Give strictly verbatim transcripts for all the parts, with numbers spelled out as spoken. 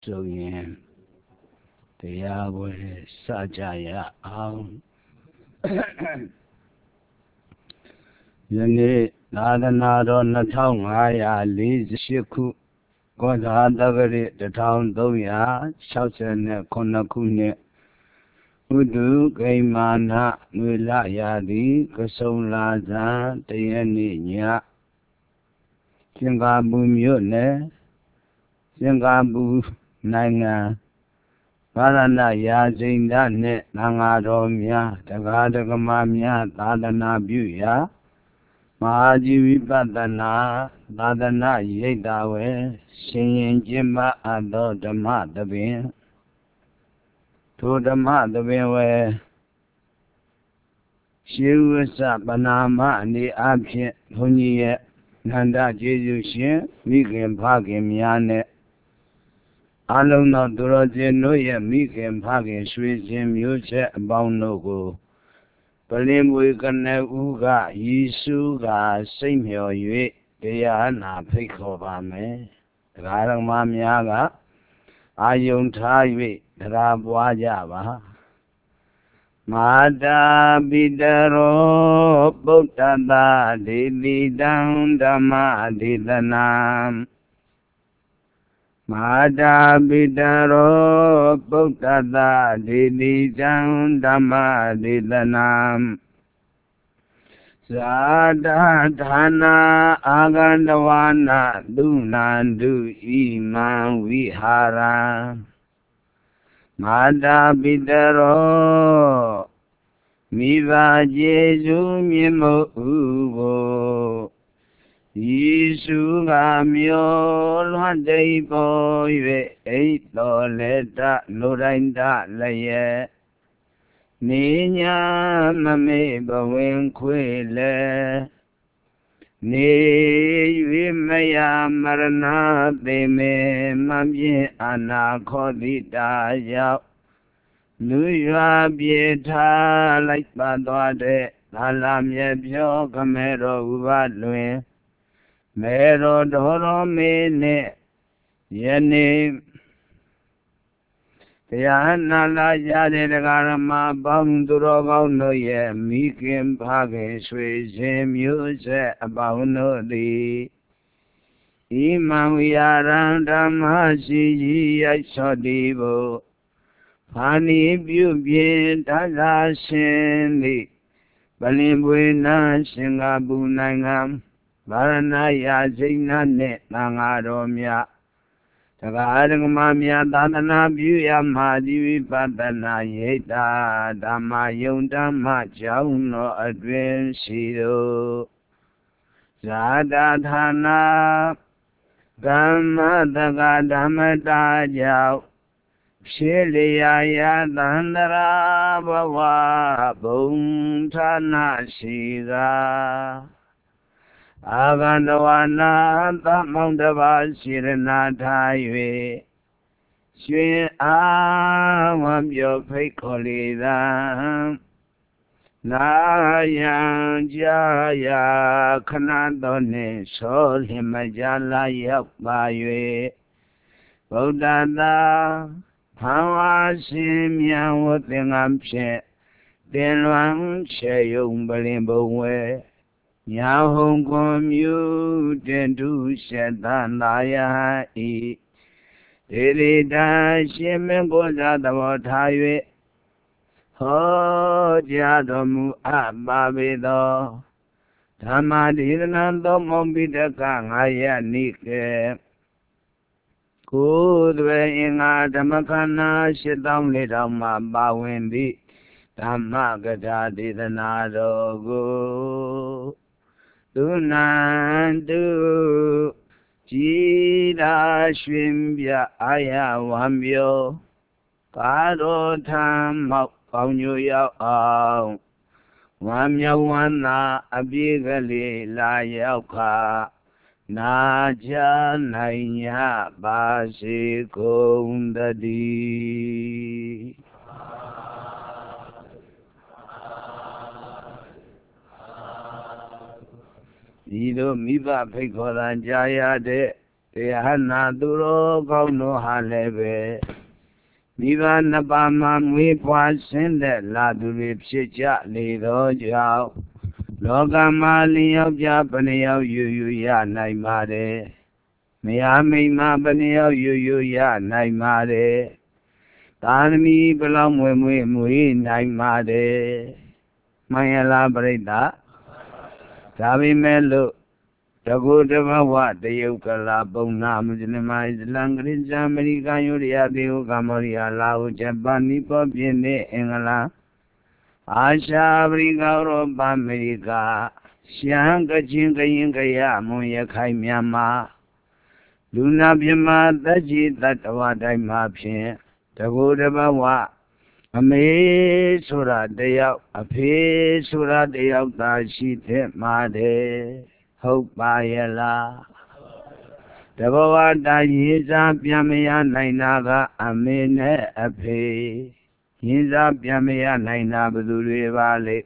ဆိုရင်တရားပွဲစကြရအောင်ယနေ့သာသနာတော်နှစ်ထောင်ငါးရာလေးဆယ်ရှစ်ခုကောဇာတက္ကရာတစ်ထောင်သုံးရာခြောက်ဆယ်ခုနှစ်ဥတုကိမ္မာနနွေလရာသီကစုံလာဇန်တရက်နေ့ညစင်ကာပူမြို့နယ်စင်ကာပူနိုင်ငံဗာရဏရာဇိန္ဒနှင့်သံဃာတော်များတရားဓမ္မများသာသနာပြုရာမဟာကြီးဝိပဿနာသာသနာရိပ်သာဝေရှင်ရင်ကျင့်မအပ်သောဓမ္မသဘင်ထိုဓမ္မသဘင်ဝေရှိဝစ္စပနာမအနေအဖြင့်ဘုန်းကြီးရဲ့နန္ဒကျေးဇူးရှင်မိခင်ဖခင်များနဲ့အလုံးသောသူတော်စင်တို့ရဲ့မိခင်ဖခင်ရွှေရှင်မျိုးဆက်အပေါင်းတို့ကိုပလင်မွေကနဦးကယေရှုကစိတ်မျှော်၍တရားနာဖိတ်ခေါ်ပါမယ်။တရားဓမ္မများကအာယုံထား၍တရားပွားကြပါ။မာတာပိတရောပုတ္တတာဒေတိတံဓမ္မဒေသနာမာတာပိတရောပုတ္တတာဒေတိတံဓမ္မဒေသနာဇာတဌာနာအာဂန္တဝနာသုနန္တုဣမံဝိဟာရံမာတာပိတရောမိဘကျေစုမြင့်မို့ဥကိုယေရှုကမျိုးလွှတ်တိတ်ပေါ်၍အိတ်တော်လက်တနိုတိုင်းတလည်းရဲ့နေညာမမေ့ဘဝင်ခွေလေနေ၍မယမရဏသေမေမပြင်းအနာခောတိတာရောက်လူရွာပြေထားလိုက်ပါသွားတဲ့သာလာမြဲပြောခမဲတော်ဥပလွင်မေတော်တော်တော်မေနဲ့ယနေ့တရားနာလာကြတဲ့တရားဓမ္မပေါင်းသူတော်ကောင်းတို့ရဲ့မိခင်ဖခင်ရွှေရှင်မျိုးဆက်အပေါင်းတို့သည်ဣမံဝိဟာရံဓမ္မရှိကြီးရိုက်ဆော်တည်ဖို့ဖာနိပြုပြင်တသာရှင်သည်ပလင်ပွေနာစင်ကာပူနိုင်ငံဗာရဏရာဇိန္ဒနှင့်သံဃာတော်များတရားဓမ္မများသာသနာပြုရာမဟာဒီဝိပဿနာရိပ်သာဓမ္မယုံဓမ္မကျောင်းတော်အတွင်ရှိသောဇာတာဌာနာကမ္မတကဓမ္မတာကြောင့်ရှေလျာယသန္တရာဘဝဘုံဌာနရှိသာအာဂန္တဝနာသမောင်တပါရှိရနာထား၍ရွှင်အားဝံပြောဖိတ်ခေါ်လေသာနာယံကြာယာခဏတော်နှင့်သောလင်မကြလာရောက်ပါ၍ဗုဒ္ဓသာဖန်ဝါရှင်မြန်ဝသင်္ကန်းဖြင့်တင်လွန်ချေယုံပလင်ဘုံဝဲညာဟုံကွန်မြူတင်တုရှက်သနာယဤဒေရိတာရှင်မင်းကိုသာသဘောထား၍ဟောကြားတော်မူအပ်ပါပေသောဓမ္မဒေသနာသောမောပိတကငါယနိကေကိုယ်သွေအင်္ဂါဓမ္မခန္ဓာရှစ်သောင်းလေးထောင်မှာပါဝင်သည့်ဓမ္မကထာဒေသနာတော်ကိုသုနန္တုကြည်သာရွှင်ပြအာရဝံပြောကာတော်ထံမောက်ကောင်းညိုရောက်အောင်ဝမ်းမြောက်ဝမ်းသာအပြည့်ကလေးလာရောက်ခါနာကြနိုင်ညပါစေကုန်တည်းဤသို့မိဘဖိတ်ခေါ်သံကြားရတဲ့ Tehana Duro Gono Halebe Viva Nabama Mwipa Sende Laduri Psicha Lido Jao Logama Lio Japanio Yu Ya Naimare Miami Mabanio Yu Ya Naimare Tanmi Belam Mwi Mwi Naimare Mayala Breda Tabi Melu Tago Devawa Deyukala Bona Muslim Islam America Yuria Deu Gamoria Lao Japan Nipo Piene Engala Asha Africa Europa America Sianga Jinga Yingaya Muya Kai Myanmar Luna Bima Daji Tatawa Daima Pin Tago Devawa Ame Sura Deyau Ape Sura Deyau Dashi Te Made Hope Bayela Devawa Dayiza Piamea Nainaga Amene Ape Yiza Piamea Naina Buduri Valley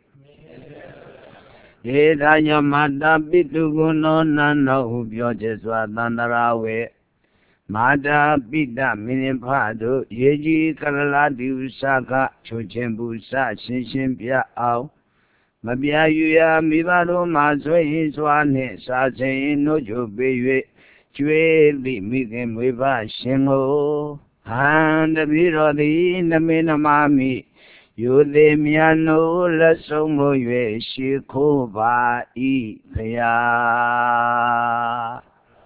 Eda Yamada Bituguno Nana Ubio Jeswa Dandarawe Mada Bida Minipado Yeji Kaladi Usaka Chochembusa Shinshimpia Au Mabia Yuya Mibado Mazwe Swane Sase no Jobe Chue Li Mikim Wiva Shingo and the Biro the Naminamami Yude Miano Lasomo Yue Shikuba I Paya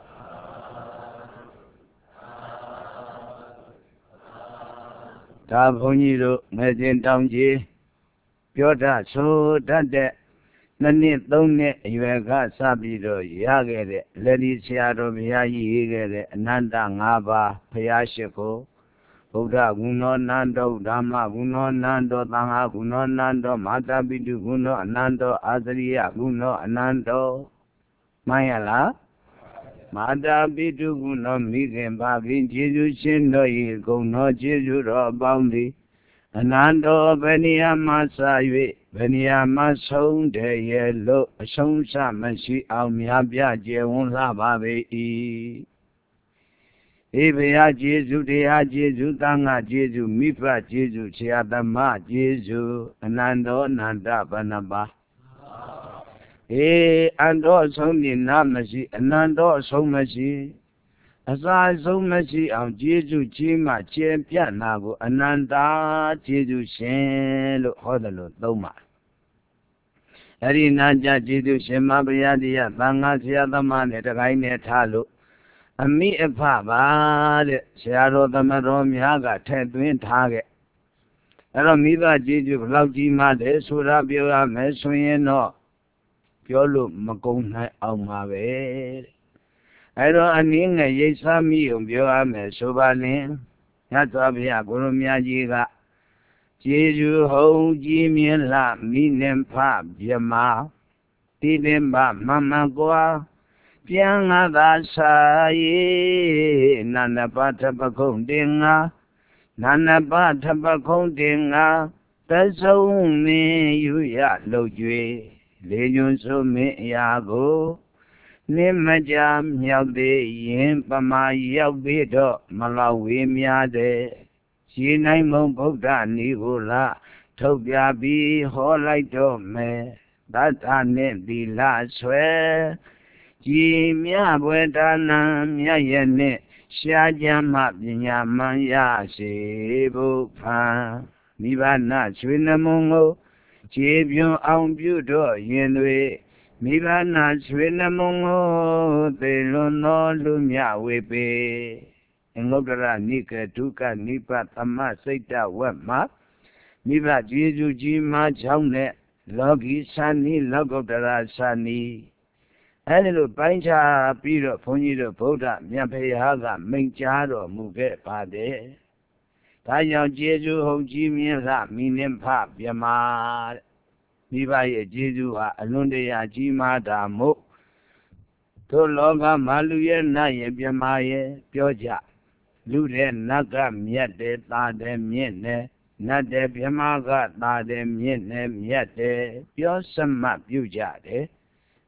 Taboniro Medin Tamji Piota so that Nani Done Yuga Sabido Yagere Lady Siado Miyayi Nanda Ngaba Payashiko Buddha Guno Nando Dama Guno Nando Tanga Guno Nando Mata Bidu Guno Anando Adria Guno Anando Mayala Mata Bidu Guno Migen Babi Jesu Shindo Guno Jesu Boundy Anando Benia Masaye Benia Masong de Yellow Song Samashi Almiabia Jeon Lababe E. Ebea Jesu Dea Jesu Tanga Jesu Mipa Jesu Chiadama Jesu Anando Nanda Banaba E Ando Soni Namashi Anando Somashi Asai Somashi on Jesu Chima Champianago Ananda Jesu Shen Hodalo Doma Arinaja Jesu Shema Briadia Banga Siadamane Tagaine Talo Ami Papa Sharo the Maromiaga Tedwin Target Aramiva Jesu Lauji Made Surabia Mesuino Piolo Macona Almave I don't mean a yesami of your ame sobalin. Yatabia Goromia Jiga Jesu Ho Jimmy La Minem Pap Yama Tidemba Mama Goa Pianga Dasai Nana Batabacondinga Nana Batabacondinga That's only you ya lojue Legion so me yago Nimajam Yagde Yin Pama Yagbedo Malawi Miade Sinai Mon Boda Nigula Tobia Bi Holaito Me Data Nebi La Swe Jimia Wedana Miayene Shajama Binyamaya Sebu Pan Nibana Swinamongo Chibion Ambudo Yenwe Mibana Swinamongo, they don't know Lumia Wepe. And Lodra Nika Tuka Nipa Tama Seta Wema. Miba Jesu Jima Jaune, Logi Sani, Logodara Sani. And little Pancha Piro Ponito Poda, Miape Haga, Menchado, Muge Pade. Tayo Jesu Ho Jimmy La Minem Pap Yamar. Miba Jesu Alundea Jima Damo To Loga Maluye Naye Biamaye Pioja Lude Naga Miete Tade Miene Nade Biamaga Tade Miene Miete Piosama Pujade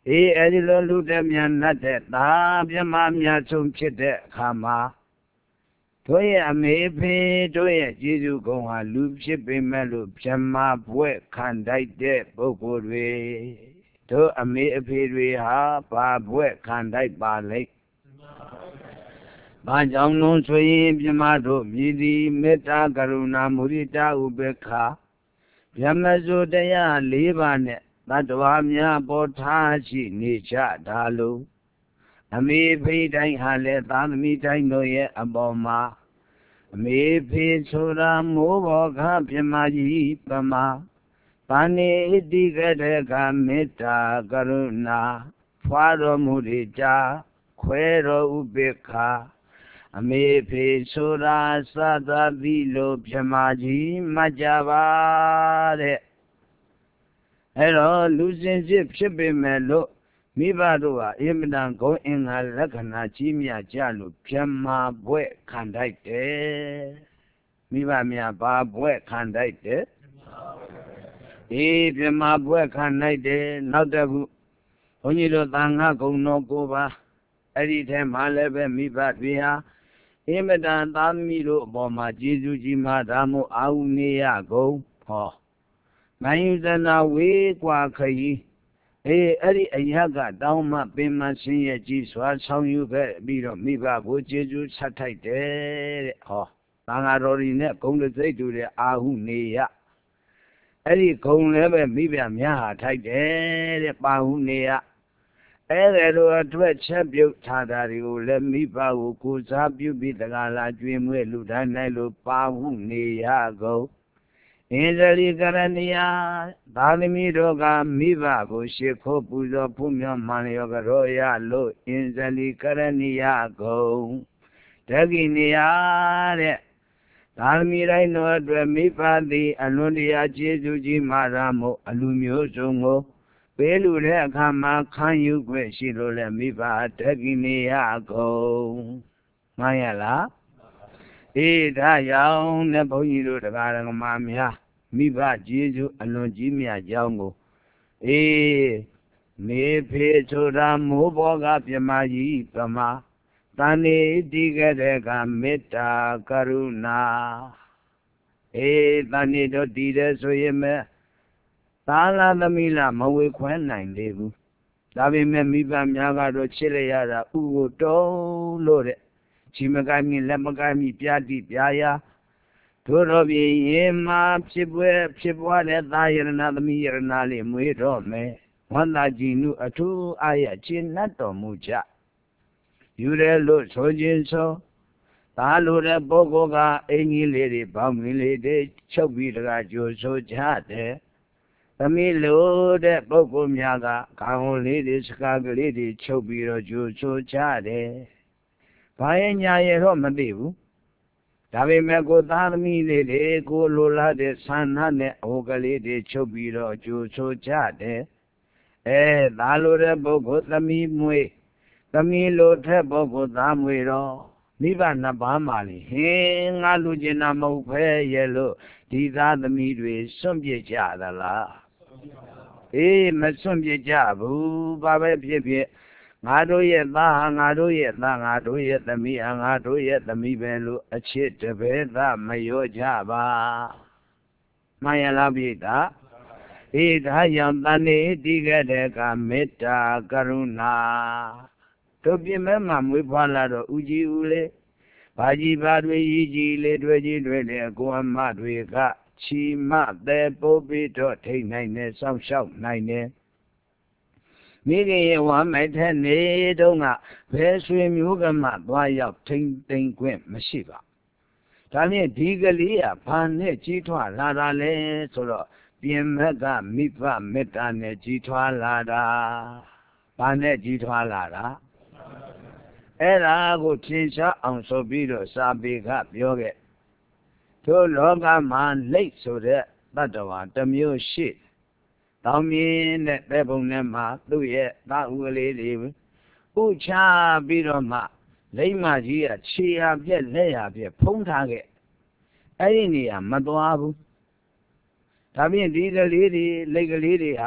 အေးအဲဒီလိုလူတဲ့မြန်နတ်တဲ့သာပြမများဆုံးဖြစ်တဲ့အခါမှာတို့ရဲ့အမေဖေတို့ရဲ့ကျေးဇူးကုံဟာလူဖြစ်ပေမဲ့လို့ပြမပွဲခံတိုက်တဲ့ပုဂ္ဂိုလ်တွေတို့အမေအဖေတွေဟာဘာပွဲခံတိုက်ပါလိမ့်ဘာကြောင့်လို့ဆိုရင်ပြမတို့မြည်သည်မေတ္တာကရုဏာမုဒိတာဥပေက္ခဗျမစုတရား၄ပါးနဲ့တတ္တဝါများပေါ်ထားရှိနေကြတာလို့အမေဖေတိုင်းဟာလည်းသာသမီတိုင်းတို့ရဲ့အပေါ်မှာအမေဖေဆိုတာမိုးဘောကပြမကြီးပမာပါဏိတိကတဲ့ကမေတ္တာကရုဏာဖွာတော်မူရကြခွဲတော်ဥပေက္ခအမေဖေဆိုတာသတ္တတိလို့ပြမကြီးမှတ်ကြပါတဲ့အဲ့တော့လူစင်စစ်ဖြစ်ပေမဲ့လို့မိဘတို့ဟာအင်မတန်ဂုဏ်အင်္ဂါလက္ခဏာကြီးမြတ်ကြလို့ပြမပွဲခံတိုက်တယ်မိဘများဘာပွဲခံတိုက်တယ်အေးပြမပွဲခံတိုက်တယ်နောက်တစ်ခုဘုန်းကြီးတို့သံဃာကုံတော်ကိုပါအဲ့ဒီထဲမှာလည်းပဲမိဘတွေဟာအင်မတန်သားသမီးတို့အပေါ်မှာကျေးဇူးကြီးမှာဒါမို့အာဟုနေရကုန်ဟောမယုဇနာဝေးกว่าခရီးအေးအဲ့ဒီအရကတောင်းမှပင်မဆင်းရဲကြီးစွာဆောင်ယူခဲ့ပြီးတော့မိဘကိုကျေးဇူးဆက်ထိုက်တယ်တဲ့ဟောသံဃာတော်ကြီးနဲ့ဂုဏ်စိတ်တူတဲ့အာဟုနေရအဲ့ဒီဂုဏ်လည်းပဲမိဘများဟာထိုက်တယ်တဲ့ပါဟုနေရအဲ့ဒါလိုအတွက်ချက်ပြုတ်ထားတာတွေကိုလည်းမိဘကိုကိုစားပြုပြီးတကားလာကျွေးမွေးလူတိုင်းနိုင်လို့ပါဟုနေရကုန်အင်္ဇလိကရဏီယသာသမီတို့ကမိဘကိုရှေခိုးပူဇော်ဖူးမြော်မှန်လျောကရောရလို့အင်္ဇလိကရဏီယကုန်တကိနေယတဲ့သာသမီတိုင်းတို့အတွက်မိဘသည်အလွန်တရာကျေးဇူးကြီးမှာရမို့အလူမျိုးစုံကိုပေးလူတဲ့အခါမှာခံယူခွင့်ရှိလို့လည်းမိဘတကိနေယကုန်မှန်ရလားအေးဒါကြောင့်နဲ့ဘုန်းကြီးတို့တရားဓမ္မများမိဘကျေးဇူးအလွန်ကြီးမြတ်ကြောင်းကိုအေးမေဖေဆိုတာမိုးဘောကပြမကြီးပမာတဏိတိကတဲ့ကမေတ္တာကရုဏာအေးတဏိတို့တည်တယ်ဆိုရင်မဲ့သာလာသမီးလားမဝေခွဲနိုင်သေးဘူးဒါပေမဲ့မိဘများကတော့ချစ်လိုက်ရတာဥကိုတုံးလို့တဲ့ချီမကိုင်းမြလက်မကိုင်းမြပြတိပြာယာတို့တော်ပြင်းရင်မှာဖြစ်ပွဲဖြစ်ပွားတဲ့သာယရဏသမီးယရဏလေးမွေးတော့မယ်ဝန္တာကြည်နုအထူးအာရကျင့်တ်တော်မူကြယူရဲလို့ဆိုခြင်းဆိုသာလိုတဲ့ပုဂ္ဂိုလ်ကအင်ကြီးလေးတွေပေါင်းမင်းလေးတွေချုပ်ပြီးတကားကြိုဆိုကြတယ်သမီးလိုတဲ့ပုဂ္ဂိုလ်များကခေါင်းလေးတွေစကားကလေးတွေချုပ်ပြီးတော့ကြိုဆိုကြတယ်ဘာရဲ့ညာရဲ့တော့မသိဘူးဒါပေမဲ့ကိုသားသမီးလေးတွေကိုလိုလားတဲ့ဆန္ဒနဲ့အဟုတ်ကလေးတွေချုပ်ပြီးတော့ကြိုဆိုကြတယ်အဲသာလိုတဲ့ပုဂ္ဂိုလ်သမီးမွေးသမီးလိုတဲ့ပုဂ္ဂိုလ်သားမွေးတော့မိဘနှစ်ပါးမှလေဟင်းငါလူကျင်တာမဟုတ်ဖဲရဲ့လို့ဒီသားသမီးတွေစွန့်ပြစ်ကြသလားအေးမစွန့်ပြစ်ကြဘူးဘာပဲဖြစ်ဖြစ်ငါတို့ရဲ့သားဟာငါတို့ရဲ့သားငါတို့ရဲ့သမီးဟာငါတို့ရဲ့သမီးပဲလို့အချစ်တပည့်သားမရောကြပါမှန်ရလားပြိတ္တာအေးဒါကြောင့်တဏိတိကတဲ့ကမေတ္တာကရုဏာတို့ပြင်မဲ့မှာမွေးဖွားလာတော့ဦးကြီးဦးလေးဘာကြီးဘာတွေကြီးကြီးလေးတွေကြီးတွေလေအကွာမတွေကချီမတဲ့ပိုးပြီးတော့ထိတ်နိုင်တယ်စောင့်ရှောက်နိုင်တယ်မိခင်ရဲ့ဝမ်းမိုက်တဲ့နေတုန်းကဘယ်ဆွေမျိုးကမှသွားရောက်ထိမ့်သိမ့်ခွင့်မရှိပါဒါနဲ့ဒီကလေးကဘာနဲ့ကြီးထွားလာတာလဲဆိုတော့ပြင်မက်ကမိဘမေတ္တာနဲ့ကြီးထွားလာတာဘာနဲ့ကြီးထွားလာတာအဲ့ဒါကိုသင်ရှားအောင်ဆိုပြီးတော့စာပေကပြောခဲ့တို့လောကမှာလိတ်ဆိုတဲ့တတ္တဝါတစ်မျိုးရှိတောင်းမြင်တဲ့တဲ့ပုံနဲ့မှာသူ့ရဲ့သာဥကလေးတွေဥချပြီးတော့မှလိမ့်မကြီးကခြေရပြက်လက်ရပြက်ဖုံးထားခဲ့အဲ့ဒီနေရာမသွားဘူးဒါဖြင့်ဒီကလေးတွေလိတ်ကလေးတွေဟာ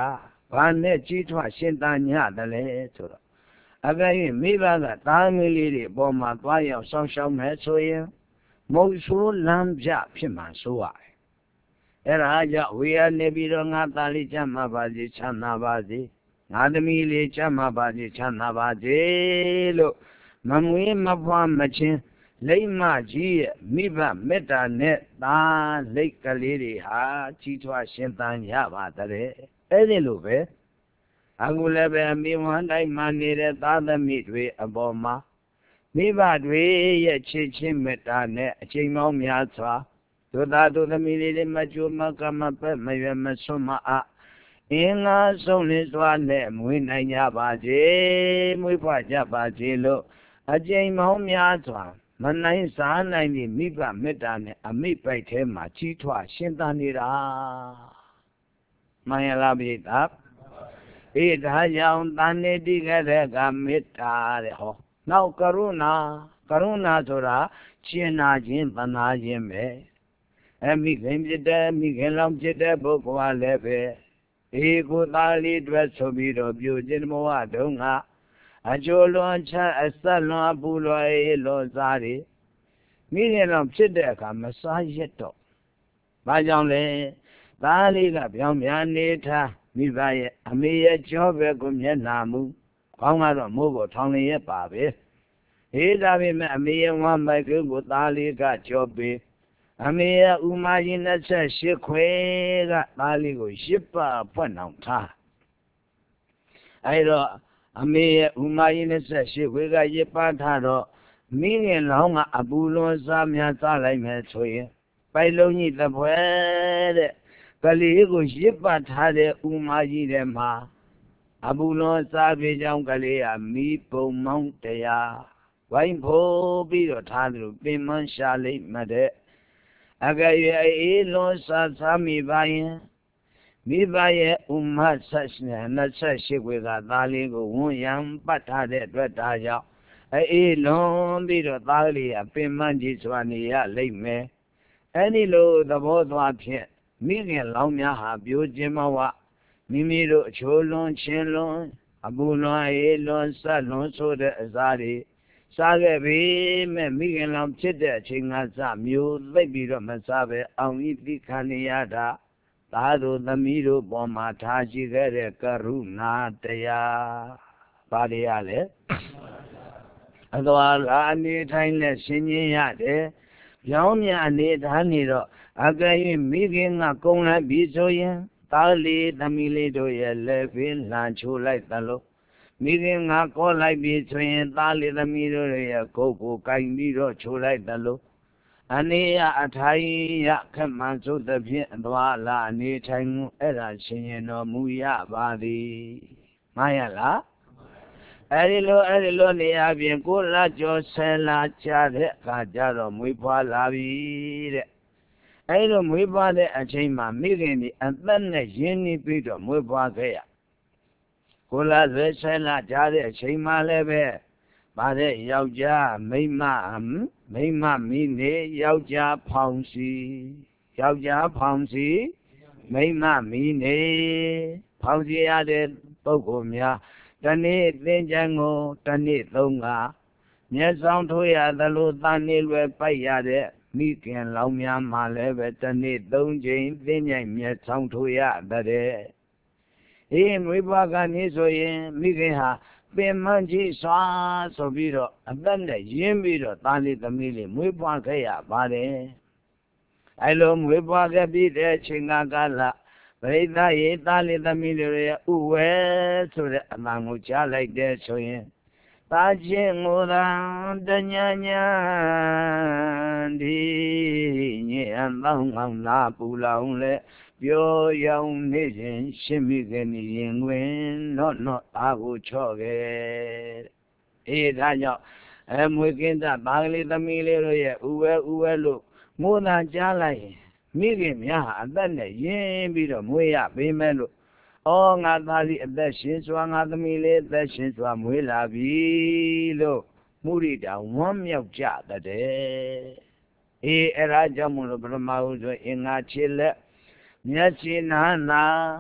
ဘာနဲ့ကြီးထွားရှင်သန်ညတယ်လဲဆိုတော့အကယ်၍မိဘကသားမီးလေးတွေအပေါ်မှာသွားရောက်ဆောင်းရှောင်းမယ်ဆိုရင်မုတ်ဆိုးလမ်းပြဖြစ်မှဆိုရတယ်အဲ့ဒါကြောင့်ဝေရနေပြီးတော့ငါသားလေးချမ်းသာပါစေချမ်းသာပါစေငါသမီးလေးချမ်းသာပါစေချမ်းသာပါစေလို့မမွေးမဖွားမချင်းလိမ့်မကြီးရဲ့မိဘမေတ္တာနဲ့သားလိတ်ကလေးတွေဟာကြီးထွားရှင်သန်ရပါတဲ့အဲ့ဒီလိုပဲအခုလည်းပဲမိဝမ်းတိုင်းမှာနေတဲ့သားသမီးတွေအပေါ်မှာမိဘတွေရဲ့ချစ်ချင်းမေတ္တာနဲ့အချိန်ပေါင်းများစွာတို့သားတို့သမီးလေးတွေမကြိုမကမပဲမရွယ်မဆွမ်းမအားအင်းငါဆုံးလင်းစွာနဲ့မွေးနိုင်ကြပါစေမွေးဖွားကြပါစေလို့အချိန်ပေါင်းများစွာမနိုင်စားနိုင်သည့်မိဘမေတ္တာနဲ့အမိပိုက်ထဲမှာကြီးထွားရှင်သန်နေတာမှန်ရလားပိဋကအေးဒါကြောင့်တန်နေတိကတဲ့ကမေတ္တာတဲ့ဟောနောက်ကရုဏာကရုဏာဆိုတာရှင်းနာခြင်းသနာခြင်းပဲအမိခင်ဖြစ်တဲ့မိခင်လောင်ဖြစ်တဲ့ပုဂ္ဂိုလ်ကလည်းပဲအေးကိုသားလေးတွေဆိုပြီးတော့ပြုခြင်းဘဝတုန်းကအကျိုးလွန်ချအဆက်လွန်အပူလွန်အေးလွန်စားတွေမိခင်လောင်ဖြစ်တဲ့အခါမစားရတော့ဘာကြောင့်လဲသားလေးကပြောင်းပြန်နေထားမိဘရဲ့အမေရဲ့ကြောဘက်ကိုမျက်နာမူခေါင်းကတော့မိုးကိုထောင်လျက်ပါပဲအေးဒါပေမဲ့အမေရဲ့ဝမ်းမိုက်ကိုသားလေးကကြောပေးအမေရဲ့ဥမာကြီးနှစ်ဆက်ရှစ်ခွဲကသားလေးကိုရှစ်ပါဖွက်နှောင်ထားအဲဒါအမေရဲ့ဥမာကြီးနှစ်ဆက်ရှစ်ခွဲကရစ်ပါထားတော့မိခင်လောင်းကအပူလွန်စားများစားလိုက်မယ်ဆိုရင်ပိုက်လုံးကြီးတစ်ဖွဲတဲ့ကလေးကိုရစ်ပါထားတဲ့ဥမာကြီးထဲမှာအပူလွန်စားပြေကြောင်းကလေးကမိပုံမောင်းတရားဝိုင်းဖို့ပြီးတော့ထားတယ်လို့ပင်မရှာလိုက်မှတဲ့အကယ်၍အေးလွန်စားစားမိပါရင်မိဘရဲ့ဥမဆက်နဲ့နှစ်ဆက်ရှိခွေကသားလေးကိုဝန်ရံပတ်ထားတဲ့အတွက်ဒါကြောင့်အေးလွန်ပြီးတော့သားလေးကပင်မကြီးစွာနေရလိမ့်မယ်အဲ့ဒီလိုသဘောသွားဖြင့်မိခင်လောင်းများဟာပြိုခြင်းမဝမိမိတို့အချိုးလွန်ချင်းလွန်အပူလွန်အေးလွန်ဆက်လွန်ဆိုတဲ့အစားတွေစားခဲ့ပြီမဲ့မိခင်လောင်ဖြစ်တဲ့အချိန်ကစမျိုးသိပ်ပြီးတော့မစားပဲအောင်ဤသိခံနေရတာသားတို့သမီးတို့ပေါ်မှာထားရှိခဲ့တဲ့ကရုဏာတရားဘာတရားလဲအတော်လာအနေထိုင်နဲ့ရှင်းချင်းရတယ်ပြောင်းမြအနေထားနေတော့အကယ်၍မိခင်ကကုံလိုက်ပြီဆိုရင်သားလေးသမီးလေးတို့ရဲ့လက်ဖင်းလှန်ချိုးလိုက်သလိုမိခင်ကကောလိုက်ပြီဆိုရင်သားလေးသမီးတို့ရဲ့ကိုယ်ကိုကင်ပြီးတော့ချိုးလိုက်သလိုအနေရအထိုင်ရခက်မှန်ဆိုသဖြင့်သွားလာအနေထိုင်မှုအဲ့ဒါရှင်ရင်တော်မူရပါသည်မှန်ရလားအဲ့ဒီလိုအဲ့ဒီလိုနေရာပြင်ကိုလာကျော်ဆယ်လာချတဲ့အခါကျတော့မွေးဖွားလာပြီတဲ့အဲ့လိုမွေးဖွားတဲ့အချိန်မှာမိခင်ဒီအသက်နဲ့ရင်းနှီးပြီးတော့မွေးဖွားခဲ့ရကိုလာဆွဲဆယ်လာချတဲ့အချိန်မှလည်းပဲဗါတဲ့ယောက်ျားမိန်းမမိန်းမမိနေယောက်ျားဖောင်စီယောက်ျားဖောင်စီမိန်းမမိနေဖောင်စီရတဲ့ပုဂ္ဂိုလ်များတနေ့သင်္ကြန်ကိုတနေ့သုံးကမျက်စောင်းထိုးရသလိုတန်နေလွယ်ပိုက်ရတဲ့မိခင်လောင်များမှလည်းပဲတနေ့သုံးချိန်သင်္ကြန်မျက်စောင်းထိုးရတဲ့အေးမွေးဖွားကနေဆိုရင်မိခင်ဟာပင်မကြီးစွာဆိုပြီးတော့အသက်နဲ့ရင်းပြီးတော့သားလေးသမီးလေးမွေးဖွားခဲ့ရပါတယ်အဲလိုမွေးဖွားခဲ့ပြီးတဲ့အချိန်ကလပရိသတ်ရေသားလေးသမီးလေးရဲ့ဥဝဲဆိုတဲ့အမှန်ကိုကြားလိုက်တဲ့ဆိုရင်သားချင်းကိုယ်သာတညာညာဒီညံတောင်းကောင်းလာပူလောင်လဲပြောရောင်နေခြင်းရှင်းမိခင်ရင်တွင်တော့တော့အားကိုချော့ခဲ့အေးဒါကြောင့်အမွေကင်းသားသားလေးသမီးလေးတို့ရဲ့ဥဝဲဥဝဲလို့မိုးသာကြားလိုက်ရင်မိခင်များဟာအသက်နဲ့ရင်းပြီးတော့မွေးရပေးမယ်လို့ဩငါသားလေးအသက်ရှင်စွာငါသမီးလေးအသက်ရှင်စွာမွေးလာပြီလို့မုရိတာဝမ်းမြောက်ကြတဲ့အေးအဲ့ဒါကြောင့်မလို့ပရမဟုဆိုအင်္ဂါခြေလက်မျက်ခြေနာနာ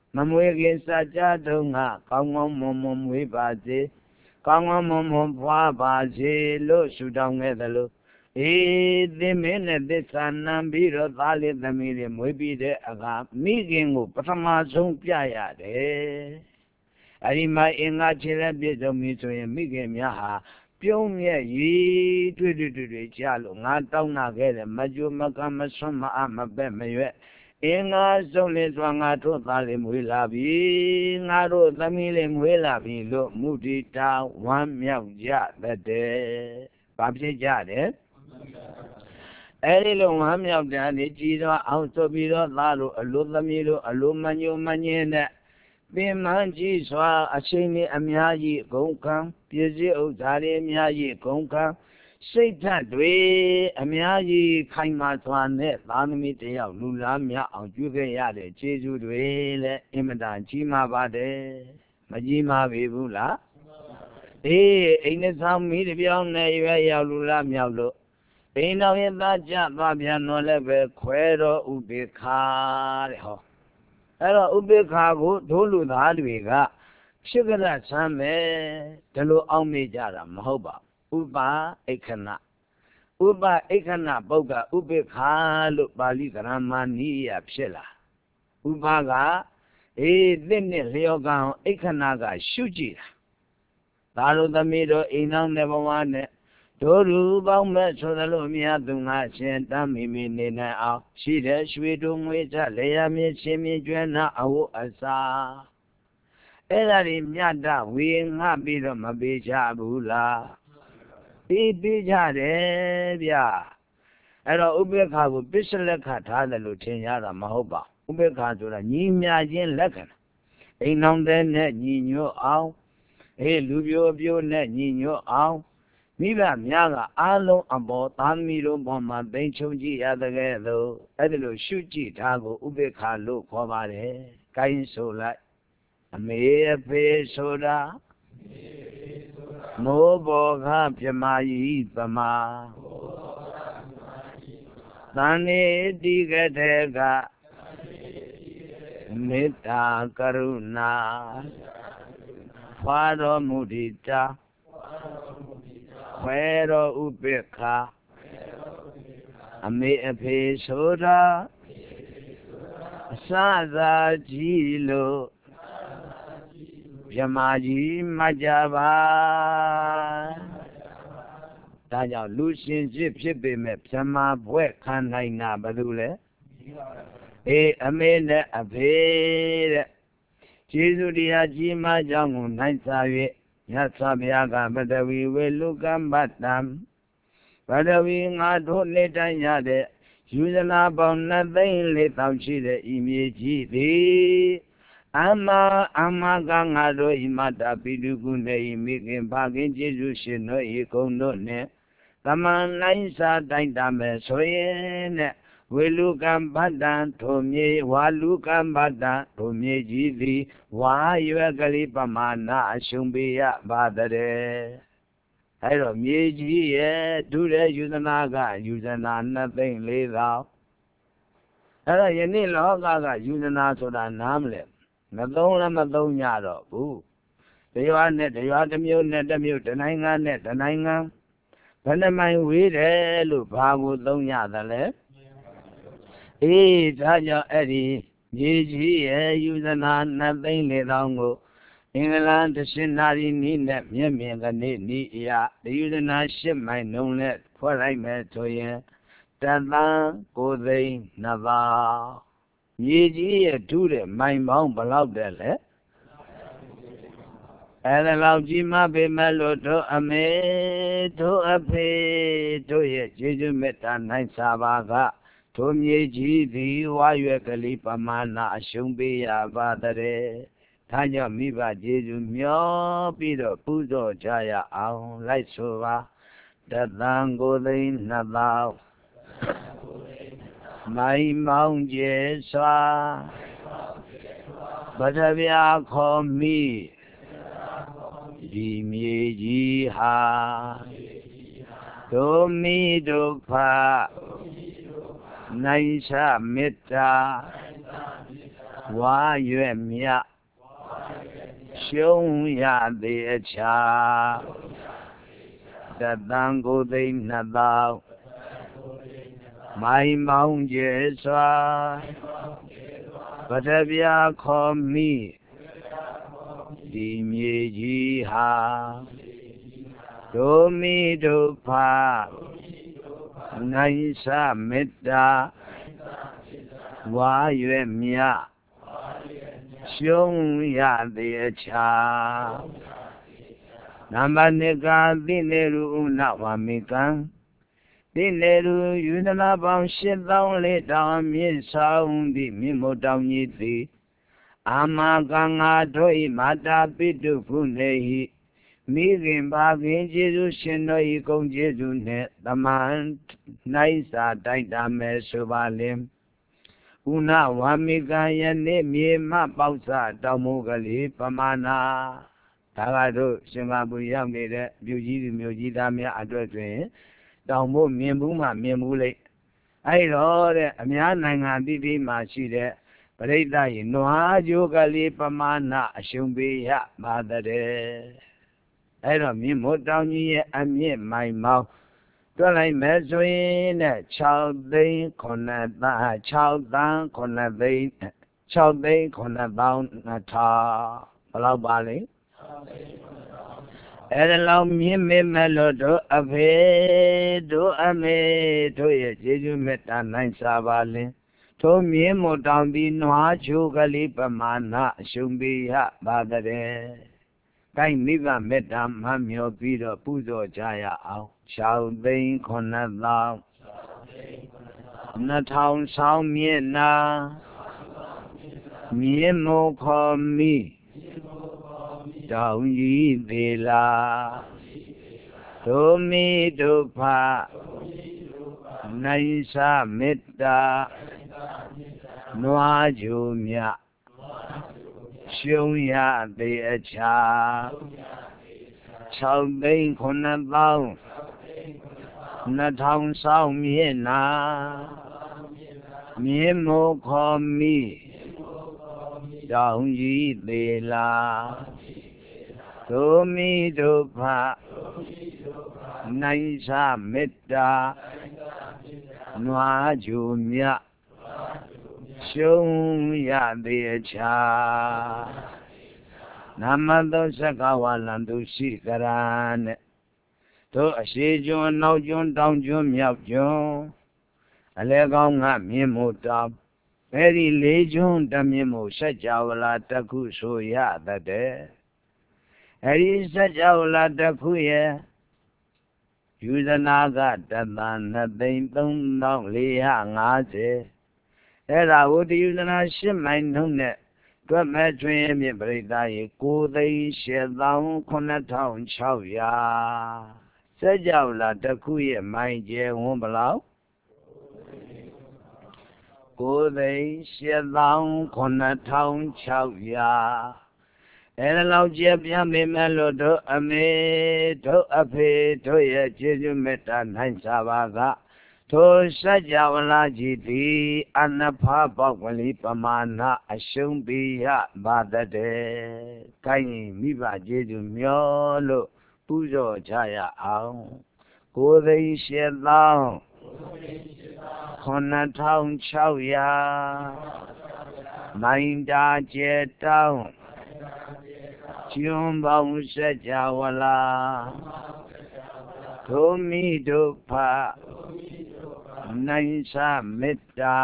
Mamuigin Sajadunga, Kangmum Wibazi, Kangmum Wabazi, Lo Sudang Edalu. E the minute this an biro valley the medium will be the aga, meeting of Patamazon Piaya. Arima inga chile bito mito ya mige miaha pyongye yi tui tui tui tui chalo nga tau na gele maju makama soma ama be mewe inga sole swa nga to tali mui labi nga ro tami le mui labi lo muti ta wan miao ja bete babye ja deအဲဒီလိုဝမ်းမြောက်တဲ့အနေကြီးတော့အောင်ဆိုပြီးတော့သားလို့အလိုသမီးလို့အလိုမညိုမညင်းတဲ့ပင်မကြီးစွာအချိန်နဲ့အများကြီးဂုံခံပြည့်စည်ဥစ္စာတွေအများကြီးဂုံခံစိတ်ဓာတ်တွေအများကြီးခိုင်မာစွာနဲ့သာသမီတယောက်လူလားမြအောင်ကျွေးခဲ့ရတဲ့ခြေစွတွေလည်းအင်မတန်ကြီးမားပါတယ်မကြီးမားပြီဘူးလားအေးအိမ်နဲ့ဆောင်မိတပြောင်းနဲ့ရွယ်ရောက်လူလားမြောက်လို့အိမ်တော်ရဲ့သားကြသွားပြန်တော့လည်းပဲခွဲတော်ဥပေက္ခတဲ့ဟောအဲ့တော့ဥပေက္ခကိုဒို့လူသားတွေကဖြစ်ကြတဲ့ဆမ်းပဲဒီလိုအောက်မေ့ကြတာမဟုတ်ပါဥပအိခဏဥပအိခဏပုဂ္ဂဥပေက္ခလို့ပါဠိဂရမနီးရဖြစ်လာဥပကအေးသစ်နဲ့လျော်ကံအိခဏကရှုကြည့်တာဒါလိုသမီးတို့အိမ်နောက်နဲ့ဘဝနဲ့တို့လူပေါင်းမဲ့ဆိုသလိုမြတ်သူငါရှင်တမ်းမိမိနေနိုင်အောင်ရှိတဲ့ရွှေတို့ငွေချလေရမြင့်ချင်းမြင့်ကျွမ်းနာအဝတ်အစားအဲ့ဒါတွေမြတ်တာဝေငှပြီးတော့မပေးချဘူးလားပေးပေးကြတယ်ဗျအဲ့တော့ဥပေက္ခကိုပစ္စလက်ခထားတယ်လို့ထင်ရတာမဟုတ်ပါဥပေက္ခဆိုတာညီမြခြင်းလက္ခဏာအိမ်အောင်တဲ့နဲ့ညီညွတ်အောင်အေးလူပြိုပြိုနဲ့ညီညွတ်အောင်မိဘများကအားလုံးအပေါ်သားသမီးတို့ပေါ်မှာသိချုံကြည့်ရတဲ့ကဲ့သို့အဲ့ဒီလိုရှုကြည့်တာကိုဥပေက္ခလို့ခေါ်ပါတယ်။ကိုင်းဆိုလိုက်အမေအဖေဆိုတာမိုးဘောကပြမကြီးပမာသံနေတိကတဲ့ကမေတ္တာကရုဏာဖွာတော်မူတည်တာခွဲတော်ဥပေက္ခအမေအဖေဆိုတာအစသာကြီးလို့မြမကြီးမကြပါဒါကြောင့်လူရှင်ဖြစ်ဖြစ်ပေမဲ့မြမဘွဲ့ခံနိုင်တာဘာလို့လဲအေးအမေနဲ့အဖေတဲ့ကျေးဇူးတရားကြီးမားကြောင်းကိုနိုင်စာ၍မြတ်စွာဘုရားကပတဝီဝေလူကမ္ပတ္တံပတဝီငါတို့နေတိုင်းရတဲ့ယူဇနာပေါင်းနှစ်သိန်းလေးသောင်းရှိတဲ့ဤမြေကြီးသည်အမအမကငါတို့ဤမတ္တပိတုကုနေဤမိခင်ဖခင်ကျေးဇူးရှင်တို့ဤကုံတို့နဲ့သမန်နိုင်စာတိုင်းတမယ်ဆိုရင်နဲ့ဝေလူကံပတ္တံထိုမြေဝါလူကံပတ္တံထိုမြေကြီးသည်ဝါရွယ်ကလေးပမာဏအရှုံးပေးရပါတဲ့အဲ့တော့မြေကြီးရဲ့ဒုရဲယူဇနာကယူဇနာနှစ်သိန်းလေးသောင်းအဲ့တော့ယနေ့လောကကယူဇနာဆိုတာနားမလဲမသုံးလည်းမသုံးကြတော့ဘူးတရားနဲ့တရားတစ်မျိုးနဲ့တစ်မျိုးတစ်နိုင်ငံနဲ့တစ်နိုင်ငံဘယ်နှမိုင်ဝေးတယ်လို့ဘာကိုသုံးရသလဲအေးဒါကြောင့်အဲ့ဒီမြေကြီးရဲ့ယူဇနာနှစ်သိန်းလေးသောင်းကိုအင်္ဂလန်တရှင်းနာရီနီးနဲ့မြင့်မြင့်ကနေနီးအရာဒီယူဇနာရှစ်မိုင်နှုံးနဲ့ဖွဲ့လိုက်မယ်ဆိုရင်တသန်းကိုသိန်းနှစ်သောင်းမြေကြီးရဲ့ထူးတဲ့မိုင်ပေါင်းဘယ်လောက်တဲ့လဲအဲ့ဒါလောက်ကြီးမပေးမလို့တို့အမေတို့အဖေတို့ရဲ့ကျေးဇူးမေတ္တာနိုင်စာပါကထိုမြေကြီးသည်ဝါရွယ်ကလေးပမာဏအရှုံးပေးရပါတဲ့ဒါကြောင့်မိဘကျေးဇူးမျောပြီးတော့ပူဇော်ကြရအောင်လိုက်ဆိုပါတသန်းကိုသိန်းနှစ်သောင်းမိုင်မောင်းကျဲစွာပထဗျာခေါ်မိဒီမြေကြီးဟာဒုမိဒုက္ခနိုင်ချမေတ္တာဝါရွက်မြရှုံးရသည်အခြားတသံကိုသိန်းနှစ်သောင်းမိုင်မောင်းကျဲစွာပထဗျာခေါ်မိဒီမြေကြီးဟာဒုမိဒုဖာနိုင်စမေတ္တာဝါရွယ်မြရှုံးရသည်အခြားနံပါတ်နှစ်ကသိနေရူနဝမိကံသိနေရူယူသနာပေါင်းရှစ်သောင်းလေးတောင်မြင့်ဆောင်သည့်မြင့်မို့တောင်ကြီးသည်အာမကံငါတို့၏မာတာပိတုခုနေဟိမိခင်ဘာခင်ကျေးဇူးရှင်တို့၏ဂုဏ်ကျေးဇူးနှင့်တမန်နိုင်စာတိုက်တာမယ်ဆိုပါလင်ဥနဝမိကံယနေ့မြေမပေါက်စတောင်မူကလေးပမာဏဒါကတို့ရှင်ဘာပူရောက်နေတဲ့မြို့ကြီးသူမြို့ကြီးသားများအတွက်တွင်တောင်မို့မြင်ဘူးမှမြင်ဘူးလေအဲ့တော့တဲ့အများနိုင်ငံအသီးသီးမှာရှိတဲ့ပရိသတ်၏နွားကြိုးကလေးပမာဏအရှုံးပေးရပါတဲ့အဲ့တော့မြင့်မို့တောင်ကြီးရဲ့အမြင့်မိုင်မောင်းတွက်လိုက်မယ်ဆိုရင်တဲ့၆သိန်းခုနှစ်သန်း၆သန်းခုနှစ်သိန်း၆သိန်းခုနှစ်သောင်းနှစ်ထောင်ဘယ်လောက်ပါလဲအဲ့ဒါလောက်မြင့်မေမဲ့လို့တို့အဖေတို့အမေတို့ရဲ့ကျေးဇူးမေတ္တာနိုင်စားပါလင်ထိုမြင့်မို့တောင်သည်နွားချိုးကလေးပမာဏအရှုံးပေးရပါတဲ့ကိုင်းမိဘမေတ္တာမှမျောပြီးတော့ပူဇော်ကြရအောင်၆သိန်းခုနှစ်သောင်းနှစ်ထောင်ဆောင်မြင့်နာမြင့်မို့ခေါ်မိတောင်ကြီးသေးလားဒုမိဒုဖာနိုင်စမေတ္တာနွားကြိုမြရှုံးရသည်အခြား၆သိန်းခုနှစ်သောင်းနှစ်ထောင်ဆောင်မြင့်နာမြင့်မို့ခေါ်မိတောင်ကြီးသေးလားဒုမိဒုဖာနိုင်စမေတ္တာနွားကြိုမြရှုံးရသည်အခြားနမသောစကဝါလံသူရှိကရနဲ့တို့အရှိကျွန်းအနောက်ကျွန်းတောင်ကျွန်းမြောက်ကျွန်းအလဲကောင်းကမြင့်မို့တောင်အဲဒီလေးကျွန်းတမြင့်မို့စัจ java လာတခုဆိုရတတ်တယ်အဲဒီစัจ java လာတခုရဲ့ယူဇနာကတသန်းနှစ်သိန်းသုံးသောင်းလေးရာငါးဆယ်အဲ့ဒါဝတ္တယူဇနာရှစ်မိုင်နှုတ်နဲ့တွက်မဲ့တွင်မြင့်ပရိသတ်ရေကိုသိန်းရှစ်သောင်းခုနှစ်ထောင်ခြောက်ရာစัจ java လာတခုရဲ့မိုင်ကျယ်ဝန်းဘလောက်ကိုသိန်းရှစ်သောင်းခုနှစ်ထောင်ခြောက်ရာအဲ့ဒါလောက်ကျပြမိမဲ့လို့တို့အမေတို့အဖေတို့ရဲ့ကျေးဇူးမေတ္တာနိုင်စားပါကထိုစัจ java လာကြီးသည်အနဖာပေါက်ကလေးပမာဏအရှုံးပေးရပါတဲ့။ကိုင်းမိဘကျေးဇူးမျောလို့ပူဇော်ကြရအောင်ကိုသိန်းရှစ်သောင်းခုနှစ်ထောင်ခြောက်ရာမိုင်တာကျဲတောင်းကျွန်းပေါင်းစัจ java လာဒုမိဒုဖာနိုင်စမေတ္တာ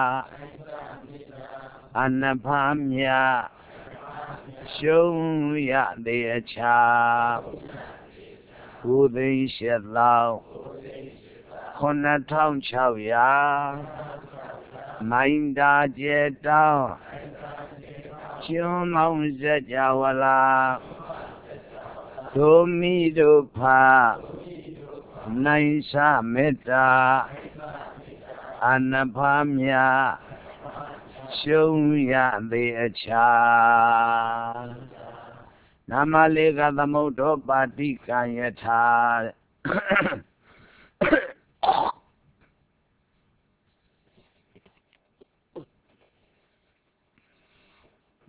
အနဖာမြရှုံးရသည်အခြားကိုသိန်းရှစ်သောင်းခုနှစ်ထောင်ခြောက်ရာမိုင်တာကျဲတောင်းကျွန်းပေါင်းစัจ java လာဒုမိဒုဖာနိုင်စမေတ္တာအနဖာမြရှုံးရသည်အခြားနာမလေးကသမုဒ္ဒောပါတိကံယထာ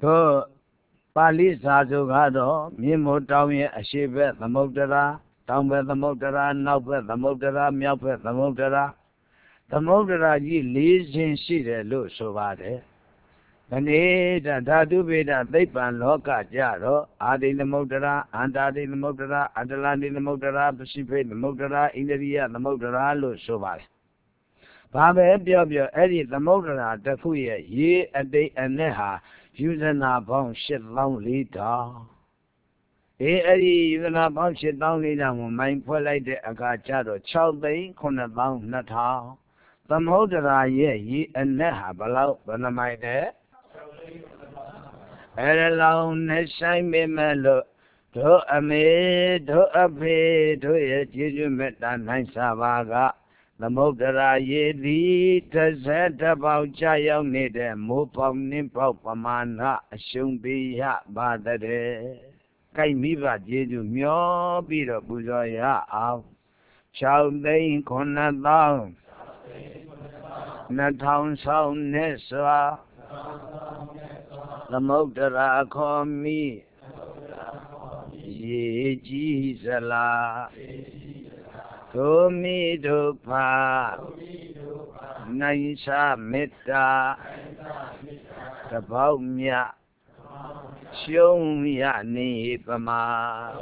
to Palisa Zugado, Mimo Town, a Shiva, the Modera, Town with the Modera, Nowhere the Modera, Miape the Modera. The Modera ye leads in Sida Lusovade. And it and Tadubida, they pan Loca Jaro, adding the Modera, and adding the Modera, Adeland in the Modera, Pacific, the Modera, India, the Modera Lusovade. Baba Biobio, Eddie, the Modera, the Fuya, ye a day and neha. Using our bone shit lonely dog. Eh, Eddie, you can have bone shit lonely down, mine polite a gachado, child they couldn't bound not how. The motor I ye and neha below, but I might there. And alone, they shine me mellow. Do a me, do a pay, do it, you met that nice savaga. The motor I ye lead to set about child need a move on nimpo pamana, soon be ya by the day. Kai me but ye do myo be the buzoya out. Child they corner down. Not town sound nessa. The motor I call me. Ye Jesus la. To me to pa, Naisa metta, the Baumia, Shomia ni pama,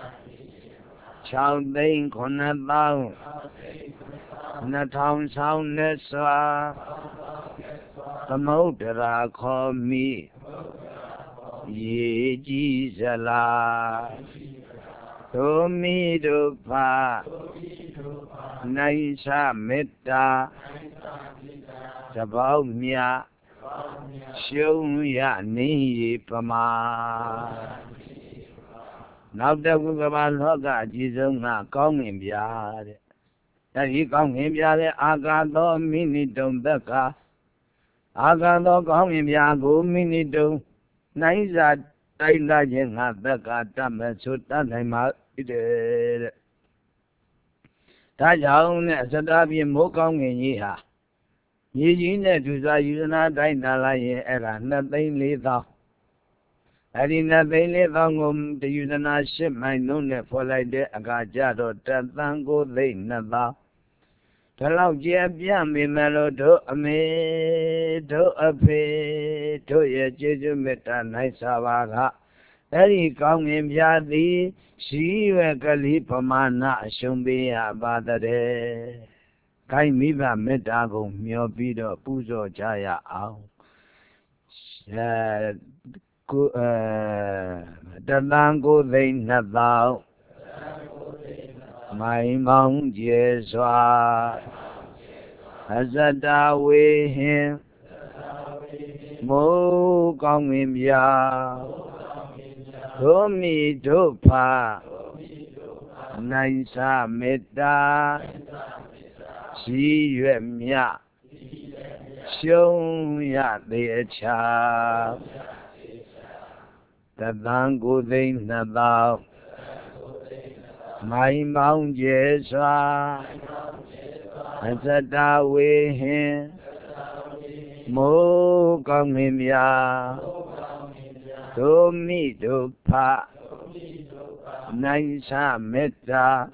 Chow Dane Conabao, Natown sound nessa, the motor I call me, Ye Jesus la. To me to pa, Naisa metta, Tabaumia, Shomia ni pama. Now that we go on Hoga, Jesus not coming beyond. That he coming beyond, I got no minute don't becca. I got no coming beyond, go minute do. Naisa. I like in the goddamn Sudan, I'm out. That young as a W Mokong in Yeha. Ye know to the Yuna Dina and nothing later. Adding nothing later on the Yuna ship, my known for like the Agajado, Tango, they never. The love jam me mellow to a me to a pay to a Jesu meta nice avaga. Eddie come in Yadi, she were Kalipamana, Shumbia Badade. Kai miba metago, mio bido, puzo jaya out. The lango they never. My mount Jesua as a dawe him Mo Gong him ya to me to pa Naisa meta Si yuen ya Xiong ya de cha The lango they never. My mount Jesua as a dawe him Mo Gong him ya to me to pa Naisa meta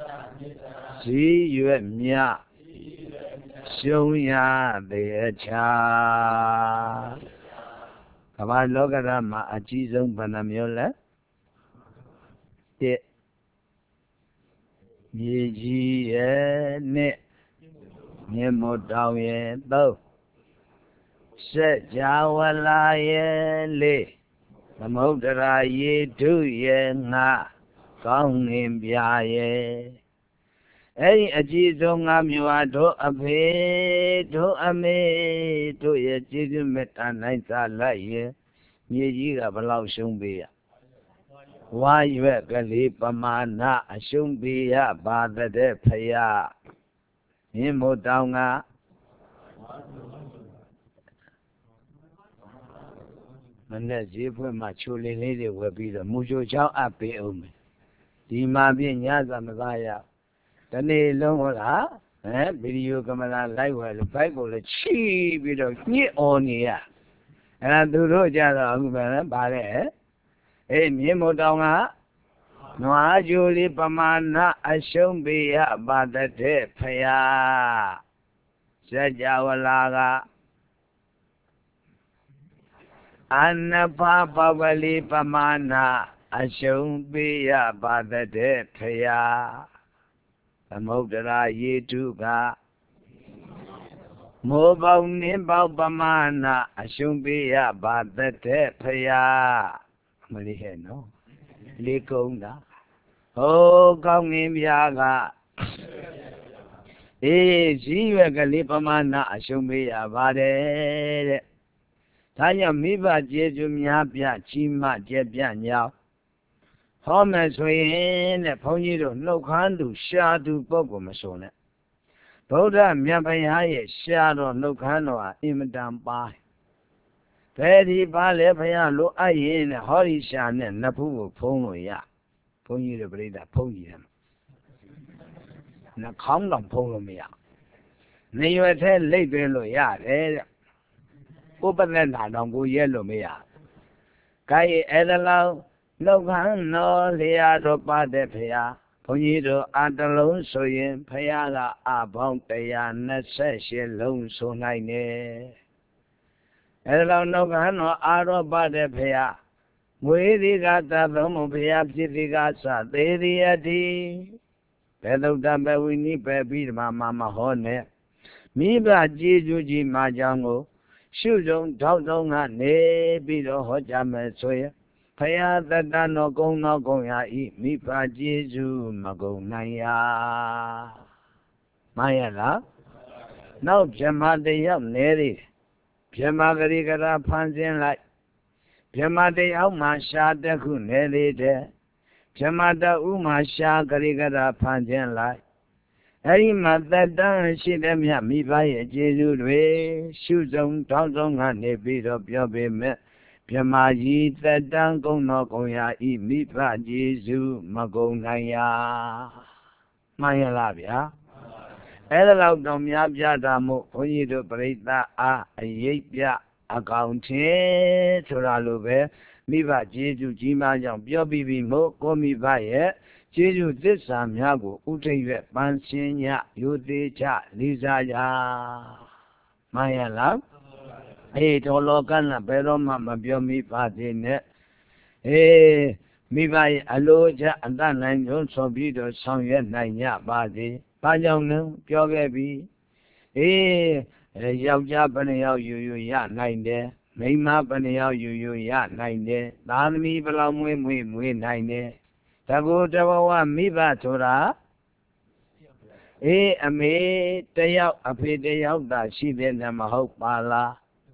Si yuen ya Xiong ya de cha. Come on, look at them, a cheese on Panamiola. Ye ji ye ne Nye mo tao ye to Set jawala ye le Namodara ye tu ye nga Kong him bia ye Eri aji to nga miwa to ape To ame To ye jizu meta naita la ye Nye ji ga balau shung bia Why you at Galipamana, a shumbia, bada de paya. Himo downga Manezi, when my children lady will be the Mujo Chow Ape Ome. The Mabi Yaza Mazaya. The name Longola, eh, video come on like well, the Bible, the cheap, you know, near on here. အဲ့ဒါသူတို့ကြတော့အခုပဲဗါတဲ့အေးမြေမုတ်တောင်ကနွားကြိုလေးပမာဏအရှုံးပေးရပါတဲ့ဖယားစัจ java လာကအနဖပဝလိပမာဏအရှုံးပေးရပါတဲ့ဖယားသမုဒ္ဒရာရေတုကမိုးပေါင်းနှင်းပေါင်းပမာဏအရှုံးပေးရပါတဲ့ဖယားမလေးဟဲ့နော်လေးကုန်းတာဟိုးကောင်းငင်ပြားကအေးဇီးရွက်ကလေးပမာဏအရှုံးပေးရပါတယ်တဲ့ဒါကြောင့်မိဘကျေးဇူးများပြကြီးမားကျက်ပြညောင်းဟောမယ်ဆိုရင်တဲ့ဘုန်းကြီးတို့နှုတ်ခမ်းသူရှာသူပုဂ္ဂိုလ်မဆိုနဲ့ဗုဒ္ဓမြတ်ဘုရားရဲ့ရှာတော်နှုတ်ခမ်းတော်ဟာအင်မတန်ပါဘယ်ဒီပါလဲဘုရားလိုအပ်ရင်နဲ့ဟောဒီရှာနဲ့နှစ်ဖူးကိုဖုံးလို့ရဘုန်းကြီးတို့ပြိဿဖုံးကြည့်တယ်နှာခေါင်းတောင်ဖုံးလို့မရနေရွယ်ထဲလိပ်သွင်းလို့ရတယ်တဲ့ကိုပသက်နာတောင်ကိုရဲလို့မရခိုင်အဲ့ဒါလောက်နှုတ်ခမ်းတော်လျာတော်ပါတဲ့ဖရာဘုန်းကြီးတို့အာတလုံးဆိုရင်ဖရာကအပေါင်းတရားနှစ်ဆယ်ရှစ်လုံးဆိုနိုင်တယ်အဲ့ဒါလောက်နှုတ်ခမ်းတော်အာတော်ပါတဲ့ဖရာမွေးဒီကသသုံးမဖရာဖြစ်ဒီကစသေးဒီအတိဘယ်သုတ္တဘဝိနိပဲပြီးဓမ္မမမဟောနဲ့မိဘကျေးဇူးကြီးမှာကြောင့်ကိုရှုဆုံးထောက်ဆုံးကနေပြီးတော့ဟောကြားမယ်ဆိုရင်ဖယားတတ္တနောကုံသောကုံရာဤမိဘကျေးဇူးမကုံနိုင်ရာမှန်ရလားနောက်ဗြဟ္မာတယောက်နေသေးဗြဟ္မာဂရိကရာဖန်ဆင်းလိုက်ဗြဟ္မာတယောက်မှာရှားတစ်ခုနေသေးတယ်ဗြဟ္မာတဥမှာရှားဂရိကရာဖန်ဆင်းလိုက်အဲ့ဒီမှာတတ္တရှိတဲ့မြတ်မိဘရဲ့ကျေးဇူးတွေရှုဆုံးထောက်ဆုံးကနေပြီးတော့ပြောပေမဲ့ဗြဟ္မာကြီးတတ္တကုံတော်ကုံရာဤမိဘကျေးဇူးမကုံနိုင်ရာမှန်ရလားဗျာအဲ့ဒါတော့တော့များပြတာမို့ဘုန်းကြီးတို့ပြိဿအားအရေးပြအကောင်ထင်းဆိုတာလိုပဲမိဘကျေးဇူးကြီးမားကြောင့်ပြောပြီးပြီမို့ကိုမိဘရဲ့ကျေးဇူးသစ္စာများကိုဥထိပ်ရွက်ပန်းရှင်းညယူသေးချလေးစားကြမှန်ရလားအေးတော်လောကနဲ့ဘယ်တော့မှမပြောမိပါသေးနဲ့အေးမိဘရဲ့အလိုချအတတ်နိုင်ဆုံးဆိုပြီးတော့ဆောင်ရွက်နိုင်ကြပါစေဘာကြောင့်လဲပြောခဲ့ပြီအေးယောက်ျားဘယ်နှယောက်ယူယူရနိုင်တယ်မိန်းမဘယ်နှယောက်ယူယူရနိုင်တယ်သားသမီးဘယ်လောက်မွေးမွေးမွေးနိုင်တယ်တကူတဘဝမိဘဆိုတာအေးအမေတယောက်အဖေတယောက်သာရှိတဲ့နမဟုတ်ပါလား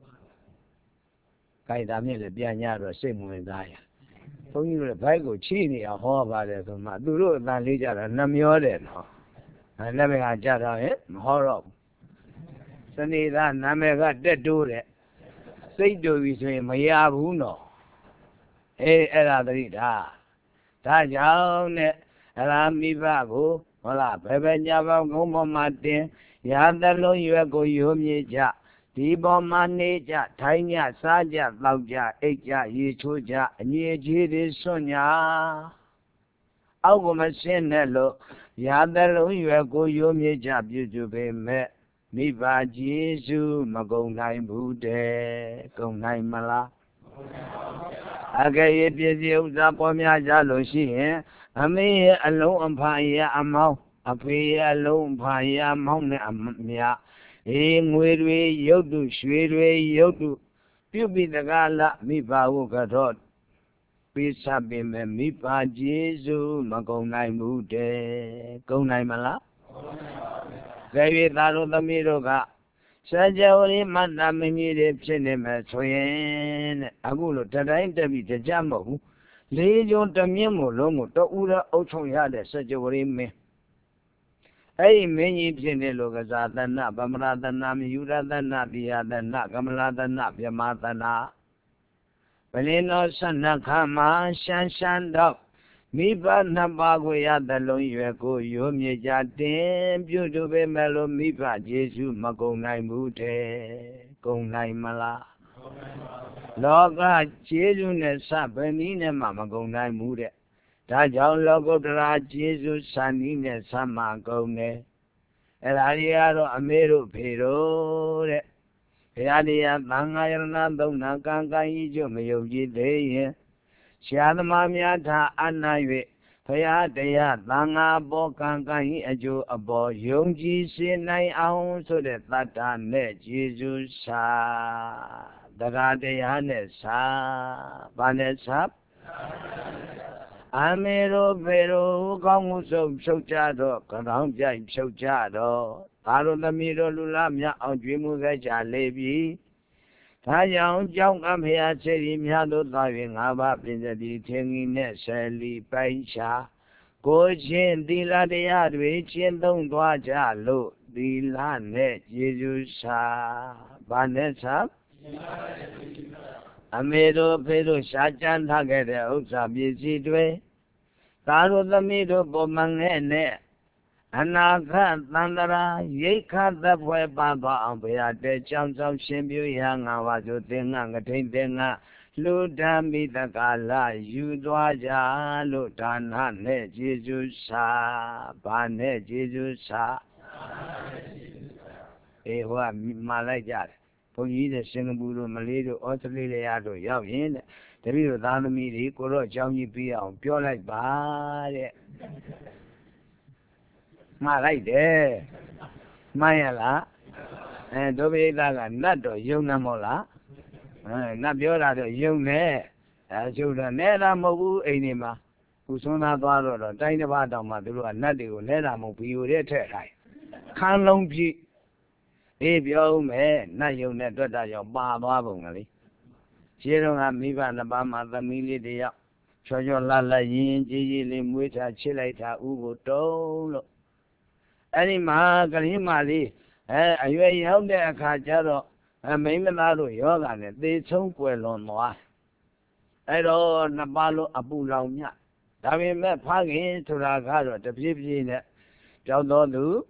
ကြိုက်တာမြင့်လည်းပြန်ညတော့စိတ်မဝင်စားရဘုန်းကြီးတို့ဘိုက်ကိုချိနေအောင်ဟောပါတယ်ဆိုမှသူတို့အတန်လေးကြတာနှမျောတယ်နော်အဲလက်မကကြတော့ဟဲ့မဟောတော့ဘူးစနေသားနာမည်ကတက်တိုးတဲ့စိတ်တူပြီဆိုရင်မရဘူးနော်အေးအဲ့ဒါသတိထားဒါကြောင့်နဲ့အလားမိဘကိုဟုတ်လားဘယ်ဘယ်ညာပေါင်းကုန်းပေါ်မှာတင်ရာသလုံးရွက်ကိုရိုးမြေကြဒီပေါ်မှာနေကြထိုင်ကြစားကြတောက်ကြအိတ်ကြရေချိုးကြအငြိအကျေးတွေစွန့်ညာအောက်ကမရှင်းနဲ့လို့ရာသလုံးရွက်ကိုရိုးမြေကြပြုစုပေမဲ့မိဘကျေးဇူးမကုန်နိုင်ဘူးတဲ့ကုန်နိုင်မလားအကယ်၍ပြည့်စည်ဥစ္စာပေါ်များကြလို့ရှိရင်အမေရဲ့အလုံးအဖာရအမောင်းအဖေရဲ့အလုံးအဖာရအမောင်းနဲ့အမြအေးငွေတွေရုပ်တုရွှေတွေရုပ်တုပြုပိတကားလမိဘဝကတော့ပိစပေမဲ့မိဘကျေးဇူးမကုန်နိုင်ဘူးတဲ့ကုန်နိုင်မလားကဲ၍သာတို့သမီးတို့ကစัจ java လေးမတ္တမင်းကြီးတွေဖြစ်နေမယ်ဆိုရင်တဲ့အခုလိုတတိုင်းတက်ပြီးကြကြမဟုတ်ဘူးလေးကျုံတမြင့်မို့လုံးကိုတဦးရအုပ်ချုပ်ရတဲ့စัจ java လေးမင်းအဲ့ဒီမင်းကြီးဖြစ်နေလို့ကစားသနာဗမရသနာမြယူရသနာပိယသနာကမလာသနာဗြဟ္မာသနာပလင်းတော်ဆန္ဒခမှာရှမ်းရှမ်းတော့မိဘနှစ်ပါးကိုရသလုံးရွယ်ကိုရိုးမြေကြတင်ပြုစုပေမဲ့လို့မိဘကျေးဇူးမကုန်နိုင်ဘူးတဲ့ကုန်နိုင်မလားကုန်နိုင်ပါဘူး Loga Jesu ne Sabani ne Mama Gona Mude. Tajal Logodra Jesu Sani ne Sama Gone. Elariado Amero Pero. Eadia Bangayana Dona Ganga Ijo Mayoji Day. Shadamamiata Anawe. Payadea Banga Bokanga Ajo Abo Yonji Sinai Aun so that Tata Ne Jesus Sa. Dagadeyane sa Vanessa Amero Vero Gonguso Sojado, Kananja Sojado, Taro the Miro Lulamia on Jimugaja Levi. Tayang Jong am here, Serim Yado diving up in the detaining necessarily Paisha. Go chin, Dila de Adwich, and don't watch a look, Dila net, Jesus Vanessa. Amero Pedro Shajan Target, Osa Busy Dway. Taro the Mido Bomangene. Anaka Tandara, Yeka the Boy Baba, and we are the chance of Shimbu Yang, our Tinga, Tinga, Luda the Gala, Udwaja, Lutana, Ne Jesus, Bane Jesus, Ewa Malaja. For you, the Singapore Malayo, Australia, Yaw, the real Danami, Koro, Johnny P. on pure like bad. My right there. Mayala, and Dobe Nato, Yonamola, Nabiola, young there. As you the Nera Mobu Enima, who soon have borrowed Dynavada Maduro, and Nadu, Nera Mobu, Can long be. If you may, not you never that your bar only. She don't have me van the Bama, the Milly, show your lala yin, Gigi lim with a chilata, Ugo tolo. Any Margarimali, eh, are you out there, Cajaro, and Maimanaru Yoga, they so well on moi. I don't Nabalo Abu Launia. Davin met Pagi to Ragaro, the Pipin, Jaudo.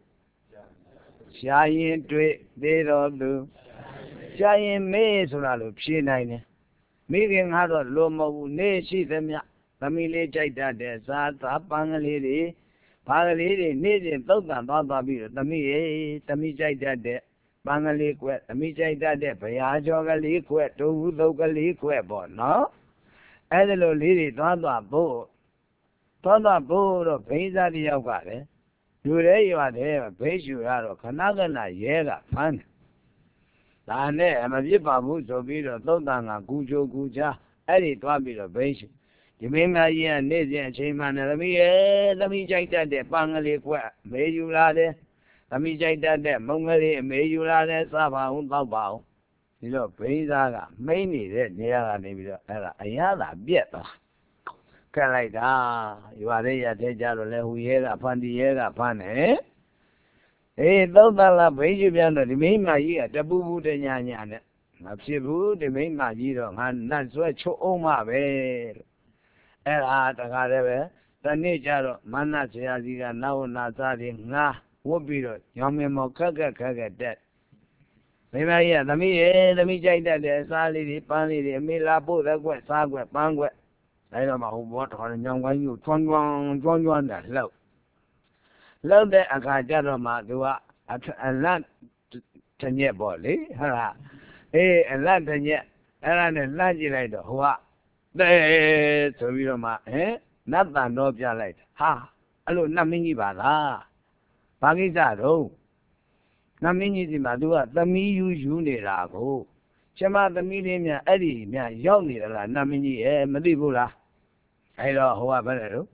Shayin tweet, they don't do. Shayin may solalu, she nine. Meeting had a lomo, ne she them ya. Family Jaita, the Sata, Pangalidi, Pangalidi, needing Totan, Baba Bill, the me, the me Jaita, Bangali quet, the me Jaita, Payajoga liquid, two locally quebo, no? And the lady, Tonda Bo, Tonda Bo of Pesa di Yogare. Today you are there, page you are Kanagana, Yega, fun. Dane, I'm a Yipabu, so be the Totanga, Gujo Guja, Eddie Twabi the base. You may my year, Nizzy and Chayman, and me, let me check that the Pangali, may you lade, let me check that the Mongoli, may you lade, Saba, Untao. You know, Pesa, mainly that near a Ayala, Bieta. Like that, you are there, Tejaro, who hear upon the air upon eh? Eh, though the Bajian, the main my year, the boo de Yan, Absibu, the main my year, and that's what Choma be. Ella, the Gareve, the nature, Manasia, now Nazari, nah, would be the Yamimo Kaga Kaga dead. Maybe the me, the me, the Sally, the Pani, the Milapo, the West Sagua, Pangue. I don't know what on young one you turn one, turn one that low. Love that I got Jaroma do a land ten year body, hurrah. Eh, and land ten year, and a land later, who are there to Roma, eh? Not that no light. Ha, alone, Namini Bala. Pagizado. Namini Madua, the me you unirago. Chema the medium, Eddie, young little Namini, eh, Madibula. I don't know what better.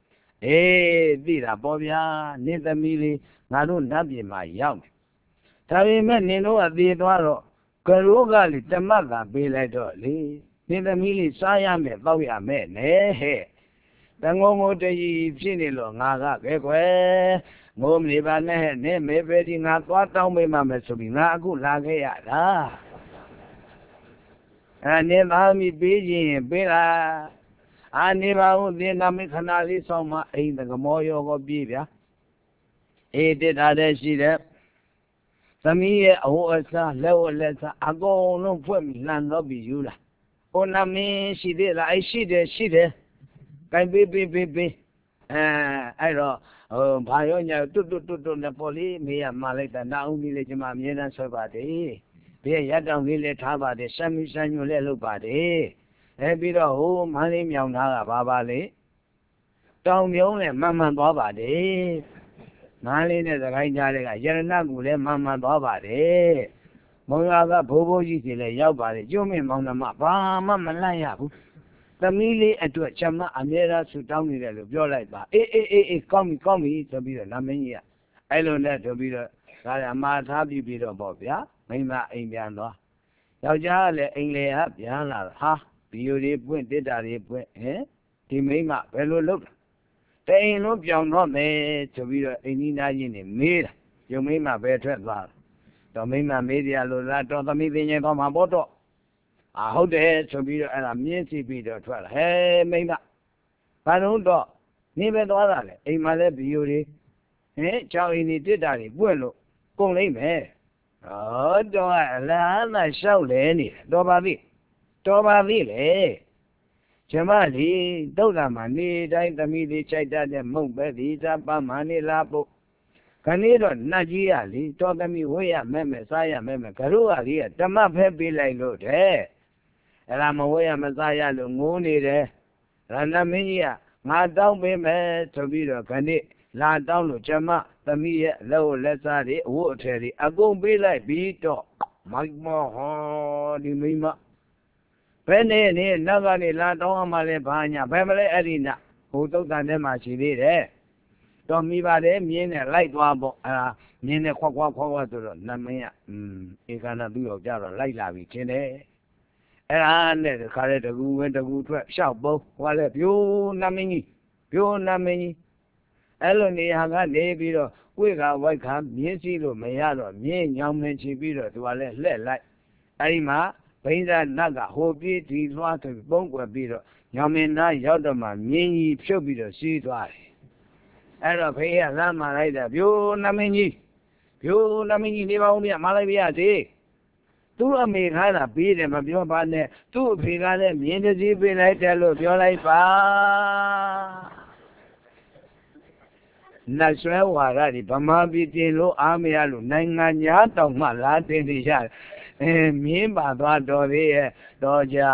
Eh, Vira Bobia, neither Milly, Nadu Nabi, my young. Tavi men, you know, at the Eduardo, Karugali, the mother, be like Dolly, neither Milly, Sayame, Bobia, men, eh, Tango de Finilo, Naga, Eque, Mommy Bane, name everything not what down with Mamma Subinagu, Lagaya. And then I'll be busy, Bella. I never did not make an alice on my aid the Gamoyo or Bibia. He did other see that. The me, oh, it's a lower letter. I go no for me, land of you. နာမင်းရှိသေးလားအဲ့ရှိတယ်ရှိတယ်ကိုင်ပေးပေးပေးပေးအဲအဲ့တော့ဟိုဘာရောညာတွတ်တွတ်တွတ်တွတ်နဲ့ပေါ်လေးမေးရမှလိုက်တာနာဦးကြီးလေးကျွန်မအမြဲတမ်းဆွဲပါတယ်ဘေးရတောင်လေးလည်းထားပါတယ်ဆမ်းမီဆမ်းညွန့်လည်းလုပ်ပါတယ်အဲပြီးတော့ဟိုမန်းလေးမြောင်သားကဘာပါလေတောင်မြုံနဲ့မှန်မှန်သွားပါတယ်မန်းလေးနဲ့သခိုင်းကြားတဲ့ကရတနာကူလည်းမှန်မှန်သွားပါတယ်မုံရွာကဘိုးဘိုးကြီးတွေလည်းရောက်ပါတယ်ကျုံးမင်းမောင်နှမဘာမှမလန့်ရဘူးသမီးလေးအတွက်ကျွန်မအမြဲတမ်းဆူတောင်းနေတယ်လို့ပြောလိုက်ပါအေးအေးအေးအေးကောင်းပြီကောင်းပြီဆိုပြီးတော့နာမင်းကြီးကအဲ့လိုနဲ့ဆိုပြီးတော့ဒါလည်းအမှားထားပြီးပြီးတော့ပေါ့ဗျာမိမအိမ်ပြန်သွားယောက်ျားကလည်းအိမ်လေကပြန်လာဟာဗီယိုတွေပွင့်တစ်တာတွေပွင့်ဟင်ဒီမိမဘယ်လိုလုပ်တာတအိမ်လုံးပြောင်းတော့မယ်ဆိုပြီးတော့အိမ်ကြီးသားကြီးနေမေးတာယုံမိမပဲထွက်သွားတော်မိမမေးကြလို့လားတော်သမီးသိငယ်တော့မှာပေါ့တော့အာဟုတ်တယ်ဆိုပြီးတော့အဲ့ဒါမြင်းစီပြီးတော့ထွက်လာဟဲမိမဘာလို့တော့နေပဲသွားတာလေအိမ်မှာလည်းဗီယိုတွေဟင်ကြောင်အိမ်တွေတစ်တာတွေပွင့်လို့ကုန်လိမ့်မယ်ဟောတော့အလားသာလျှောက်လဲနေတော်ပါပြီတော်ပါပြီလေကျမလေးတုတ်လာမှနေတိုင်းသမီးလေးချိုက်တတ်တဲ့မုံပဲဒီစားပမှနေလားပို့ခဏလေးတော့နှက်ကြီးရလေတော်သမီးဝေးရမဲ့မဲ့စားရမဲ့မဲ့ကရုကလေးကဓမ္မဖဲပေးလိုက်လို့တဲ့အဲ့ဒါမဝေးရမစားရလို့ငိုးနေတယ်ရဏမင်းကြီးကငါတောင်းပေးမယ်ဆိုပြီးတော့ခဏလာတောင်းလို့ကျမသမီးရဲ့လက်ဝလက်စားတွေအဝတ်အထည်တွေအကုန်ပေးလိုက်ပြီးတော့မိုက်မောဟောဒီမိမဘယ်နဲ့နေနောက်ကနေလာတောင်းမှလည်းဘာညာဘယ်မလဲအဲ့ဒီနဟိုသုတ်တန်ထဲမှာရှိသေးတယ်တော့မိပါတယ်မြင်းနဲ့လိုက်သွားပေါ့အဲ့ဒါမြင်းနဲ့ခွက်ခွက်ခွက်ခွက်ဆိုတော့နမင်းကอืมဧကနာသူ့ယောက်ျားတော့လိုက်လာပြီချင်းတယ်အဲ့ဒါနဲ့ခါတဲ့တကူဝင်တကူထွက်ရှောက်ပုံဟောလဲပြိုးနမင်းကြီးပြိုးနမင်းကြီးအဲ့လိုနေရာကနေပြီးတော့ဝိကဝိုက်ခါမြင်းစီလို့မရတော့မြင်းညောင်းနေချပြီးတော့သူကလည်းလှက်လိုက်အဲ့ဒီမှာဘိန်းသားနတ်ကဟိုပြေးဒီလွှားဆိုပုံကွယ်ပြီးတော့ညောင်မင်းသားရောက်တော့မှမြင်းကြီးဖြုတ်ပြီးတော့စီးသွားတယ်အဲ့တော့ဖေးကလမ်းမှာလိုက်တာပြိုးနမင်းကြီးပြိုးနမင်းကြီးနေပါဦးမြတ်မလိုက်ပြရစေသူ့အမေခါတာပြီးတယ်မပြောပါနဲ့သူ့အဖေကလည်းမြင်းတစည်းပေးလိုက်တယ်လို့ပြောလိုက်ပါနတ်ဆွဲဝါရဒီဗမာပြည်တင်လို့အားမရလို့နိုင်ငံညာတောင်မှလာတင်နေရအဲမြင်းပါသွားတော်သေးရဲ့တော်ကြာ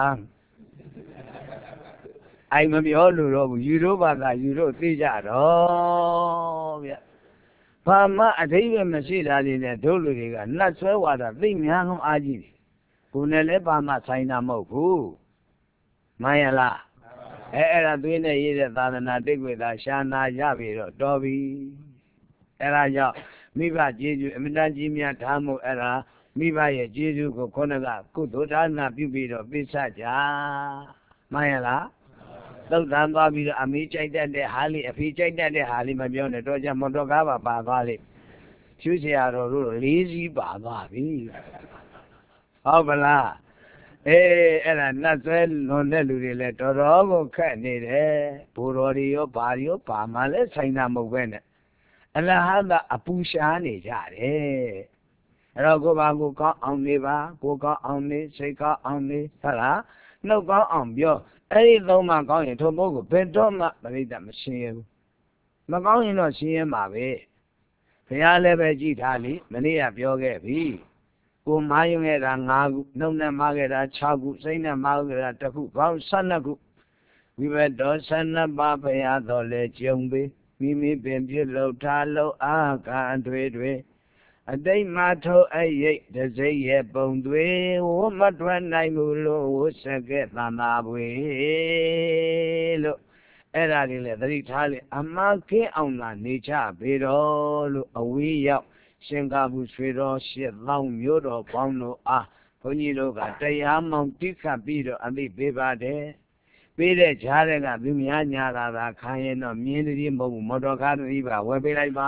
အိမ်မပြောလို့တော့ဘူးယူတို့ဘာသာယူတို့သိကြတော့ဗျဘာမှအထိပ္ပယ်မရှိတာလေးနဲ့တို့လူတွေကနတ်ဆွဲဝါဒသိများလုံးအားကြီးတယ်ကိုယ်နဲ့လည်းဘာမှဆိုင်တာမဟုတ်ဘူးမှန်ရလားအဲအဲ့ဒါသွေးနဲ့ရေးတဲ့သာသနာတိတ်ွေသာရှာနာရပြီတော့တော်ပြီအဲ့ဒါကြောင့်မိဘကျေးဇူးအမြဲတမ်းကြီးများထားမှုအဲ့ဒါမိဘရဲ့ကျေးဇူးကိုခေါင်းကကုသိုလ်ဒါနပြုပြီးတော့ပိစကြမှန်ရလားသုတ်တန်သွားပြီးတော့အမေကြိုက်တတ်တဲ့ဟာလေးအဖေကြိုက်တတ်တဲ့ဟာလေးမပြောနဲ့တော့ကြမော်တော်ကားပါပါသွားလိမ့်ဖြူเสียတော်တို့လေးစီးပါသွားပြီဟုတ်ပါလားအေးအဲ့ဒါနတ်ဆွဲလွန်တဲ့လူတွေလည်းတော်တော်ကိုခက်နေတယ်ဘိုးတော်တွေရောဘာတွေရောဘာမှလည်းဆိုင်တာမဟုတ်ပဲနဲ့အလဟဒအပူရှားနေကြတယ်အဲ့တော့ကိုပါကိုကောင်းအောင်နေပါကိုကောင်းအောင်နေစိတ်ကောင်းအောင်နေဟုတ်လားနှုတ်ကောင်းအောင်ပြောအဲ့ဒီသုံးမှကောင်းရင်ထိုပုဂ္ဂိုလ်ဘယ်တော့မှပရိသတ်မရှင်းရဘူးမကောင်းရင်တော့ရှင်းရမှာပဲဘုရားလည်းပဲကြည်ထားလိမနေ့ကပြောခဲ့ပြီကိုမာယုံခဲ့တာ၅ခုနှုတ်နဲ့မာခဲ့တာ၆ခုစိတ်နဲ့မာခဲ့တာတစ်ခုပေါင်း၁၂ခုဝိဘတ်တော်၁၂ပါးဘုရားတော်လဲကျုံပေမိမိပင်ပြလှုပ်ထားလို့အာခံတွေတွေအတိတ်မှာထိုအရိတ်တစိမ့်ရဲ့ပုံသွေဝမထွက်နိုင်ဘူးလို့ဝစကဲ့သန္တာပွေလို့အဲ့ဒါလေးလေသတိထားလေအမှန်ကင်းအောင်လာနေကြပေတော်လို့အဝေးရောက်ရှင်ကာဘူးဆွေတော်ရှစ်သောင်းမျိုးတော်ပေါင်းတို့အားဘုန်းကြီးတို့ကတရားမောင်တိခတ်ပြီးတော့အသိပေးပါတယ်ပေးတဲ့ဈာတဲ့ကသူများညာတာသာခံရင်တော့မြင်းတည်းမဟုတ်ဘူးမော်တော်ကားတည်းပါဝယ်ပေးလိုက်ပါ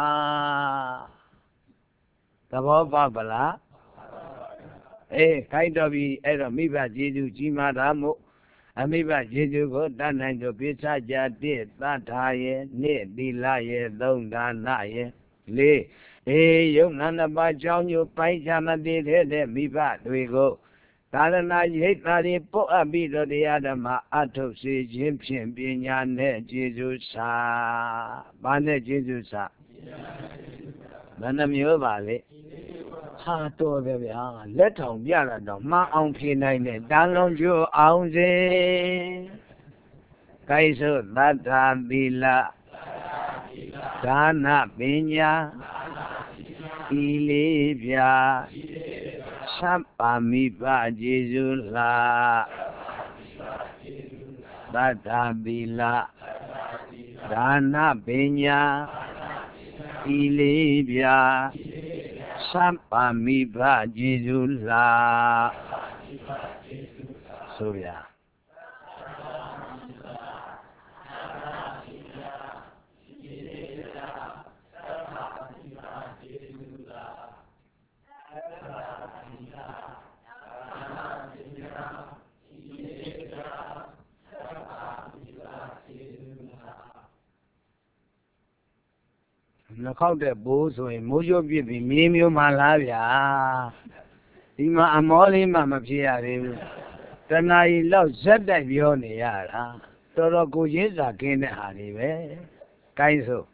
သဘောပေါက်ပလားအေးခိုင်းတော်ပြီအဲ့တော့မိဘကျေးဇူးကြီးမားတာမို့အမိဘကျေးဇူးကိုတတ်နိုင်တို့ပိစကြတိသတ္ထာရဲ့နေ့သီလရဲ့သုံးဒါနရဲ့လေးအေးယုံနာနှစ်ပါးကြောင်းညိုပိုင်းချမတည်တဲ့မိဘတွေကိုသာရဏရိတ်တာတွေပုတ်အပ်ပြီးတော့တရားဓမ္မအထုတ်စေခြင်းဖြင့်ပညာနဲ့ကျေစုစာဘာနဲ့ကျေစုစာဘယ်နှမျိုးပါလဲဟာတော်တယ်ဗျာလက်ထောင်ပြတာတော့မှန်အောင်ဖြေနိုင်တယ်တန်လုံးကျိုးအောင်စေကိုင်းစို့သတ္တာသီလဒါနပညာဤလေးပြသဗ္ဗမိဘကျေစုလာသတ္တာသီလဒါနပညာဤလေးပြသဗ္ဗမိဘကျေစုလာဆိုဗျာနှခောက်တဲ့ဘိုးဆိုရင်မိုးကြိုးပြစ်ပြီးမြေမျိုးမှလားဗျာဒီမှာအမောလေးမှမဖြစ်ရသေးဘူးတဏှာကြီးလောက်ဇက်တိုက်ပြောနေရတာတော်တော်ကိုရင်းစာကင်းတဲ့ဟာတွေပဲကိုင်းစို့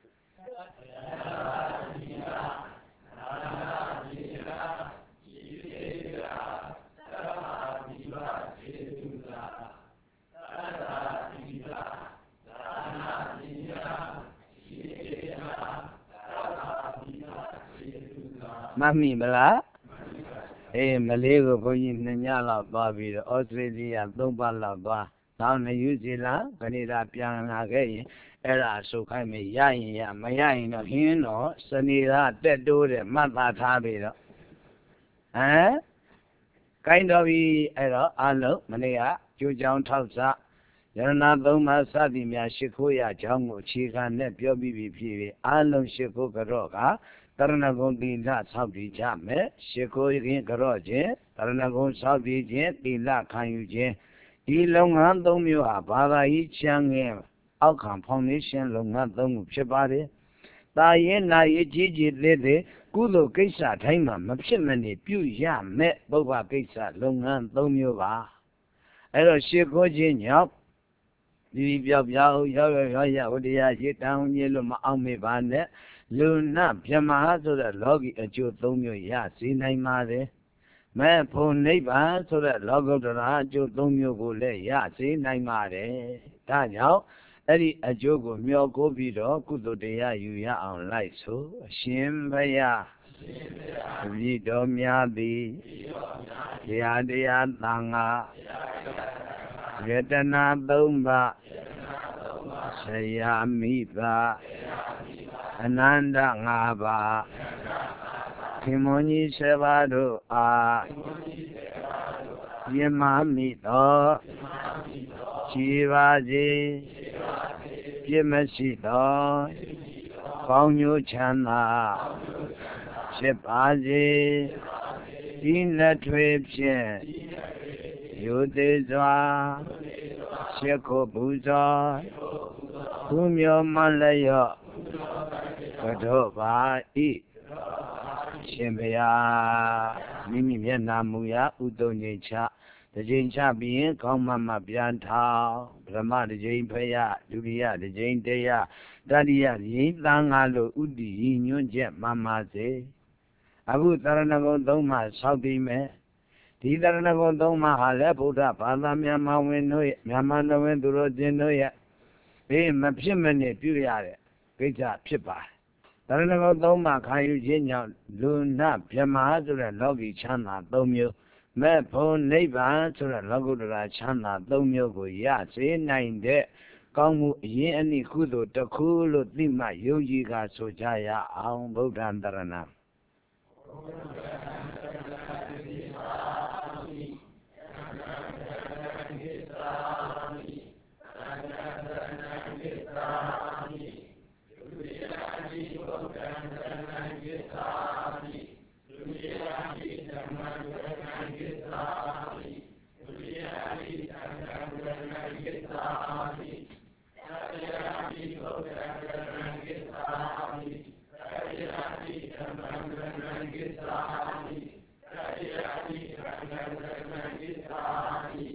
မမိမလားအေးမလေးကိုဘုန်းကြီးနှစ်ညလောက်သွားပြီးတော့ဩစတြေးလျသုံးပတ်လောက်သွားနောက်နယူးဇီလန်ကနေဒါပြန်လာခဲ့ရင်အဲ့ဒါဆိုခိုင်းမယ်ရရင်ရမရရင်တော့ဟင်းတော့စနေကတက်တိုးတယ်မှတ်သားထားပြီးတော့ဟမ်ကိုင်းတော်ပြီအဲ့တော့အလုံးမနေ့ကကျိုးချောင်းထောက်စားယရဏသုံးပါးစသည်များရှိခိုးရကြောင်းကိုအခြေခံနဲ့ပြောပြီးပြီဖြစ်ပြီးအလုံးရှိခိုးကြော့ကတရဏဂုံသီလဆောက်တည်ကြမယ်ရှိခိုးရင်ကြော့ခြင်းတရဏဂုံဆောက်တည်ခြင်းသီလခံယူခြင်းဒီလုပ်ငန်းသုံးမျိုးဟာဘာသာရေးချမ်းငယ်အောက်ခံဖောင်ဒေးရှင်းလုပ်ငန်းသုံးခုဖြစ်ပါတယ်တာရင်နာရေးကြီးကြီးလေးလေးကုသိုလ်ကိစ္စတိုင်းမှာမဖြစ်မနေပြုရမယ်ပုဗ္ဗကိစ္စလုပ်ငန်းသုံးမျိုးပါအဲ့တော့ရှိခိုးခြင်းကြောင့်ဒီပြောက်ပြောက်ရောက်ရောက်ရောက်ဝတရားရှိတောင်းကြီးလို့မအောင်မေပါနဲ့လူနာဗြဟ္မာဆိုတဲ့လောကီအကျိုးသုံးမျိုးရစေနိုင်ပါတယ်မဲ့ဖို့နိဗ္ဗာန်ဆိုတဲ့လောကုတ္တရာအကျိုးသုံးမျိုးကိုလည်းရစေနိုင်ပါတယ်ဒါကြောင့်အဲ့ဒီအကျိုးကိုမျှော်ကိုပြီးတော့ကုသိုလ်တရားယူရအောင်လိုက်ဆိုအရှင်ဘုရားတပည့်တော်များသည်တရားတရားသံဃာယတနာသုံးပါးဆရာမိဘအနန္တငါးပါးခင်မွန်ကြီးဆယ်ပါးတို့အားယမမိတော်ခြေပါစေပြည့်မရှိတော်ကောင်းကျိုးချမ်းသာဖြစ်ပါစေဒီလက်ထွေဖြင့်ယုသေးစွာရှိခိုးပူဇော်သူမျိုးမလျော့ကတော့ပါဤရှင်ဘုရားမိမိမျက်နာမူရာဥတုံငိချတစ်ကြိမ်ချပြီးရင်ကောင်းမှမှပြန်ထောင်ပထမတစ်ကြိမ်ဖယဒုတိယတစ်ကြိမ်တရားတတိယတစ်ကြိမ်သံဃာလို့ဥတည်ရည်ညွှန်းချက်မှန်ပါစေအခုတရဏဂုံသုံးပါးဆောက်ပြီးမယ်ဒီတရဏဂုံသုံးပါးဟာလည်းဗုဒ္ဓဘာသာမြန်မာဝင်တို့ရဲ့မြန်မာတော်ဝင်သူတော်စင်တို့ရဲ့ဘေးမဖြစ်မနေပြုရတဲ့ကိစ္စဖြစ်ပါတယ်တရဏဂုံသုံးပါးခံယူခြင်းကြောင့်လူနာဗြဟ္မာဆိုတဲ့လောကီချမ်းသာသုံးမျိုးမဲ့ဖို့နိဗ္ဗာန်ဆိုတဲ့လောကုတ္တရာချမ်းသာသုံးမျိုးကိုရစေနိုင်တဲ့ကောင်းမှုအရင်အနည်းကုသိုလ်တစ်ခုလို့သိမှယုံကြည်ကဆိုကြရအောင်ဗုဒ္ဓံတရဏံ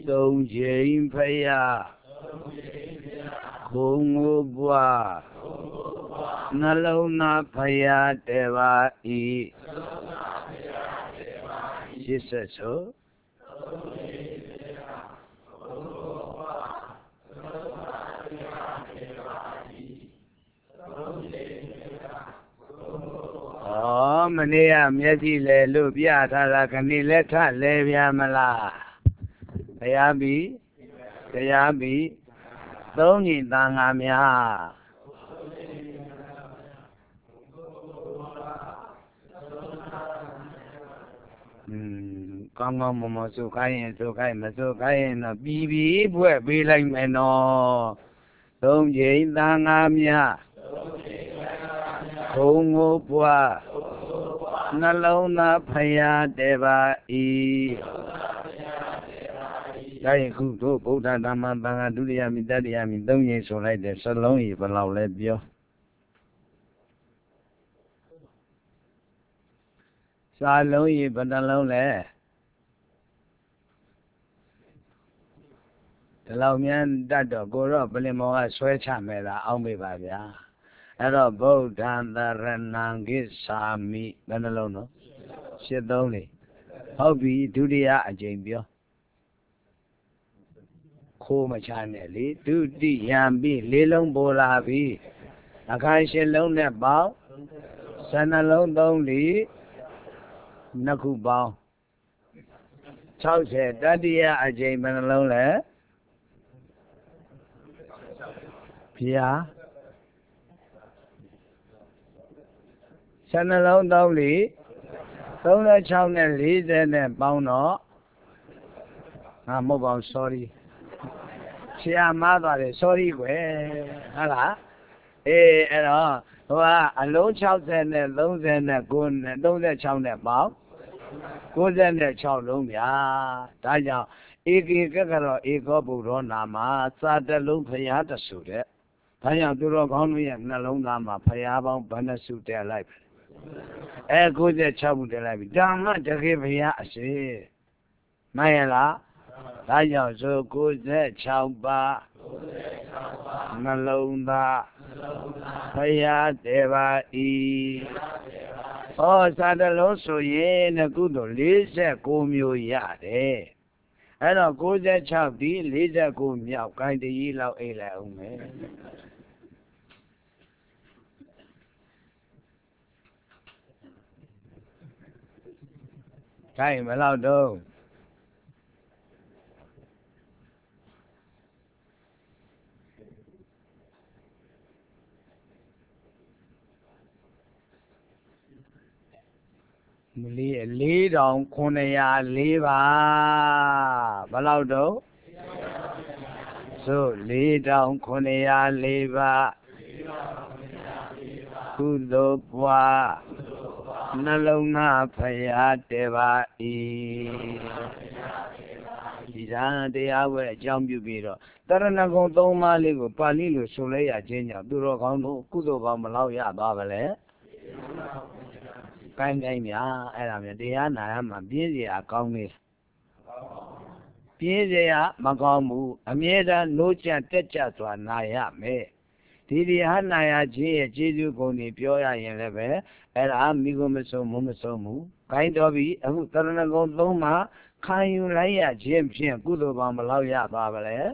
သုံးချိန်ဖယားခုံကိုပွားနှလုံးသားဖယားတည်ပါ၏ရှစ်ဆက်ဆိုဩမနေ့ကမျက်စိလဲလို့ပြထားတာခဏလက်ထလဲပြန်မလားဘုရားပြီတရားပြီသုံးညီတန်ဃာများอืมကောင်းကောင်းမမစုခိုင်းရင်စုခိုင်းမစုခိုင်းရင်တော့ပြီးပြီးဖွဲ့ပေးလိုက်မယ်နော်သုံးချိန်တန်ဃာများခုံကိုပွားနှလုံးသားဖယားတည်ပါ၏ဒါရင်ခုတို့ဗုဒ္ဓဓမ္မသံဃာဒုတိယမိတတိယမိသုံးချိန်ဆိုလိုက်တဲ့စလုံးကြီးဘယ်လောက်လဲပြောစာလုံးကြီးဘယ်နှလုံးလဲဒီလောက်များတတ်တော့ကိုတော့ပလင်မောကဆွဲချမယ်လားအောင်းမေပါဗျာအဲ့တော့ဗုဒ္ဓံသရဏံကိသာမိဘယ်နှလုံးနော်ရှစ်သုံးလေဟုတ်ပြီဒုတိယအကြိမ်ပြောခိုးမချနဲ့လေဒုတိယံပြီလေးလုံးပေါ်လာပြီအခါရှစ်လုံးနဲ့ပေါင်းဆယ်နှလုံးသုံးလီနှစ်ခုပေါင်း၆၀တတိယအကြိမ်ဘယ်နှလုံးလဲဘုရားဆယ်နှလုံးသုံးလီသုံး၆နဲ့၄၀နဲ့ပေါင်းတော့ငါမဟုတ်ပါဘူး sorry ဆရာမသွားတယ် sorry ကွယ်ဟုတ်လားအေးအဲ့တော့ဟိုကအလုံး၆၀နဲ့၃၀နဲ့ကိုနဲ့၃၆နဲ့ပေါင်း၉၆လုံးဗျာဒါကြောင့်ဧကေကကရောဧကောဗုဒ္ဓောနာမှာစာတလုံးဖရာတဆူတဲ့ဒါကြောင့်သူတော်ကောင်းတို့ရဲ့နှလုံးသားမှာဖရာပေါင်းဘယ်နှစုတက်လိုက်အဲ၉၆ခုတက်လိုက်ပြီဓမ္မတခေဖရာအစေမှန်ရလားဒါကြောင့်ဆို၉၆ပါးနှလုံးသားဖရာတည်ပါ၏ဩစာတလုံးဆိုရင်ကုသိုလ်၄၉မျိုးရတယ်အဲ့တော့၉၆ဒီ၄၉မြောက်ကိုင်းတကြီးလောက်အိတ်လိုက်အောင်မယ်ကိုင်းဘယ်လောက်တော့မလေးလေးတောင်ခုနှစ်ရာလေးပါဘယ်လောက်တော့ဆိုလေးတောင်ခုနှစ်ရာလေးပါကုသိုလ်ပွားနှလုံးသားဖရာတည်ပါ၏ဒီသာတရားဝဲအကြောင်းပြုပြီးတော့တရဏဂုံသုံးပါးလေးကိုပါဠိလိုဆိုလဲရခြင်းကြောင့်သူတော်ကောင်းတို့ကုသိုလ်ပေါင်းမလောက်ရသွားပါလေကိုင်းတိုင်းများအဲ့ဒါမျိုးတရားနာရမှာပြင်းစရာကောင်းနေပြင်းစရာမကောင်းဘူးအမြဲတမ်းနိုးကြတက်ကြစွာနာရမယ်ဒီတရားနာရခြင်းရဲ့ကျေးဇူးကုန်တွေပြောရရင်လည်းပဲအဲ့ဒါမိကိုမဆုံးမမဆုံးဘူးကိုင်းတော်ပြီအခုတရဏဂုံသုံးပါးခံယူလိုက်ရခြင်းဖြင့်ကုသိုလ်ပေါင်းဘယ်လောက်ရသွားပါလဲ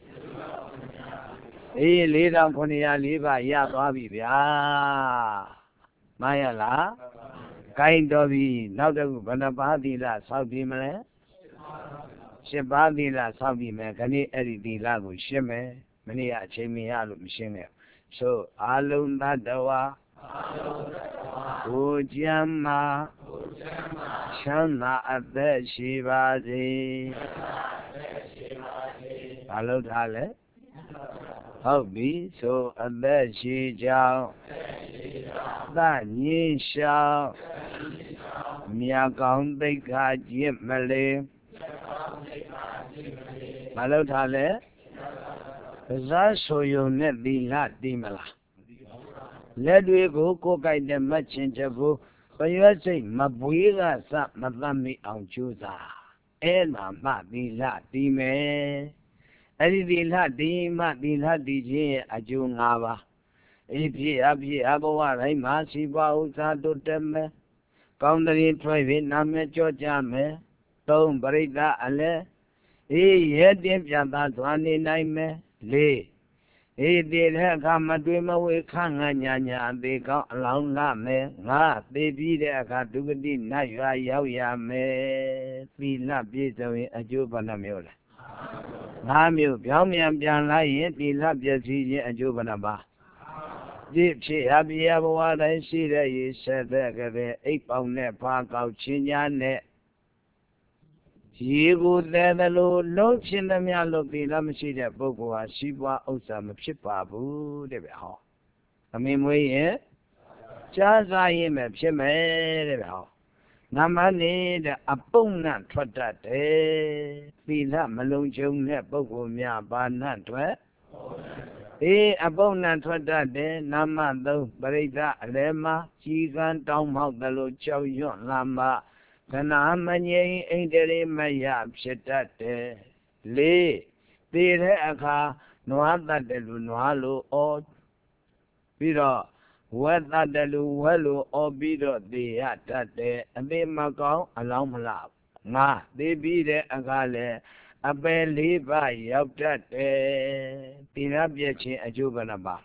အေးလေးတောင်ခုနှစ်ရာလေးပါရသွားပြီဗျာမှန်ရလားကိုင်းတော်ပြီနောက်တစ်ခုဘယ်နှပါးသီလဆောက်ပြီးမလဲရှစ်ပါးသီလဆောက်ပြီးမယ်ခဏအဲ့ဒီသီလကိုရှင်းမယ်မနေ့ကအချိန်မရလို့မရှင်းနဲ့ဆိုအာလုံတတ္တဝါကိုကျမ်းမာချမ်းသာအသက်ရှိပါစေဘာလို့ထားလဲဟုတ်ပြီဆိုအသက်ရှိကြောင်းသညင်းရှောင်းမြတ်ကောင်းသိက္ခာကျင့်မလေးဘာလို့ထားလဲဇာဆိုယုံနဲ့သီလတည်မလားလက်တွေကိုကိုယ်ကြိုက်တဲ့မှတ်ချင်းချက်ကိုပရွက်စိတ်မပွေးကစမသတ်မိအောင်ကြိုးစားအဲနာမသီလတည်မယ်အဲ့ဒီသီလတည်မှသီလတည်ခြင်းရဲ့အကျိုး၅ပါးအေးဖြစ်အဖြစ်အဘဝတိုင်းမှာရှိပွားဥစ္စာတိုးတက်မယ်ကောင်းတဲ့ထွက်ပြီးနာမည်ကြောကြမယ်သုံးပရိသတ်အလဲအေးရဲတင်းပြတ်သားစွာနေနိုင်မယ်လေးအေးတည်တဲ့အခါမတွေးမဝေခန့်ငါညာညာအသေးကောင်းအလောင်းလာမယ်ငါသေပြီးတဲ့အခါဒုက္ခတိနတ်ရွာရောက်ရမယ်သီလပြည့်စုံရင်အကျိုးဘယ်နှမျိုးလဲငါးမျိုးပြောင်းပြန်ပြန်လိုက်ရင်သီလပြည့်စည်ခြင်းအကျိုးဘယ်နှပါပြည့်ဖြစ်အပြည့်ဘဝတိုင်းရှိတဲ့ရေဆက်တဲ့ကလေးအိပ်ပေါင်းနဲ့ဖားကောက်ချင်းညာနဲ့ရေကိုတဲတယ်လို့လုံးဖြစ်သမျှလို့သီလမရှိတဲ့ပုဂ္ဂိုလ်ဟာရှိပွားဥစ္စာမဖြစ်ပါဘူးတဲ့ဗျဟောအမေမွေးရင်ကြားစားရင်ပဲဖြစ်မယ်တဲ့ဗျဟောနမနေတဲ့အပုံနဲ့ထွက်တတ်တယ်သီလမလုံးကျုံတဲ့ပုဂ္ဂိုလ်များဘာနဲ့ထွက်အေးအပုံနဲ့ထွက်တတ်တယ်နမသုံးပရိသတ်အလဲမှာကြီးကန်းတောင်းမောက်တယ်လို့ကြောက်ရွံ့လာမှာခဏမငြိမ်အိန္ဒြေမယဖြစ်တတ်တယ်လေးသေတဲ့အခါနွားတတ်တယ်လို့နွားလို့ဩပြီးတော့ဝက်တတ်တယ်လို့ဝက်လို့ဩပြီးတော့သေရတတ်တယ်အသေးမကောင်းအလောင်းမလားငါသေပြီးတဲ့အခါလဲအပယ်လေးပါးရောက်တတ်တယ်သီလပြည့်ခြင်းအကျိုးဘယ်နှပါ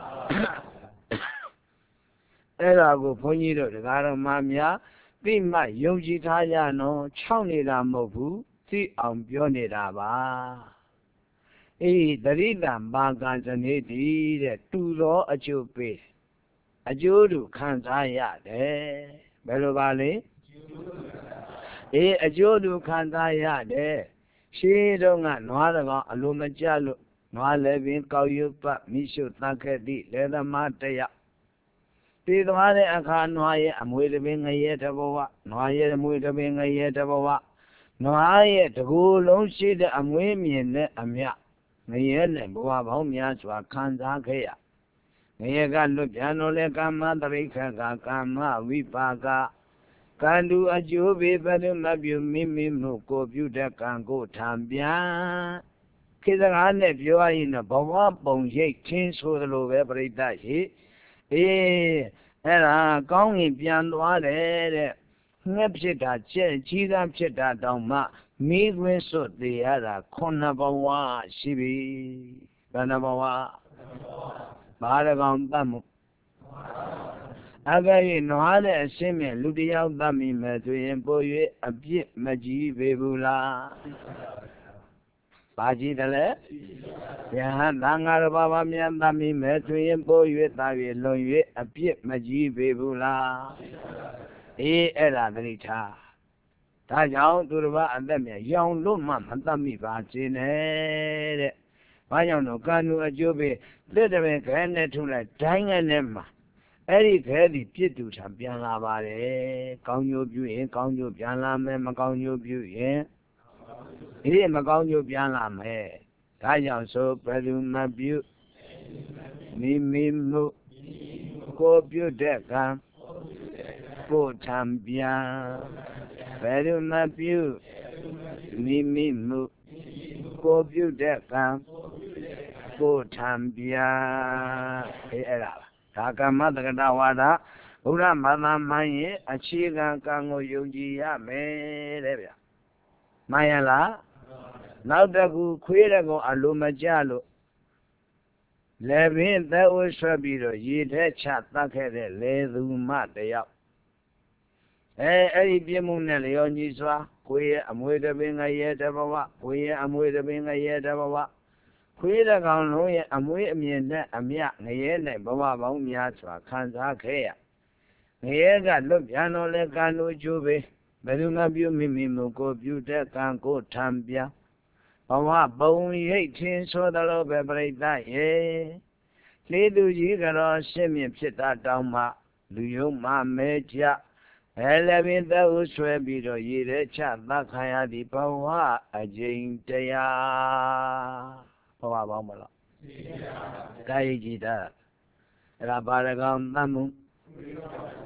အဲ့ဒါကိုဘုန်းကြီးတို့တရားတော်မှာများသိမှယုံကြည်ထားရနော်ခြောက်နေတာမဟုတ်ဘူးသိအောင်ပြောနေတာပါအေးတရိတံဘာကံစနေတိတဲ့တူသောအကျိုးပေးအကျိုးတူခံစားရတယ်ဘယ်လိုပါလဲအေးအကျိုးတူခံစားရတယ်ရှေးတုန်းကနွားတကောင်အလိုမကျလို့နွားလည်းပင်ကောက်ရွတ်ပတ်မိရှုတတ်ခဲ့သည့်လေသမားတယောက်တည်သွားတဲ့အခါနွားရဲ့အမွေတပင်ငရဲတဘဝနွားရဲ့အမွေတပင်ငရဲတဘဝနွားရဲ့တကူလုံးရှိတဲ့အမွေမြင်တဲ့အမြငရဲနဲ့ဘဝပေါင်းများစွာခံစားခဲ့ရငရဲကလွတ်ပြန်တော့လေကာမတရိခကကာမဝိပါကကံတူအကျိုးပေးပရိမပြုမိမိမှုကိုပြုတဲ့ကံကိုထံပြန်ခေစကားနဲ့ပြောရရင်ဘဝပုံရိပ်ချင်းဆိုသလိုပဲပြိတ္တရှိအေးအဲ့ဒါကောင်းရင်ပြန်သွားတယ်တဲ့ငှက်ဖြစ်တာကြက်ကြီးကန်းဖြစ်တာတောင်မှမိခွင်းစွတ်သေးရတာခုနှစ်ဘဝရှိပြီဘယ်နှဘဝဘာတကောင်တတ်မှုအကယ်၍နွားတဲ့အရှင်းမြလူတယောက်တတ်မိမယ်ဆိုရင်ပို၍အပြစ်မကြီးပေဘူးလားဘာကြီးတယ်လဲယဟန်သံဃာတော်ဘာဘာမြန်တတ်မိမယ်ဆိုရင်ပို၍သာ၍လွန်၍အပြစ်မကြီးပေဘူးလားအေးအဲ့ဒါသတိထားဒါကြောင့်သူတစ်ပါးအသက်မြတ်ရောင်လို့မှမတတ်မိပါစေနဲ့တဲ့ဘာကြောင့်တော့ကာနုအကျိုးပေးလက်တပင်ခဲနဲ့ထုလိုက်ဒိုင်းငယ်နဲ့မှာအဲ့ဒီခဲသည်ပြစ်တူထံပြန်လာပါတယ်ကောင်းကျိုးပြုရင်ကောင်းကျိုးပြန်လာမယ်မကောင်းကျိုးပြုရင်ဒီမကောင်းကျိုးပြန်လာမယ်ဒါကြောင့်ဆိုဘယ်သူမပြုမိမိမှုကိုပြုတဲ့ကံကိုထံပြန်ဘယ်သူမပြုမိမိမှုကိုပြုတဲ့ကံကိုထံပြန်အေးအဲ့ဒါဒါကမ္မတက္ကတာဝါဒဘုရားဘာသာမှန်ရဲ့အခြေခံကံကိုယုံကြည်ရမယ်တဲ့ဗျမှန်ရလားနောက်တစ်ခုခွေးတဲ့ကောင်အလိုမကျလို့လည်းပင်သက်ဝှဆွဲပြီးတော့ရေထဲချတတ်ခဲ့တဲ့လေသူမတယောက်အဲအဲ့ဒီပြမှုနဲ့လျော်ညီစွာခွေးရဲ့အမွေတပင်ငရဲတဘဝခွေးရဲ့အမွေတပင်ငရဲတဘဝခွေးတဲ့ကောင်လုံးရဲ့အမွေအမြင်နဲ့အမြငရဲနဲ့ဘဝပေါင်းများစွာခံစားခဲ့ရငရဲကလွတ်ပြန်တော့လေကံတို့ကျိုးပဲဘယ်သူမှပြုမိမိမှုကိုပြုတဲ့ကံကိုထံပြန်ဘဝပုံရိပ်ထင်းဆိုသလိုပဲပြိတ္တရဲ့လေးသူကြီးကတော့ရှင်းမြင်ဖြစ်တာတောင်းမှလူယုံမှမဲကြအဲလည်းပင်သက်ဟုဆွဲပြီးတော့ရေထဲချသတ်ခံရသည်ဘဝအကျဉ်းတရားဘဝပေါင်းမလားကာယကြည်တာအဲ့ဒါဘာရကောင်သတ်မှု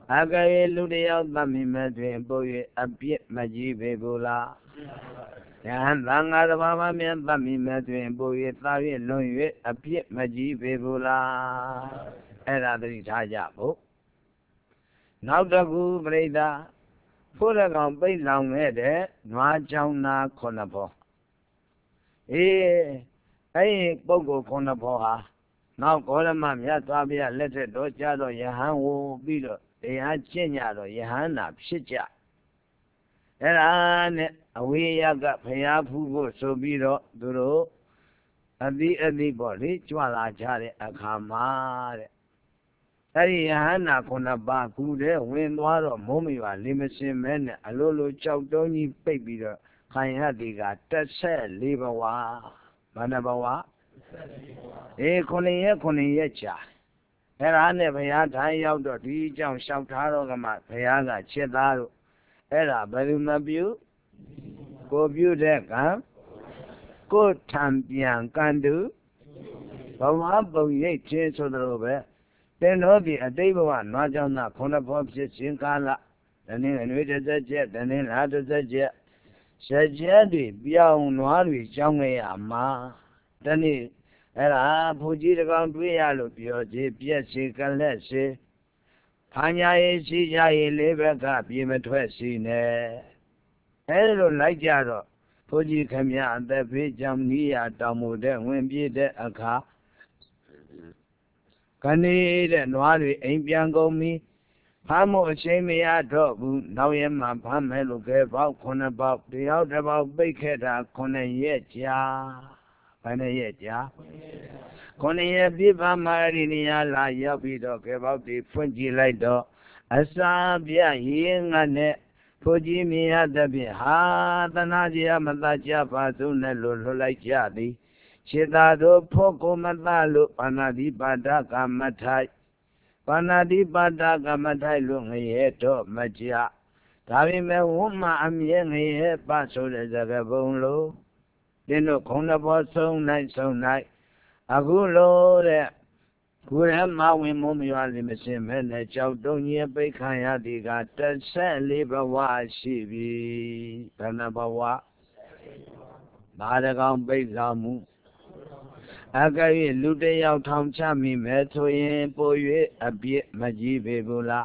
အကယ်လူတယောက်သတ်မိမဲ့တွင်ပို့၍အပြစ်မကြီးပေဘူးလားယဟန်သံဃာတစ်ပါးမှမြတ်သတ်မိမဲ့တွင်ပို့၍သာ၍လွန်၍အပြစ်မကြီးပေဘူးလားအဲ့ဒါသတိထားကြဖို့နောက်တစ်ခုပြိဿဖို့ရကောင်ပိတ်လောင်ခဲ့တဲ့နွားချောင်းနာခုနှစ်ဖော်အေးအဲ့ဒီပုဂ္ဂိုလ်ခုနှစ်ဖော်ဟာနောက်ဂေါရမမြတ်စွာဘုရားလက်ထက်တော်ကြတော့ယဟန်ဝပြီးတော့တရားကျင့်ကြတော့ယဟန်နာဖြစ်ကြအဲ့ဒါနဲ့အဝေးရကဘုရားဖူးဖို့ဆိုပြီးတော့သူတို့အသီးအသီးပေါ့လေကြွလာကြတဲ့အခါမှာတဲ့အဲ့ဒီယဟန်နာခုနှစ်ပါးကူတဲ့ဝင်သွားတော့မုံမရွာလေးမစင်မဲနဲ့အလိုလိုကြောက်တုံးကြီးပိတ်ပြီးတော့ခိုင်ရတိကတက်ဆက်လေးဘဝဘာနှဘဝအေးခုနှစ်ရက်ခုနှစ်ရက်ကြာအဲ့ဒါနဲ့ဘုရားထိုင်ရောက်တော့ဒီအကြောင်းလျှောက်ထားတော့ကမှဘုရားကချက်သားတို့အဲ့ဒါဘယ်သူမပြုကိုပြုတဲ့ကံကိုထံပြန်ကံတူဘဝပုံရိပ်ချင်းဆိုတော့ပဲတင်တော်ဒီအတိတ်ဘဝနွားကြောင့်သာခုနှစ်ဖော်ဖြစ်ခြင်းကာလတနည်းအနွေတစ်သက်ချက်တနည်းလားတစ်သက်ချက်ဆက်ချက်တွေပြောင်းနွားတွေကြောင်းခဲ့ရမှာတနည်းအဲ့ဒါဘုကြီးတကောင်တွေးရလို့ပြောကြပြက်စီကလက်စီဖာညာရေးရှိကြရေးလေးဘက်ကပြေမထွက်စီနဲ့အဲ့လိုလိုက်ကြတော့ဘုကြီးခမအသက်ဖေးကြောင့်နီးရတောင်မူတဲ့ဝင်ပြေးတဲ့အခါကနေတဲ့နွားတွေအိမ်ပြန်ကုန်ပြီဖမ်းမို့အချိန်မရတော့ဘူးနောက်ရက်မှဖမ်းမယ်လို့ကဲပေါက်ခုနှစ်ပေါက်တယောက်တစ်ပေါက်ပိတ်ခဲ့တာခုနှစ်ရက်ကြာဘယ်နဲ့ရက်ကြာခုနှစ်ရက်ပြပါမာရီနေရလာရောက်ပြီးတော့ကဲပေါက်တွေဖွင့်ကြည့်လိုက်တော့အစာပြရေးငါနဲ့ဘုကြီးမြင်ရတဲ့ဖြင့်ဟာသနာကြီးမတတ်ကြပါစုနဲ့လို့လွတ်လိုက်ကြသည်ခြေသာတို့ဖို့ကိုမတလို့ပါဏာတိပါဒကမထိုက်ပါဏာတိပါဒကမထိုက်လို့ငရဲတော့မကြဒါပေမဲ့ဝမ်းမအမြဲငရဲပဆိုတဲ့စကားပုံလို့တင်းတို့ခုံးတော်ဆုံးနိုင်ဆုံးနိုင်အခုလို့တဲ့ကိုယ်ရမဝင်မမရွာလိမစင်မဲ့နဲ့ကြောက်တုံးကြီးပိတ်ခံရသည်ကတက်ဆက်လေးဘဝရှိပြီဘယ်နှဘဝဘာတကောင်ပိတ်လောင်မှုအကယ်၍လူတယောက်ထောင်ချမိမဲ့ဆိုရင်ပို၍အပြစ်မကြီးပေဘူးလား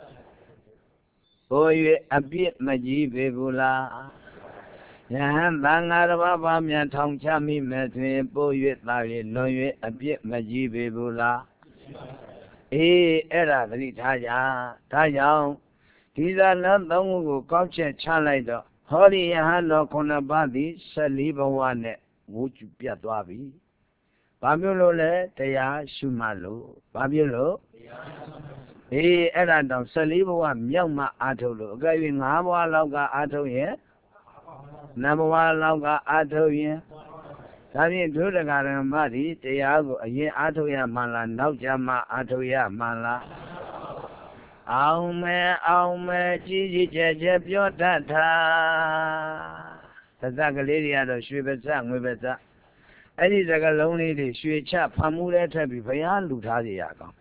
ပို၍အပြစ်မကြီးပေဘူးလားယဟန်သံဃာတစ်ပါးပါမြန်ထောင်ချမိမဲ့ဆိုရင်ပို၍သာ၍လွန်၍အပြစ်မကြီးပေဘူးလားအေးအဲ့ဒါသတိထားကြဒါကြောင့်ဒီသာလမ်းသုံးခုကိုကောက်ချက်ချလိုက်တော့ဟောဒီယဟန်တော်ခုနှစ်ပါးသည်ဆက်လီဘဝနဲ့ဝုကျပြတ်သွားပြီဘာဖြစ်လို့လဲတရားရှုမှတ်လို့ဘာဖြစ်လို့အေးအဲ့ဒါတော့ဆက်လီဘဝမြောက်မှအာထုတ်လို့အကယ်၍ငါးဘဝလောက်ကအာထုတ်ရင်နဘဝလောက်ကအာထုတ်ရင်ဒါဖြင့်ဒုဒကာရမတိတရားကိုအရင်အာထုတ်ရမှလားနောက်ကြမှအာထုတ်ရမှလားအောင်မဲအောင်မဲကြီးကြီးကျယ်ကျယ်ပြောတတ်တာသဇကလေးတွေကတော့ရွှေပစငွေပစအဲ့ဒီစကလုံးလေးတွေရွှေချဖမ်းမှုတဲ့ထက်ပြီးဘုရားလူထားစီရကောင်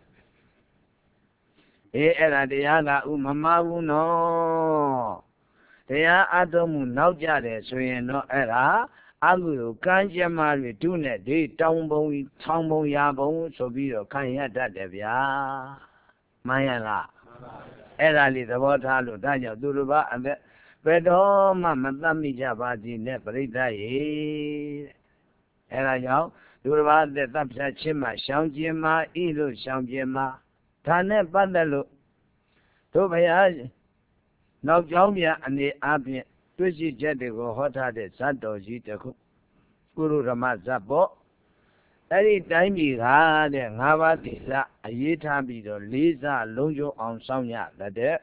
အေးအဲ့ဒါတရားကဥမမဘူးနော်တရားအထုံးမှုနောက်ကြတယ်ဆိုရင်တော့အဲ့ဒါအကုသိုလ်ကံကြမ္မာတွေတုနဲ့ဒီတောင်ပုံထောင်ပုံရာပုံဆိုပြီးတော့ခံရတတ်တယ်ဗျာမှန်ရလားအဲ့ဒါလေးသဘောထားလို့ဒါကြောင့်သူတို့ဘာအသက်ဘယ်တော့မှမတတ်မိကြပါသည်နဲ့ပြိဿရေအဲ့ဒါကြောင့်သူတို့ဘာအသက်တပ်ဖြတ်ခြင်းမှာရှောင်ကျင်မှာဤလို့ရှောင်ကျင်မှာဒါနဲ့ပတ်သက်လို့တို့ဘုရားနောက်ကြောင်းပြန်အနေအပြင်တွေ့ရှိချက်တွေကိုဟောထားတဲ့ဇတ်တော်ကြီးတစ်ခုကုရုဓမ္မဇတ်ပေါ့အဲ့ဒီတိုင်းပြည်ကတဲ့ငါးပါးသီလအရေးထားပြီးတော့လေးစားလုံးကျုံအောင်ဆောင်ရတဲ့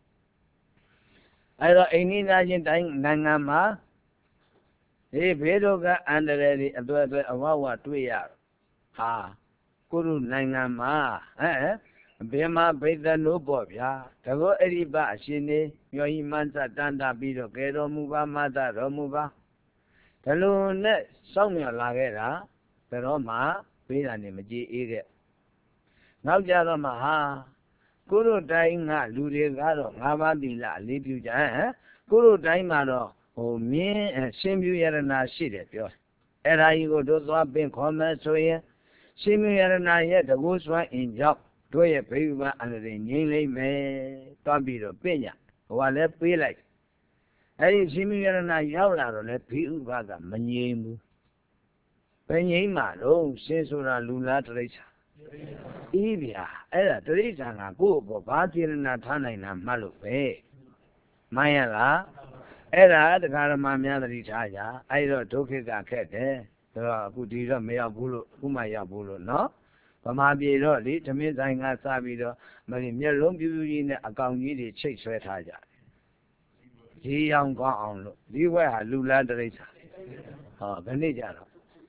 အဲ့တော့အိန္ဒိယချင်းတိုင်းနိုင်ငံမှာဒီဘေးဒုက္ခအန္တရာယ်တွေအသွဲသွဲအဝဝတွေ့ရဟာကုရုနိုင်ငံမှာဟဲ့ဘယ်မှာဘိသနုပေါ့ဗျာတကောအဲ့ဒီပအရှင်နေမျောဟိမန်းစတန်တာပြီးတော့ကဲတော်မူပါမသတော်မူပါဒါလိုနဲ့စောင့်မျှော်လာခဲ့တာဘယ်တော့မှဘေးတာနေမကြည်အေးခဲ့နောက်ကြတော့မှဟာ Guru Dainga, Ludigaro, Navadilla, Lipuja, Guru Daimaro, who me and Simu Yarana City. Era you go to the big commerce, so here. Simu Yarana yet the goods one in job. Do a paper under the Nile me, Tobido Pena, who I left be like. I didn't see me and I yell out on that people got a maniamu. Penima, oh, Sensora Lula Teresa. Evia, Ella Teresa, and a go for party and Natana in a malupe. Mayala, Ella, the Caramamia Ritaya, I don't took it a cat, eh? The Gudira Mea Bulu, Umaya Bulu, no? Pamabi Lodi, to me, I got Sabido, but in your long beauty in a county chase sweat. He young gone, you were Lula Teresa. Oh, Benijano.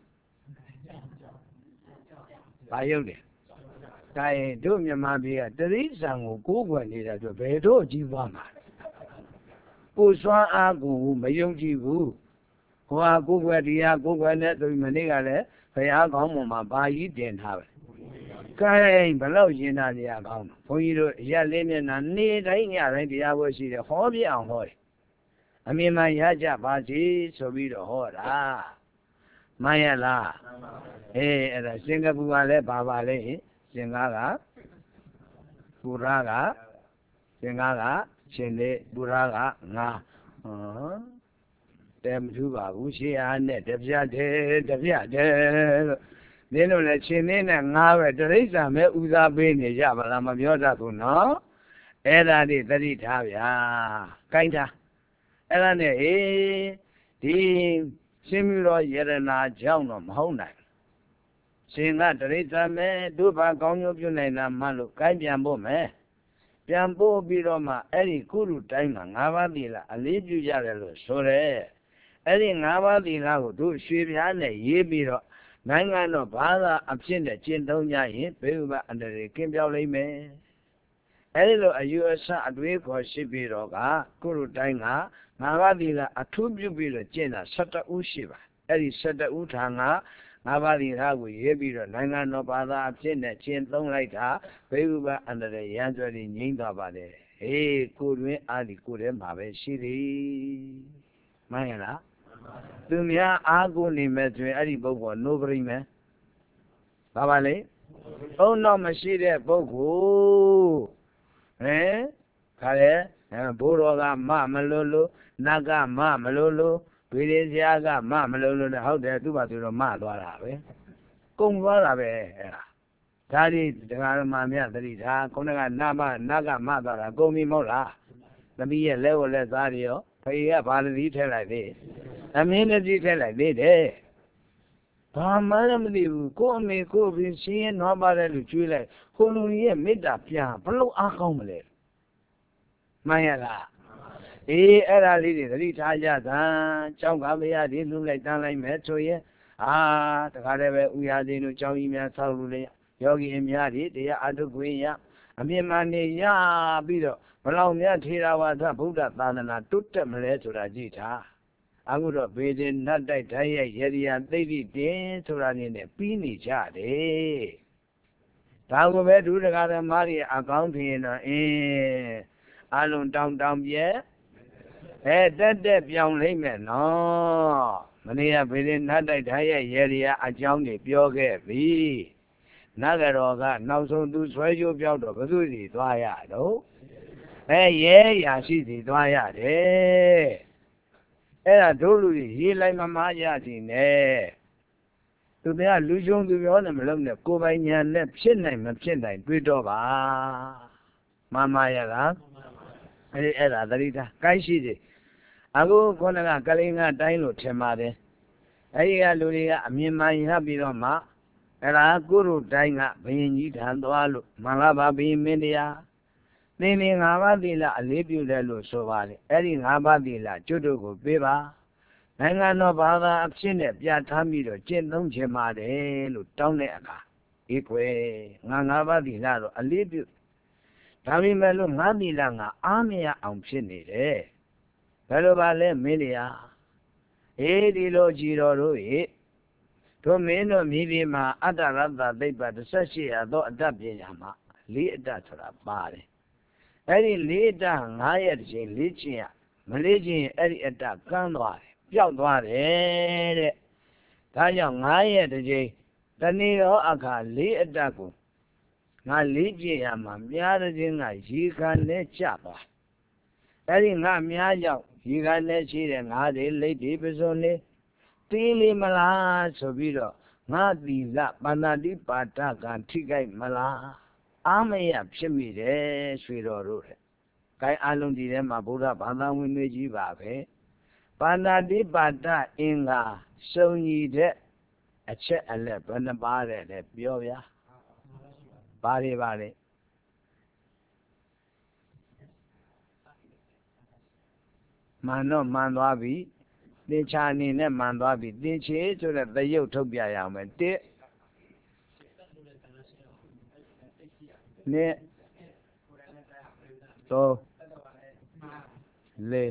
Bayode. I do me, my dear, Teresa will go when it at the bed or Jivama. Puswa Agu, Mayoji Wu. Who are go where the Agu when at the Manigale, they are gone, my bayi didn't have it. Kai below Jina the account. For you, Yalin and need I already I was see the hobby on hoy. I mean, my Yaja Baji, so be the horror. Mayala. Eh, and a Singapore Babale, Singaga, Buraga, Singaga, Chile, Buraga, Na. Them two are Ushi and Devia de Devia de. Then let Chinin and Nava Teresa met Uza Bini Jabalama Yoda, no? Ella did the Itavia. Kinda. Ella, eh, the Simula Yerana Jaunum, whole night. Seeing that Teresa me, do back on your Punana Malu, Kaiambo me. Piambo Biroma, Eddie Kuru Taiman, Avadilla, a leave you Yarelo, Sore. Eddie Navadilla, do Shiviane, Yebiro, Nanga no Bala, absent the Chindonia, Peva, and the Kimberley me. Ello a U S A adwe ko Shibiro ga, Kuru Tanga, Navadilla, a two bubila Jena, Sata Ushiva, Eddie Sata Utanga. Navadilla, we Yebiro, Nanga no Bala, absent the Chin like her, Peva, under the Yanjari Ningabade. Eh, could we add the good and have a city? Mayana? Do me a good name to Eddie Bogo, no bring Babale? Oh no, Machine Bogo. Eh? Kale, and Buroga Mamalolo, Naga Mamalolo, Vidiaga Mamalolo, how they do about your mother. Come Varabe. Daddy, the Garamamia, the Rita, Konaga Nama, Naga Mother, Gomi Mola. The me a level as Ario, pay up all the detail like this. I mean a detail like this, eh? Madam, you call me, could be seeing nobody to Chile, who you made up, yeah, blow a comely. Mayala. Eh, era lady, the Rita, Chongabia didn't look like down like Metro, yeah. Ah, the Carebe, we had in Chongimia, Saudi, Yogi and Yadi, they are to Guia. I mean, money, ya, Bido, along that here was a Buddha, and I took them to Rajita. I would have been in not that Yeri and Lady Dane to run in a peony chat, eh? Tago where do the Gada Maria accounting, eh? I don't down down yet. Eh, that deaf young layman, no. Many have been in not that Yeri, a young Pioge, be. Nagaroga, now so do sway your Piodo, but do the Dwyer, no? Eh, yeah, she did Dwyer, eh? Era dolu he like Mamma Yatine. To be a illusion to be on them alone, the Kovania left chin name of chin name, Bridova. Mamma Yaga. Era the Rita, Kaishidi. I go Konaga Kalinga Dino Temade. Aya Luria, I mean my happy Roma. Era Guru Danga, being it and all, Malaba being media. Meaning Avadilla, I leave you there, Sovali, adding Avadilla, Judo, Biba. Nanga no Bada, I've seen it, Yatamido, Jendon Gemade, Lutoneka. Eque, Nangavadilla, I leave you. Tami Melo, Nadilanga, Amia, I'm seen it, eh? Pelovale, Melia. Eh, the Logiro, eh? To me no Midima, Adarada, they but the Sashi, I thought that Yama. လေးအတ္တဆိုတာပါတယ်အဲ့ဒီလေးအတ္တငါးရက်တစ်ချိန်လေးချင်းရမလေးချင်းအဲ့ဒီအတ္တကန်းသွားတယ်ပျောက်သွားတယ်တဲ့ဒါကြောင့်ငါးရက်တစ်ချိန်တဏီရောအခါလေးအတ္တကိုငါလေးကျင်ရမှာမြားတဲ့ချင်းကရေခံနဲ့ကျသွားအဲ့ဒီငါမြားကြောင့်ရေခံနဲ့ရှိတဲ့ငါးတွေလိတ်တွေပစုံနေတီးလိမလားဆိုပြီးတော့ငါသီလပါဏာတိပါဒကံထိခိုက်မလားအာမယဖြစ်မိတယ်ရွှေတော်တို့တဲ့။ကိုင်းအလုံးဒီထဲမှာဗုဒ္ဓဘာသာဝင်တွေကြီးပါပဲ။ပါဏာတိပါဒအင်္ဂါစုံညီတဲ့အချက်အလက်ဘယ်နှပါးတဲ့လဲပြောဗျာ။ဘာတွေပါလဲ။မှန်တော့မှန်သွားပြီ။သင်္ချာအနေနဲ့မှန်သွားပြီ။သင်္ချေဆိုတဲ့သရုပ်ထုတ်ပြရအောင်မယ်။တစ်နှစ်သုံးလေး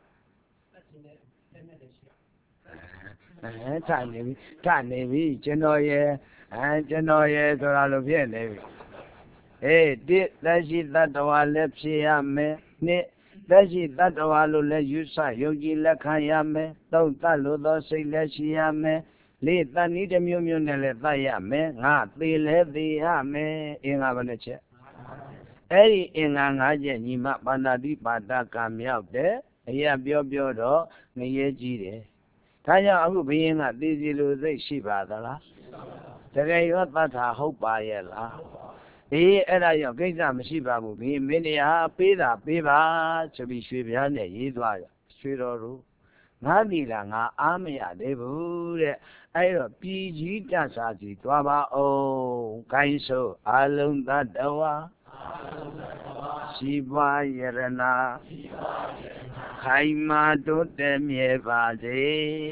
အဲထားနေပြီထားနေပြီကျွန်တော်ရဲ့အဲကျွန်တော်ရဲ့ဆိုတာလို့ဖြစ်နေပြီအေးတစ်သက်ရှိတတ္တဝါလည်းဖြစ်ရမယ်နှစ်သက်ရှိတတ္တဝါလို့လည်းယူဆယုံကြည်လက်ခံရမယ်သုံးတတ်လို့သောစိတ်လည်းရှိရမယ်လေးတဏှိတစ်မျိုးမျိုးနဲ့လည်းတတ်ရမယ်ငါသေလည်းသေရမယ်အင်္ဂါဘယ်နှချက်အဲ့ဒီအင်္ဂါငါးချက်ညီမပါဏာတိပါဒကံမြောက်တယ်အရာပြောပြောတော့ငရဲကြီးတယ်ဒါကြောင့်အခုဘုရင်ကသေစီလိုစိတ်ရှိပါသလားတကယ်ရောတတ်တာဟုတ်ပါရဲ့လားအေးအဲ့ဒါကြောင့်ကိစ္စမရှိပါဘူးဘုရင်မင်းတရားပေးတာပေးပါဆိုပြီးရွှေပြားနဲ့ရေးသွားရရွှေတော်တို့ငါသီလငါအားမရသေးဘူးတဲ့အဲ့တော့ပြည်ကြီးတတ်စာစီသွားပါအောင်ခိုင်းဆိုအလုံးသတ္တဝါရှိပါယရနာခိုင်မာတိုးတက်မြဲပါစေ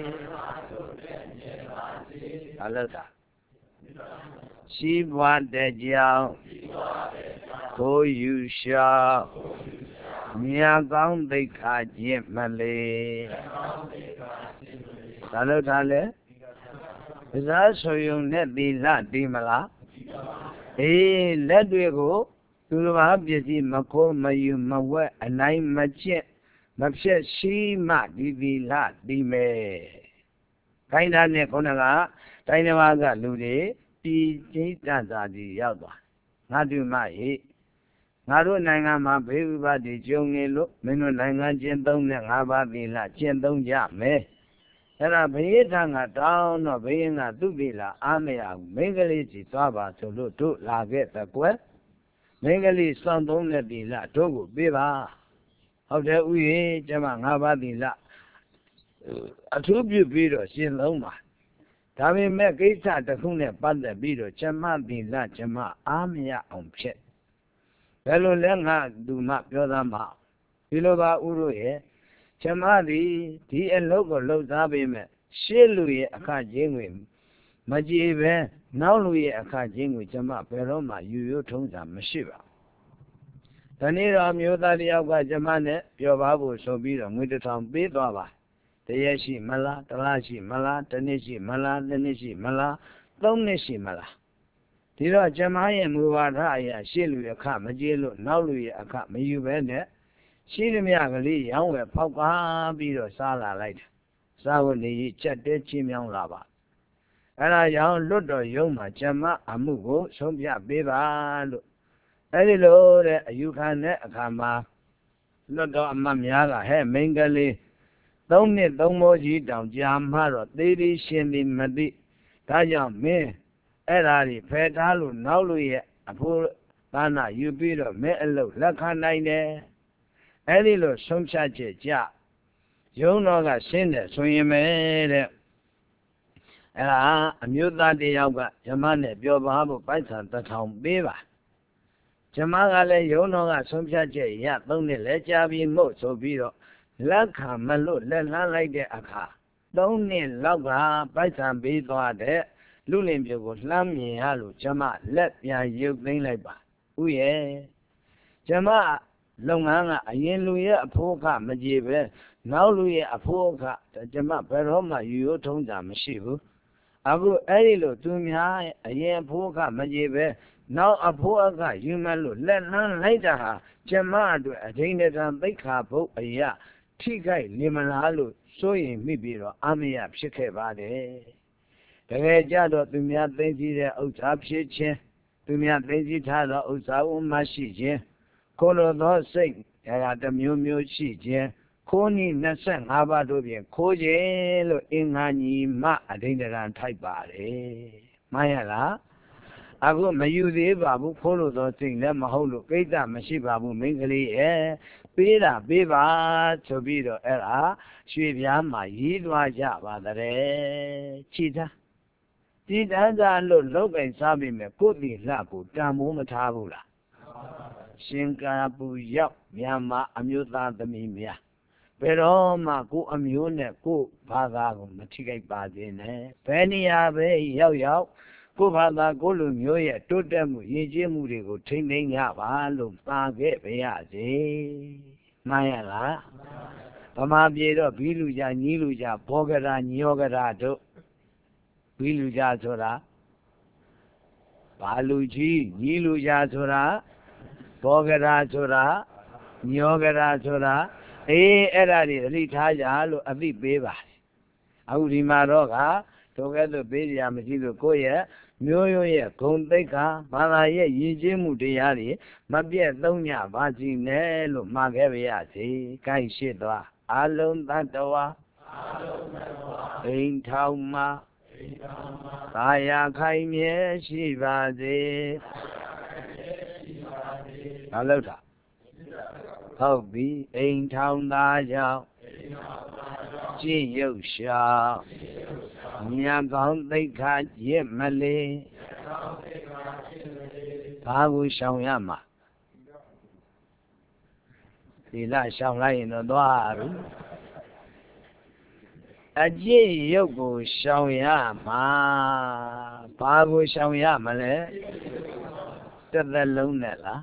အလုံးသာရှိပါတဲ့ကြောင့်ကိုယူရှောင်းမြတ်ကောင်းသိက္ခာကျင့်မလေးသာလို့ထားလေဒါဆိုရုံနဲ့သီလတည်မလားအေးလက်တွေကိုသူတစ်ပါးပစ္စည်းမခိုးမယူမဝက်အနိုင်မကျင့်မဖြစ်ရှိမှဒီသီလတည်မယ်ခိုင်းတာနဲ့ခုနကတိုင်းတစ်ပါးကလူတွေပြည်ကြီးတတ်တာဒီရောက်သွားငါတို့မှဟိငါတို့နိုင်ငံမှာဘေးဥပဒိကြုံနေလို့မင်းတို့နိုင်ငံကျင့်သုံးတဲ့ငါးပါးသီလကျင့်သုံးကြမယ်အဲ့ဒါဘုရင်ထံကတောင်းတော့ဘုရင်ကသူ့သီလအားမရဘူးမိန်းကလေးစီသွားပါဆိုလို့တို့လာခဲ့တဲ့ကွယ်မိန်းကလေးစောင့်သုံးတဲ့သီလတို့ကိုပေးပါဟုတ်တယ်ဥယေကျမငါးပါးသီလအထူးပြုပြီးတော့ရှင်းလုံးပါဒါပေမဲ့ကိစ္စတစ်ခုနဲ့ပတ်သက်ပြီးတော့ကျမသီလကျမအားမရအောင်ဖြစ်ဘယ်လိုလဲငါသူမပြောသားမဒီလိုပါဥရုရဲ့ကျမသည်ဒီအလုပ်ကိုလှုပ်သားပေးမဲ့ရှေ့လူရဲ့အခချင်းငွေမကြည်ပဲနောက်လူရဲ့အခချင်းငွေကျမဘယ်တော့မှယူရထုံးတာမရှိပါဘူးဒီနေ့တော့မျိုးသားတယောက်ကကျမနဲ့ပြောပါဖို့ဆိုပြီးတော့ငွေတစ်ထောင်ပေးသွားပါတရက်ရှိမလားတစ်လရှိမလားတစ်နှစ်ရှိမလားနှစ်နှစ်ရှိမလားသုံးနှစ်ရှိမလားဒီတော့ကျမရဲ့မူဝါဒအရာရှေ့လူရဲ့အခမကြည်လို့နောက်လူရဲ့အခမယူပဲနဲ့ရှိသမျှကလေးရောင်းဝယ်ဖောက်ကားပြီးတော့စားလာလိုက်တယ်စားဖို့နေချက်တဲချင်းမြောင်းလာပါအဲ့ဒါကြောင့်လွတ်တော်ရုံးမှာကျမအမှုကိုဆုံးဖြတ်ပေးပါလို့အဲ့ဒီလိုတဲ့အယူခံတဲ့အခါမှာလွတ်တော်အမတ်များကဟဲ့မိန်းကလေးသုံးနှစ်သုံးမိုးကြီးတောင်ကြာမှတော့သေးသေးရှင်းသည်မသိဒါကြောင့်မင်းအဲ့ဒါတွေဖယ်ထားလို့နောက်လူရဲ့အဖိုးသာနာယူပြီးတော့မင်းအလုပ်လက်ခံနိုင်တယ်အဲ့ဒီလိုဆုံးဖြတ်ချက်ကြရုံးတော်ကရှင်းတယ်ဆိုရင်ပဲတဲ့အဲ့ဒါအမျိုးသားတယောက်ကဓမ္မနဲ့ပြောပါဖို့ပိုက်ဆံတစ်ထောင်ပေးပါဓမ္မကလည်းရုံးတော်ကဆုံးဖြတ်ချက်ရသုံးနှစ်လဲကြာပြီးမို့ဆိုပြီးတော့လက်ခံမလို့လက်လှမ်းလိုက်တဲ့အခါသုံးနှစ်လောက်ကပိုက်ဆံပေးသွားတဲ့လူလင်ပြိုကိုလှမ်းမြင်ရလို့ဓမ္မလက်ပြန်ရုပ်သိမ်းလိုက်ပါဥရဲ့ဓမ္မလုပ်ငန်းကအရင်လူရဲ့အဖို့ခမကြည့်ပဲနောက်လူရဲ့အဖို့ခဓမ္မဘယ်တော့မှယူရထုံးတာမရှိဘူးအခုအဲ့ဒီလိုသူများအရင်အဖို့ခမကြည့်ပဲနောက်အဖိုးအကယူမလို့လက်လန်းလိုက်တာဟာကျမအတွက်အထိန်တန်သိက္ခာပုတ်အရာထိခိုက်လင်မလားလို့စိုးရင်မိပြီးတော့အမရဖြစ်ခဲ့ပါတယ်တကယ်ကြတော့သူများသိသိတဲ့ဥစ္စာဖြစ်ခြင်းသူများသိသိထားသောဥစ္စာကိုမရှိခြင်းကိုလိုသောစိတ်အရာတစ်မျိုးမျိုးရှိခြင်းခိုးနီးနှစ်ဆ၅ပါးတို့ဖြင့်ခိုးခြင်းလို့အင်္ဂါညီမအထိန်တန်ထိုက်ပါတယ်မှန်ရလားအခုမယူသေးပါဘူးခိုးလို့သောစိတ်လည်းမဟုတ်လို့ကိစ္စမရှိပါဘူးမိန်းကလေးရဲ့ပေးတာပေးပါဆိုပြီးတော့အဲ့ဒါရွှေပြားမှာရေးသွားကြပါတဲ့ခြိသားဒီတန်းသားလို့လောက်ကင်စားပြီးမယ်ကိုယ်တည်လှကိုတန်မိုးမထားဘူးလားရှင်ကာပူရောက်မြန်မာအမျိုးသားသမီးများဘယ်တော့မှကိုယ်အမျိုးနဲ့ကိုယ်ဘာသာကိုမထိခိုက်ပါသေးနဲ့ဘယ်နေရာပဲရောက်ရောက်ကိုယ်ဘာသာကိုယ်လူမျိုးရဲ့တိုးတက်မှုရည်ကြည်မှုတွေကိုထိန်းသိမ်းကြပါလို့ပါခဲ့ပါရစေမှန်ရလားဗမာပြည်တော့ဘီလူကြညီလူကြဘောဂရာညောဂရာတို့ဘီလူကြဆိုတာဘာလူကြီးညီလူကြဆိုတာဘောဂရာဆိုတာညောဂရာဆိုတာအေးအဲ့ဒါတွေသတိထားကြလို့အသိပေးပါတယ်အခုဒီမှာတော့ကတို့ကဲ့သို့ပေးကြမရှိလို့ကိုယ့်ရဲ့မျိုးရိုးရဲ့ဂုဏ်သိက္ခာဘာသာရဲ့ရည်ကြည်မှုတရားတွေမပြတ်သုံးညပါစီနဲ့လို့မှာခဲ့ပါရစေ။ကိုင်းရှိသွားအလုံးသတ္တဝါအိမ်ထောင်မှာကာယခိုင်မြဲရှိပါစေ။ဘာလို့တာဟုတ်ပြီအိမ်ထောင်သားကြောင့်ကြည်ရုပ်ရှာမြတ်ကောင်းသိက္ခာရစ်မလေးဘာကိုရှောင်ရမှာဒီလရှောင်လိုက်ရင်တော့သွားပြီအကြည်ရုပ်ကိုရှောင်ရမှာဘာကိုရှောင်ရမလဲတစ်သက်လုံးနဲ့လား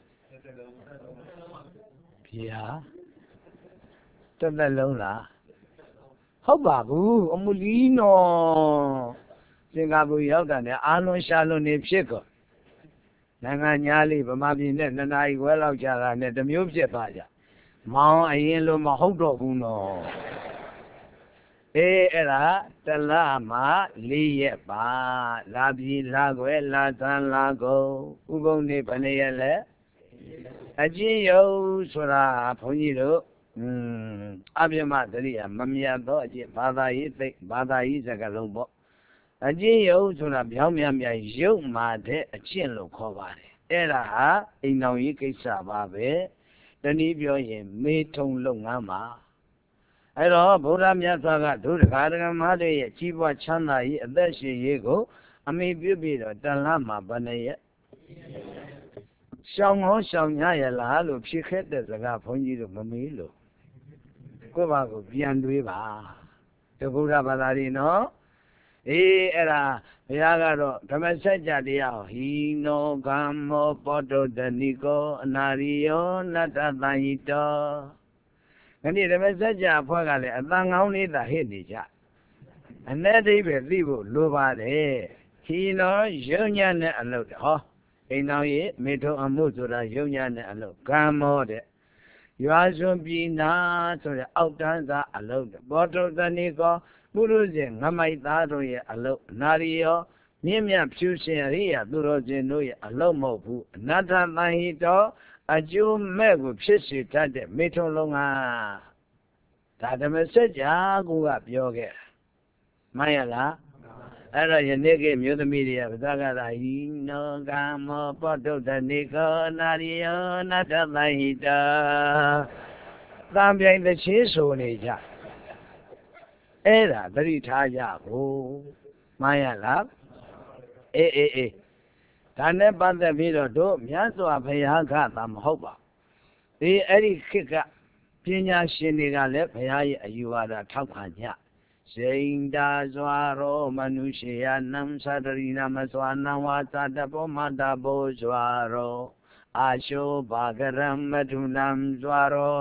ဗျာတစ်သက်လုံးလားဟုတ်ပါဘူးအမူလီနော်စင်ကာပူရောက်တာနဲ့အာလွန်ရှာလွန်နေဖြစ်ကုန်နိုင်ငံညာလေးဗမာပြည်နဲ့နှစ်နာရီခွဲလောက်ကြာတာနဲ့တမျိုးဖြစ်သွားကြမောင်အရင်လိုမဟုတ်တော့ဘူးနော်အေးအဲ့ဒါတလမှာလေးရက်ပါလာပြီလာခွဲလာသံလာကုန်ဥပုံနေဘယ်နေရလဲအကျဉ်းယုံဆိုတာဘုန်းကြီးတို့อืมအပြမသတိရမမြတ်သောအကျင့်ဘာသာရေးသိဘာသာရေးစကားလုံးပေါ့အကျင့်ယုံဆိုတာပြောင်းမြန်မြန်ရုပ်မာတဲ့အကျင့်လို့ခေါ်ပါတယ်အဲ့ဒါဟာအိမ်တော်ရေးကိစ္စပါပဲတနည်းပြောရင်မေထုံလုပ်ငန်းပါအဲ့တော့ဗုဒ္ဓမြတ်စွာကဒုဒကာဒကမတွေရဲ့ကြီးပွားချမ်းသာရေးအသက်ရှင်ရေးကိုအမိပြုပြီးတော့တန်လမှာဘယ်နှရက်ရှောင်းကောရှောင်းညရလားလို့ဖြစ်ခဲ့တဲ့စကားဘုန်းကြီးတို့မမေးလို့ကိုယ့်ဘာကိုပြန်တွေးပါတဗုဒ္ဓဘာသာတွေနော်အေးအဲ့ဒါဘုရားကတော့ဓမ္မစကြာတရားဟိနောကမ္မောပောတုတနိကောအနာရိယောနတ္တသံဟိတောခဏဓမ္မစကြာအဖွဲ့ကလည်းအတန်ကောင်းလေးသာဟစ်နေကြအ내အိဗယ်သိဖို့လိုပါတယ်ဟိနောယုံညာနဲ့အလုပ်ဟောအိမ်တော်ရဲ့မေထုံအမှုဆိုတာယုံညာနဲ့အလုပ်ကမ္မောတဲ့ရွာစွန်ပြည်နာဆိုတဲ့အောက်တန်းသားအလုပ်ဘောတုတဏိကောပုရုဇဉ်ငမိုက်သားတို့ရဲ့အလုပ်နာရီယောမြင့်မြတ်ဖြူရှင်ရိယသူတော်ရှင်တို့ရဲ့အလုပ်မဟုတ်ဘူးအနတ္ထသံဟိတောအကျိုးမဲ့ကိုဖြစ်စေတတ်တဲ့မေထုံလုံးကဒါဓမ္မစကြာကိုကပြောခဲ့မှန်ရလားအဲ့တော့ယနေ့ကမြို့သမီးတွေကဗသကတာဟိနောကမောပောတုတနိကောနာရိယောနတ္ထသံဟိတောသံပြိုင်တစ်ချင်းဆိုနေကြအဲ့ဒါသတိထားကြဖို့မှန်ရလားအေးအေးအေးဒါနဲ့ပတ်သက်ပြီးတော့တို့မြတ်စွာဘုရားကသာမဟုတ်ပါဒီအဲ့ဒီခေတ်ကပညာရှင်တွေကလည်းဘုရားရဲ့အယူဝါဒထောက်ခံကြစိန်တာစွာရောမနုရှိယနံသတရိနာမစွာနံဝါသတဘောမတဘောစွာရောအာရှုဘာဂရမထုနံစွာရော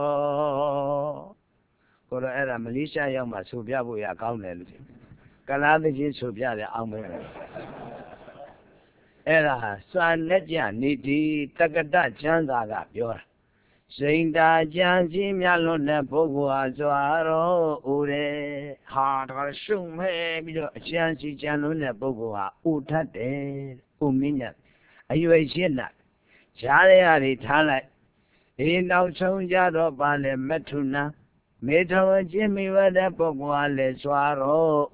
ကိုယ်အဲ့ဒါမလေးရှားရောက်မှဆိုပြဖို့ရကောင်းတယ်လို့ကလားသချင်းဆိုပြတယ်အောင်ပဲ era Swanetja Niti Takata Chandaga Biora Sainta Jansi Mialone Bogua Zoaro Ure Hard Shume Bido Chansi Janone Bogua Utate Uminya Ayuashina Chariari Tala In our Sonjado Bale Metuna Metal Jimmy Vada Bogua Le Swaro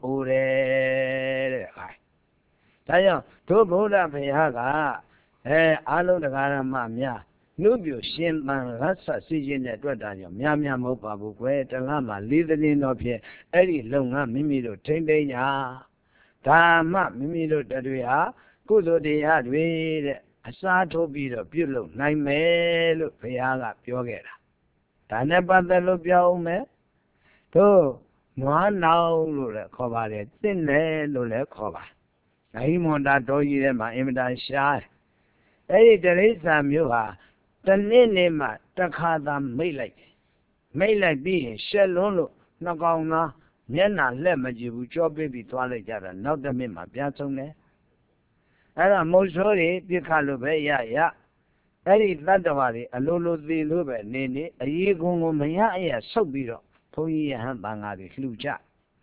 Ure Tayo, to Buddha Pihaga, eh, Alu the Garamamia, Nubio Shin Man Rasa Sijin at Daniel, Miamia Mopabu, Lama, Little of here, Eddie Longa, Mimido, ten day ya. Tama, Mimido Tadria, Kudo de Adwid, Asato Bido, Pulo, Nightmare, Piaga, Piogera. Tanapa the Lupiaume, to one now, Lula Covare, thin Lula Cova. I want that doggy in my image shy. Hey, there is some you are. The name, Takada Millet. Millet being Shalolo, Nagona, Miana Lemaji, which your baby toilet, not the Mima Piazzone. And I'm most sorry, Picalube, ya, ya. Eddie Ladawari, a Lulu the Lube, Nini, a year go, Maya, so be it. Toy and Bangadi, Lucha.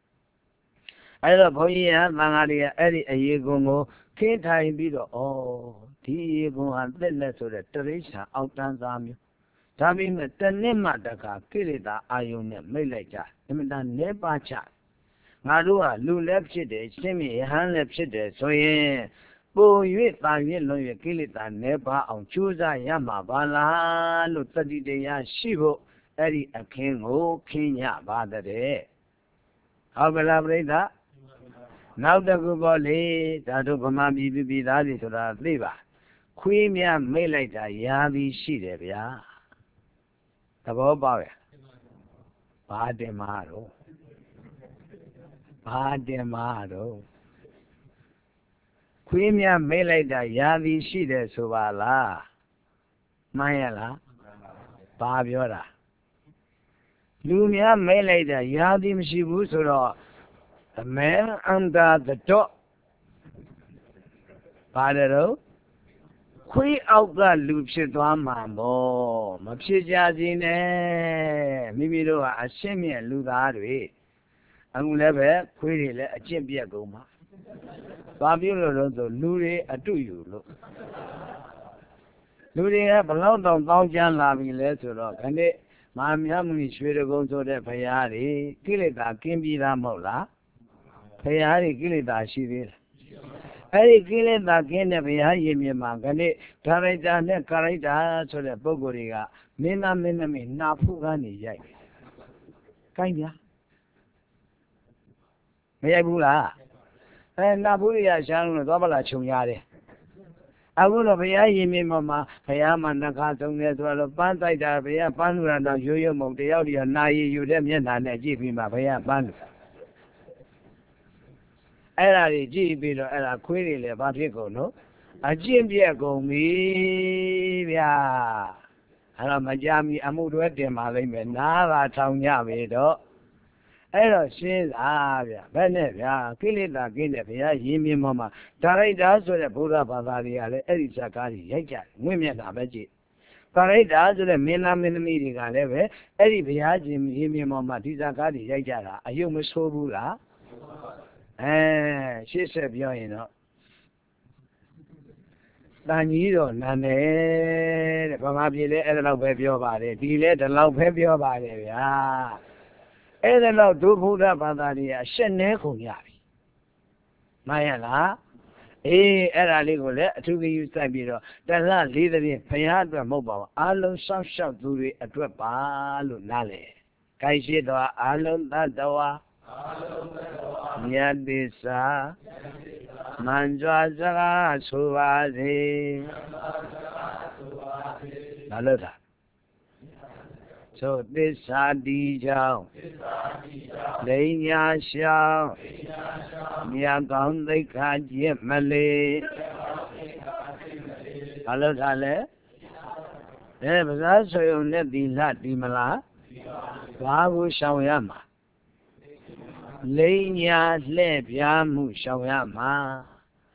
I love Hoya, Mangaria, Eddie, a year go, can't I be the oh, T go and then let to the Teresa out and Samu. Tabim the Tenemataka, Kilita, Ayune, Melaja, Imita Nepacha. Marua, Lu Lepchide, Semi, Han Lepchide, so yeah. Bo you Tavian Loya Kilita, Nepa, on Chuza, Yama, Bala, Lutadi de Yashivo, Eddie, a king, oh, Kenya, Bada de. How will I read that? Now the Gubali, that Obama be that is a liver. Queen ya may like a yavi sheet, ya. The Boba Pademaro Pademaro Queen ya may like a yavi sheet, Subala Mayala Babiora Lumia may like a yadim shibusura. The man under the door. Padero, qui out the loops to a mambo, Mapsijazine, Mimido, a semi and Lugari. I will never query a chimpia goma. Fabio, the Luri, a do you look. Luri have a lot of Baujan loving letter, and it, my family should go to the Payari, kill it, I can be the mola. Payari Gilida, she will. Eddie Gilida gained a Payami Mangani, Tarita, Carita, so the Bogoriga, Mina Minami, Napugani Jack. Kanya Mayabula and Naburia Shan Dobala Chumyari. I would have Payami Mama, Payama Nakato, Netwell of Pantai, Paya Panura, Yoyo Motiaudia, Nai, you them yet, and I give him a Paya Pan. Era di Gibino era quelli le Patrico, no? A Gimbiago mi via. Allora mangiami a muto e te ma le menava tagliavi do. Era sin avia, bene via, che le da che ne via, yimi mama. Tarai da so le Buddha Padariale, Eri Sakari, Yaja, women da veggie. Tarai da so le Mena Minimi Galeve, Eri Viaggi, yimi mama, Tisakari, Yaja, a you must go bula. Eh, she said, you know. Danilo, Nane, Pamabile, and love of your body, be let allow of your body, ah. And allow to put up on that, Sheneco Yavi. Mayala, eh, era legal to be used to be the last leader in Payadra Mobile, Alon some shot to the Atrapa Nale. Kaishida, Alon Nadawa. Yadisa Manjwaja Suvadi Nalota. So this Adija Lenya Shao Miagon the Kaji Malay Nalota. There was also you let the Latimala Babu Shawayama. Lenya Lebyamu Shawama.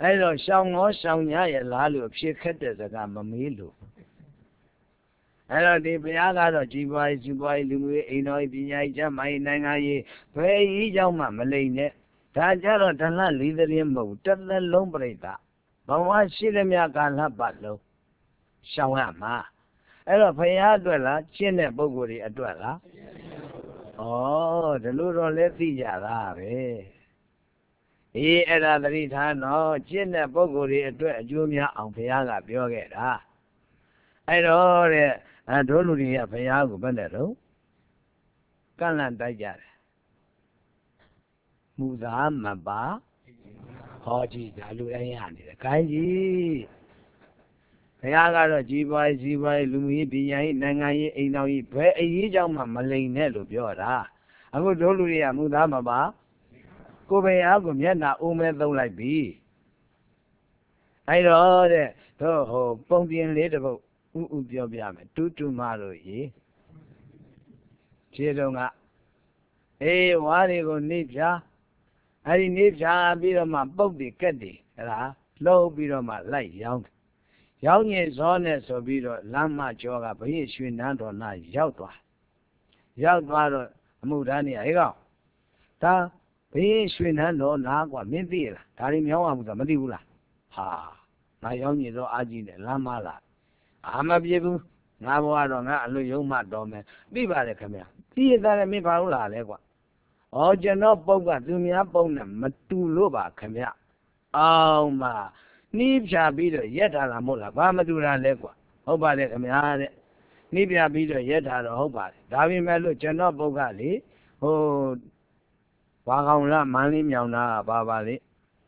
အဲ့တော့ရှောင်းငေါရှောင်းညရဲ့လားလို့ဖြစ်ခက်တဲ့စကားမမေးလို့အဲ့တော့ဒီဘုရားကတော့ကြီးပွားရေးကြီးပွားရေးလူမျိုးရေးအိမ်တော်ရေးပညာရေးကျမ်းမာရေးနိုင်ငံရေးဘယ်ကြီးကြောင့်မှမလိမ့်နဲ့ဒါကြတော့ဓလလေးသတင်းမဟုတ်တစ်သက်လုံးပြိတ္တာဘဝရှိသမျှကာလပတ်လုံးရှောင်းရမှာအဲ့တော့ဘုရားအတွက်လားရှင်းတဲ့ပုဂ္ဂိုလ်တွေအတွက်လားဩဒီလိုတော့လည်းသိကြတာပဲအေးအဲ့ဒါသတိထားနော်ရှင်းတဲ့ပုဂ္ဂိုလ်တွေအတွက်အကျိုးများအောင်ဘုရားကပြောခဲ့တာအဲ့တော့တဲ့အဲတို့လူတွေကဘုရားကိုဘယ်နဲ့တော့ကန့်လန့်တိုက်ကြတယ်မူသားမပါဟောကြည့်ဒါလူတိုင်းရနေတယ်ခိုင်းကြည့်ဘုရားကတော့ကြီးပွားရေးကြီးပွားရေးလူမျိုးရေးပညာရေးနိုင်ငံရေးအိမ်တော်ရေးဘယ်အရေးကြောင့်မှမလိမ်နဲ့လို့ပြောတာအခုတို့လူတွေကမူသားမပါကိုယ်ဘုရားကိုမျက်နှာအိုးမဲသုံးလိုက်ပြီအဲ့တော့တဲ့တို့ဟိုပုံပြင်လေးတစ်ပုဒ်ဥဥပြောပြမယ်တူတူမလို့ရေခြေတုံးကအေးဝါးတွေကိုနှိပ်ဖြာအဲ့ဒီနှိပ်ဖြာပြီးတော့မှပုတ်တွေကက်တွေအဲ့ဒါလှုပ်ပြီးတော့မှလိုက်ရောင်းရောင်းညင်စောနဲ့ဆိုပြီးတော့လမ်းမကျော်ကဘုရင်ရွှေနန်းတော်နာရောက်သွားရောက်သွားတော့အမှုသားနေဟဲ့ကောင်ဒါဘုရင်ရွှေနန်းတော်နာကွာမင်းသိရလားဒါတွေမြောင်းအောင်ဆိုတာမသိဘူးလားဟာငါရောင်းညင်စောအားကြီးတယ်လမ်းမလာအာမပြေဘူးငါဘဝတော့ငါအလွတ်ယုံမှတော်မယ်သိပါတယ်ခင်ဗျာသိရတဲ့မင်းဘာလို့လာလဲကွာဩကျွန်တော်ပုတ်ကသူများပုံနဲ့မတူလို့ပါခင်ဗျာအောင်မနှီးဖြာပြီးတော့ရက်ထားတာမဟုတ်လားဘာမတူတာလဲကွာဟုတ်ပါတယ်ခင်ဗျာတဲ့နှီးဖြာပြီးတော့ရက်ထားတော့ဟုတ်ပါတယ်ဒါပေမဲ့လို့ကျွန်တော်ပုတ်ကလေဟိုဘာကောင်လားမန်းလေးမြောင်သားကပါပါလေ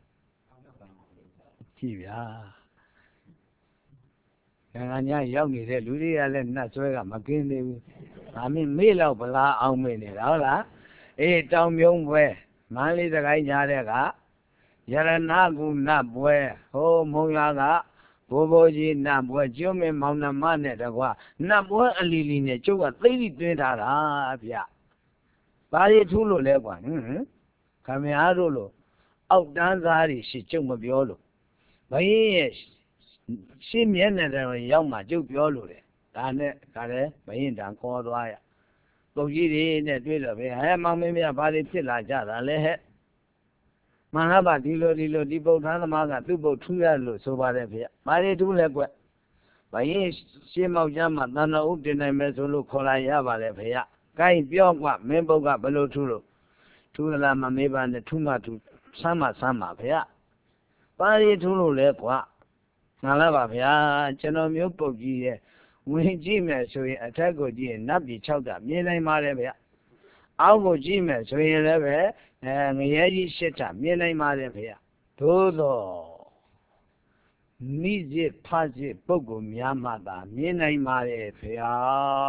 ကြည့်ဗျာငါညာရောက်နေတဲ့လူတွေကလည်းနှတ်ဆွဲကမကင်းသေးဘူး။ငါမင်းမေ့တော့ဗလားအောင်မေ့နေတာဟုတ်လား။အေးတောင်မြုံပွဲမန်းလေးတကိုင်းညာတဲ့ကရတနာကုနတ်ပွဲဟိုမုံလာကဘိုးဘိုးကြီးနတ်ပွဲကျွမင်းမောင်နှမနဲ့တကွာနတ်ပွဲအလီလီနဲ့ကျုပ်ကသိသိတွင်းထားတာဗျ။ဘာတွေထူးလို့လဲကွာဟင်ခမရတို့လို့အောက်တန်းသားတွေရှိကျုပ်မပြောလို့ဘယင်းရဲ့ရှင်းမျက်နှာတော်ရောက်မှကျုပ်ပြောလို့တယ်ဒါနဲ့ဒါလည်းဘယင်းတန်ခေါ်သွားရပုတ်ကြီးတွေနဲ့တွေ့တော့ပဲဟဲ့မောင်မင်းမဘာတွေဖြစ်လာကြတာလဲဟဲ့မဟာဗဒီလိုဒီလိုဒီပုတ်သားသမားကသူ့ပုတ်ထူးရလို့ဆိုပါတယ်ဖေ။ဘာတွေထူးလဲကွဘယင်းရှင်းမောက်ကြမှာတန်တော်ဥတင်နိုင်မယ်ဆိုလို့ခေါ်လာရပါလေဖေ။ကိုင်းပြောကွမင်းပုတ်ကဘယ်လိုထူးလို့ထူးလားမမေးပါနဲ့ထူးမှထူးဆမ်းမှဆမ်းပါဖေ။ဘာတွေထူးလို့လဲကွငါလာပါဗျာကျွန်တော်မျိုးပုတ်ကြီးရဲ့ဝင်ကြည့်မယ်ဆိုရင်အထက်ကိုကြည့်ရင်နတ်ပြည်၆တာမြင်နိုင်ပါတယ်ဗျအောက်ကိုကြည့်မယ်ဆိုရင်လည်းပဲအဲငရဲကြီး၈တာမြင်နိုင်ပါတယ်ဗျသို့တော့မိစစ်ဖစစ်ပုဂ္ဂိုလ်များမှသာမြင်နိုင်ပါတယ်ဗျာ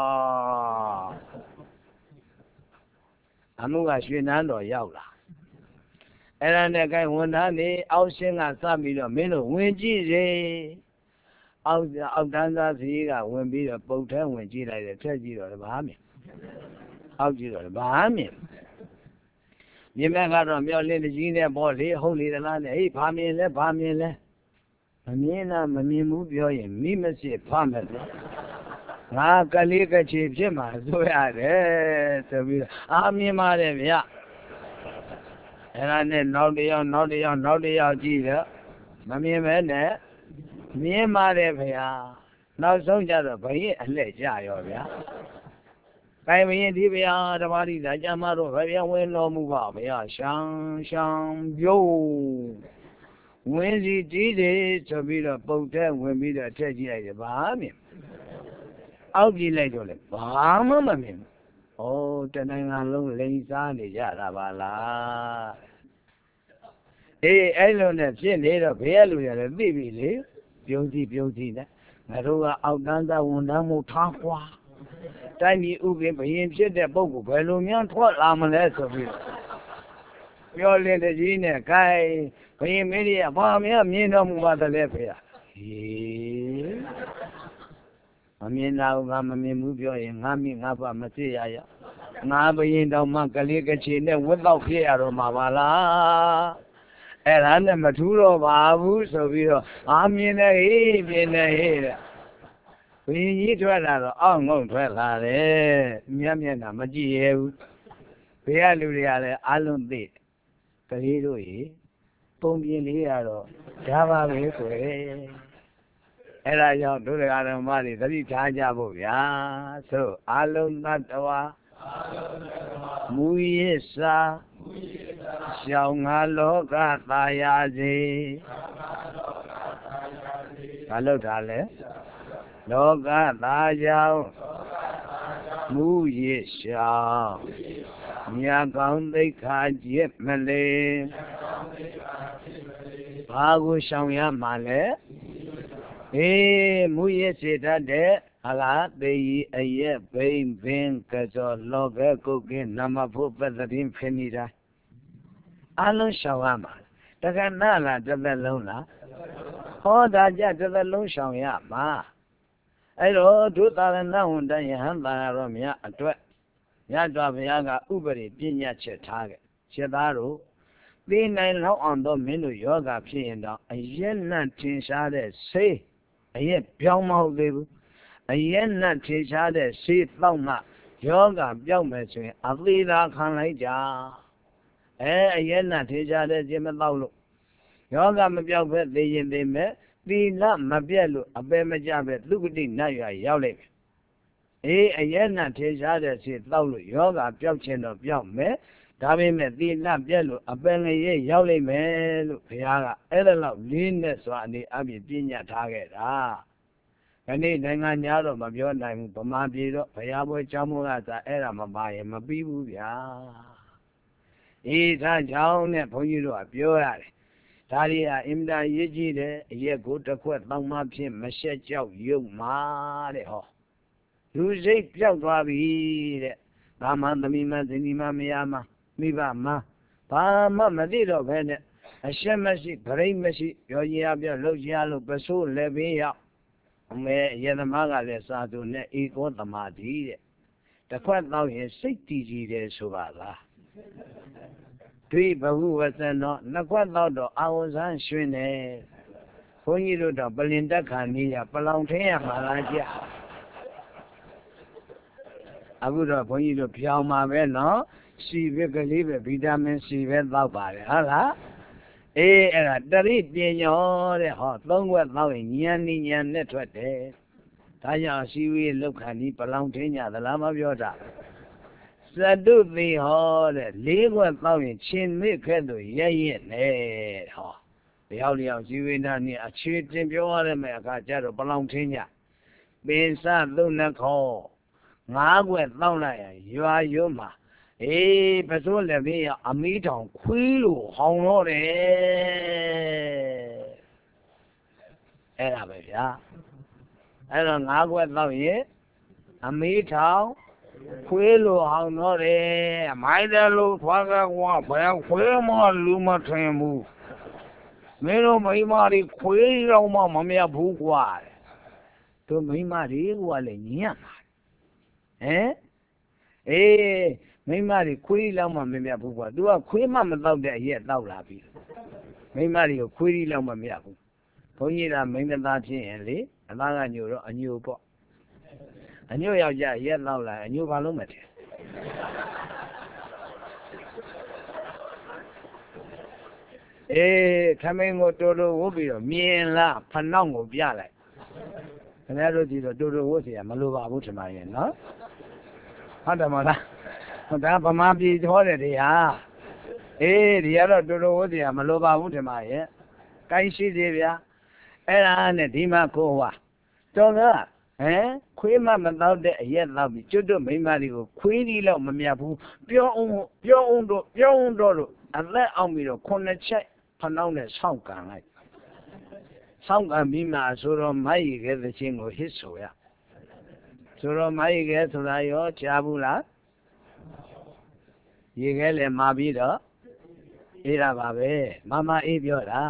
အမှုကရွှေနန်းတော်ရောက်လာအဲ့ဒါနဲ့ကိုင်းဝန်သားနေအောက်ရှင်းကစပြီးတော့မင်းတို့ဝင်ကြည့်စေအောက်အောက်တန်းသားစီကဝင်ပြီးတော့ပုတ်ထဲဝင်ကြည့်လိုက်တယ်ထက်ကြည့်တော့ဘာမြင်အောက်ကြည့်တော့ဘာမြင်မြင်မဲ့ကတော့မြောက်လင်းကြီးနဲ့ပေါ့လေဟုတ်လေသလားနဲ့ဟေးဘာမြင်လဲဘာမြင်လဲမမြင်လားမမြင်ဘူးပြောရင်မိမစစ်ဖမ်းမယ်လို့ငါကလေးကချေဖြစ်မှာဆိုရတယ်ဆိုပြီးတော့အာမြင်ပါတယ်ဗျအဲ့ဒါနဲ့နောက်တစ်ယောက်နောက်တစ်ယောက်နောက်တစ်ယောက်ကြည့်တော့မမြင်ပဲနဲ့မြင်ပါတယ်ဗျာနောက်ဆုံးကြတော့ဘယင်းအလှည့်ကြရောဗျာကိုင်ဘယင်းဒီဗျာတပါးဒီဒါကြမှာတော့ဗျာဝင်တော်မူပါဗျာရှောင်းရှောင်းပြုံးဝင်စီကြည့်တယ်ဆိုပြီးတော့ပုတ်တဲ့ဝင်ပြီးတော့ထက်ကြည့်လိုက်တယ်ဘာမြင်အောက်ကြည့်လိုက်တော့လေဘာမှမမြင်ဘူးဩတနိုင်ငံလုံးလိန်စားနေကြတာပါလားအေးအဲ့လိုနဲ့ဖြစ်နေတော့ဘေးကလူရလည်းသိပြီလေပြုံးကြည့်ပြုံးကြည့်နဲ့ငါတို့ကအောက်တန်းသားဝန်တန်းမှုထားခွာတိုင်းပြည်ဥပဒေဘယင်ဖြစ်တဲ့ပုဂ္ဂိုလ်ဘယ်လိုများထွက်လာမလဲဆိုပြီးပြောလင်းတကြီးနဲ့ဂိုင်းဘယင်မင်းကြီးကဘာများမြင်တော်မူပါသလဲဖေဟေးမမြင်တော့ငါမမြင်ဘူးပြောရင်ငါမိငါဘာမသိရရငါဘယင်တော်မှကလေးကချေနဲ့ဝတ်တော့ဖြစ်ရတော့မှာပါလားအဲ့ဒါနဲ့မထူးတော့ပါဘူးဆိုပြီးတော့အာမြင်နေဟေးမြင်နေဟေးတဲ့ဘုရင်ကြီးထွက်လာတော့အောက်ငုံထွက်လာတယ်မျက်မျက်နှာမကြည့်ရဘူးဘေးကလူတွေကလည်းအလုံးသိကလေးတို့ရေပုံပြင်လေးရတော့ဒါပါပဲကွယ်အဲ့ဒါကြောင့်ဒုက္ခဓမ္မတွေသတိထားကြဖို့ဗျာဆိုအလုံးသတ္တဝါမူရစ်စာရှောင်းငါလောကသာယာစေဘာလို့ထားလဲလောကသာကြောင့်မူရစ်ရှောင်းမြတ်ကောင်းသိက္ခာကျင့်မလေဘာကိုရှောင်ရမှာလဲအေးမူရစ်စေတတ်တဲ့ဟာကသေကြီးအရက်ဘိမ့်ဘင်းကကြောလောကကုတ်ကင်းနမဖို့ပတ္တိဖိနေတာအလုံးရှောင်ရမှာတက္ကနာလားတစ်သက်လုံးလားဟောဒါကြတစ်သက်လုံးရှောင်ရမှာအဲ့တော့ဒုသာရဏဝန်တယဟန်သာရောမြတ်အတွက်မြတ်တော်ဘုရားကဥပရိပညာချက်ထားခဲ့ချက်သားတို့သိနိုင်လောက်အောင်တော့မင်းတို့ယောဂဖြစ်ရင်တော့အရက်နတ်ထင်ရှားတဲ့ဆေးအရက်ပြောင်းမဟုတ်သေးဘူးအရက်နတ်ထင်ရှားတဲ့ဆေးတောက်မှယောဂပြောင်းမယ်ဆိုရင်အသေးသာခံလိုက်ကြအဲအရက်နတ်ထင်ရှားတဲ့ခြင်းမတောက်လို့ယောဂမပြောက်ပဲသိရင်သိမယ်သီလမပြတ်လို့အပေမကြပဲသုဂတိနတ်ရွာရောက်လိုက်မယ်အေးအရက်နတ်ထင်ရှားတဲ့ဆေးတောက်လို့ယောဂပြောက်ခြင်းတော့ပြောက်မယ်ဒါပေမဲ့သီလပြတ်လို့အပင်ငရဲရောက်လိမ့်မယ်လို့ဘုရားကအဲ့ဒါလောက်လေးနဲ့စွာအနေအပြည့်ပြညတ်ထားခဲ့တာခဏနိုင်ငံများတော့မပြောနိုင်ဘူးဗမာပြည်တော့ဘုရားပွဲကျောင်းမိုးကသာအဲ့ဒါမပါရင်မပြီးဘူးဗျာအေးဒါကြောင့်နဲ့ဘုန်းကြီးတို့ကပြောရတယ်ဒါရီဟာအင်တာရေးကြည့်တယ်အရက်ကိုတစ်ခွက်တောင်းမှဖြစ်မရှက်ကြောက်ရုပ်မှာတဲ့ဟောလူစိတ်ပြောက်သွားပြီတဲ့ဒါမှသမီးမဇနီးမမယားမမိဘမဘာမှမသိတော့ဘဲနဲ့အရှက်မရှိဗရိတ်မရှိပြောကြရပြောလှုပ်ကြရလို့ပစိုးလည်းပင်ရောက်အမေရေသမားကလည်းစာသူနဲ့ဧကောသမာဓိတဲ့တခွက်တော့ရင်စိတ်တည်ကြည်တယ်ဆိုပါလားတွေ့ဘဟုဝဆန်တော့နှစ်ခွက်တော့တော့အာဝဇန်ရွှင်တယ်ဘုန်းကြီးတို့တော့ပလင်တက်ခါနေရပလောင်ထင်းရမှာလားကြအခုတော့ဘုန်းကြီးတို့ပြောင်းမှာပဲနော်စီပဲကလေးပဲဗီတာမင်စီပဲတောက်ပါတယ်ဟုတ်လားအေးအဲ့ဒါတရိပညာတဲ့ဟောသုံးခွက်တောက်ရင်ဉာဏ်နဲ့ဉာဏ်နဲ့ထွက်တယ်ဒါကြောင့်စီဝေးလောက်ခဏီပလောင်ထင်းကြသလားမပြောတာသတုသိဟောတဲ့လေးခွက်တောက်ရင်ရှင်မေ့ခဲ့လို့ရရဲ့နဲ့ဟောတယောက်တယောက်စီဝေးနာနဲ့အခြေတင်ပြောရတဲ့မဲ့အခါကျတော့ပလောင်ထင်းကြပင်စသုနှခောငါးခွက်တောက်လိုက်ရင်ရွာရွမှာအေးပစိုးလည်းပြရအမီးတောင်ခွေးလို့ဟောင်းတော့တယ်အဲ့ဒါပဲဗျာအဲ့တော့ငါးခွက်တော့ရင်အမီးထောင်ခွေးလို့ဟောင်းတော့တယ်မိုင်းတယ်လို့ထွားကကွာဘယ်ခွေးမှလူမထင်ဘူးမင်းတို့မိမတွေခွေးတော့မှမမြတ်ဘူးကွာတို့မိမတွေကလည်းညံ့ပါဟမ်အေးမိမတွေခွေးလောက်မှမမြတ်ဘူးကွာ तू ကခွေးမှမတော့တဲ့အရက်တော့လာပြီမိမတွေကိုခွေးလောက်မှမမြတ်ဘူးဘုန်းကြီးကမိန်းမသားဖြစ်ရင်လေအသားကညိုတော့အညိုပေါ့အညိုယောက်ျားရက်တော့လာအညိုဘာလို့မထင်အေးခမင်းကိုတိုးတိုးဝုတ်ပြီးတော့မြင်လားဖနှောက်ကိုပြလိုက်ခင်ဗျားတို့ကြည့်တော့တိုးတိုးဝုတ်เสียမလိုပါဘူးထင်ပါရဲ့နော်ဟုတ်တယ်မလားဒါဗမာပြည်ဟောတဲ့တရားအေးဒီကတော့တူတူဝတ်တရားမလိုပါဘူးထင်ပါရဲ့ကိုင်းရှိသေးဗျာအဲ့ဒါနဲ့ဒီမှာကိုဟွာတော်ကဟမ်ခွေးမမတော့တဲ့အရက်တော့ပြီကျွတ်တို့မိန်းမတွေကိုခွေးကြီးလောက်မမြတ်ဘူးပြောအောင်ပြောအောင်တော့ပြောအောင်တော့လို့အသက်အောင်ပြီးတော့ခုနှစ်ချက်ဖနှောင်းနဲ့ဆောက်ကန်လိုက်ဆောက်ကန်ပြီးမှဆိုတော့မိုက်ရခဲ့တဲ့ချင်းကိုဟစ်ဆိုရဆိုတော့မိုက်ခဲဆိုတာရောကြားဘူးလားရေခဲလည်းမာပြီးတော့အေးတာပါပဲမမအေးပြောတာ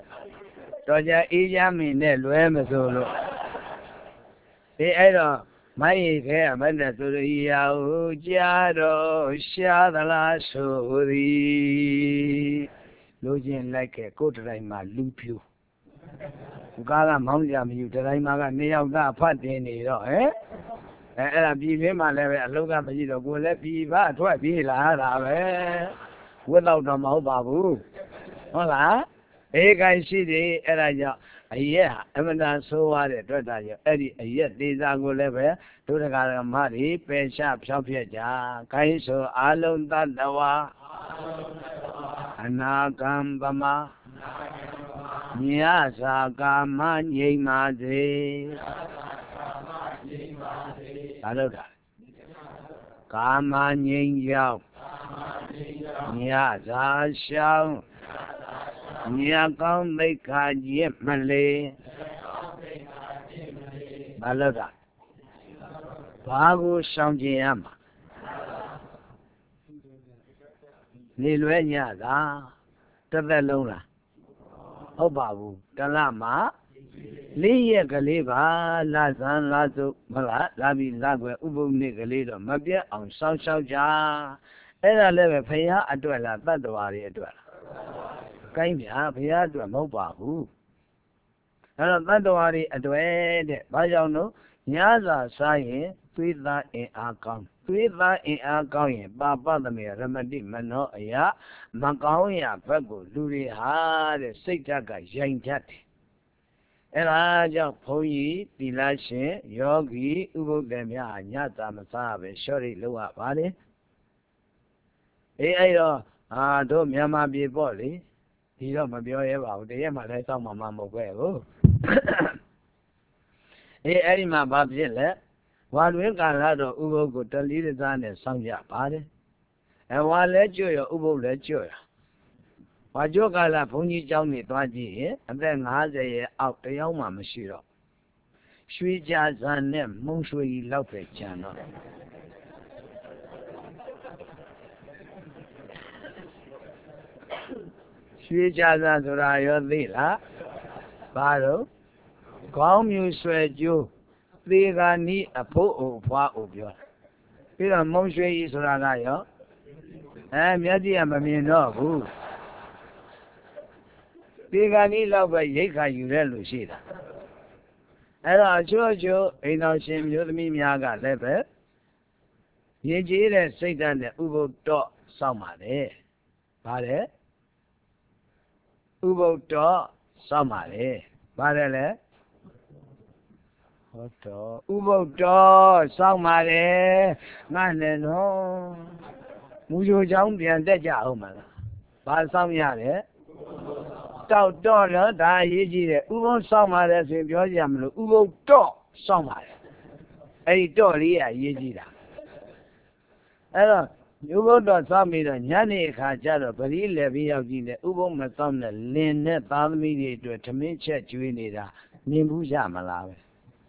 တော်ကြအေးကြမင်းနဲ့လွဲမစိုးလို့ဒီအဲ့တော့မိုင်းခဲမနဲ့သူရိယာကိုကြားတော့ရှားသလားဆိုသည်လူချင်းလိုက်ခဲ့ကိုယ်တိုင်မှာလူဖြူကားကမောင်းကြမယူတိုင်မှာကနှစ်ယောက်သားဖတ်တင်နေတော့ဟဲ့အဲအဲ့ဒါပြည်တွင်းမှာလည်းပဲအလုကမရှိတော့ကိုယ်လည်းပြည်ပထွက်ပြေးလာတာပဲဝတ်တော့တော့မဟုတ်ပါဘူးဟုတ်လားအေးကိုင်းရှိတယ်အဲ့ဒါကြောင့်အရက်ဟာအမှန်တန်ဆိုးရတဲ့အတွက်ဒါကြောင့်အဲ့ဒီအရက်သေးစားကိုလည်းပဲဒုဒကာရမတွေပယ်ချဖြောက်ပြက်ကြခိုင်းဆိုအာလုံးတတဝါအနာကံပမညစာကာမငြိမ်ပါစေဘာလို့တာကာမငြိမ်ကြောင်းညစာရှောင်းညကောင်းသိက္ခာကျင့်မလေးဘာလို့တာဘာကိုရှောင်ကျင်ရမှာနေလွဲညတာတစ်သက်လုံးလားဟုတ်ပါဘူးတလမှာလေးရက်ကလေးပါလာဇန်လာစုမလားလာပြီးလာွယ်ဥပုပ်နေ့ကလေးတော့မပြတ်အောင်စောင့်ရှောက်ကြအဲ့ဒါလည်းပဲဖရာအတွက်လားတတ္တဝါတွေအတွက်လားကိုင်းဗျာဖရာအတွက်မဟုတ်ပါဘူးအဲ့တော့တတ္တဝါတွေအတွက်တဲ့ဘာကြောင့်လို့ညစာစားရင်သွေးသားအင်အားကောင်းသွေးသားအင်အားကောင်းရင်ပါပသမေရမတိမနောအယမကောင်းရာဘက်ကိုလူတွေဟာတဲ့စိတ်ဓာတ်ကရိုင်တတ်တယ်အဲ့ဒါကြောင့်ဘုန်းကြီးသီလရှင်ယောဂီဥပုပ်တယ်များညစာမစားပဲရှော့ရိလောက်ရပါတယ်အေးအဲ့တော့ဟာတို့မြန်မာပြည်ပေါ့လေဒီတော့မပြောရဲပါဘူးတရက်မှလည်းစောင့်မှမမဟုတ်ပဲကိုအေးအဲ့ဒီမှာဘာဖြစ်လဲဝါတွင်ကာလတော့ဥပုပ်ကိုတလီးစားနဲ့စောင့်ကြပါတယ်အဝါလဲကျွတ်ရဥပုပ်လဲကျွတ်ရဝါကျွတ်ကာလဘုန်းကြီးเจ้าနေသွားကြည့်ရင်အသက်၅၀ရဲ့အောက်တယောက်မှမရှိတော့ရွှေကြဇန်နဲ့မုံရွှေကြီးလောက်ပဲကျန်တော့ရွှေကြဇန်ဆိုတာရောသိလားဘာတော့ခေါင်းမြူဆွဲကျိုးသေဂာနီးအဖို့အဖွားအိုပြောပြီးတော့မုံရွှေကြီးဆိုတာကရောအဲမျက်စိကမမြင်တော့ဘူးသေဂာနီးလောက်ပဲရိတ်ခါယူရဲလို့ရှိတာအဲ့တော့အချို့အချို့အိမ်တော်ရှင်မျိုးသမီးများကလည်းပဲရည်ကြီးတဲ့စိတ်ဓာတ်နဲ့ဥပုပ်တော့စောင့်ပါတယ်ဗါတယ်ဥပုပ်တော့စောင့်ပါတယ်ဗါတယ်လေဟုတ်တော့ဥပုပ်တော့စောင့်ပါတယ်ငါနဲ့နော်မူချိုချောင်းပြန်တက်ကြအောင်မလားဘာစောင့်ရတယ်တောက်တော့တော့ဒါအရေးကြီးတယ်ဥပုပ်စောင့်ပါတယ်ဆိုရင်ပြောကြမလို့ဥပုပ်တော့စောင့်ပါတယ်အဲ့ဒီတော့လေးကအရေးကြီးတာအဲ့တော့ဥပုပ်တော့စောင့်ပြီးတော့ညနေအခါကျတော့ပရိလည်းပြီးရောက်ကြည့်တယ်ဥပုပ်မစောင့်နဲ့လင်နဲ့သားသမီးတွေအတွက်ထမင်းချက်ကျွေးနေတာမြင်ဘူးကြမလားပဲ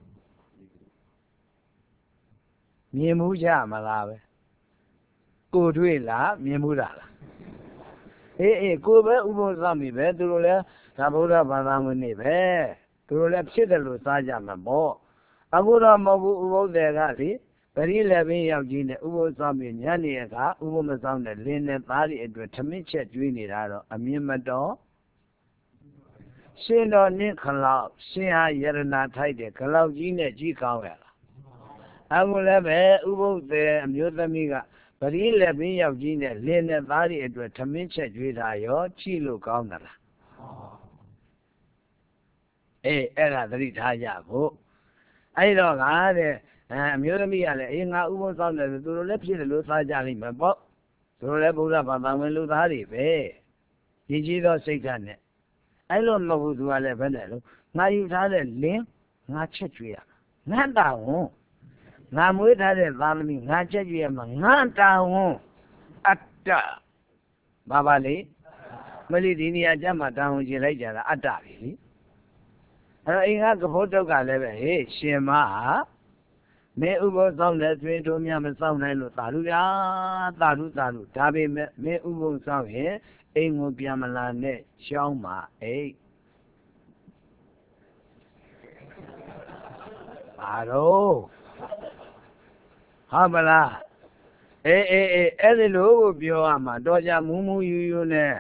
မြင်မှုကြမလားပဲကိုတွေ့လားမြင်မှုတာလားအေးအေးကိုပဲဥပုသ်ဆောင်ပြီပဲသူတို့လည်းဒါဗုဒ္ဓဘာသာဝင်နေပဲသူတို့လည်းဖြစ်တယ်လို့စားကြမှာပေါ့အခုတော့မဟုတ်ဘူးဥပုသ်တွေကလေပရိလည်းပင်ရောက်ကြီးနဲ့ဥပုသ်ဆောင်ပြီညနေအခါဥပုသ်မဆောင်တဲ့လင်းနဲ့သားတွေအတွက်ထမင်းချက်ကျွေးနေတာတော့အမြင်မတော်ရှင်တော်နှင့်ခလောက်ရှင်ဟာယရနာထိုက်တယ်ခလောက်ကြီးနဲ့ကြီးကောင်းရလားအခုလည်းပဲဥပုသ်သည်အမျိုးသမီးကပရိလည်းပင်ယောက်ကြီးနဲ့လင်းနဲ့သားတွေအတွက်ထမင်းချက်ကျွေးတာရောကြည့်လို့ကောင်းသလားအေးအဲ့ဒါသတိထားကြဖို့အဲ့တော့ကတဲ့အဲအမျိုးသမီးကလည်းအေးငါဥပုသ်ဆောင်တယ်သူတို့လည်းဖြစ်တယ်လို့စားကြလိမ့်မယ်ပေါ့သူတို့လည်းဗုဒ္ဓဘာသာဝင်လူသားတွေပဲရည်ကြီးသောစိတ်ဓာတ်နဲ့အဲ့လိုမဟုတ်ဘူးသူကလည်းဘယ်နဲ့လို့ငါယူထားတဲ့လင်းငါချက်ကျွေးရငါတာဝန်ငါမွေးထားတဲ့သားသမီးငါချက်ကြည့်ရမှာငါတာဝန်အတ္တဘာပါလေမလီဒီနေရာကျမှတာဝန်ကျင်လိုက်ကြတာအတ္တပဲလေအဲ့တော့အင်္ဂါကဖို့တုတ်ကလည်းပဲဟေးရှင်မဟာမင်းဥပုသ်ဆောင်တဲ့တွင်တို့များမဆောင်နိုင်လို့သာဓုရာသာဓုသာဓုဒါပေမဲ့မင်းဥပုသ်ဆောင်ရင်အိမ်ကိုပြန်မလာနဲ့ရှောင်းပါအိတ်ဘာတော့ဟုတ်ပါလားအေးအေးအေးအဲ့ဒီလိုကိုပြောရမှာတော့ကြမူးမူးယူယူနဲ့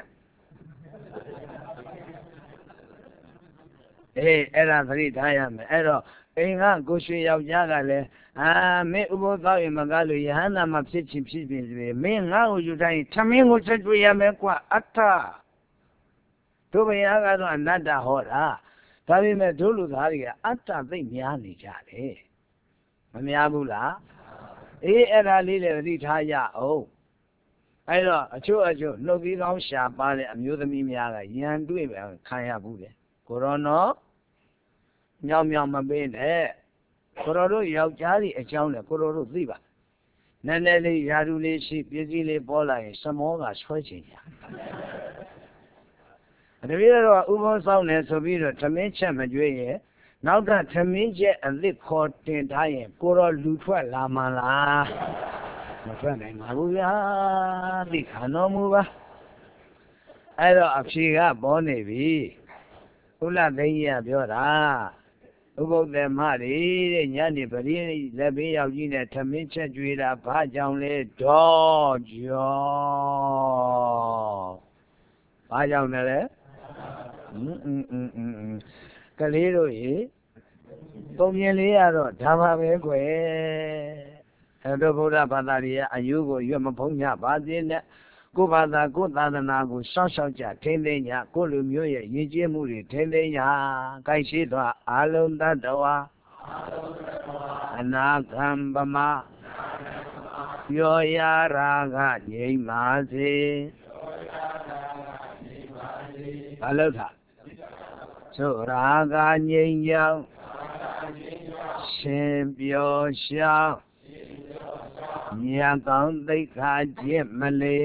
အေးအဲ့ဒါသတိထားရမယ်အဲ့တော့အိမ်ကကိုရွှေယောက်ျားကလည်းအာမင်းဥပုသ်သောရင်မကားလို့ယဟန္တာမှာဖြစ်ချင်းဖြစ်ပြင်ပြီမင်းငါ့ကိုယူတိုင်းထမင်းကိုချက်တွေ့ရမယ်ကွာအတ္တတို့ဘုရားကတော့အနတ္တဟောတာဒါပေမဲ့တို့လူသားတွေကအတ္တသိများနေကြတယ်မများဘူးလားအေးအဲ့ဒါလေးလည်းသတိထားရအောင်အဲ့တော့အချို့အချို့နှုတ်သီးကောင်းရှာပါတဲ့အမျိုးသမီးများကရန်တွေ့ပဲခံရဘူးလေကိုရောနော်မြောင်မြောင်မပေးနဲ့ကိုရောတို့ယောက်ျားကြီးအကြောင်းနဲ့ကိုရောတို့သိပါနည်းနည်းလေးယာရုလေးရှိပစ္စည်းလေးပေါ်လာရင်စမောကဆွဲချင်ကြတပည့်တော်ဥပုံဆောင်နေဆိုပြီးတော့သမင်းချက်မကြွေးရဲ့နောက်ကသမင်းချက်အသစ်ခေါ်တင်ထားရင်ကိုရောလူထွက်လာမှလားမထွက်နိုင်ပါဘူးဗျာသိခါတော်မူပါအဲ့တော့အဖြေကပေါ်နေပြီဥလသိန်းကြီးကပြောတာဥပုသ္တမတွေတဲ့ညနေပရိလက်ဘေးရောက်ကြီးနဲ့သမင်းချက်ကြွေးတာဘာကြောင့်လဲတော့ကြောဘာကြောင့်လဲอืมอืมอืมอืมကလေးတို့ရေပုံမြင်လေးရတော့ဒါပါပဲကွယ်အဲ့တော့ဗုဒ္ဓဘာသာတွေကအယူကိုရွတ်မဖုံးညပါသေးနဲ့ကိုယ်ဘာသာကိုယ်သာသနာကိုစောင့်ရှောက်ကြထိမ့်သိညာကိုယ်လူမျိုးရဲ့ရည်ကြည်မှုတွေထိမ့်သိညာကိုက်ရှိသွားအာလုံးတတဝါအနာဂံပမပြောရရာကငြိမ်းပါစေဘာလို့ထားဆိုရာဂငြိမ်းကြောင်းရှင်ပြောရှောင်းမြတ်ကောင်းသိက္ခာကျင့်မလေး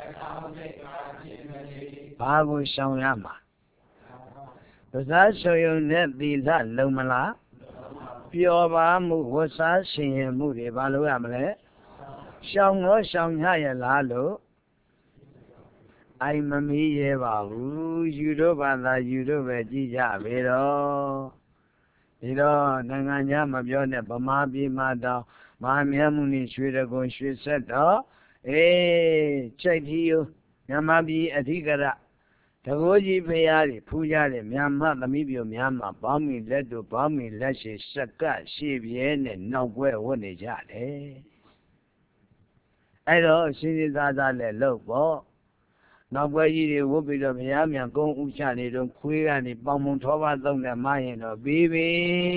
ဘာကိုရှောင်ရမှာပဇာဆိုယုံနဲ့သီလလုံးမလားပျော်ပါမှုဝတ်စားရှင်ရမှုတွေဘာလို့ရမလဲရှောင်တော့ရှောင်ရရလားလို့အိမ်မမီးရဲပါဘူးယူတို့ဘာသာယူတို့ပဲကြည့်ကြပြီတော့ဒီတော့နိုင်ငံခြားမပြောနဲ့ဗမာပြည်မှာတော့မဟာမြတ်မုနီရွှေတကုံရွှေဆက်တော့အေးချိတ်ကြီးမြန်မာပြည်အဓိကရတကိုးကြီးဖရာတွေဖူးကြတယ်မြန်မာသမီးပြိုမြန်မာဘောင်းမီလက်တို့ဘောင်းမီလက်ရှိစက်ကရှေ့ပြဲနဲ့နောက်ပွဲဝတ်နေကြတယ်အဲ့တော့ရှင်းရှင်းသားသားနဲ့လုပ်ပေါ့နောက်ပွဲကြီးတွေဝတ်ပြီးတော့ဘုရားမြန်ကုန်းဥချနေတော့ခွေးကနေပေါင်မုံထောပါသုံးနဲ့မရင်တော့ပြီးပြီ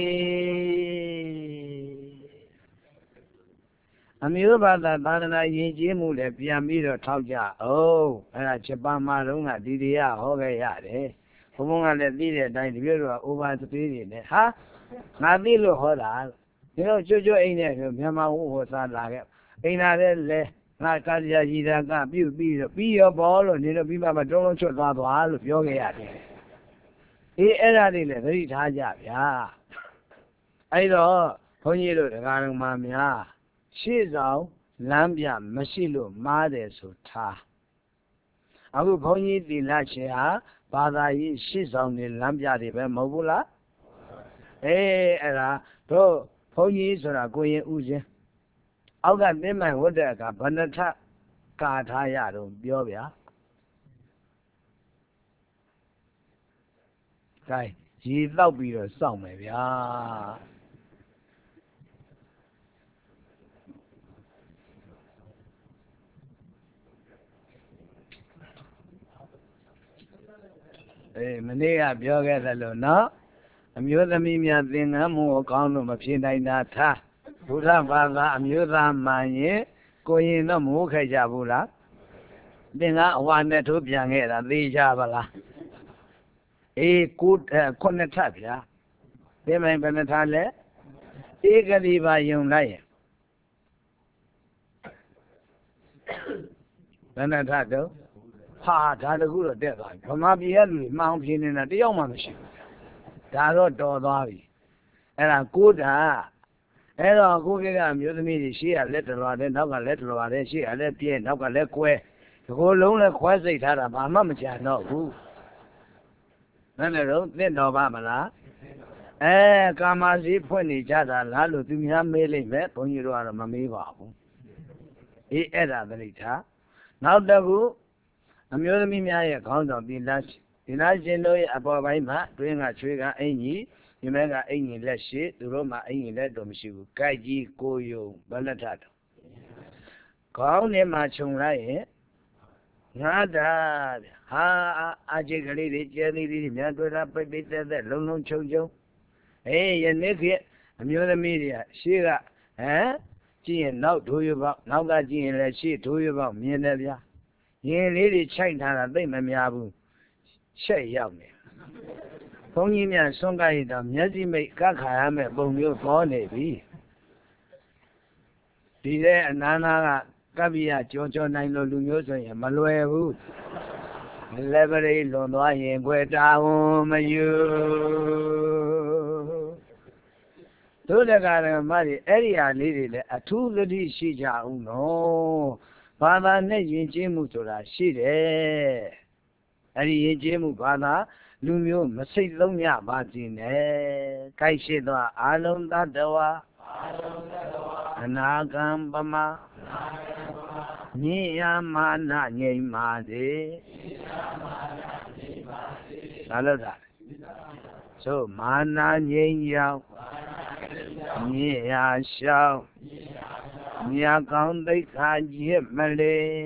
အမျိုးဘာသာသာသနာယဉ်ကျေးမှုလည်းပြန်ပြီးတော့ထောက်ကြအောင်အဲ့ဒါဂျပန်မှာတော့ကဒီတရားဟောခဲ့ရတယ်ဘုံဘုံကလည်းသိတဲ့အတိုင်းတပြည့်တော့အိုဘာသတိတွေနဲ့ဟာငါသိလို့ဟောတာဒီတော့ကျွတ်ကျွတ်အိမ်နဲ့မြန်မာဝဟောစားလာခဲ့အိမ်လာတဲ့လေငါကာကြကြီးတာကပြုတ်ပြီးတော့ပြီးရောဘောလို့နေတော့ပြီးမှမတုံးလုံးချွတ်သွားသွားလို့ပြောခဲ့ရတယ်အေးအဲ့ဒါလေးလည်းသတိထားကြဗျာအဲ့တော့ဘုန်းကြီးတို့တရားတော်မှာများရှေ့ဆောင်လမ်းပြမရှိလို့မားတယ်ဆိုထားအခုဘုန်းကြီးသီလရှင်ဟာဘာသာရေးရှေ့ဆောင်နေလမ်းပြတွေပဲမဟုတ်ဘူးလားအေးအဲ့ဒါတို့ဘုန်းကြီးဆိုတာကိုရင်ဥစဉ်အောက်ကသင်္မိုင်ဝတ်တဲ့အခါဘဏ္ဍထကာထားရတော့ပြောဗျာကဲရေတောက်ပြီးတော့စောင့်မယ်ဗျာအေးမနေ့ကပြောခဲ့သလိုနော်အမျိုးသမီးများသင်္ကန်းမှုကိုကောင်းလို့မဖြစ်နိုင်တာထားဘုရားဘာသာအမျိုးသားမှန်ရင်ကိုရင်တော့မဟုတ်ခဲ့ကြဘူးလားသင်္ကန်းအဝါနဲ့ထိုးပြန်ခဲ့တာသိကြပါလားအေးကိုခုနှစ်ထပ်ဗျာဒီမိုင်ဘယ်နှထပ်လဲဧကတိပါယုံလိုက်ရင်ဘယ်နှထပ်တော့ဟာဒါတကူတော့တက်သွားပြီဗမာပြည်ကလူတွေမှောင်ပြင်းနေတာတယောက်မှမရှိဘူးဒါတော့တော်သွားပြီအဲ့ဒါကိုတာအဲ့တော့ကိုကိကအမျိုးသမီးတွေရှေ့ကလက်တလွာတဲ့နောက်ကလက်တလွာတဲ့ရှေ့ကလည်းပြဲနောက်ကလည်းကွဲဒီကိုလုံးလည်းခွဲစိတ်ထားတာဘာမှမကြံတော့ဘူးนั่นแหละတော့သင့်တော်ပါမလားအဲကာမစည်းဖွင့်နေကြတာလားလို့သူများမေးလိမ့်မယ်ဘုန်းကြီးတို့ကတော့မမေးပါဘူးအေးအဲ့ဒါသတိထားနောက်တစ်ခုအမျိုးသမီးများရဲ့ခေါင်းဆောင်သီလသီလရှင်တို့ရဲ့အပေါ်ပိုင်းမှာတွင်းကချွေးကအင်ကြီးဒီမဲ့ကအင်ကြီးလက်ရှိသူတို့မှာအင်ကြီးလက်တော့မရှိဘူးကြိုက်ကြီးကိုယုံဘလက်ထတော့ခေါင်းထဲမှာခြုံလိုက်ရင်ငါတာဗျဟာအာချိတ်ကလေးတွေကျဲသေးသေးများတွေ့တာပိတ်ပိတ်သက်သက်လုံးလုံးချုံချုံအေးယနေ့ခေတ်အမျိုးသမီးတွေကရှေ့ကဟမ်ကြည့်ရင်နောက်ဒိုးရပေါက်နောက်ကကြည့်ရင်လည်းရှေ့ဒိုးရပေါက်မြင်တယ်ဗျာရင်လေးတွေခြိုက်ထားတာသိမများဘူးရှက်ရောက်နေဘုန်းကြီးများဆွန့်ကြရတော့မျက်စိမိတ်ကခါရမယ်ပုံမျိုးပေါ်နေပြီဒီတဲ့အနာနာကကပ္ပိယကြောကြောနိုင်လို့လူမျိုးဆိုရင်မလွယ်ဘူးလက်ပရိလွန်သွားရင်ခွဲတာဝန်မယူတို့တက္ကရာမတွေအဲ့ဒီဟာလေးတွေလည်းအထူးသတိရှိကြအောင်နော်ဘာသာနဲ့ယဉ်ကျေးမှုဆိုတာရှိတယ်အဲ့ဒီယဉ်ကျေးမှုဘာသာလူမျိုးမစိတ်သုံးရပါစေနဲ့ကြိုက်ရှိသောအာလုံးတတဝါအနာဂံပမညင်ရမာနငြိမ်ပါစေသာလို့တာဆိုမာနငြိမ်ရောက်ညင်ရရှောင်းမြတ်ကောင်းသိက္ခာကျင့်မလေး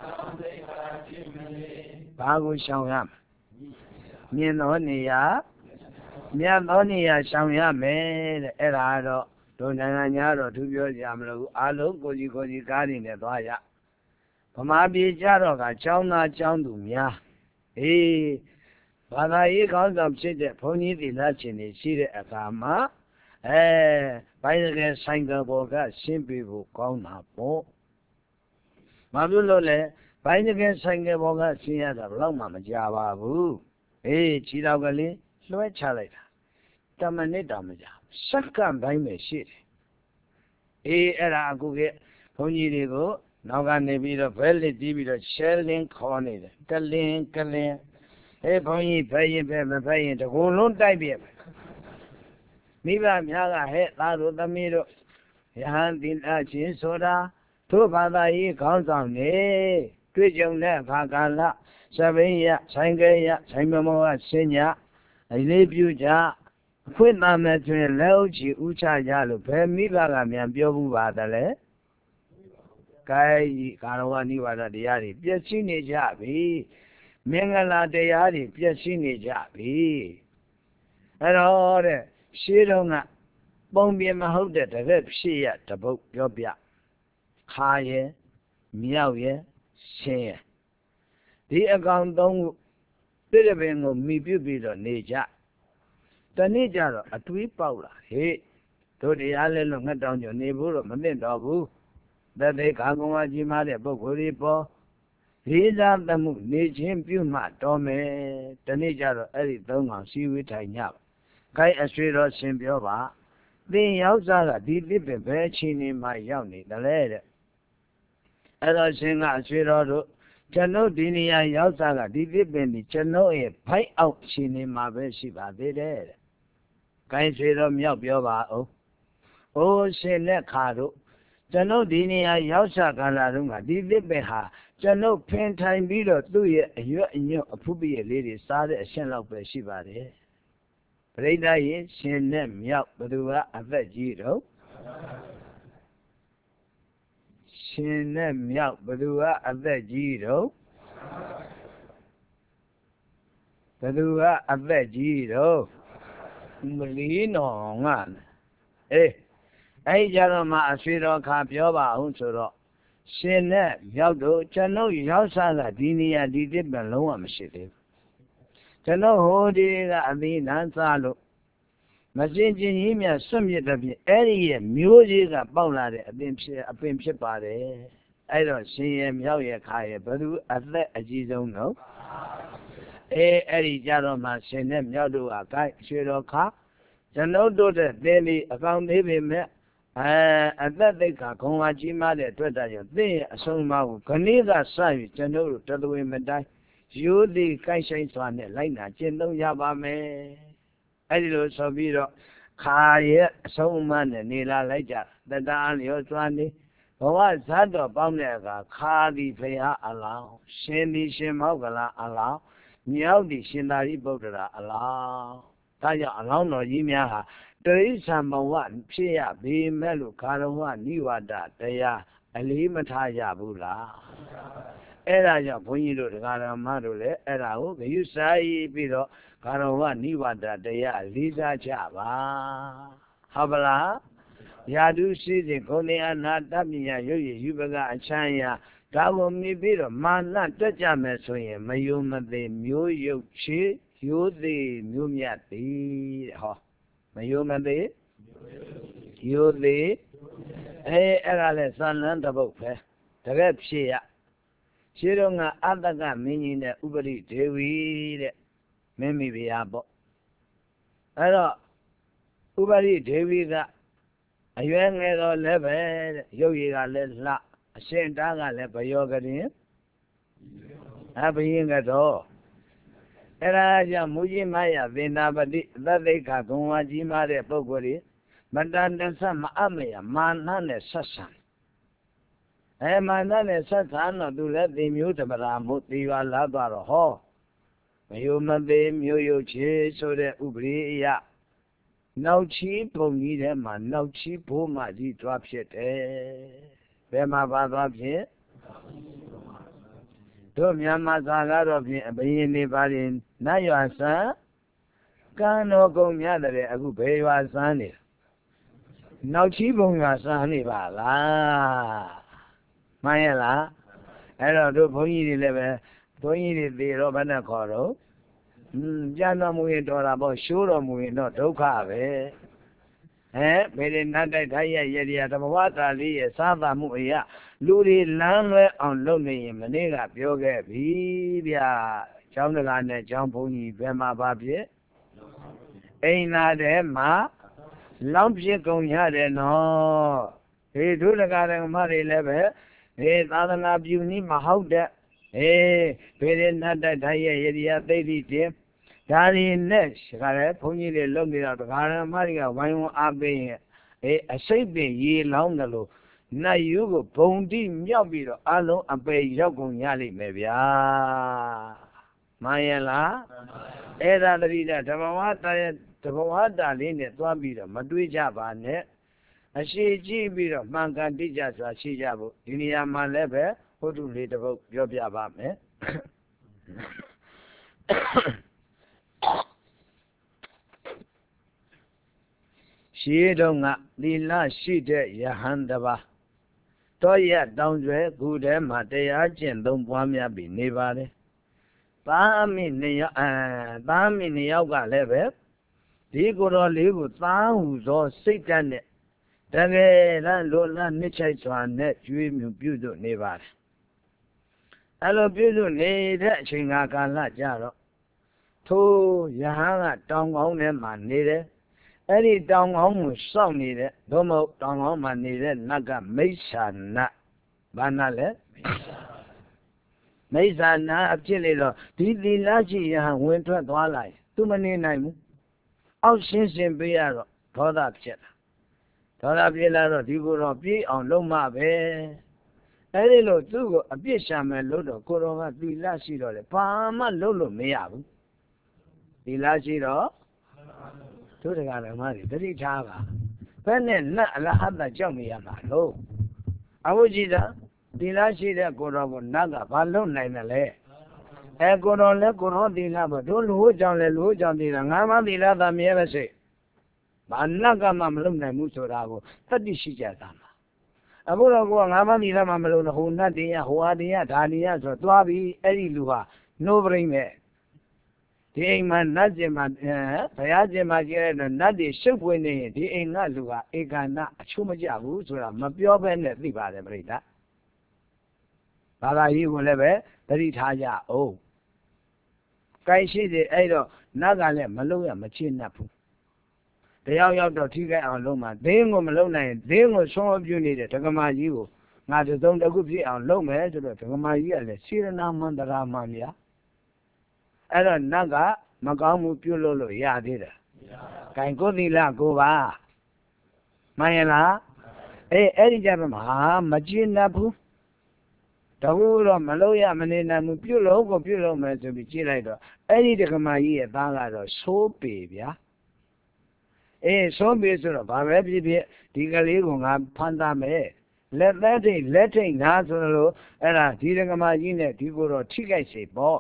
ဘာကိုရှောင်ရမလဲမြင်သောနေရာမြတ်သောနေရာရှောင်ရမယ်တဲ့အဲ့ဒါတော့တို့နိုင်ငံများတော့သူပြောကြမလို့အားလုံးကိုကြီးကိုကြီးကားနေနဲ့သွားရဗမာပြည်ကြတော့ကចောင်းသားចောင်းသူများအေးဘာသာရေးကောင်းဆောင်ဖြစ်တဲ့ဘုန်းကြီးသီလရှင်တွေရှိတဲ့အခါမှာအဲဘိုင်းတကယ်ဆိုင်ကဘောကရှင်းပြဖို့ကောင်းတာပေါ့မပြုလို့လဲဘိုင်းတကယ်ဆိုင်ကဘောကရှင်းရတာဘယ်တော့မှမကြပါဘူးအေးခြေတော်ကလေးလွှဲချလိုက်တာတမနစ်တောင်မကြစက္ကန့်တိုင်းပဲရှိတယ်အေးအဲ့ဒါအခုကဘုန်းကြီးတွေကိုနောက်ကနေပြီးတော့ဘဲလစ်တီးပြီးတော့ရှဲလင်းခေါ်နေတယ်ကလင်းကလင်းအေးဘုန်းကြီးဖဲရင်ဖဲမဖဲရင်တကူလုံးတိုက်ပြပဲမိဘများကဟဲ့သားတို့သမီးတို့ယဟန်တိလချင်းဆိုတာတို့ဘာသာရေးခေါင်းဆောင်နေတွေ့ကြုံတဲ့အခါကာလစပိန်ရဆိုင်ကရဆိုင်မမောကဆင်းညအလေးပြုကြအခွင့်အရေးတွင်လက်ဥချီဥချကြလို့ဘယ်မိဘကမြန်ပြောဘူးပါတယ်လေကိုင်းကာရဝနိဝါဒတရားတွေပြည့်စည်နေကြပြီမင်္ဂလာတရားတွေပြည့်စည်နေကြပြီအဲ့တော့တဲ့ရှင်းတော့ကပုံပြမဟုတ်တဲ့တကယ်ဖြစ်ရတပုတ်ပြောပြခါရဲ့မြောက်ရဲ့ရှင်းရဲ့ဒီအကောင်သုံးခုပြည့်တဲ့ပင်ကိုမိပြုပြီးတော့နေကြတနေ့ကျတော့အတွေးပေါက်လာဟေ့တို့တရားလဲလို့ငတ်တောင်းကြနေဖို့တော့မသင့်တော့ဘူးတသိခါကုံဝကြီးမားတဲ့ပုဂ္ဂိုလ်တွေပေါ်လေးစားသမှုနေခြင်းပြုမှတော်မယ်တနေ့ကျတော့အဲ့ဒီသုံးကောင်စီဝေးထိုင်ကြပါခိုင်းအဆွေတော်ရှင်ပြောပါသင်ရောက်စားကဒီသစ်ပင်ဘယ်အချိန်နေမှရောက်နေတယ်လဲတဲ့အဲ့တော့ရှင်ကအဆွေတော်တို့ကျွန်ုပ်ဒီနေရာရောက်စားကဒီသစ်ပင်ဒီကျွန်ုပ်ရဲ့ဖိုက်အောက်အချိန်နေမှပဲရှိပါသေးတယ်တဲ့ခိုင်းဆွေတော်မြောက်ပြောပါအောင်အိုးရှင်လက်ခါတို့ကျွန်ုပ်ဒီနေရာရောက်စားကလာတော့ကဒီသစ်ပင်ဟာကျွန်ုပ်ဖင်ထိုင်ပြီးတော့သူ့ရဲ့အရွက်အညွတ်အဖုပိရဲ့လေးတွေစားတဲ့အရှင်းလောက်ပဲရှိပါတယ်ပရိသတ်ရင်ရှင်နဲ့မြောက်ဘသူကအသက်ကြီးတော့ရှင်နဲ့မြောက်ဘသူကအသက်ကြီးတော့ဘသူကအသက်ကြီးတော့မလီနော်ငါအေးအဲ့ကြတော့မှအဆွေတော်ခါပြောပါအောင်ဆိုတော့ရှင်နဲ့မြောက်တို့ကျွန်ုပ်ရောက်စားကဒီနေရာဒီတစ်ပံလုံးဝမရှိသေးဘူးကျွန်ုပ်ဟိုဒီကအသီးနှံစားလို့မစင်ချင်းကြီးမြဆွတ်မြစ်တဲ့ပြင်အဲ့ဒီရဲ့မျိုးကြီးကပေါက်လာတဲ့အပင်ဖြစ်အပင်ဖြစ်ပါတယ်အဲ့တော့ရှင်ရဲ့မြောက်ရဲ့ခါရဲ့ဘသူအသက်အကြီးဆုံးတော့အေးအဲ့ဒီကြတော့မှရှင်နဲ့မြောက်တို့ကကိုက်ရွှေတော်ခါကျွန်ုပ်တို့တဲ့တင်းလေးအကောင်သေးပေမဲ့အဲအသက်သိက္ခာဂုံဝါကြီးမားတဲ့အတွက်တည်းကြောင့်သင်ရဲ့အဆုံးအမကိုခဏကစ၍ကျွန်တော်တို့တသွေမတိုင်းရိုးသည်ကိုက်ဆိုင်စွာနဲ့လိုက်နာကျင့်သုံးရပါမယ်အဲ့ဒီလိုဆိုပြီးတော့ခါရဲ့အဆုံးအမနဲ့နေလာလိုက်ကြတတအားလျောသွားနေဘဝဇတ်တော်ပေါင်းတဲ့အခါခါသည်ဖရာအလောင်းရှင်သည်ရှင်မောက္ကလအလောင်းမြောက်သည်ရှင်သာရိပုတ္တရာအလောင်းဒါကြောင့်အလောင်းတော်ကြီးများဟာတရိစ္ဆာန်ဘဝဖြစ်ရပေမဲ့လို့ခါရဝနိဝါဒတရားအလေးမထားရဘူးလားအဲ့ဒါကြောင့်ဘုန်းကြီးတို့တရားဓမ္မတို့လည်းအဲ့ဒါကိုဂရုစိုက်ပြီးတော့ခါရဝနိဝါဒတရားလေးစားကြပါဟုတ်ပါလားယာတုရှိစဉ်ခုနေအနာတပညာရုပ်ရည်ယူပကအချမ်းရာဒါကိုမြည်ပြီးတော့မာနတက်ကြမယ်ဆိုရင်မယုံမသေးမျိုးရုပ်ချေရိုးသေးမျိုးမြတ်သည်တဲ့ဟောမယုံမသေးရိုးသေးအဲအဲ့ဒါလဲသံလန်းတစ်ပုတ်ပဲတကယ်ဖြစ်ရရှင်းတော့ကအတ္တကမင်းကြီးနဲ့ဥပရိဒေဝီတဲ့မင်းမိဖုရားပေါ့အဲ့တော့ဥပရိဒေဝီကအရွယ်ငယ်တော့လည်းပဲတဲ့ရုပ်ရည်ကလည်းလှအရှင်သားကလည်းဘယောကရင်အဘိရင်ကတော့အဲ့ဒါကြောင့်မူကြီးမရသေနာပတိအတ္တိခဂုံဝါကြီးမားတဲ့ပုဂ္ဂိုလ်တွေမတန်တဆမအမယမာနနဲ့ဆက်ဆံအဲမာနနဲ့ဆက်ဆံတော့သူလည်းသိမျိုးတပရာမို့ဒီပါလာသွားတော့ဟောမယုံမသေးမျိုးယုတ်ချေဆိုတဲ့ဥပရိယနောက်ချီပုံကြီးထဲမှာနောက်ချီဘိုးမကြီးသွားဖြစ်တယ်ဘယ်မှာပါသွားဖြစ်တို့မြန်မာသာကတော့ဖြင့်အဘိရင်နေပါရင်နတ်ရွာဆန်းကံတော်ကုန်များတဲ့အခုဘယ်ရွာဆန်းနေနောက်ချီပုံရွာဆန်းနေပါလားမှန်ရဲ့လားအဲ့တော့တို့ဘုန်းကြီးတွေလည်းပဲဘုန်းကြီးတွေသေတော့ဘယ်နဲ့ခေါ်တော့อืมပြန်တော်မူရင်တော်တာပေါ့ရှိုးတော်မူရင်တော့ဒုက္ခပဲဟဲ့ဘယ်နဲ့နတ်တိုက်တိုင်းရဲ့ရည်ရဓမ္မဝါတာလေးရဲ့စားသာမှုအရာလူတွေလမ်းလွဲအောင်လုပ်နေရင်မနေ့ကပြောခဲ့ပြီဗျာကျောင်းတကာနဲ့ကျောင်းဘုန်းကြီးဘယ်မှာပါဖြစ်အိမ်လာတဲ့မှာလောင်းပြစ်ကုန်ရတယ်နော်ဒီဒုလကဓမ္မတွေလည်းပဲဒီသာသနာပြုနည်းမဟုတ်တဲ့အေးဘယ်နဲ့နတ်တိုက်တိုင်းရဲ့ရည်ရသိတိတင်ဒါရီနဲ့ခါရဲဘုန်းကြီးတွေလုပ်နေတော့ဒကာရမတွေကဝိုင်းဝန်းအားပေးရင်အေးအစိတ်ပင်ရေလောင်းတယ်လို့နတ်ယူကိုဘုံတိမြောက်ပြီးတော့အလုံးအပေရောက်ကုန်ရလိမ့်မယ်ဗျာမှန်ရဲ့လားအဲ့ဒါတတိယဓမ္မဝါတာရဲ့ဓမ္မဝါတာလေးနဲ့သွားပြီးတော့မတွေးကြပါနဲ့အရှိကြည့်ပြီးတော့မှန်ကန်တိကျစွာရှိကြဖို့ဒီနေရာမှာလည်းပဲဘုဒ္ဓလေးတစ်ပုဒ်ပြောပြပါမယ်ရှေးတုန်းကသီလရှိတဲ့ယဟန်တစ်ပါးတောရတောင်ကျွဲခုထဲမှာတရားကျင့်သုံးပွားများပြီးနေပါတယ်။သားမိနှစ်ယောက်အဲသားမိနှစ်ယောက်ကလည်းပဲဒီကိုယ်တော်လေးကိုသားဟူသောစိတ်ဓာတ်နဲ့တကယ်လားလိုလားနှစ်ချိုက်စွာနဲ့ကျွေးမြူပြုစုနေပါတယ်။အဲလိုပြုစုနေတဲ့အချိန်ကာလကြတော့ထိုယဟန်ကတောင်ကောင်းထဲမှာနေတယ်အဲ့ဒီတောင်ကောင်းကိုစောင့်နေတဲ့သို့မဟုတ်တောင်ကောင်းမှာနေတဲ့နတ်ကမိစ္ဆာနတ်ဘာနတ်လဲမိစ္ဆာနတ်အဖြစ်လေတော့ဒီသီလရှိယဟန်ဝင်ထွက်သွားလိုက်သူမနေနိုင်ဘူးအောက်ရှင်းရှင်းပေးရတော့ဒေါသဖြစ်လာဒေါသဖြစ်လာတော့ဒီကိုယ်တော်ပြေးအောင်လုံးမပဲအဲ့ဒီလိုသူ့ကိုအပြစ်ရှာမယ်လို့တော့ကိုယ်တော်ကသီလရှိတော့လေဘာမှလုပ်လို့မရဘူးသီလရှိတော့တို့တရားဓမ္မတွေတတိထားပါဘယ်နဲ့နတ်အလဟတ်ကြောက်နေရမှာလို့အဝိဇ္ဇာသီလရှိတဲ့ကိုယ်တော်ကိုနတ်ကဘာလုပ်နိုင်တယ်လဲအဲကိုယ်တော်လဲကိုယ်တော်သီလပေါ့တို့လူ့ကြောင့်လဲလူ့ကြောင့်သီလငါးပါးသီလသာမြဲပဲစိဘာနတ်ကမှမလုပ်နိုင်ဘူးဆိုတာကိုတတိရှိကြတာမှာအခုတော့ကိုကငါးပါးသီလမှမလုပ်တော့ဟိုနတ်တရားဟိုဟာတရားဒါတရားဆိုသွားပြီးအဲ့ဒီလူဟာနိုးပရိမဲ့ ဒီအိမ်မှာနတ်ကျင်မှာဘုရားကျင်မှာကျဲတဲ့နတ်တွေရှုပ်ပွေနေရင်ဒီအိမ်ကလူဟာဧကနာအချို့မကြဘူးဆိုတာမပြောဘဲနဲ့သိပါတယ်ပြိတ္တာဘာသာရေးကိုလည်းပဲသတိထားကြအောင်။ကိုင်းရှိတယ်အဲ့တော့နတ်ကလည်းမလုံးရမချစ်နှက်ဘူး။တယောက်ယောက်တော့ထိခိုက်အောင်လုပ်မှဒင်းကိုမလုံးနိုင်ဒင်းကိုဆုံးအပြုနေတဲ့ဒကမာကြီးကိုငါတုံးတစ်ခုဖြစ်အောင်လုပ်မယ်ဆိုတော့ဒကမာကြီးကလည်းစေရနာမန္တရာမှန်ဗျာ။အဲ့တော့နတ်ကမကောင်းမှုပြုလို့လို့ရသေးတယ် Cái cô đi là cô bà mày là ê ê đi ra mà mà chuyện là phụ đâu rồi mà lâu ya mà nên là một biểu lâu có biểu lâu mà rồi bị chỉ lại đó ê đi được mà gì ta là rồi số bì bia ê số bì rồi bà bé bị bị đi cái lý của ngài phan ta mẹ let that đi let đi na rồi ê là đi được mà gì này đi cô rồi thích cái gì bỏ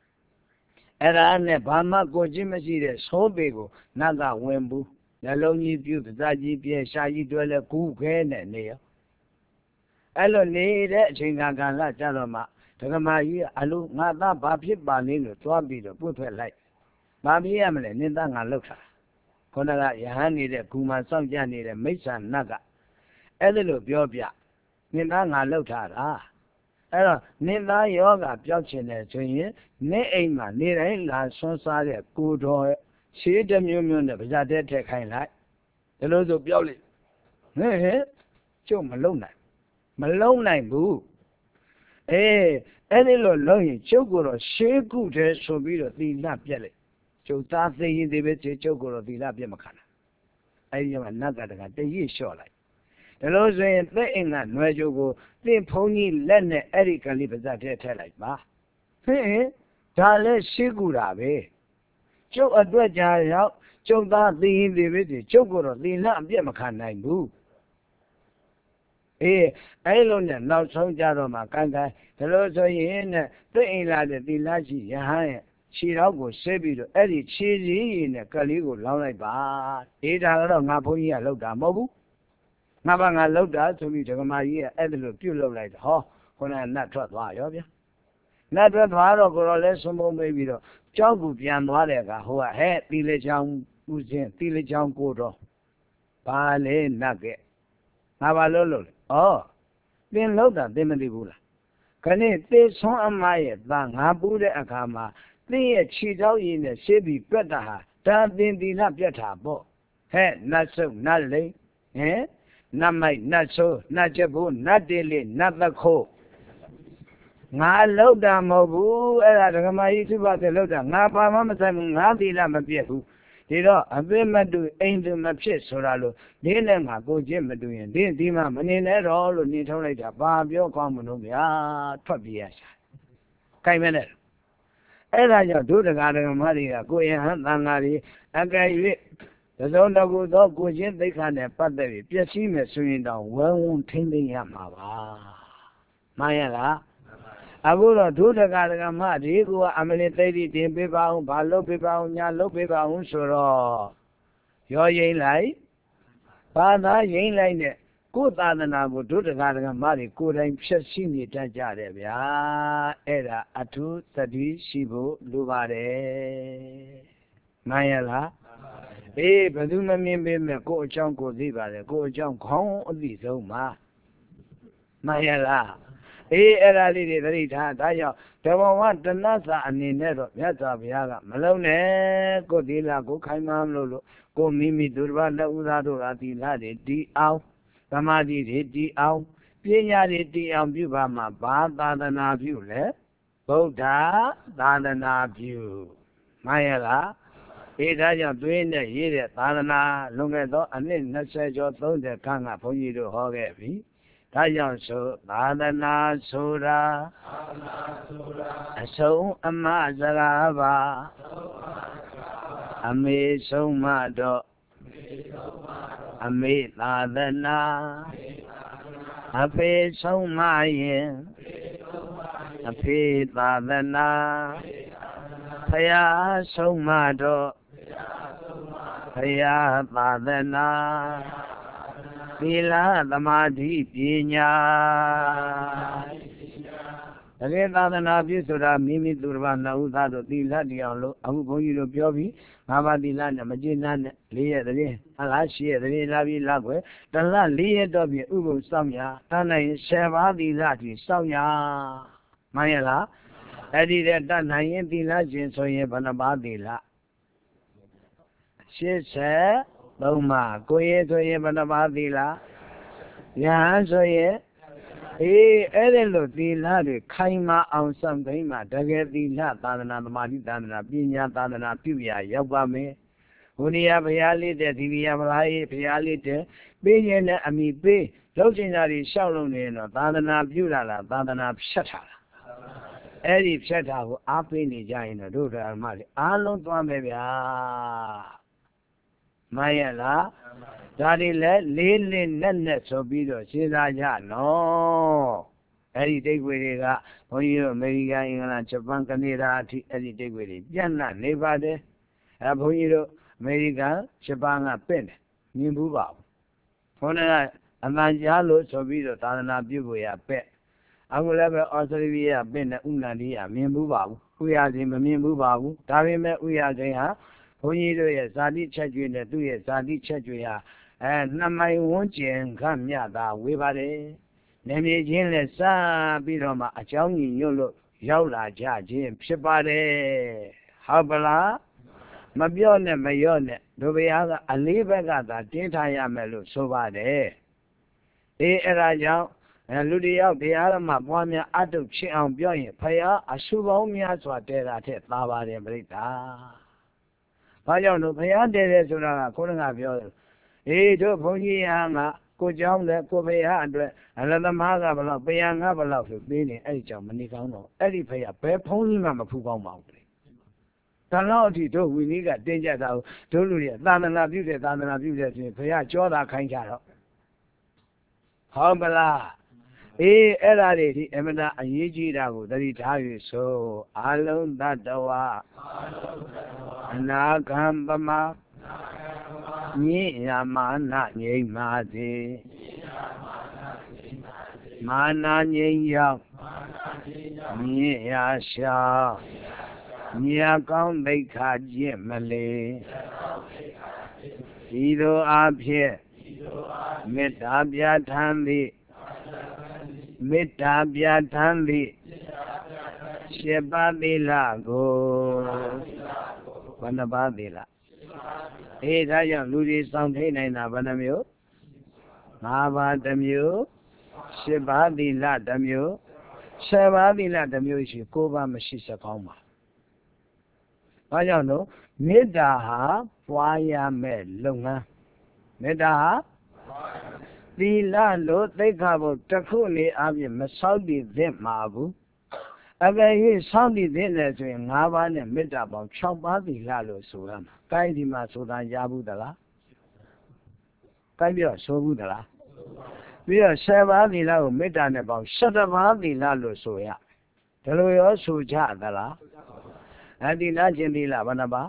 ê là này bà mà cô chỉ mà gì đấy số bì của na ta quen bu là lâu như biểu ta chỉ biết sai gì đó là cũ cái này nàyအဲ့လိုနေတဲ့အချိန်ကာလကြာတော့မှဒကမာကြီးအလူငါသားဘာဖြစ်ပါလဲလို့တွားပြီးတော့ပွတ်ထွက်လိုက်။ဘာပြေးရမလဲနင်းသားငါလှုပ်တာ။ခေါင်းကယဟန်နေတဲ့ဂူမှာစောင့်ကြနေတဲ့မိစ္ဆာနတ်ကအဲ့ဒါလို့ပြောပြနင်းသားငါလှုပ်ထားတာ။အဲ့တော့နင်းသားယောဂပျောက်ချင်တယ်ဆိုရင်နေအိမ်မှာနေတိုင်းလာဆွန်းစားတဲ့ကိုတော်ရှေးတစ်မျိုးမျိုးနဲ့ဗဇာတဲ့ထက်ခိုင်းလိုက်။ဒါလို့ဆိုပျောက်လိမ့်။ဟဲ့ဟဲ့ကျုပ်မလုံနိုင်မလုံးနိုင်ဘူးအေးအဲ့ဒီလိုလုံးရင်ကျုပ်ကတော့ရှေးကုတဲ့ဆိုပြီးတော့သီလပြက်လိုက်ကျုပ်သားသိရင်ဒီပဲကျုပ်ကတော့သီလပြက်မခံတာအဲ့ဒီမှာနတ်ကတကတရစ်လျှော့လိုက်ဒါလို့ဆိုရင်သက်အင်္ဂနွယ်ကျုပ်ကိုသင်ဖုံးကြီးလက်နဲ့အဲ့ဒီကလေးပါဇက်ထဲထည့်လိုက်ပါဟင်ဒါလည်းရှေးကုတာပဲကျုပ်အတွက်ကြာရောက်ကျုပ်သားသိရင်ဒီပဲကျုပ်ကတော့သီလအပြက်မခံနိုင်ဘူးအေးအဲ့လိုနဲ့နောက်ဆုံးကြတော့မှကန်းကန်းဒါလို့ဆိုရင်နဲ့သိအိမ်လာတဲ့သီလရှိယဟန်ရဲ့ခြေတော်ကိုဆဲပြီးတော့အဲ့ဒီခြေစည်းရည်နဲ့ကလေးကိုလောင်းလိုက်ပါအေးဒါကတော့ငါဘုန်းကြီးကလောက်တာမဟုတ်ဘူးငါဘာငါလောက်တာဆိုပြီးဒကမာကြီးကအဲ့ဒါလိုပြုတ်လောက်လိုက်တော့ဟောခုနကနတ်ထွက်သွားရောဗျာနတ်ထွက်သွားတော့ကိုတော့လဲဆုံးပုံပေးပြီးတော့ကြောက်ကူပြန်သွားတဲ့အခါဟိုကဟဲ့သီလချောင်းပူစင်သီလချောင်းကိုတော့ဘာလဲနတ်ကငါဘာလို့လို့လဲဩသင်လောက်တာသင်မသိဘူးလားခဏသေဆုံးအမရဲ့သားငါပူးတဲ့အခါမှာသင်ရဲ့ခြေထောက်ရည်နဲ့ရှေ့ပြီးပြတ်တာဟာဒါသင်သီလပြတ်တာပေါ့ဟဲ့နတ်ဆုပ်နတ်လိမ့်ဟဲ့နတ်မိုက်နတ်ဆိုးနတ်ချက်ဘူးနတ်တေးလေးနတ်သခိုးငါလောက်တာမဟုတ်ဘူးအဲ့ဒါဒကမာကြီးသူ့ဘာတဲ့လောက်တာငါပါမမဆိုင်ဘူးငါသီလမပြတ်ဘူးဒီတော့အသိမတူအိမ်တူမဖြစ်ဆိုတာလို့ဒီနဲ့ငါကိုချင်းမတူရင်ဒီဒီမှာမနေနဲ့တော့လို့နေထုတ်လိုက်တာဘာပြောကောင်းမလို့ဗျာထွက်ပြေးရရှာကြိုက်မဲနဲ့အဲ့ဒါကြောင့်ဒုဒကာဒကမတွေကကိုယဟန်သံဃာတွေအကယ်၍သဇုံတကူသောကိုချင်းသိက္ခာနဲ့ပတ်သက်ပြီးပျက်စီးမယ်ဆိုရင်တော့ဝဲဝန်းထိမ့်သိမ့်ရမှာပါမှန်ရလားအခုတော့ဒုဒကာဒကမဒီကအမလီသိတိတင်ပေးပါအောင်ဘာလုပ်ပေးပါအောင်ညာလုပ်ပေးပါအောင်ဆိုတော့ရောရင်လိုက်ဘာသာရင်လိုက်နဲ့ကိုယ်သာသနာကိုဒုဒကာဒကမတွေကိုယ်တိုင်ဖြည့်ရှိနေတတ်ကြတယ်ဗျာအဲ့ဒါအထူးသတိရှိဖို့လိုပါတယ်မှန်ရလားအေးဘယ်သူမမြင်ပေးမဲ့ကိုယ်အကြောင်းကိုသိပါတယ်ကိုယ်အကြောင်းခေါင်းအသိဆုံးပါမှန်ရလားအေးအဲ့ဒါလေးတွေသတိထားဒါကြောင့်တဘောဝတဏ္ဍစာအနေနဲ့တော့မြတ်စွာဘုရားကမလုံးနဲ့ကိုသီလကိုခိုင်မာမလို့လို့ကိုမိမိသူတစ်ပါးလက်ဥသားတို့ကသီလတွေတည်အောင်သမာဓိတွေတည်အောင်ပညာတွေတည်အောင်ပြုပါမှာဘာသာသနာပြုလဲဗုဒ္ဓသာသနာပြုမှန်ရလားအေးဒါကြောင့်သွေးနဲ့ရေးတဲ့သာသနာလွန်ခဲ့သောအနှစ်နှစ်ဆယ်ကျော်သုံးဆယ်ခန့်ကဘုန်းကြီးတို့ဟောခဲ့ပြီဒါကြောင့်ဆိုသာသနာဆိုတာအဆုံးအမစကားပါအမေဆုံးမတော့အမေသာသနာအဖေဆုံးမရင်အဖေသာသနာဖယားဆုံးမတော့ဖယားသာသနာသီလသမာဓိပညာတကယ်သာသနာပြုဆိုတာမိမိသူတစ်ပါးနှစ်ဦးသားတို့သီလတရားလို့အခုဘုန်းကြီးတို့ပြောပြီးငါးပါးသီလနဲ့မကျေနပ်နဲ့လေးရက်တည်းဟလားရှိရက်တည်းလာပြီးလာွယ်တလလေးရက်တော့ပြင်ဥပုံစောင့်ရတန်းနိုင်ဆယ်ပါးသီလကြီးစောင့်ရမှန်ရလားအဲ့ဒီတဲ့တတ်နိုင်ရင်သီလရှင်ဆိုရင်ဘယ်နှပါးသီလရှစ်ဆယ်သုံးပါးကိုရဲဆိုရင်ဘယ်နှပါးသီလယဟန်ဆိုရင်အေးအဲ့ဒီလိုသီလတွေခိုင်မာအောင်စံသိမ်းမှာတကယ်သီလသာသနာသမာဓိသာသနာပညာသာသနာပြုရာရောက်ပါမယ်ဘုရားဘုရားလေးတဲ့ဒီရမလားဘုရားလေးတဲ့ပေးခြင်းနဲ့အမိပေးလောက်ကျင်တာတွေရှောက်လို့နေတော့သာသနာပြုလာလားသာသနာဖြတ်ထားလားအဲ့ဒီဖြတ်ထားကိုအားပေးနေကြရင်တော့တို့ဓမ္မလေးအားလုံးသွားမယ်ဗျာမှန်ရလားဒါတွေလည်းလေးလေးနက်နက်ဆိုပြီးတော့စဉ်းစားကြနော်အဲ့ဒီတိတ်ခွေတွေကဘုန်းကြီးတို့အမေရိကန်အင်္ဂလန်ဂျပန်ကနေဒါအထိအဲ့ဒီတိတ်ခွေတွေပြန့်နှံ့နေပါတယ်အဲဘုန်းကြီးတို့အမေရိကန်ဂျပန်ကပင့်တယ်မြင်ဘူးပါဘူးဘုန်းကြီးကအမှန်ကြားလို့ဆိုပြီးတော့သာသနာပြုဖို့ရပက်အခုလည်းပဲဩစတြေးလျပင့်တဲ့ဥက္ကဋ္ဌကြီးကမြင်ဘူးပါဘူးဥရစဉ်မမြင်ဘူးပါဘူးဒါပေမဲ့ဥရစဉ်ဟာဘုန်းကြီးတို့ရဲ့ဇာတိချက်ကျွေးနဲ့သူ့ရဲ့ဇာတိချက်ကျွေးဟာအဲနှစ်မိုင်ဝန်းကျင်ခန့်မြတာဝေးပါတယ်နေမြေချင်းလည်းစပြီးတော့မှအเจ้าညီညွတ်လို့ရောက်လာကြခြင်းဖြစ်ပါတယ်ဟုတ်ပလားမပြောနဲ့မရော့နဲ့တို့ဘုရားကအလေးဘက်ကသာတင်းထားရမယ်လို့ဆိုပါတယ်အေးအဲ့ဒါကြောင့်လူတယောက်တရားဓမ္မပွားများအတုဖြစ်အောင်ပြောရင်ဖယားအရှုပေါင်းများစွာတဲတာထက်သာပါတယ်ပြိတ္တာဘာကြောင့်လို့ဖယားတဲတယ်ဆိုတာကခေါင်းကပြောတယ်အေးတို့ဘုန်းကြီးဟာငါကိုเจ้าလည်းကိုဖယားအတွက်အလသမားကဘလောက်ပယံငါဘလောက်ဆိုပေးနေအဲ့ဒီကြောင့်မနေကောင်းတော့အဲ့ဒီဖယားဘယ်ဖုန်းကြီးမှမဖူးကောင်းပါဘူးလေဒါတော့အထိတို့ဝိနည်းကတင်းကြတာတို့လူတွေသာသနာပြုတဲ့သာသနာပြုတဲ့ဆိုရင်ဖယားကြောတာခိုင်းကြတော့ဟုတ်ပလားအေးအဲ့ဒါတွေဒီအမနာအရေးကြီးတာကိုသတိထား၍ဆိုအာလုံးတတဝအနာဂံပမညိယာမာနငြိမ်ပါစေမာနငြိမ်ရောက်ညိယာရှောင်းညာကောင်းဒိဋ္ဌာကျင့်မလေဒီလိုအဖြစ်မေတ္တာပြဋ္ဌာန်းသည်မေတ္တာပြဋ္ဌာန်းသည်ရှစ်ပါးသီလကိုဘယ်နှပါးသီလအေးဒါကြောင့်လူတွေစောင့်ထိန်နိုင်တာဘယ်နှမျိုးငါးပါးတစ်မျိုးရှစ်ပါးသီလတစ်မျိုးဆယ်ပါးသီလတစ်မျိုးရှိကိုးပါးမရှိစကောင်းပါဘာကြောင့်လို့မေတ္တာဟာပွားရမယ်လုပ်ငန်းမေတ္တာဟာသီလလို့သိက္ခာပုဒ်တစ်ခုနေအပြင်မဆောက်တည်သင့်မှာဘူးအကယ်၍ဆောက်တည်သင့်တယ်ဆိုရင်၅ပါးနဲ့မေတ္တာပေါင်း၆ပါးသီလလို့ဆိုရမှာကိုင်းဒီမှာဆိုတာရဘူးသလားကိုင်းပြီးတော့ဆိုဘူးသလားပြီးတော့ဆယ်ပါးသီလကိုမေတ္တာနဲ့ပေါင်း၁၁ပါးသီလလို့ဆိုရဒါလိုရောဆိုကြသလားအသီလခြင်းသီလဘယ်နှပါ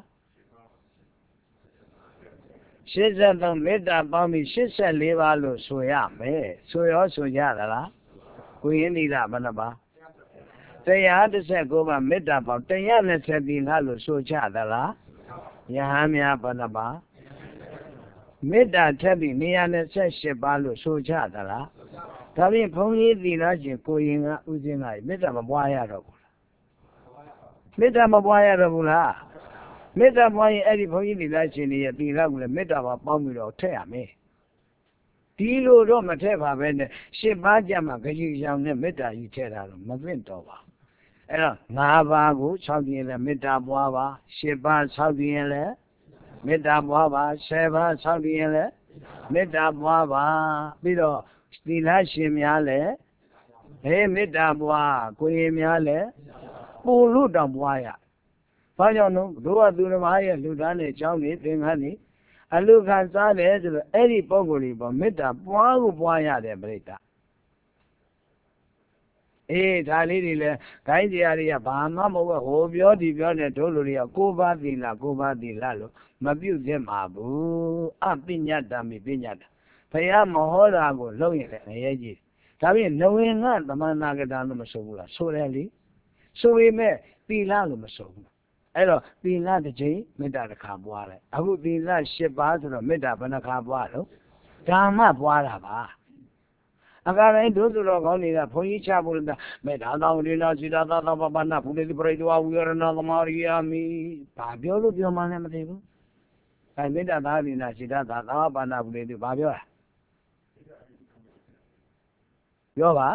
ရှစ်ဆက်သုံးမေတ္တာပေါင်းပြီးရှစ်ဆက်လေးပါးလို့ဆိုရမယ်ဆိုရောဆိုကြသလားကိုရင်းသီလဘယ်နှပါတရားတစ်ဆက်ကိုပါမေတ္တာပေါင်းတရားနဲ့ဆက်သီလလို့ဆိုကြသလားယဟန်များဘယ်နှပါမေတ္တာထက်ပြီးနေရာနဲ့ဆက်ရှစ်ပါးလို့ဆိုကြသလားဒါဖြင့်ဘုန်းကြီးသီလရှင်ကိုရင်ကဥစဉ်ကမေတ္တာမပွားရတော့ဘူးလားမေတ္တာမပွားရတော့ဘူးလားမေတ္တာပွားရင်အဲ့ဒီဘုန်းကြီးသီလရှင်တွေရဲ့သီလကိုလည်းမေတ္တာပါပေါင်းပြီးတော့ထည့်ရမယ်ဒီလိုတော့မထည့်ပါပဲနဲ့ရှစ်ပါးကြမှာခကြီးရောင်နဲ့မေတ္တာကြီးထည့်တာတော့မသင့်တော်ပါအဲ့တော့ငါးပါးကို၆ပြင်းလည်းမေတ္တာပွားပါရှစ်ပါး၆ပြင်းလည်းမေတ္တာပွားပါဆယ်ပါး၆ပြင်းလည်းမေတ္တာပွားပါပြီးတော့သီလရှင်များလည်းဟေးမေတ္တာပွားကိုရင်များလည်းပို့လို့တောင်ပွားရဘာကြောင့်လို့တို့ကသူတော်မရဲ့လူသားနဲ့ကြောင်းနေသင်္ကန်းနေအလူခံစားတယ်ဆိုတော့အဲ့ဒီပုံကိုယ်လေးပေါ့မေတ္တာပွားကိုပွားရတယ်ပြိတ္တာအေးဒါလေးတွေလဲဂိုင်းတရားတွေကဘာမှမဟုတ်ဘူးဟိုပြောဒီပြောနေတို့လူတွေကကိုးပါးသီလကိုးပါးသီလလို့မပြုတ်သင့်ပါဘူးအပညာတမိပညာတဘုရားမဟောတာကိုလုပ်ရင်လည်းငရဲကြီးဒါပြင်နဝင်ကသမဏဂတလို့မဆိုဘူးလားဆိုတယ်လေဆိုပေမဲ့သီလလို့မဆိုဘူးအဲ့တော့သီလတစ်ချိန်မေတ္တာတစ်ခါပွားတယ်အခုသီလရှစ်ပါးဆိုတော့မေတ္တာဘယ်နှခါပွားလို့ဓမ္မပွားတာပါအကာတိုင်းဒုသူတော်ကောင်းတွေကဘုန်းကြီးချဖို့လို့မေတ္တာတောင်းလေးနာစိတ္တသာသပပနာဘုဒ္ဓတိပရိတဝဝိရဏသမารိယာမိဘာပြောလို့ပြောမှလည်းမသိဘူးအဲမေတ္တာသာလိနာစိတ္တသာသပနာဘုဒ္ဓတိဘာပြောတာပြောပါ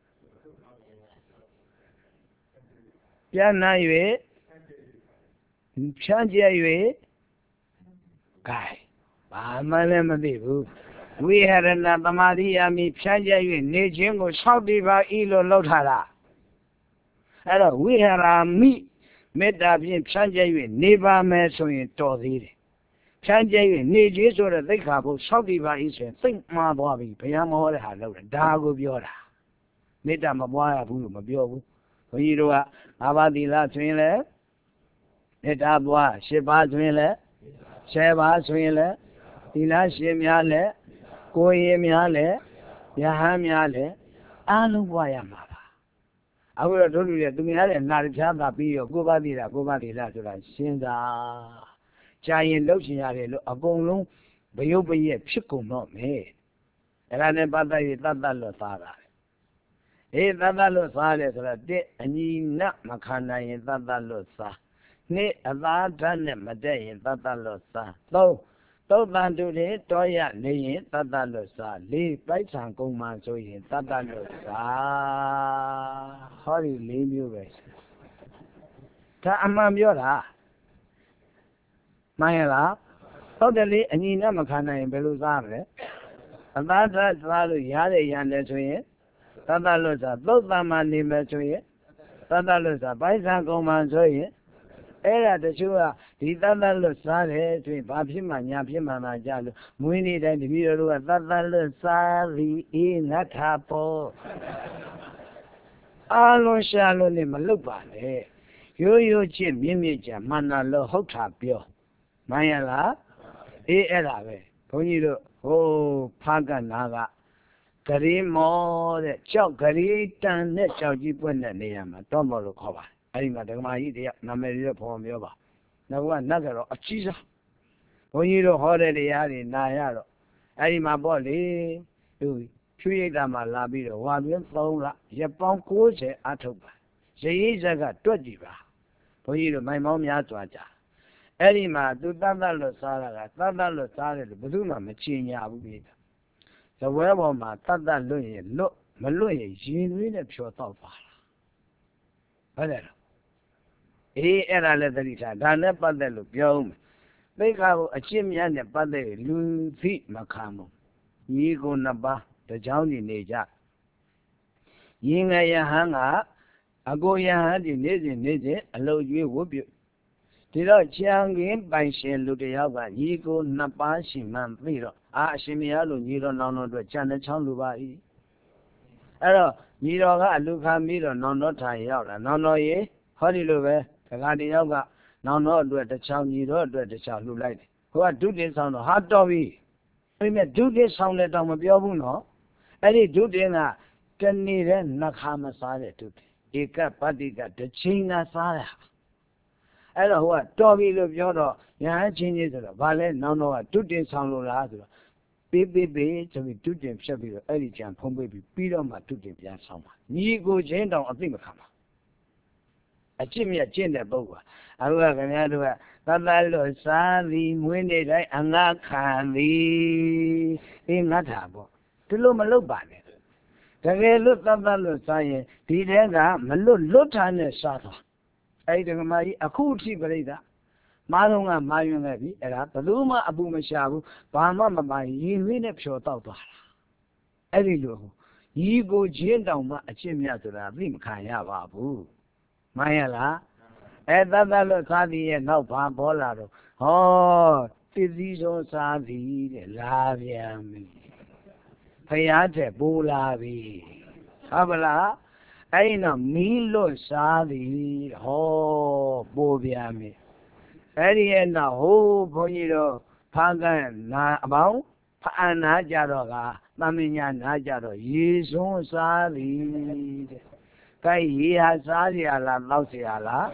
ပြန်နိုင်၍ဖြန့်ကျက်၍gain ဘာမှလည်းမသိဘူးဝိဟရဏသမာဓိယာမိဖြန့်ကျက်၍နေခြင်းကိုစောင့်တည်ပါဤလို့လောက်ထားတာအဲ့တော့ဝိဟရာမိမေတ္တာဖြင့်ဖြန့်ကျက်၍နေပါမယ်ဆိုရင်တော်သေးတယ်ဖြန့်ကျက်၍နေခြင်းဆိုတဲ့သိက္ခာပုစောင့်တည်ပါဤဆိုရင်သိမှားသွားပြီဘုရားမဟောတဲ့ဟာလောက်တယ်ဒါကိုပြောတာမေတ္တာမပွားရဘူးလို့မပြောဘူးဘုန်းကြီးတို့ကငါးပါးသီလဆိုရင်လည်းမေတ္တာပွားရှစ်ပါးဆိုရင်လည်းဆယ်ပါးဆိုရင်လည်းသီလရှင်များလည်းကိုယ်ရင်များလည်းယဟန်များလည်းအားလုံးပွားရမှာပါအခုတော့တို့လူတွေသူများတဲ့နာရဖြားသာပြီးရောကိုယ်ပါသီလကိုယ်ပါသီလဆိုတာရှင်းတာကြာရင်လှုပ်ရှင်ရတယ်လို့အကုန်လုံးဘယုတ်ပရဲ့ဖြစ်ကုန်တော့မယ်အဲ့ဒါနဲ့ပတ်သက်ပြီးတတ်တတ်လို့သားတာအေးတတ်တတ်လို့သားတယ်ဆိုတော့တဲ့အညီနမခံနိုင်ရင်တတ်တတ်လို့သားနှစ်အသာဓာတ်နဲ့မတက်ရင်တတ်တတ်လို့သားသုံးသုတ်တန်တူတွေတောရနေရင်တတ်တတ်လို့စားလေးပိုက်ဆံကုန်မှဆိုရင်တတ်တတ်လို့စားဟောဒီလေးမျိုးပဲဒါအမှန်ပြောတာမှန်ရလားဟုတ်တယ်လေအညီနဲ့မခံနိုင်ရင်ဘယ်လိုစားမလဲအသာဓာတ်စားလို့ရတဲ့ရန်တယ်ဆိုရင်တတ်တတ်လို့စားသုတ်တန်မှနေမယ်ဆိုရင်တတ်တတ်လို့စားပိုက်ဆံကုန်မှဆိုရင်အဲ့ဒါတချို့ကဒီတတ်တတ်လွတ်စားတယ်ဆိုရင်ဘာဖြစ်မှညာဖြစ်မှသာကြလို့မွေးနေ့တိုင်းတပည့်တော်တို့ကတတ်တတ်လွတ်စားသည်အေးငတ်တာပေါ့အားလုံးရှာလို့လည်းမလုပ်ပါနဲ့ရိုးရိုးချင်းမြင့်မြင့်ကြမှန်တာလို့ဟုတ်တာပြောမှန်ရလားအေးအဲ့ဒါပဲဘုန်းကြီးတို့ဟိုဖားကနာကဂရီမောတဲ့ကြောက်ဂရီတန်နဲ့ကြောက်ကြီးပွက်တဲ့နေရာမှာတော့မောလို့ခေါ်ပါအဲ့ဒီမှာဓမ္မကြီးတရားနာမည်တွေဖော်ပြောပါနောက်ကနတ်ကတော့အကြီးစားဘုန်းကြီးတို့ဟောတဲ့တရားတွေနာရတော့အဲ့ဒီမှာပေါ့လေသူဖြူရိတ်တာမှာလာပြီးတော့ဝါပြင်းသုံးလရပောင်းကိုးဆယ်အထုတ်ပါရရေးဇက်ကတွက်ကြည့်ပါဘုန်းကြီးတို့မိုင်မောင်းများစွာကြအဲ့ဒီမှာသူတတ်တတ်လို့စားတာကတတ်တတ်လို့စားတယ်လို့ဘယ်သူမှမချင်ညာဘူးပြေတာဇဝဲပေါ်မှာတတ်တတ်လွတ်ရင်လွတ်မလွတ်ရင်ရင်သွေးနဲ့ဖြောတော့ပါလားဟုတ်တယ်အေးအဲ့ဒါလည်းသတိထားဒါနဲ့ပတ်သက်လို့ပြောဦးမယ်သိက္ခာကိုအကျင့်များနဲ့ပတ်သက်လူသိမခံဘူးညီကိုနှစ်ပါးတကြောင်းကြီးနေကြရင်ငယ်ယဟန်ကအကိုယဟန်ဒီနေ့စဉ်နေ့စဉ်အလုတ်ကျွေးဝတ်ပြုဒီတော့ချံကင်းပိုင်ရှင်လူတယောက်ကညီကိုနှစ်ပါးရှိမှန်းသိတော့အာအရှင်မရလို့ညီတော်နောင်တော်အတွက်ကြံတဲ့ချောင်းလူပါ၏အဲ့တော့ညီတော်ကအလူခံပြီးတော့နောင်တော်ထိုင်ရောက်လာနောင်တော်ရေဟောဒီလိုပဲတခါတယောက်ကနောင်တော်အတွက်တစ်ချောင်းညီတော်အတွက်တစ်ချောင်းလှူလိုက်တယ်ဟိုကဒုတိယဆောင်တော့ဟာတော်ပြီအဲ့မဲ့ဒုတိယဆောင်လည်းတော့မပြောဘူးနော်အဲ့ဒီဒုတိယကတနေတဲ့နှခါမစားတဲ့ဒုတိယဧကပတ္တိကတစ်ချိန်သာစားတယ်အဲ့တော့ဟိုကတော်ပြီလို့ပြောတော့ညာချင်းချင်းဆိုတော့ဗာလဲနောင်တော်ကဒုတိယဆောင်လို့လားဆိုတော့ပေးပေးပေးဆိုပြီးဒုတိယဖြတ်ပြီးတော့အဲ့ဒီကြံဖုံးပေးပြီးပြီးတော့မှဒုတိယပြန်ဆောင်ပါညီကိုချင်းတောင်အသိမခံပါအကျင့်မြတ်ကျင့်တဲ့ပုဂ္ဂိုလ်အခုကခင်ဗျားတို့ကသတ္တလို့စားသည်မွေးနေ့တိုင်းအငါခံသည်အေးငတ်တာပေါ့ဒီလိုမလုပ်ပါနဲ့တကယ်လို့သတ္တလို့စားရင်ဒီတဲကမလွတ်လွတ်ထားနဲ့စားသွားအဲ့ဒီဓမ္မကြီးအခုအထိပြိဿမားလုံးကမာယွန်းခဲ့ပြီအဲ့ဒါဘယ်သူမှအပူမရှာဘူးဘာမှမပိုင်ရင်ဝင်းနဲ့ဖြော်တော့သွားတာအဲ့ဒီလိုညီကိုချင်းတောင်မှအကျင့်မြတ်ဆိုတာသိမခံရပါဘူးမှန်ရလားအဲသတ္တလို့စားသည်ရဲ့နောက်ဘာပေါ်လာတော့ဟောတည်စည်းဆုံးစားသည်တဲ့လာပြန်ပြီဖယားတဲ့ပိုးလာပြီဟုတ်ပလားအဲ့ဒီတော့မီးလွတ်စားသည်ဟောပိုးပြန်ပြီအဲ့ဒီရဲ့နောက်ဟိုးဘုန်းကြီးတို့ဖားကန်နာအပေါင်းဖားနာကြတော့ကသမင်ညာနာကြတော့ရေစွန်းစားသည်တဲ့ကဲရေဟာစားရလားတောက်เสียလား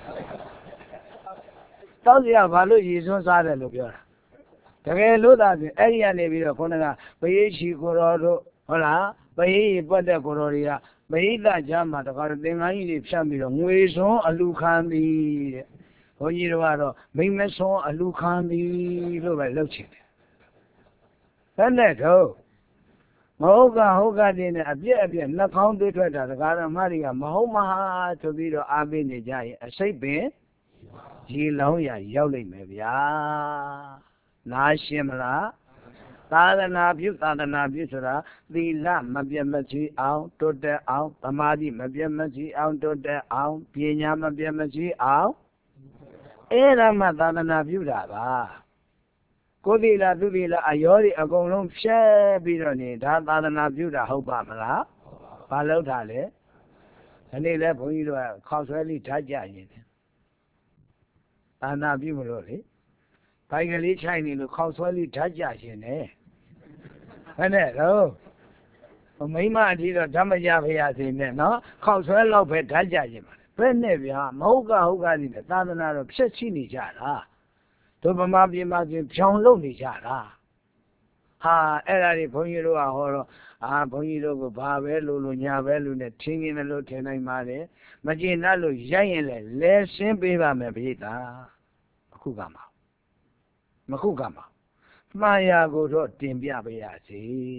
တောက်เสียဘာလို့ရေစွန်းစားတယ်လို့ပြောတာတကယ်လို့သာဖြင့်အဲ့ဒီကနေပြီးတော့ခုနကပရိချီကိုတော်တို့ဟုတ်လားပရိပွက်တဲ့ကိုတော်တွေကပရိသတ်ကြားမှာတခါတော့သင်္ကန်းကြီးတွေဖြတ်ပြီးတော့ငွေစွန်းအလူခံသည်တဲ့ဘုန်းကြီးတို့ကတော့မိမစွန်းအလူခံသည်လို့ပဲလုပ်ချင်တယ်ဘယ်နဲ့တော့မဟုတ်ကဟုတ်ကတည်းနဲ့အပြည့်အပြည့်နှာခေါင်းသွေးထွက်တာဒကာရမတွေကမဟုတ်မဟာဆိုပြီးတော့အားပေးနေကြရင်အစိတ်ပင်ရေလောင်းရရောက်လိမ့်မယ်ဗျာနားရှင်းမလားသာသနာပြုသာသနာပြုဆိုတာသီလမပြတ်မစီအောင်တိုးတက်အောင်သမာဓိမပြတ်မစီအောင်တိုးတက်အောင်ပညာမပြတ်မစီအောင်အဲ့ဒါမှသာသနာပြုတာပါကိုယ်သီလသူသီလအယောတွေအကုန်လုံးဖြဲပြီးတော့နေဒါသာသနာပြုတာဟုတ်ပါမလားဘာလို့ထားလဲဒီနေ့လဲဘုန်းကြီးတို့ကခေါက်ဆွဲလေးဓာတ်ကြရင်သာသနာပြုမလို့လေဘိုင်ကလေးချိုင်နေလို့ခေါက်ဆွဲလေးဓာတ်ကြရှင်နေဟဲ့နဲ့တော့မိမအတီးတော့ဓမ္မကြဖရာစီနဲ့နော်ခေါက်ဆွဲလောက်ပဲဓာတ်ကြရှင်ပါဘယ်နဲ့ဗျာမဟုတ်ကဟုတ်ကသည်နဲ့သာသနာတော့ဖြစ်ရှိနေကြတာတို့ဗမာပြည်မှာဆိုဖြောင်လုံနေကြတာဟာအဲ့ဒါတွေဘုန်းကြီးတို့ကဟောတော့အာဘုန်းကြီးတို့ကဘာပဲလို့လို့ညာပဲလို့နဲ့ထင်းခင်းတယ်လို့ထင်နိုင်ပါတယ်မကျေနပ်လို့ရိုက်ရင်လည်းလဲရှင်းပေးပါမယ်ပြိတ္တာအခုကမှမခုကမှမှားရာကိုတော့တင်ပြပေးရစီ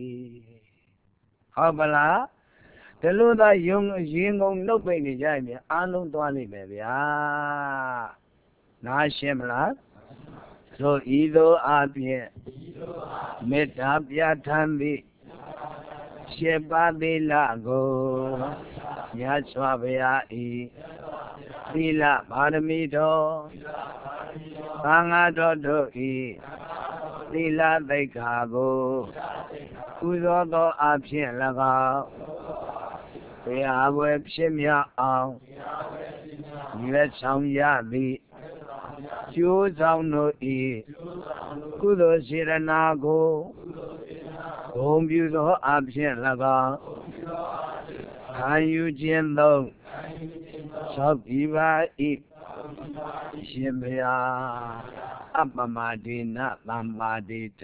ဟုတ်ပါလားဒီလိုသာယုံရင်ကုန်နှုတ်ပိတ်နေကြရင်အားလုံးသွားလိမ့်မယ်ဗျာနားရှင်းမလားဆိုဤသို့အပြင်မေတ္တာပြဋ္ဌာန်းသည်ရှင်းပါသေးလားကိုမြတ်စွာဘုရားဤသီလပါရမီတော်သံဃာတော်တို့ဤသီလသိက္ခာကိုကုသိုလ်သောအဖြစ်၎င်းဘုရားဝယ်ဖြစ်မြောက်အောင်ရွယ်ဆောင်ရသည်ကျိုးဆောင်တို့ဤကုသိုလ်စေရနာကိုဂုဏ်ပြုသောအဖြစ်၎င်းခံယူခြင်းသုံးသောပိပါဤရှင်ဘုရားအပ္ပမဒေနသမ္မာဒေထ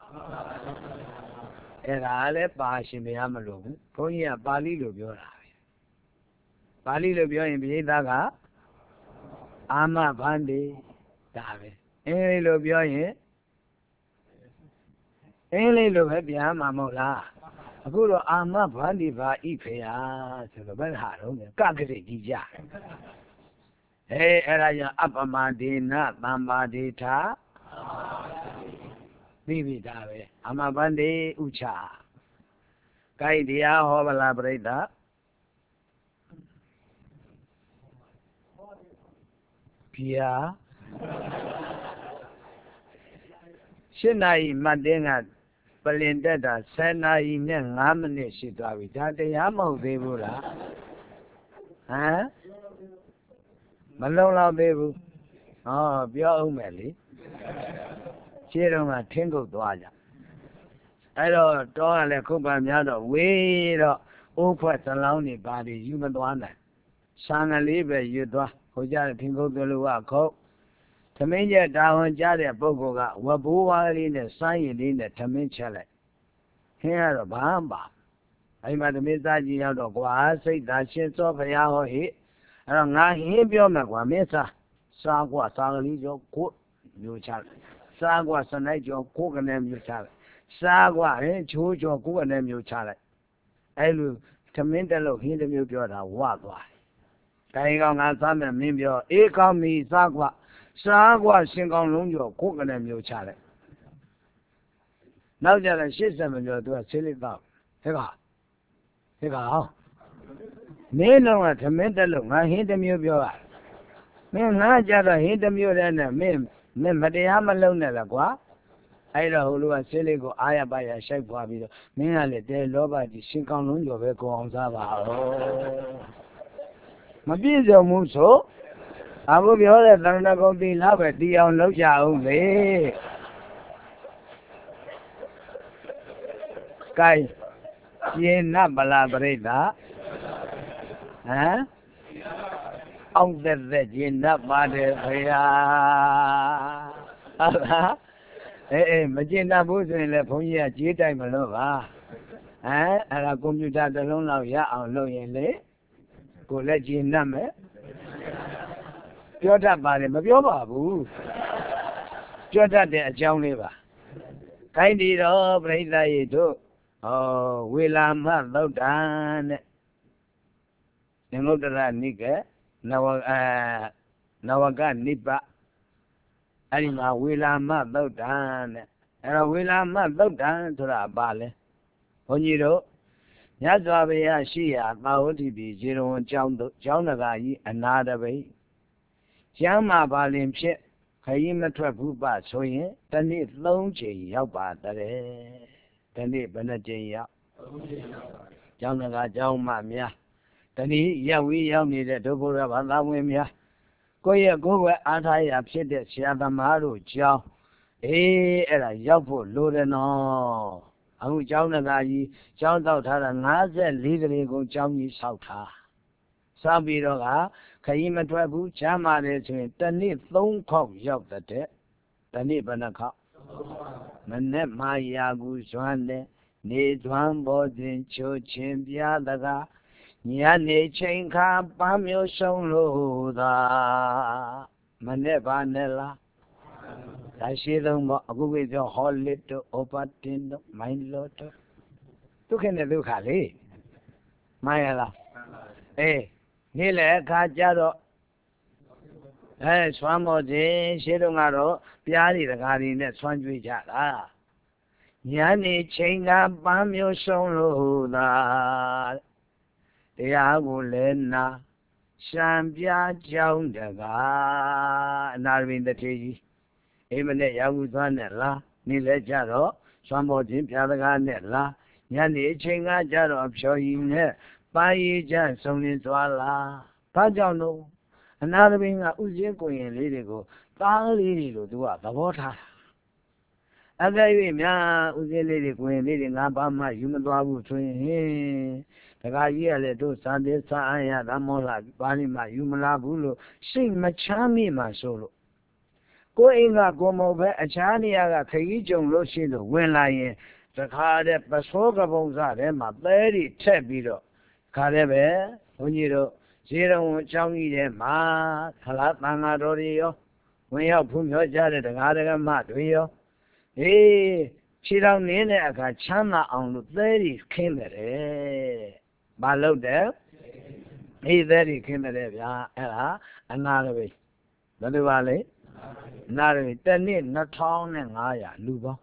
အဲ့ဒါလည်းပါရှင်ဘုရားမလို့ဘူးဘုန်းကြီးကပါဠိလိုပြောတာပဲပါဠိလိုပြောရင်ပိဋကကအာမဘန္တိဒါပဲအင်္ဂလိပ်လိုပြောရင်အင်္ဂလိပ်လိုပဲပြန်မှာမဟုတ်လားအခုတော့အာမဘန္တိဘာဣဖေယဆိုတော့ဘယ်ဟာတော့ကကတိကြီးကြဟဲ့အဲ့ဒါကြောင့်အပ္ပမဒေနသမ္မာဒေထသိပြီဒါပဲအာမဘန္တိဥချာကိုက်တရားဟောဗလားပြိဿဗျာရှစ်နာရီမှတ်တင်းကပလင်တက်တာဆယ်နာရီနဲ့ငါးမိနစ်ရှိသွားပြီဒါတရားမဟုတ်သေးဘူးလားဟမ်မလုံလောက်သေးဘူးဟောပြောအောင်မယ်လေရှင်းတော့ကထင်းကုတ်သွားကြအဲ့တော့တောကလည်းခုတ်ပါများတော့ဝေးတော့အိုးဖွဲ့သလောင်းနေပါလေယူမသွားနိုင်ဆံကလေးပဲယူသွားဟိုကြတဲ့ထင်းကုတ်သူလူကခုတ်သမင်းကျတာဝန်ကြတဲ့ပုဂ္ဂိုလ်ကဝဘိုးဝါးလေးနဲ့စိုင်းရည်လေးနဲ့သမင်းချက်လိုက်ဟင်းကတော့ဘာမှပါအဲ့မှာသမင်းသားကြီးရောက်တော့ကွာစိတ်သာရှင်းစောဖရာဟောဟိအဲ့တော့ငါဟင်းပြောမယ်ကွာမင်းစားစားကွာစားကလေးကျော်ကိုမျိုးချလိုက်စားကွာစနိုက်ကျော်ကိုကနေမျိုးချလိုက်စားကွာဟင်းချိုးကျော်ကိုကနေမျိုးချလိုက်အဲ့လိုသမင်းတက်လို့ဟင်းတစ်မျိုးပြောတာဝသွားတယ်ခိုင်ကောင်ငါစားမယ်မင်းပြောအေးကောင်းပြီစားကွာစားကွာရှင်ကောင်လုံးကျော်ကိုကနေမျိုးချလိုက်နောက်ကြတော့ရှစ်ဆက်မပြောသူကဆေးလေးတော့ဟဲ့ကဟဲ့ကောင်မင်းတော့ကသမင်းတက်လို့ငါဟင်းတစ်မျိုးပြောတာမင်းငါကြတော့ဟင်းတစ်မျိုးတည်းနဲ့မင်းမင်းမတရားမလုပ်နဲ့လားကွာအဲ့တော့ဟိုလူကဆေးလေးကိုအားရပါရရှိုက်ပွားပြီးတော့မင်းကလည်းတဲလောဘကြီးရှင်ကောင်လုံးကျော်ပဲကိုအောင်စားပါတော့မပြည့်စုံဘူးဆိုအခုပြောတဲ့သရဏဂုံသီလပဲတီအောင်လုပ်ကြအောင်လေကဲရှင်းနပလာပရိသဟမ်အောင်သက်သက်ရှင်းနပါတယ်ဖေဟာဟုတ်လားအေးအေးမရှင်းတတ်ဘူးဆိုရင်လည်းဘုန်းကြီးကကြေးတိုက်မလို့ပါဟမ်အဲ့ဒါကွန်ပျူတာတစ်လုံးလောက်ရအောင်လုပ်ရင်လေကိုလည်းရှင်းတတ်မယ်ပြောတတ်ပါတယ်မပြောပါဘူးပြောတတ်တဲ့အကြောင်းလေးပါခိုင်းဒီတော့ပြိဿရေတို့ဩဝေလာမသုတ်တံတဲ့ဉာဏ်ုတ္တရနိကေနဝအဲ Nawaka Nipa Anima Willa Madodan and Willa Madodan to the Bale. Oniro Yazavia Shia Maoti be zero and Jonagai another way. Jama Balim ship Kayima Trapuba so ye, then it long jay yaba that then it Benajaya Jonaga Joma Mia. Then he, yeah, we young needed to go about that way, yeah. Go ya go where I have said that she had a maru jow. Eh, and a yopo loaded no. I will join a guy, joined out her and has a legally go join you south her. Sabi roga, Kayima Trabu, Chama, the need phone call yoke the dead. The nip and a cop. Manet my yagu swande, need one boarding church in the other. Yanni Chenka Pamio Soloda Manevanella. I see them go with your whole little open mind lotter. Look in the look at it. Mayala. Eh, Nile Kajaro. Eh, Swamo de Shirungaro, Piari the Garden, Swanjala. Yanni Chenka Pamio Soloda. Yagulena Shambia Joundaga Narvin the Tiji. Even the Yaguzanella, Nile Jaro, Swambotin Piadaganella, Yani Chinga Jaro of showing her, Pai Janson in Swala, Pajano, another being a Uzico in Lidigo, Pali to do the water. I gave him ya Uzi when leading up on my human dog train. The guy here do Sunday Saya, Damola, Bani, my human labulo, sing my charming my solo. Going up, go over a Chania, Kaijong Losino, when I the card at Basoga Bonza, my very tebido. Carebe, Uniro, Zero, Johnny, Ma, Kalatanga Dorio, when you put your jar at the Gadaga Matrio. Eh, she don't need a chama on the very came there. Below there, he very came there, yeah, another way. The valley, another way, the need not town and Aya, Luba.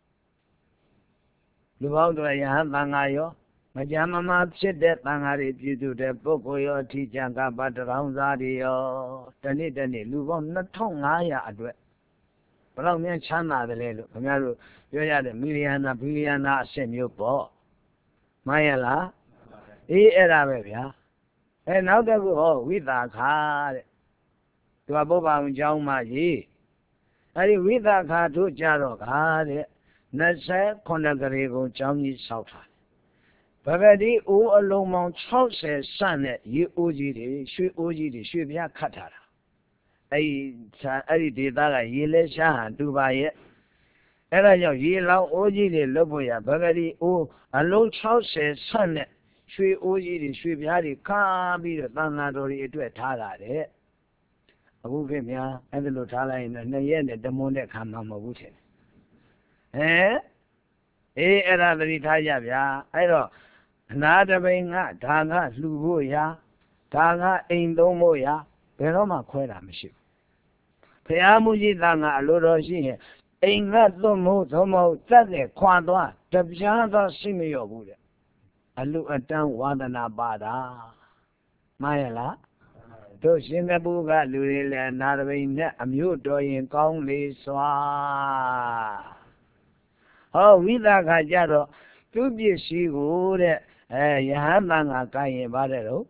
Luba, do I have Bangayo? My Jamama said that Bangari, you do the book or your teacher and got but around Zadio. The need any Luba, not tongue Aya address. But I'm in China the little. You had a million, a billion, a send you bought. Mayala, E. Arabia. And now they go with that card. To a boba and John Maji. I with that card to Jaro card. Nasa Conagarigo, Johnny South. Pagadi, O alone Mount Charles says, son, you Uji, she Uji, she be a cutter. I did that a year shan to buy it. And I know ye long Oji de Loboya, Bagadi, oh, a low child says, son, she Oji de Swibiadi can't be the Bangadori to a tala. A Wuvimia, and the Lutala in the Nayan, the Mone Kamama Wutin. Eh? Eh, another Itaya, I know. Another being a Tanga, Lubuya, Tanga, ain't no moya, Peroma Quera, Monsieur. Peamuji Danga, Lorosi, ain't that the most homo, that the quadra, the Piazza Simio Buddha. I look at down Wadana Bada. Mayala, to Singapore, Lula, and Narvin, a mute doing Kongli Swa. Oh, with that Gajaro, to be she would, eh, Yahamanga Kaye Badero.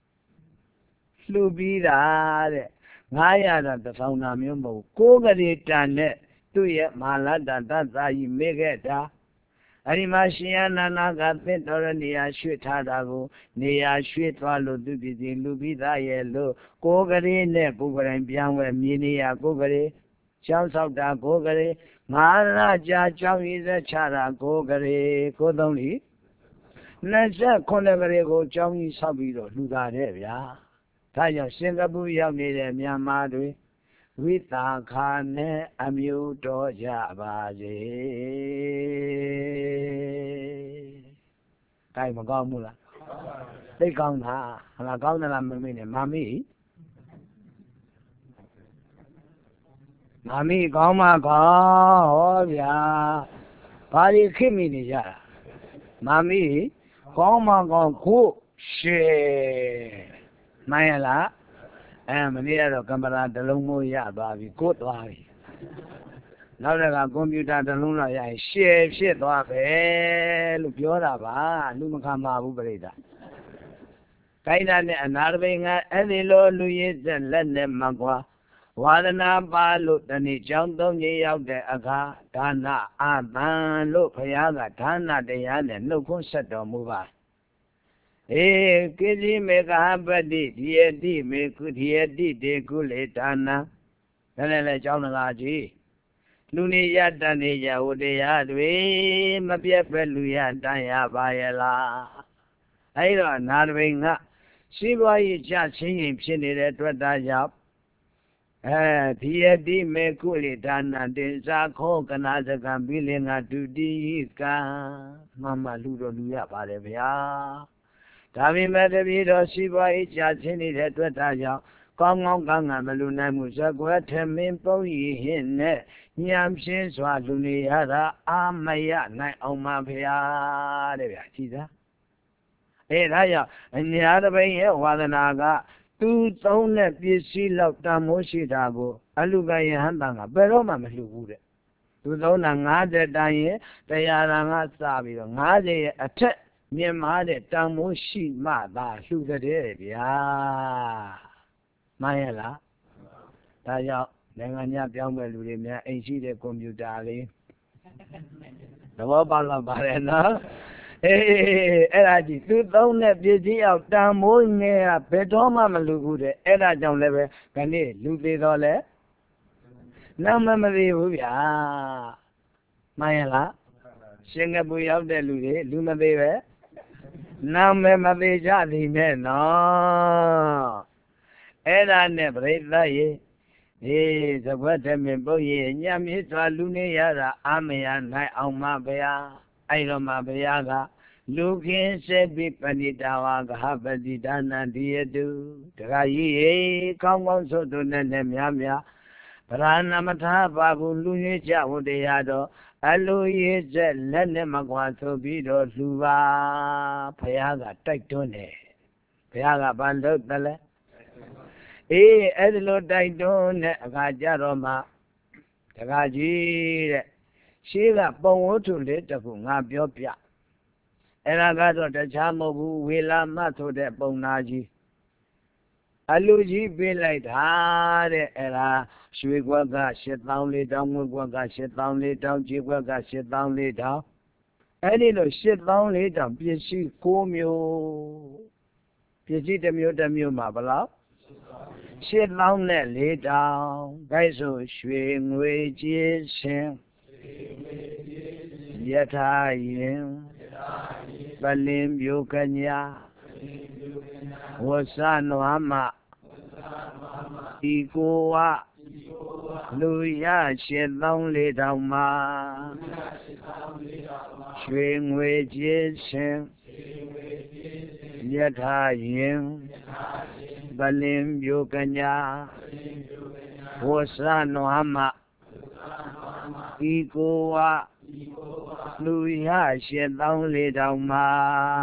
Slubida. Naya the fauna mumbo, Kogari Tane, two ye malada that I make it. Animasiana Naga Pentor near Shutadago, near Shutalo Dubi, Lubida yellow, Kogari ne, Kogari and Bianwe, Minia Kogari, Chans of the Kogari, Maharaja Chang is a Chara Kogari, Kodoni. Nasa Konagarego Chang is Sabido, Lugaria. Taya Singapore young lady, Myanmar, with a cane, a mute doja bazi. Time ago, Mula. They come now, and I got them a minute, Mammy. Mami Goma Go, yeah. Body Kimi, yeah. Mami Goma Go, cool, shit. Mayala, I'm near the camera, the Lumo Yabavi, good body. Now that I'm computer, the Luna, I shit, shit, look, you're up, Lumacama, Uberida. Kaina and Arvinga, any low Louis and let them magua. Wadana Balu, the Nijandom ye out the Aga, Tana, Aman, look, Payaga, Tana, the Yan, and no concert or move. Eh, Kiddy make a habit, dear D, make good here, D, de Guletana. Then I John Laji. Luni Yatania, Udea, Mapia Peluya, Daya, Bayela. I don't know. See why you just singing at what job. Eh, P D me cool done and then Zako can as a gambilling at two D. Mamma Ludo Luya Parevia. Tami met a bit of see why you just singing at what job. Kong on Ganga Maluna Musa, what him in Poi in Yam Sins was Luniara, Amaya, Night on my Pia. See that? Eh, Raya, and the other way here, Wadanaga, two thousand P C locked down Moshitago, Alugay Handanga, Beroma Malude. Two thousand Nade Daye, they are not Sabi, Nade, a tet, near Made, Tamoshi, Mada, Sugar, ya. Mayela, Taya, Nanganya, Younger Lumia, and she the computer. The Wabala Barena. Eh, era di tu donne piedi out da mo ne bedoma malugu de eraကြောင့်လည်းပဲခဏလေးလူသေးတော့လဲနာမမသေးဘူးဗျာမှန်ရလားစင်ကာပူရောက်တဲ့လူတွေလူမသေးပဲနာမမသေးကြသည်နဲ့နော်အဲ့ဒါနဲ့ပြိဿရေအေးသဘွက်တမင်ပုတ်ရေညမြစ်စွာလူနေရတာအာမယနိုင်အောင်မဗျာအဲ့တော့မှဘုရားကလူကင်းစေပိပဏိတဝါကဟပတိဒါနံဒီယတုတခါကြီးရေကောင်းကောင်းဆိုတို့နဲ့နဲ့များများဗရဏမထာပါဘူးလူရင်းကြဝတရားတော့အလူရေးချက်လက်နဲ့မကွာဆိုပြီးတော့လူပါဘုရားကတိုက်တွန်းတယ်ဘုရားကဘာလို့တလဲအေးအဲ့ဒီလိုတိုက်တွန်းတဲ့အခါကြတော့မှတခါကြီးတဲ့ရှေးကပုံဝတ္ထုလေးတစ်ခုငါပြောပြအဲ့ဒါကတော့တခြားမဟုတ်ဘူးဝေလာမဆိုတဲ့ပုံနာကြီးအလူကြီးပေးလိုက်တာတဲ့အဲ့ဒါရွှေကွက်က ရှစ်သောင်းလေးတောင်းငွေကွက်က ရှစ်သောင်းလေးတောင်းကြေးကွက်က ရှစ်သောင်းလေးတောင်းအဲ့ဒီလို ရှစ်သောင်းလေးတောင်းပစ္စည်း ကိုးမျိုးပစ္စည်းတစ်မျိုးတစ်မျိုးမှာဘယ်လောက်ရှစ်သောင်းနဲ့လေးတောင်းဒါဆိုရွှေငွေကြေးရှင်ယထာယင်ပလင်ပြိုကညာဝဆနဝမဤကိုဝလူရရှစ်သောင်းလေးတောင်မှာရွှေငွေကြေးရှင်ယထာယင်ပလင်ပြိုကညာဝဆနဝမဤကိုဝလူရရှစ်သောင်းလေးတောင်မှာ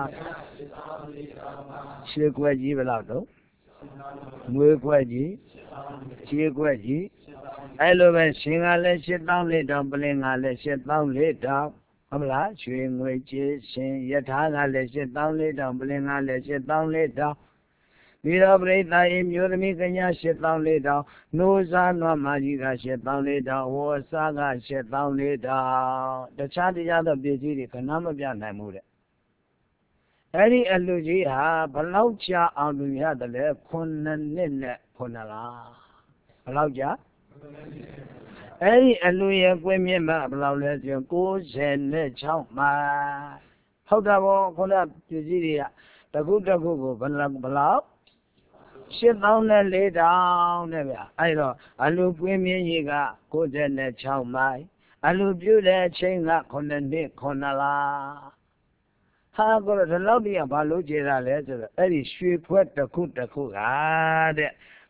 ရှစ်ခွက်ကြီးဘယ်လောက်တော့ငွေခွက်ကြီးရှစ်ခွက်ကြီးအဲ့လိုပဲရှင်ကလည်းရှစ်သောင်းလေးတောင်ပလင်ကလည်းရှစ်သောင်းလေးတောင်ဟုတ်မလားရွှေငွေကြေးရှင်ယထာကလည်းရှစ်သောင်းလေးတောင်ပလင်ကလည်းရှစ်သောင်းလေးတောင်ပြီးတော့ပြိဿအေမျိုးသမီးကညာရှစ်သောင်းလေးတောင်နိုးစားနွားမကြီးကရှစ်သောင်းလေးတောင်ဝေါ်စားကရှစ်သောင်းလေးတောင်တခြားတရားသောပစ္စည်းတွေခဏမပြနိုင်ဘူးတဲ့အဲ့ဒီအလူကြီးဟာဘလောက်ကြာအောင်လူရတယ်လဲခုနှစ်နှစ်နဲ့ခုနှစ်လားဘလောက်ကြာအဲ့ဒီအလူရဲ့ကွင်းမြင့်မှာဘလောက်လဲဆိုကိုးဆယ်နဲ့ခြောက်မှာဟုတ်တာပေါ့ခုနပစ္စည်းတွေကတခုတခုကိုဘလောက်ဘလောက်ရှစ်သောင်းနဲ့လေးတောင်တဲ့ဗျအဲ့တော့အလူကွင်းမြင့်ကြီးကကိုးဆယ်နဲ့ခြောက်မိုင်အလူပြုတဲ့အချိန်ကခုနှစ်နှစ်ခုနှစ်လားဟာကိုယ်တော့ဒီလောက်တည်းကဘာလို့ကျေတာလဲဆိုတော့အဲ့ဒီရွှေခွက်တစ်ခုတစ်ခုကတဲ့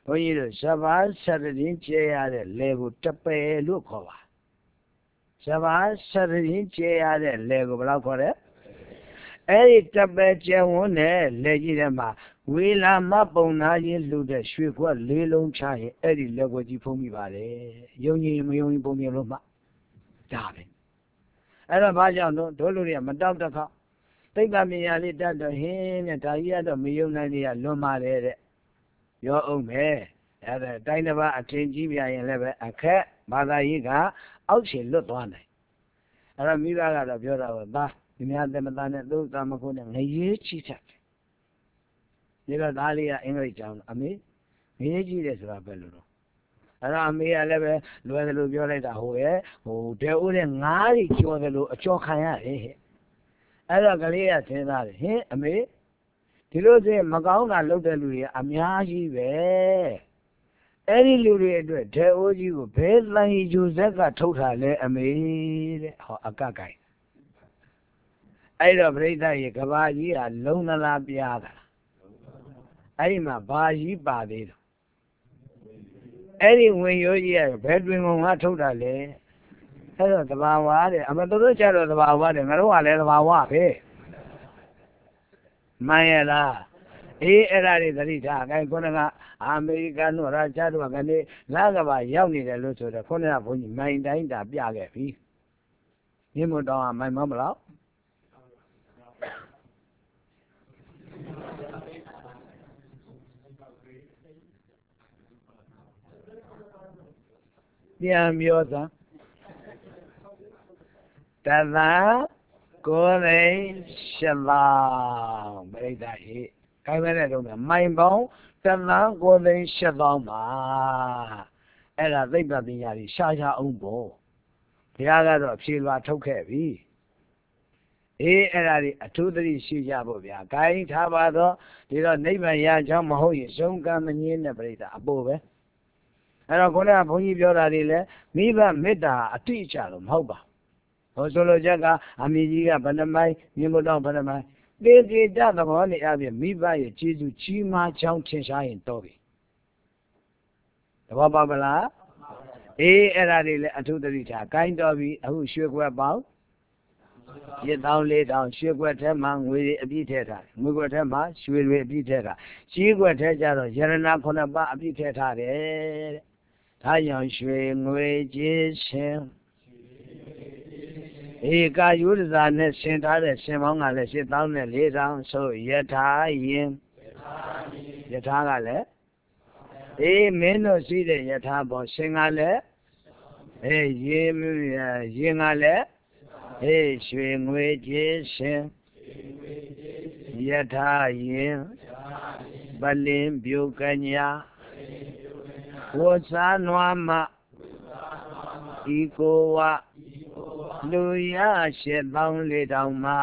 ဘုန်းကြီးတို့စဘာဆရရင်ကျဲရတဲ့လေကိုတပယ်လို့ခေါ်ပါစဘာဆရရင်ကျဲရတဲ့လေကိုဘယ်လောက်ခေါ်လဲအဲ့ဒီတပယ်ကျဲဝန်းနဲ့လေကြီးထဲမှာဝေလာမပုံနာချင်းလှူတဲ့ရွှေခွက်လေးလုံးချရင်အဲ့ဒီလက်ွက်ကြီးဖုံးမိပါတယ်ယုံကြည်မယုံကြည်ပုံမြင်လို့မှဒါပဲအဲ့တော့ဘာကြောင့်လို့တို့လူတွေကမတောက်တခေါက်သိပ္ပံပညာလေးတတ်တော့ဟင်းနဲ့ဒါကြီးကတော့မယုံနိုင်သေးရလွန်ပါတယ်တဲ့ပြောအောင်မယ်အဲ့ဒါတိုင်းတစ်ပါးအထင်ကြီးပြရင်လည်းပဲအခက်ဘာသာရေးကအောက်ခြေလွတ်သွားနိုင်အဲ့တော့မိဘကတော့ပြောတာကသားဒီများသမသားနဲ့သူ့သားမခုနဲ့ငရေးချီတတ်တယ်ဒါတော့သားလေးကအင်္ဂလိပ်ကျောင်းအမေငရေးကြည့်တယ်ဆိုတာပဲလို့တော့အဲ့တော့အမေကလည်းပဲလွယ်တယ်လို့ပြောလိုက်တာဟိုရဲ့ဟိုတဲဦးတဲ့ငါးကြီးကြော်တယ်လို့အကျော်ခံရတယ်ဟဲ့အဲ့တော့ကလေးကစဉ်းစားတယ်ဟင်အမေဒီလိုဆိုရင်မကောင်းတာလုပ်တဲ့လူတွေအများကြီးပဲအဲ့ဒီလူတွေအတွက်တဲဦးကြီးကိုဘယ်လိုင်းဂျူဇက်ကထုတ်ထားလဲအမေတဲ့ဟောအကကိုင်အဲ့တော့ပြိဿရေကဘာကြီးကလုံးသလားပြားတာအဲ့ဒီမှာဘာကြီးပါသေးတယ်အဲ့ဒီဝင်ရိုးကြီးကဘယ်တွင်ကုန်ကထုတ်တာလဲအဲ့တော့သဘာဝတဲ့အမတို့ကြတော့သဘာဝတဲ့ငါတို့ကလည်းသဘာဝပဲမှန်ရလားအေးအဲ့ဒါတွေသတိထားအဲခုနကအမေရိကန်တို့ရုရှားတို့ကနေလာကဘာရောက်နေတယ်လို့ဆိုတော့ခုနကဘုန်းကြီးမိုင်တိုင်းတာပြခဲ့ပြီမြင့်မတော်ကမိုင်မမလို့ပြန်ပြောစမ်းတသကိုယ်သိရှင်းလောင်းပြိဿဟိခိုင်းမဲတဲ့တုန်းကမိုင်ပေါင်းတသကိုယ်သိရှင်းလောင်းပါအဲ့ဒါသိပ္ပံပညာကြီးရှားရှားအောင်ပေါ့ဘုရားကတော့ဖြေလွှာထုတ်ခဲ့ပြီအေးအဲ့ဒါဒီအထူးသတိရှိကြဖို့ဗျာဂိုင်းထားပါတော့ဒီတော့နိဗ္ဗာန်ရချောင်းမဟုတ်ရင်ဆုံးကံမငင်းတဲ့ပြိဿအပိုးပဲအဲ့တော့ခုနကဘုန်းကြီးပြောတာတွေလည်းမိဘမေတ္တာအတိအကျတော့မဟုတ်ပါဟိုဆိုလိုချက်ကအမိကြီးကဘယ်နှမိုင်းမြင်မတော့ဘယ်နှမိုင်းတေတေတသဘောနဲ့အပြင်မိဘရဲ့ကျေးဇူးကြီးမားချောင်းထင်ရှားရင်တော့ပြီသဘောပေါက်ပလားအေးအဲ့ဒါတွေလည်းအထုသတိထားကိုင်းတော်ပြီအခုရွှေခွက်ပေါင်းရစ်တောင်းလေးတောင်းရွှေခွက်ထဲမှာငွေတွေအပြည့်ထည့်ထားငွေခွက်ထဲမှာရွှေတွေအပြည့်ထည့်ထားကြီးခွက်ထဲကျတော့ယရဏခုနှစ်ပါးအပြည့်ထည့်ထားတယ်တဲ့ဒါကြောင့်ရွှေငွေကြေးရှင်ဧကယုဒဇာနဲ့ဆင်ထားတဲ့ရှင်ပေါင်းကလည်းရှစ်သောင်းနဲ့လေးထောင်ဆိုယထာယင်ယထာကလည်းအေးမင်းတို့ရှိတဲ့ယထာပေါ်ရှင်ကလည်းအေးရင်ရင်ကလည်းအေးရွှေငွေကြေးရှင်ယထာယင်ပလင်ပြူကညာဝတ်စားနွားမဤကိုဝလူရရှစ်သောင်းလေးတောင်မှာ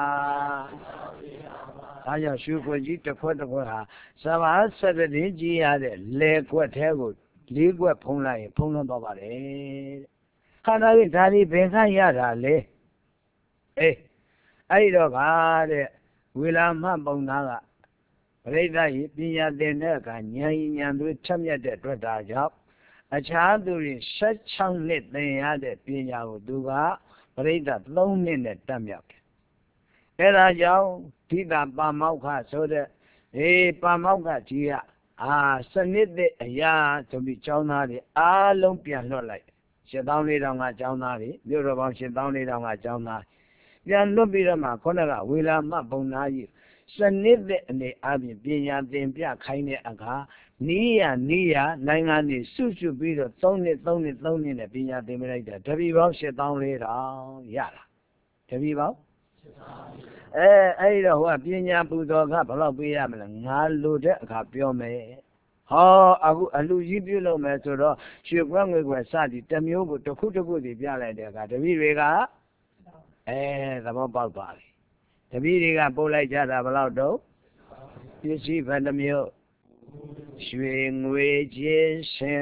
ဒါကြောင့်ရွှေခွက်ကြီးတစ်ခွက်တစ်ခွက်ဟာစဘာဆက်တဲ့ကြီးရတဲ့လေခွက်ထဲကိုလေးခွက်ဖုံးလိုက်ရင်ဖုံးလွှမ်းသွားပါတယ်ခန္ဓာကြီးဒါဒီဘယ်ခန့်ရတာလဲအေးအဲ့တော့ကတဲ့ဝေလာမပုံနာကပရိသတ်ကြီးပညာသင်တဲ့အခါဉာဏ်ဉာဏ်တွေထက်မြက်တဲ့အတွက်ဒါကြောင့်အခြားသူတွေ၁၆နှစ်သင်ရတဲ့ပညာကိုသူကပရိသတ်၃နှစ်နဲ့တတ်မြောက်တယ်အဲဒါကြောင့်ဓိတာပါမောက္ခဆိုတဲ့အေးပါမောက္ခကြီးကအာစနစ်တဲ့အရာဆိုပြီးကျောင်းသားတွေအားလုံးပြန်လွှတ်လိုက်ရှစ်သောင်းလေးတောင်ကကျောင်းသားတွေမြို့တော်ပေါင်းရှစ်သောင်းလေးတောင်ကကျောင်းသားပြန်လွှတ်ပြီးတော့မှခုနကဝေလာမပုံနာကြီးစနစ်တဲ့အနေအပြင်ပညာသင်ပြခိုင်းတဲ့အခါနီးရနီးရနိုင်ငံတွေစုစုပြီးတော့သုံးနှစ်သုံးနှစ်သုံးနှစ်နဲ့ပညာသင်လိုက်တာတပည့်ပေါင်းရှစ်သောင်းလေးတောင်ရတာတပည့်ပေါင်းအဲအဲ့တော့ဟိုကပညာပူဇော်ကဘယ်လောက်ပေးရမလဲငါလိုတဲ့အခါပြောမယ်ဟောအခုအလူကြီးပြုလုပ်မယ်ဆိုတော့ရွှေကွက်ငွေကွက်စသည်တစ်မျိုးကိုတစ်ခုတစ်ခုစီပြလိုက်တဲ့အခါတပည့်တွေကအဲသဘောပေါက်ပါပြီတပည့်တွေကပို့လိုက်ကြတာဘယ်လောက်တော့ပစ္စည်းဘယ်နှမျိုးရွှေငွေကြေးရှင်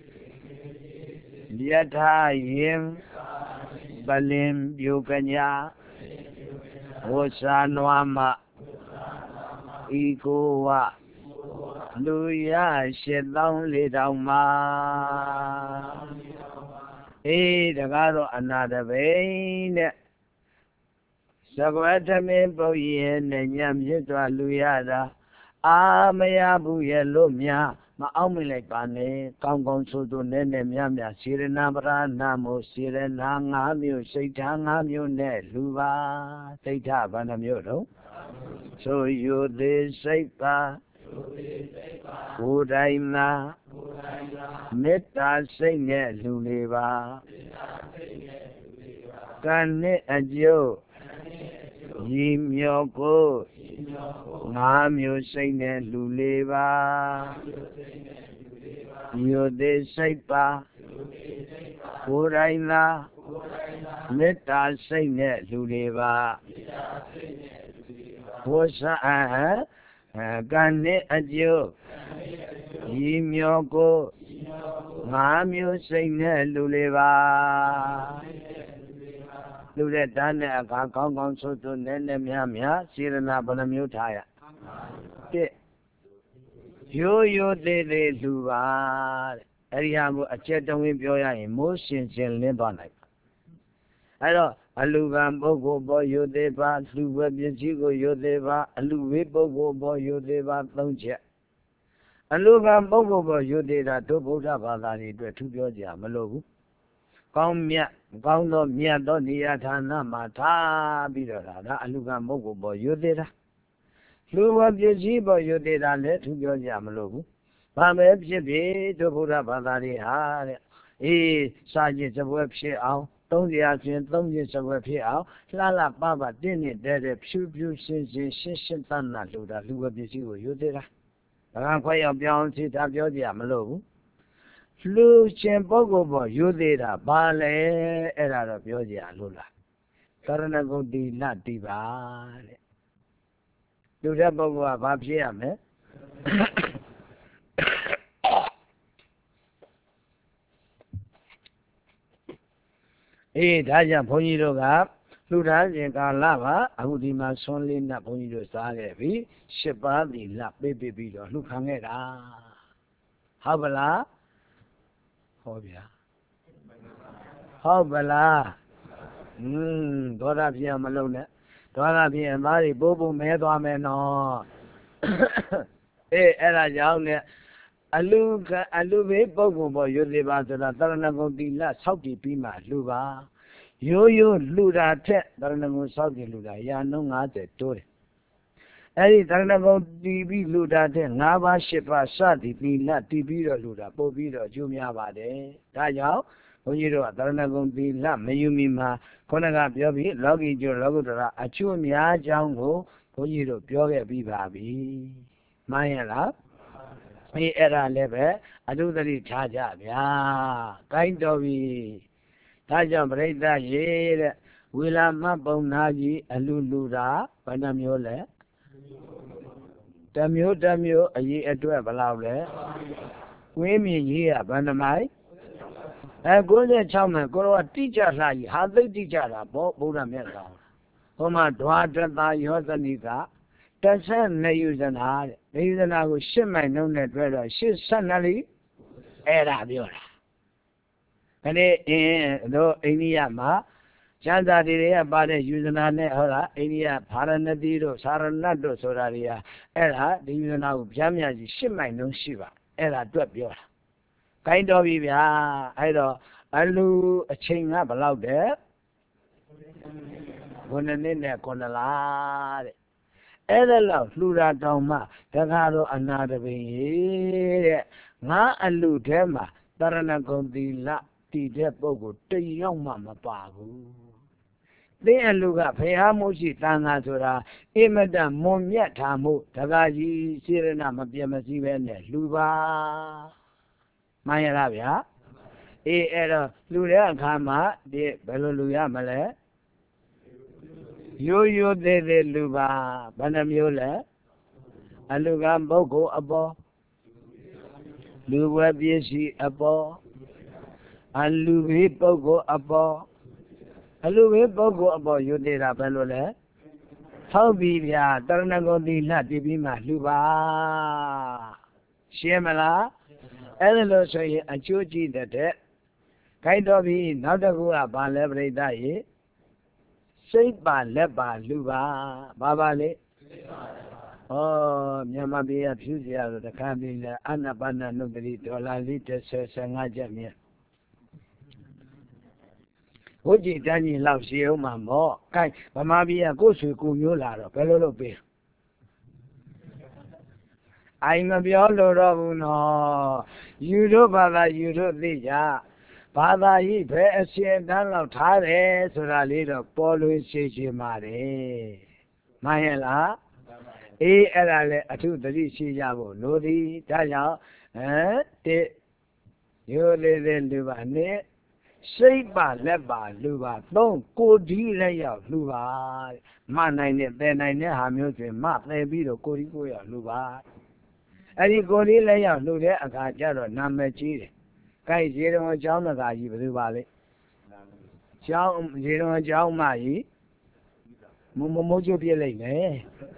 ယထာယင်ပလင်ပြူကညာဝဆာနွားမဤကိုဝလူရရှစ်သောင်းလေးတောင်မှာအေးတကားတော့အနာတပိနဲ့သကွယ်သမင်းပုတ်ရဲ့နဲ့ညံပြစ်သွားလူရတာအာမရဘူးရဲ့လို့များမအောင်မလိုက်ပါနဲ့ကောင်းကောင်းဆိုဆိုနဲ့နဲ့များများစေရနာပရဏမို့စေရနာငါးမျိုးစိတ်ထားငါးမျိုးနဲ့လူပါစိတ်ထားဘာနှမျိုးတော့ဆိုယူသေးစိတ်ပါကိုယ်တိုင်သာမေတ္တာစိတ်နဲ့လူလေးပါကံနဲ့အကျိုးညီမြော်ကိုငါးမျိုးစိတ်နဲ့လူလေးပါယူသေးစိတ်ပါကိုယ်တိုင်သာမေတ္တာစိတ်နဲ့လူလေးပါဘုရားကံနဲ့အကျိုးညီမြော်ကိုငါးမျိုးစိတ်နဲ့လူလေးပါလူတဲ့တန်းနဲ့အခါကောင်းကောင်းဆိုဆိုနဲ့နဲ့များများစေရနာဘယ်နှမျိုးထားရတဲ့ရိုးရိုးသေးသေးလူပါတဲ့အဲ့ဒီဟာကိုအချက်တဝင်းပြောရရင်မိုးရှင်ရှင်လင်းသွားနိုင်ပါအဲ့တော့အလူကံပုဂ္ဂိုလ်ပေါ်ရိုသေးပါလူပဲပစ္စည်းကိုရိုသေးပါအလူဝေးပုဂ္ဂိုလ်ပေါ်ရိုသေးပါသုံးချက်အလူကံပုဂ္ဂိုလ်ပေါ်ရိုသေးတာတို့ဗုဒ္ဓဘာသာတွေအတွက်ထူးပြောကြမလို့ဘူးကောင်းမြတ်ကောင်းသောမြတ်သောနေရာဌာနမှာထားပြီးတော့ဒါအလူကံပုဂ္ဂိုလ်ပေါ်ရိုသေးတာလူပဲပစ္စည်းပေါ်ရိုသေးတာလည်းထူးပြောကြမလို့ဘူးဘာပဲဖြစ်ဖြစ်တို့ဗုဒ္ဓဘာသာတွေဟာတဲ့အေးစာကြည့်စပွဲဖြစ်အောင်သုံးစရာချင်းသုံးခြင်းစပွဲဖြစ်အောင်လှလှပပတင်းနေတဲတဲ့ဖြူဖြူရှင်းရှင်းရှင်းရှင်းသတ်နာလူတာလူပဲပစ္စည်းကိုယူသေးတာဒါကခွဲရောက်ပြောင်းစီတာပြောကြမလို့ဘူးလူချင်းပုဂ္ဂိုလ်ပေါ်ယူသေးတာဘာလဲအဲ့ဒါတော့ပြောကြလို့လားကရဏဂုံတိလတိပါတဲ့လူတဲ့ပုဂ္ဂိုလ်ကဘာဖြစ်ရမလဲအေးဒါကြောင့်ဘုန်းကြီးတို့ကလှူဒါန်းခြင်းကာလပါအခုဒီမှာဆွန်လေးနဲ့ဘုန်းကြီးတို့စားခဲ့ပြီရှစ်ပါးသီလပေးပေးပြီးတော့လှူခံခဲ့တာဟုတ်ပလားဟောဗျာဟုတ်ပလားอืมဒေါသပြင်းမလုံးနဲ့ဒေါသပြင်းအသားတွေပိုးပိုးမဲသွားမယ်နော်အေးအဲ့ဒါကြောင့်နဲ့အလူကအလူဘေးပုဂ္ဂိုလ်ပေါ်ယူသေးပါဆိုတာတရဏဂုံတိလဆောက်တည်ပြီးမှလူပါရိုးရိုးလူတာထက်တရဏဂုံဆောက်တည်လူတာရာနှုန်း၅၀တိုးတယ်အဲ့ဒီတရဏဂုံတည်ပြီးလူတာထက်၅ပါး၈ပါးစသည်တိလတည်ပြီးတော့လူတာပို့ပြီးတော့အကျိုးများပါတယ်ဒါကြောင့်ဘုန်းကြီးတို့ကတရဏဂုံတိလမယူမီမှာခေါင်းကပြောပြီးလောကီကျိုးလောကုတ္တရာအကျိုးများကြောင်းကိုဘုန်းကြီးတို့ပြောခဲ့ပြီးပါပြီမှန်ရဲ့လားအေးအဲ့ဒါလည်းပဲအထုသတိထားကြဗျာကိုင်းတော်ပြီဒါကြောင့်ပြိဿရေတဲ့ဝီလာမပုံနာကြီးအလူလူတာဘယ်နှမျိုးလဲတစ်မျိုးတစ်မျိုးအရေးအတွက်ဘယ်လောက်လဲဝင်းမြင့်ကြီးကဘယ်နှမိုင်အဲ၉၆မိုင်ကိုတော့တိကျလှကြီးဟာသိတိကျတာဗောဗုဒ္ဓမြတ်စွာဟိုမှာဓဝါတသာယောသနိကတဆယ်နှစ်ယူဇနာတဲ့ဒီယူဇနာကိုရှစ်မိုင်နှုန်းနဲ့တွဲတော့ရှစ်ဆက်နှစ်လီအဲ့ဒါပြောတာခဏအင်းတို့အိန္ဒိယမှာကျမ်းစာတွေကပါတဲ့ယူဇနာနဲ့ဟုတ်လားအိန္ဒိယဗာရဏသီတို့သာရဏတ်တို့ဆိုတာတွေကအဲ့ဒါဒီယူဇနာကိုဗျာမြကြီးရှစ်မိုင်နှုန်းရှိပါအဲ့ဒါတွက်ပြောတာကိုင်းတော်ပြီဗျာအဲ့တော့အလူအချိန်ကဘယ်လောက်တဲ့ခုနှစ်နှစ်နဲ့ခုနှစ်လားတဲ့အဲ့ဒါလောက်လှူတာတောင်မှတခါတော့အနာတပင်ရဲ့တဲ့ငါအလူထဲမှာတရဏဂုံသီလတည်တဲ့ပုဂ္ဂိုလ်တယောက်မှမပါဘူးသင်အလူကဖရာမှုရှိတန်ခါဆိုတာအမတမွန်မြတ်ထားမှုတခါကြီးစေရနာမပြတ်မစည်းပဲနဲ့လှူပါမှန်ရလားဗျာအေးအဲ့တော့လှူတဲ့အခါမှာဒီဘယ်လိုလှူရမလဲရိုးရိုးသေးသေးလူပါဘယ်နှမျိုးလဲအလူကပုဂ္ဂိုလ်အပေါ်လူဝဲပစ္စည်းအပေါ်အလူဘေးပုဂ္ဂိုလ်အပေါ်အလူဘေးပုဂ္ဂိုလ်အပေါ်ယူသေးတာဘယ်လိုလဲဟုတ်ပြီဗျာတရဏဂုံသီလတည်ပြီးမှလူပါရှင်းမလားအဲ့ဒါလို့ဆိုရင်အကျိုးကြည့်တဲ့ခိုက်တော့ပြီနောက်တစ်ခုကဘာလဲပြိဿရေစိတ်ပါလက်ပါလူပါဘာပါလေဩမြန်မာပြည်ကဖြူစရာတော့တခါပြည်လဲအနာပါနာနုတ္တိဒေါ်လာလေးတစ်ဆယ်ဆယ်ငါးကျပ်မြတ်ဝိจิตန်းကြီးလောက်ရှိအောင်မှာမော့ခိုက်ဗမာပြည်ကကိုယ်ဆွေကိုမျိုးလာတော့ဘယ်လိုလုပ်ပေးအိမ်မပြောလို့တော့ဘူးနော်ယူတို့ဘာသာယူတို့သိကြဘာသာကြီးဘယ်အရှင်တန်းလောက်ထားတယ်ဆိုတာလေးတော့ပေါ်လွင်ရှိရှိပါတယ်မှန်ရဲ့လားအေးအဲ့ဒါလည်းအထုသတိရှိကြဖို့လိုသည်ဒါကြောင့်ဟမ်တစ်ရိုးလေးလေးလူပါနဲ့စိတ်ပါလက်ပါလူပါသုံးကိုဒီလက်ရောက်လူပါမနိုင်တဲ့ပယ်နိုင်တဲ့ဟာမျိုးဆိုရင်မပယ်ပြီးတော့ကိုဒီကိုရောက်လူပါအဲ့ဒီကိုဒီလက်ရောက်လူတဲ့အခါကျတော့နာမည်ကြီးတယ်ကိုက်ရေတော်เจ้าတကာကြီးဘယ်သူပါလဲเจ้าရေတော်เจ้าမကြီးမမမိုးကျပြစ်လိုက်မယ်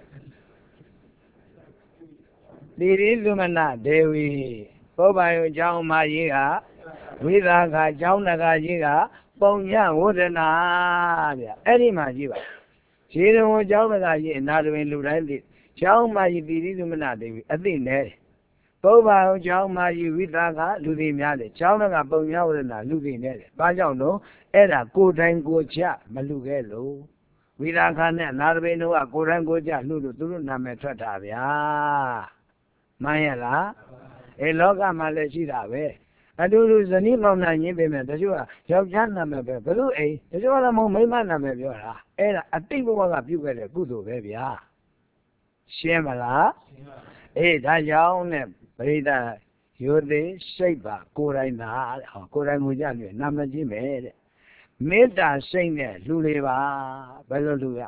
တိရိလူမနာဒေဝီပုဗ္ဗယုเจ้าမကြီးကဝိသာခเจ้าတကာကြီးကပုံညဝဒနာဗျအဲ့ဒီမှာကြီးပါရေတော်เจ้าတကာကြီးအနာတပင်လူတိုင်းသိเจ้าမကြီးတိရိလူမနာဒေဝီအသိနဲ့ပုဗ္ဗယုเจ้าမကြီးဝိသာခလူသိများတယ်เจ้าတကာပုံညဝဒနာလူသိနဲ့တယ်ဘာကြောင့်လို့အဲ့ဒါကိုယ်တိုင်ကိုယ်ချမလူခဲ့လို့ဝိသာခနဲ့အနာတပင်တို့ကကိုယ်တိုင်ကိုယ်ချလူလို့သူတို့နာမည်ထွက်တာဗျာမှန်ရဲ့လားအဲလောကမှာလည်းရှိတာပဲအတူတူဇနီးမောင်နှံရင်းပေမဲ့တချို့ကယောက်ျားနာမည်ပဲဘလို့အိမ်တချို့ကလည်းမိန်းမနာမည်ပြောတာအဲ့ဒါအတိတ်ဘဝကပြုခဲ့တဲ့ကုသိုလ်ပဲဗျာရှင်းမလားအေးဒါကြောင့်နဲ့ပရိသတ်ရိုသေစိတ်ပါကိုယ်တိုင်သာဟောကိုယ်တိုင်ကိုကြည့်နာမည်ကြီးမယ်တဲ့မေတ္တာစိတ်နဲ့လူတွေပါဘယ်လိုလူရ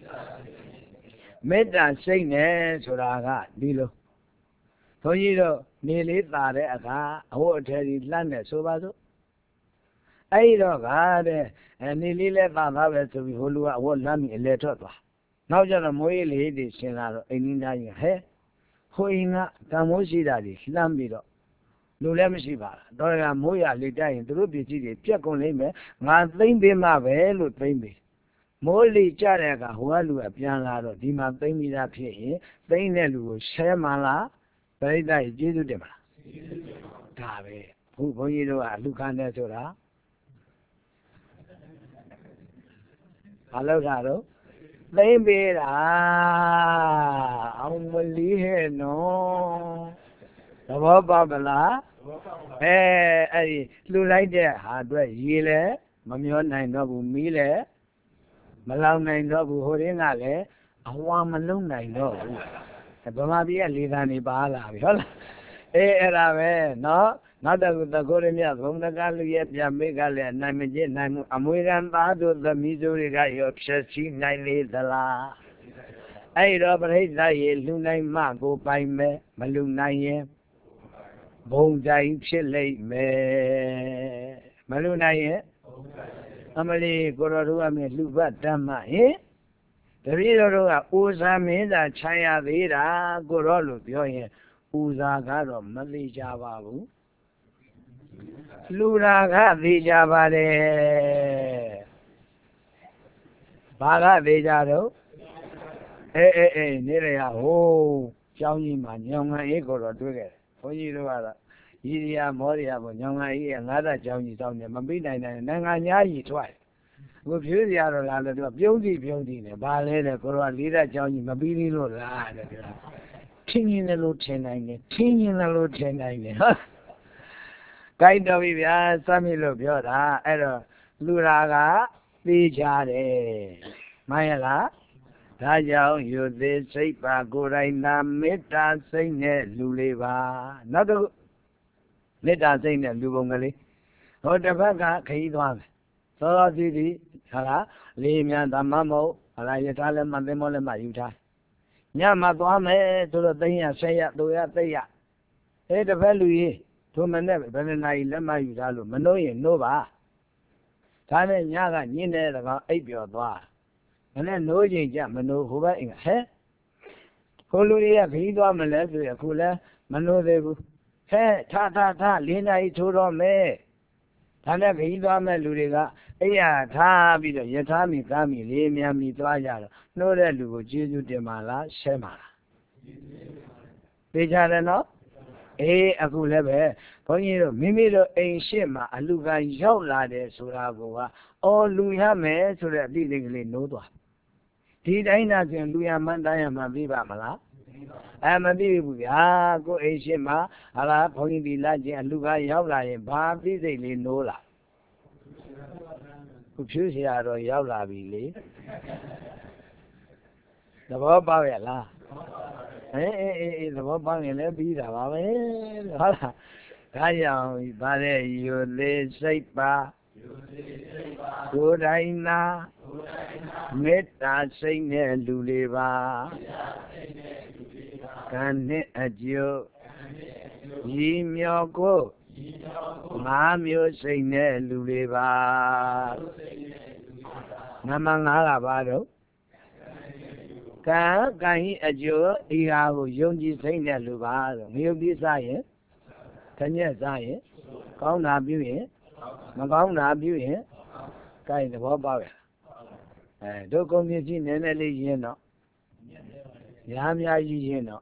မေတ္တာစိတ်နဲ့ဆိုတာကဒီလိုဘုန်းကြီးတို့နေလေးသာတဲ့အခါအဝတ်အထည်ကြီးလှမ်းနေဆိုပါစို့အဲ့တော့ကတဲ့နေလေးလည်းသာသားပဲဆိုပြီးဟိုလူကအဝတ်လမ်းပြီးအလဲထွက်သွားနောက်ကျတော့မိုးရေးလေးတွေရှင်းလာတော့အိမ်ကြီးသားကြီးဟဲ့ဟိုအိမ်ကကံမိုးရှိတာတွေလှမ်းပြီးတော့လူလည်းမရှိပါလားတော့ကမိုးရလေးတိုက်ရင်သူတို့ပြည်ကြီးတွေပြက်ကုန်လိမ့်မယ်ငါသိမ့်ပေးမှပဲလို့သိမ့်ပေးမိုးလီကြတဲ့အခါဟိုကလူကပြန်လာတော့ဒီမှာသိမ့်ပြီးသားဖြစ်ရင်သိမ့်တဲ့လူကိုဆဲမှလားပရိသတ်ကြီးကျေးဇူးတင်ပါလားဒါပဲဘုဘုန်းကြီးတို့ကအလူခံတယ်ဆိုတာဘာလို့ကြတော့သိမ့်ပေးတာအောင်မလီဟဲ့နော်သဘောပေါက်ပလားအဲအဲ့ဒီလှူလိုက်တဲ့ဟာအတွက်ရေလည်းမမျောနိုင်တော့ဘူးမီးလည်းမလောင်နိုင်တော့ဘူးဟိုရင်းကလည်းအဝါမလုံးနိုင်တော့ဘူးဗမာပြည်ကလေသံနေပါလာပြီဟုတ်လားအေးအဲ့ဒါပဲနော်နောက်တစ်ခုသကိုရမြတ်ဘုံတကလူရဲ့ပြမိကလည်းနိုင်မကျနိုင်မှုအမွေခံသားတို့သမီးတို့တွေကရောဖြည့်စည်းနိုင်လေသလားအဲ့တော့ပြိဿရေလူနိုင်မှကိုပိုင်မယ်မလူနိုင်ရင်ဘုံတိုင်းဖြစ်လိမ့်မယ်မလူနိုင်ရင်အမလီကိုတော်တို့အမေလူပတ်တမ်းမှဟင်တပည့်တော်တို့ကဦးစားမင်းသာခြံရသေးတာကိုတော်လို့ပြောရင်ဦးစားကတော့မသိကြပါဘူးလူရာကသိကြပါတယ်ဘာကသိကြတော့အေးအေးအေးနေရဟိုးကျောင်းကြီးမှာညောင်ငံအေးကိုတော့တွေ့ခဲ့တယ်ဘုန်းကြီးတို့ကတော့ရည်ရမောရပေါ့ညောင်ငံအေးရဲ့ငါးသက်ကျောင်းကြီးတောင်းနေမပြီးနိုင်နိုင်နိုင်ငံညာကြီးထွက်အခုဖြူးစရာတော့လာလို့သူကပြုံးစီပြုံးစီနေဘာလဲတဲ့ကိုတော့လေးသက်ကျောင်းကြီးမပြီးသေးလို့လားတဲ့ပြောထင်းရင်လည်းလို့ထင်နိုင်တယ်ထင်းရင်လည်းလို့ထင်နိုင်တယ်ဟုတ်ကိုက်တော်ပြီဗျာစမ်းမိလို့ပြောတာအဲ့တော့လူရာကသိကြတယ်မှန်ရလားဒါကြောင့်ယူသေးစိတ်ပါကိုယ်တိုင်သာမေတ္တာစိတ်နဲ့လူလေးပါနောက်တစ်ခုမေတ္တာစိတ်နဲ့လူပုံကလေးဟိုတစ်ဖက်ကခရီးသွားမယ်သောသောစီစီဟာလားလေးမြန်သမမဟုတ်ဟာလားယထာလည်းမသိမောလည်းမယူထားညမှာသွားမယ်ဆိုတော့သိရဆက်ရတို့ရသိရအဲတစ်ဖက်လူကြီးထိုမနဲ့ဘယ်နှနာရီလက်မယူထားလို့မနှိုးရင်နှိုးပါဒါနဲ့ညကညင်းတဲ့ကောင်အိပ်ပျော်သွားမနဲ့နှိုးချိန်ကြမနှိုးဟိုဘက်အိမ်ဟဲ့ဟိုလူတွေကခရီးသွားမလဲဆိုရအခုလဲမလို့သေးဘူးဟဲ့ထထထလေးနာရီထိုးတော့မယ်ဒါနဲ့ခရီးသွားမဲ့လူတွေကအဲ့ရထားပြီးတော့ယထာမိကားမိလေးများမိသွားကြတော့နှိုးတဲ့လူကိုကျေးဇူးတင်ပါလားရှဲပါလားသိကြတယ်နော်အေးအခုလည်းပဲဘုန်းကြီးတို့မိမိတို့အိမ်ရှိမှအလူကရောက်လာတယ်ဆိုတာကအော်လူရမယ်ဆိုတဲ့အတိအကျကလေးနိုးသွားဒီတိုင်းသာဆိုရင်လူရမှန်းတိုင်းရမှန်းပြီးပါမလားအဲမပြီးဘူးဗျာကိုအိမ်ရှိမှဟာလားဘုန်းကြီးဒီလာချင်းအလူကရောက်လာရင်ဘာပြည့်စိတ်လေးနိုးလာခုဖြူးเสียတော့ရောက်လာပြီလေသဘောပေါက်ရဲ့လားအေးအေးအေးသဘောပေါက်ရင်လည်းပြီးတာပါပဲဟုတ်လားဒါကြောင့်ဗါတဲ့ယူလေးစိတ်ပါကိုယ်တိုင်သာမေတ္တာစိတ်နဲ့လူလေးပါကံနဲ့အကျိုးညီမြော်ကိုငါမျိုးစိတ်နဲ့လူလေးပါနမငါးကပါတော့ကံကံဤအကျိုးဒီဟာကိုယုံကြည်စိတ်နဲ့လူပါတော့မယုံကြည်စားရင်တညက်စားရင်ကောင်းတာပြုရင်မကောင်းတာပြုရင်ကဲသဘောပေါက်ရအဲတို့ကုန်ပြည့်ကြီးနည်းနည်းလေးရင်းတော့များများကြီးရင်းတော့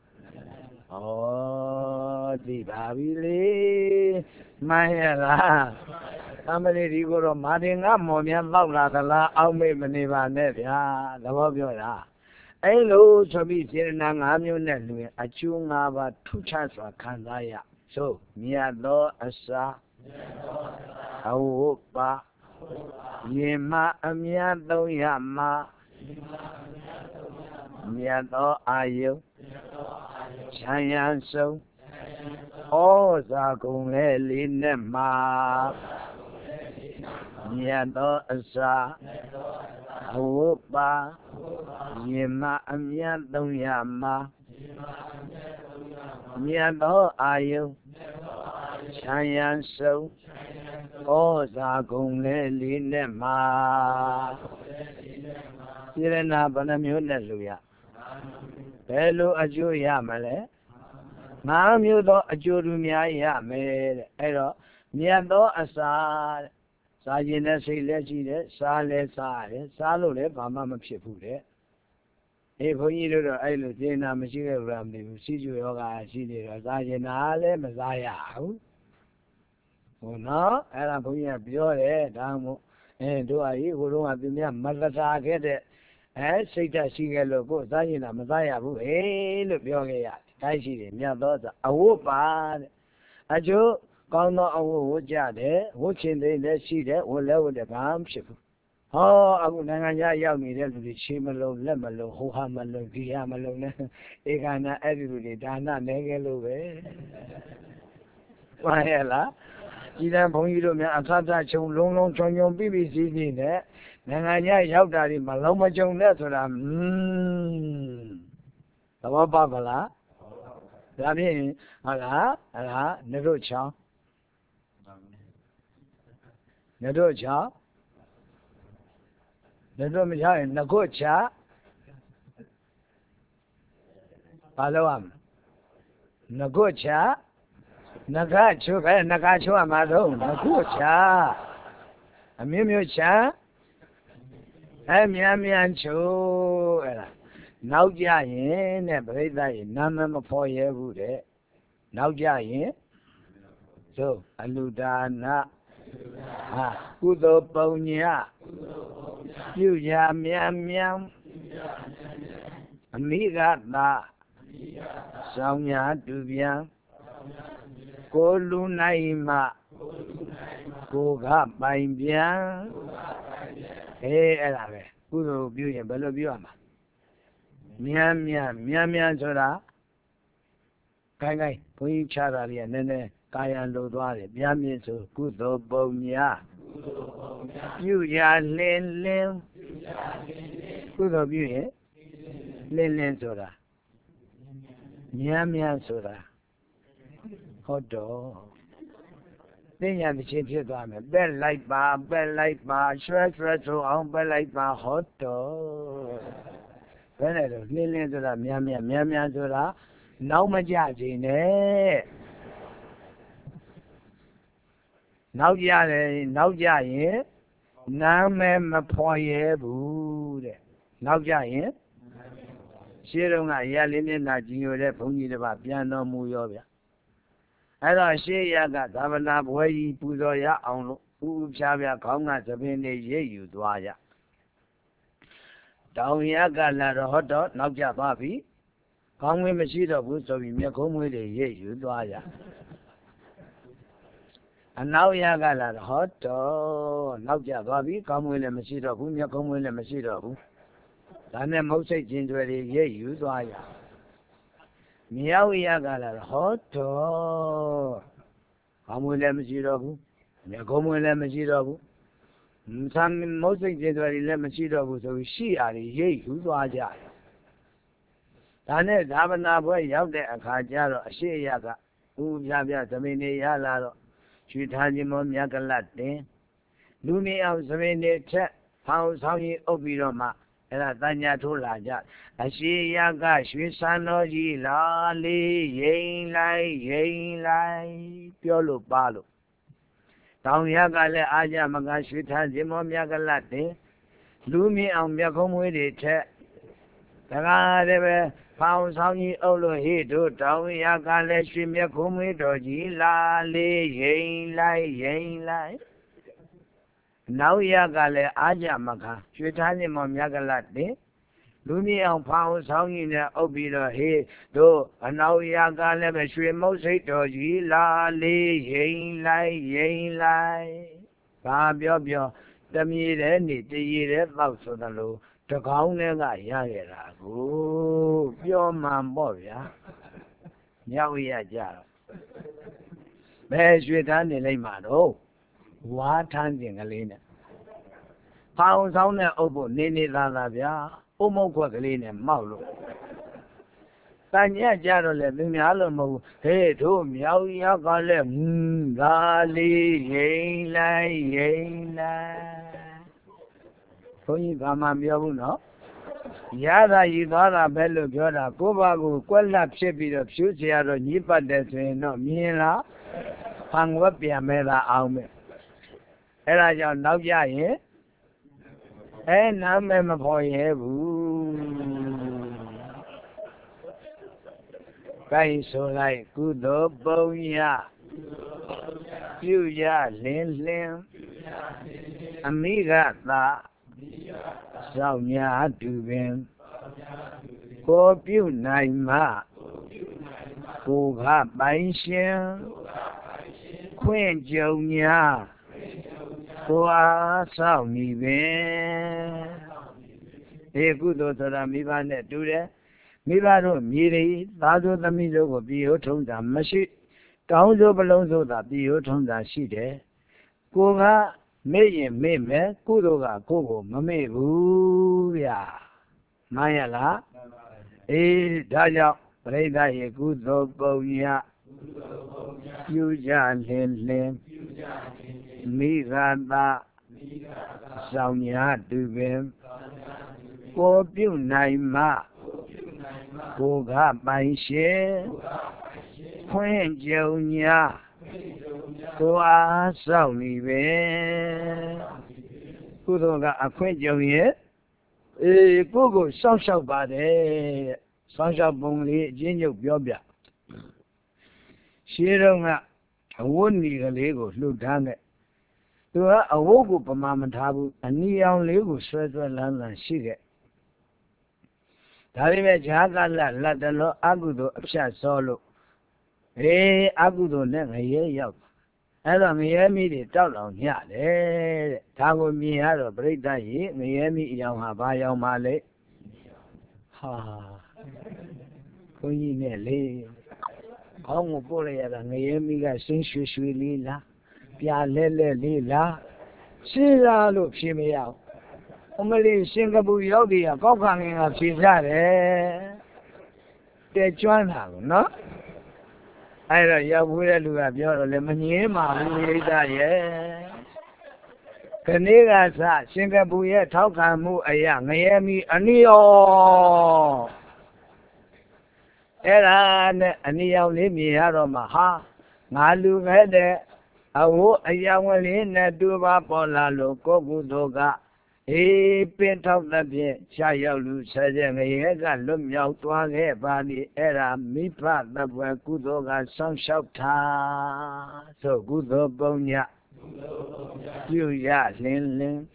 ဩသိပါပြီလေမှန်ရလားအမလေးဒီကိုတော့မာတင်ကမော်များလောက်လာသလားအောက်မေ့မနေပါနဲ့ဗျာသဘောပြောတာအဲ့လိုဆိုပြီးစေတနာ၅မျိုးနဲ့လူရင်အကျိုး၅ပါးထူးခြားစွာခံစားရဆိုမြတ်သောအစာအဝတ်ပါရင်မအမြတ်သုံးရမှာမြတ်သောအာယုချမ်းရန်ဆုံးဩဇာကုန်လေလေးနဲ့မှာမြတ်သောအစာအဝတ်ပါရင်မအမြတ်သုံးရမှာမြတ်သောအာယုချမ်းရန်ဆုံးဩဇာကုန်လေလေးနဲ့မှာစေရနာဘယ်နှမျိုးနဲ့လူရဘယ်လိုအကျိုးရမလဲငါးမျိုးသောအကျိုးသူများရမယ်တဲ့အဲ့တော့မြတ်သောအစာစားခြင်းနဲ့စိတ်လည်းရှိတယ်စားလည်းစားရတယ်စားလို့လည်းဘာမှမဖြစ်ဘူးတဲ့အေးဘုန်းကြီးတို့တော့အဲ့လိုစေနာမရှိခဲ့ဘူးလားမသိဘူးစီကျူယောဂရှိနေတော့စားခြင်းနာလည်းမစားရဘူးဟိုနော်အဲ့ဒါဘုန်းကြီးကပြောတယ်ဒါမှမဟုတ်အဲတို့အကြီးဟိုတုန်းကသူများမတ္တာခဲ့တဲ့အဲစိတ်ဓာတ်ရှိခဲ့လို့ကိုယ်စားရင်တာမစားရဘူးဟေးလို့ပြောခဲ့ရတယ်တိုင်းရှိတယ်မြတ်သောအဝတ်ပါတဲ့အကျိုးကောင်းသောအဝတ်ဝတ်ကြတယ်ဝတ်ခြင်းတွေလည်းရှိတယ်ဝတ်လည်းဝတ်တယ်ဘာမှဖြစ်ဘူးဟောအခုနိုင်ငံခြားရောက်နေတဲ့လူတွေခြေမလုံးလက်မလုံးဟိုဟာမလုံးဒီဟာမလုံးနဲ့ဧကနာအဲ့ဒီလူတွေဒါနနေခဲ့လို့ပဲမှန်ရဲ့လားဒီတန်းဘုန်းကြီးတို့များအထထချုံလုံးလုံးချုံချုံပြပြစည်းစည်းနဲ့နိုင်ငံခြားရောက်တာဒီမလုံးမကြုံနဲ့ဆိုတာဟွန်းသဘောပေါက်ပါလားဒါဖြင့်ဟုတ်လားဟလားနတို့ချောင်းနတို့ချောင်းနတို့မချရင်ငကုတ်ချဘာလို့ရမလဲငကုတ်ချနဂချိုးပဲနဂချိုးမှာတော့ငကုတ်ချအမျိုးမျိုးချအဲမြန်မြန်ချိုးအဲ့ဒါနောက်ကြရင်တဲ့ပြိဿရေနာမမဖော်ရဲဘူးတဲ့နောက်ကြရင်သို့အလူဒါနဟာကုသိုလ်ပုံညာပြုရာမြန်မြန်အမိကသာဆောင်ညာတူပြန်ကိုလူနိုင်မှကိုကပိုင်ပြန်အေးအဲ့ဒါပဲကုသိုလ်ပြုရင်ဘယ်လိုပြုရမှာမြန်မြန်မြန်မြန်ဆိုတာခိုင်းခိုင်းဘုန်းကြီးချတာတွေကနည်းနည်းကာယံလိုသွားတယ်မြန်မြန်ဆိုကုသိုလ်ပုံညာပြုရာလင်းလင်းကုသိုလ်ပြုရင်လင်းလင်းဆိုတာမြန်မြန်ဆိုတာဟုတ်တော့သိညာတစ်ချင်းဖြစ်သွားမယ်ပက်လိုက်ပါပက်လိုက်ပါရွှဲရွှဲဆိုအောင်ပက်လိုက်ပါဟုတ်တော့ဘယ်နဲ့တော့လင်းလင်းဆိုတာများများများများဆိုတာနောက်မကြခြင်းနဲ့နောက်ကြတယ်နောက်ကြရင်နာမည်မဖော်ရဲဘူးတဲ့နောက်ကြရင်ရှင်းတော့ကရလေးမျက်နှာကြည်ညိုတဲ့ဘုန်းကြီးတစ်ပါးပြန်တော်မူရောဗျအဲ့တော့ရှေးရကသာဝနာဘွယ်ကြီးပူဇော်ရအောင်လို့ဥဥဖြားဖြားခေါင်းကသပင်လေးရိပ်ယူသွားကြတောင်ရကလာတော့ဟောတော့နောက်ကျသွားပြီခေါင်းမွေးမရှိတော့ဘူးဆိုပြီးမျက်ခုံးမွေးတွေရိပ်ယူသွားကြအနောက်ရကလာတော့ဟောတော့နောက်ကျသွားပြီခေါင်းမွေးလည်းမရှိတော့ဘူးမျက်ခုံးမွေးလည်းမရှိတော့ဘူးဒါနဲ့မုတ်စိတ်ချင်းတွေရိပ်ယူသွားကြမြောက်ရကလာတော့ဟောတော့ခေါင်းမွေးလည်းမရှိတော့ဘူးမျက်ခုံးမွေးလည်းမရှိတော့ဘူးသံမုတ်စိတ်တွေလည်းမရှိတော့ဘူးဆိုပြီးရှိရတယ်ရိပ်ယူသွားကြတယ်ဒါနဲ့သာဝနာဘွဲရောက်တဲ့အခါကျတော့အရှိရကဥပြပြသမင်းနေရလာတော့ရွှေထားခြင်းမောမြတ်ကလတ်တင်လူနေအောင်သမင်းနေထက်ဖောင်းဆောင်ရင်အုပ်ပြီးတော့မှအဲ့ဒါတညာထိုးလာကြအရှိရကရွှေစံတော်ကြီးလာလေးရင်လိုက်ရင်လိုက်ပြောလို့ပါလို့တောင်ရကလည်းအာကြမကရွှေထားခြင်းမောမြတ်ကလတ်တင်လူမြင်အောင်မျက်ခုံးမွေးတွေထက်တကားတည်းပဲဖောင်းဆောင်ကြီးအုပ်လို့ဟိတို့တောင်ရကလည်းရွှေမျက်ခုံးမွေးတော်ကြီးလာလေးရင်လိုက်ရင်လိုက်နောက်ရကလည်းအာကြမကရွှေထားခြင်းမောမြတ်ကလတ်တင်လူမြင်အောင်ဖောင်းဆောင်ကြီးနဲ့အုပ်ပြီးတော့ဟိတို့အနောက်ရကလည်းပဲရွှေမုတ်စိတ်တော်ကြီးလာလေးရင်လိုက်ရင်လိုက်ဘာပြောပြောတမီတဲ့နေတရေတဲ့တောက်ဆိုသလိုတကောင်းနဲ့ကရခဲ့တာကိုပြောမှန်ပေါ့ဗျာမြောက်ရကြတော့ဘယ်ရွှေထားနေလိုက်မှာတော့ဝါထမ်းခြင်းကလေးနဲ့ဖောင်းဆောင်နဲ့အုပ်ဖို့နေနေသားသားဗျာအုံမုတ်ခွက်ကလေးနဲ့မောက်လို့တန်ညက်ကြတော့လေသူများလို့မဟုတ်ဟေးတို့မြောက်ရကလည်းဟင်းသာလေးရင်လိုက်ရင်လိုက်ဘုန်းကြီးဘာမှပြောဘူးနော်ရတာယူသွားတာပဲလို့ပြောတာကိုယ့်ဘာကိုကွက်လက်ဖြစ်ပြီးတော့ဖြူးเสียတော့ညှိပတ်တယ်ဆိုရင်တော့မြင်လားဖန်ဝက်ပြန်မဲ့တာအောင်မဲ့အဲ့ဒါကြောင့်နောက်ကြရင်အဲနာမည်မဖော်ရဲဘူးကိုင်းဆိုလိုက်ကုသိုလ်ပုံရပြုရလင်းလင်းအမိကသာစောင့်ညာတူပင်ကိုပြုနိုင်မှကိုကပိုင်ရှင်ခွင့်ကြုံညာကိုအားစောင့်နေပင်ဒီကုသိုလ်ဆိုတာမိဘနဲ့တူတယ်မိဘတို့မြေတွေသားတို့သမီးတို့ကိုပြည်ဟုတ်ထုံးတာမရှိတောင်းစိုးပလုံးစိုးတာပြည်ဟုတ်ထုံးတာရှိတယ်ကိုကမေ့ရင်မေ့မယ်ကုသိုလ်ကကိုယ်ကိုမမေ့ဘူးဗျာမှန်ရလားအေးဒါကြောင့်ပရိသတ်ရေကုသိုလ်ပုံညပြုကြလင်းလင်းမိဂသာဆောင်ညာတူပင်ကိုပြုနိုင်မှကိုကပိုင်ရှင်ခွင့်ကြုံညာကိုအားဆောင်နေပဲကုသိုလ်ကအခွင့်ကြုံရဲ့အေးကိုယ့်ကိုစောင့်ရှောက်ပါတယ်စောင့်ရှောက်ပုံလေးအချင်းချုပ်ပြောပြရှင်းတော့ကအဝတ်နီကလေးကိုလှုပ်ထားတဲ့သူကအဝတ်ကိုပမာမထားဘူးအနီအောင်လေးကိုဆွဲဆွဲလန်းလန်းရှိခဲ့ဒါပေမဲ့ဈာကလလက်တလောအကုသိုလ်အဖြတ်စောလို့အေးအကုသိုလ်နဲ့ငရဲရောက်အဲ့တော့ငရဲမိတွေတောက်လောင်ညတယ်တဲ့ဒါကိုမြင်ရတော့ပြိဿရေငရဲမိအယောင်ဟာဘာယောင်ပါလဲဟာဘုန်းကြီးနဲ့လေခေါင်းကိုပို့လိုက်ရတာငရဲမိကစင်းရွှေရွှေလေးလားပြာလဲလဲလေးလားရှင်းလားလို့ဖြေမရဘူးအမလေးစင်ကာပူရောက်တယ်ကောက်ခံငင်ကဖြေကြတယ်တဲကျွမ်းတာကိုနော်အဲ့တော့ရောက်ဘူးတဲ့လူကပြောတော့လေမငင်းပါဘူးရိသရဲ့ Kanega Singapore Taukamu Aya Miami Anio Era Anio Limiaro Maha Malu Hede Awo Ayawalina Duba Pola Loco Budoga E Pent of the Bit Chayalu Sajang Ega Lum Yao Twang Bani Era Mipa the Kudoga Some Shopta So Gudo Bonya Juya Lin Lin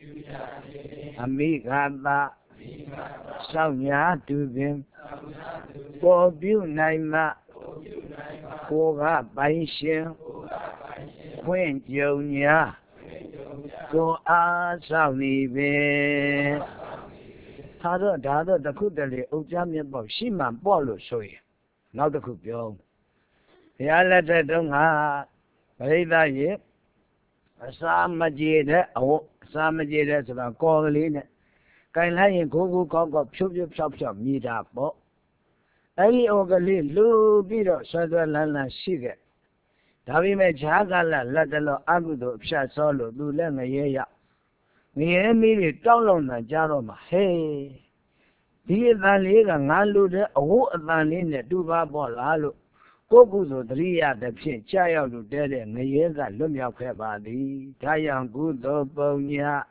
Amiga Sonya Dubin Bobu Naima Koga Baishin When Jonia Go Asami Be Tado Dado the Kudali Ujami Boshima Bolo Soy now the Kupio Yalata Dunga Reda Ye Samajida or Samajida to the Colin Kailai Gogo Cock Chup Chop Chop meet up. Any Ogali Lu Bido Sutherland Sugar. Tavi me Jagala Latalo Agudo Pshat Solo do Lena Yeya. We immediately download the Jaroma. Hey, dear Valiga Nalude, a wood than in the Duba Bolalu. Gogudo Dria the Pin Child to dead and the years that Lumia Pebadi, Tayan Good Bonia,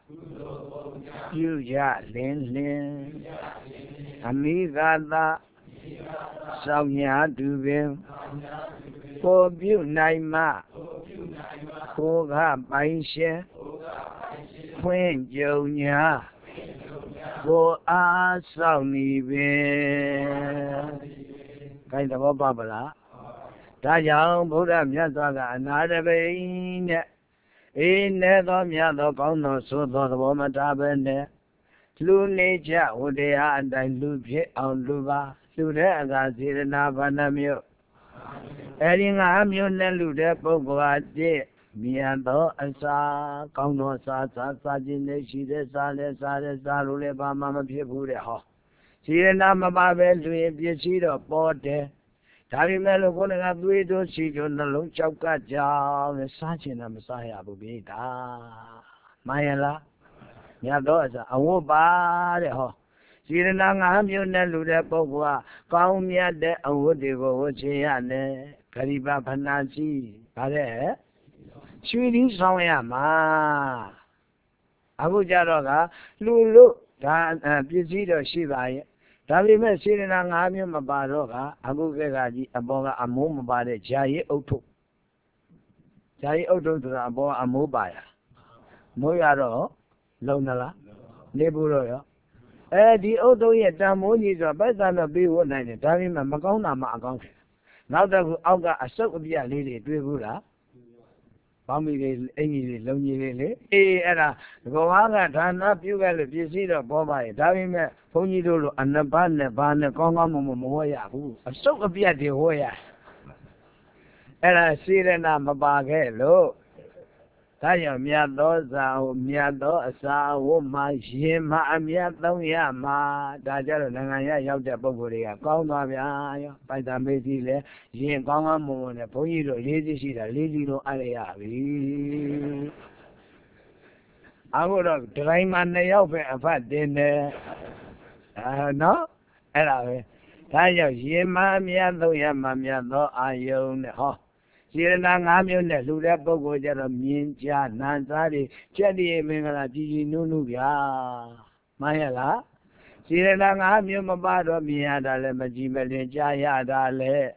Juja Lin Lin, Amiga Sonya Dubin, Bobu Naima, Koga Baisha, When Jonia, Go Asami kind of a babala. Tayang Buddha Myataka another vein in Nedo Myado Kono so the woman tabene. Lu nature would they are and I lose it on Luba, Luda and I see the Navanamio. Adding a hamyon and Luda Pogoa de Miando and Sa Kono Sa Sajin, she the Sale Sale Salule Mama Pibuda. See the Namabel to a Piacid of Porte. Tarimelo going up with those children, the long chopka jaw, the Sachin and Messiah Bubita. Mayala, Yadoza, a woe bad ho. Sirenang Amunet Luda Pogua, found me at the Awodigo, Chiane, Kariba Panansi, Pare, Swedish Soyama. Abujaroga, Lulu, Pizzido Shiva. Tavi me sitting on Amium Baroga, Abu Vegadi, Aboga Amum Bade, Jai Oto. Jai Oto to the Abo Amubaya. Moyaro, Lonala, Neburo. Eh, the Oto yet Damoni is a better than be one night, Tavi Magona Magon. Now that Auga a soak of your lady, Dwebura. Family, any lonely, eh, era, go on and turn up you got if you see the Boba, Davime, Ponido, and the Banner, Banner, Congo Moya, who a soak of the Hoya. And I see the number bag, hello. Taya Miadoza, Miado, Sa, Woma, Shima, Miado, Yama, Dajar, Nangaya, Yauda Bogoria, Conga, by the Medile, Yin Conga Moon, Ponido, Lady Shida, Lady no Area. I would have drained my nail and fat dinner. No? And I Taya Yima, Miado, Yama, Miado, I own the hawk. Sirenang Amunet, Luda Bogo, Minja, Nansari, Chetty Mingala, Gigi Nunuga. Mayala? Sirenang Amum Abado, Miada, Majima, Jayada, Le.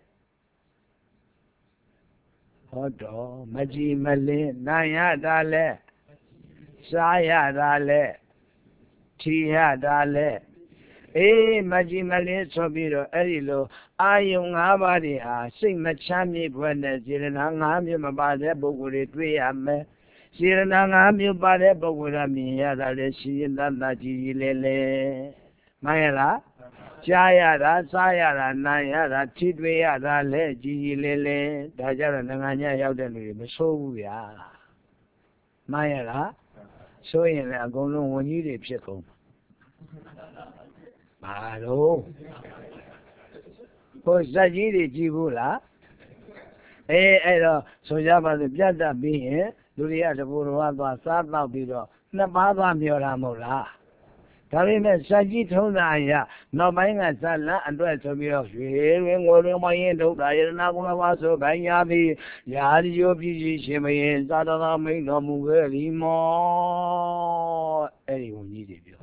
Odo, Majima, Nayada, Le. Sayada, Le. Tiada, Le. Eh, Majimale Sobiro, Erilo, Ayung Abadia, sing Machami, Buenas, Sirenangam, Mabade, Boguri, Triame, Sirenangam, you Bade, Bogurami, Yadalesi, and Nanaji Lele. Mayala, Jayada, Sayara, Nayara, Tidwayada, Le, G Lele, Dajara, Nanganya, Yaudani, Soya. Mayala, so in a gono when you did pickle. Hello. Pues allí de Chibula. Eh, era, so llama de plata, bien, Duria de Burguado a Sarna, Bido, နှစ်ပါးသွားပြောတာမဟုတ်လားဒါပေမဲ့စัจကြီးထုံးတာအရာနောက်ပိုင်းကဇလန်းအတွက်ဆိုပြီးတော့ရွှေရင်းငွေရင်းမရင်ဒုက္ခယရနာကုလပါဆိုခိုင်းရသည်ရာဇယိုပြည်ကြီးရှင်မင်းသာတသာမိန်တော်မူခဲ့လီမောအဲ့ဒီဝန်ကြီးတွေပြော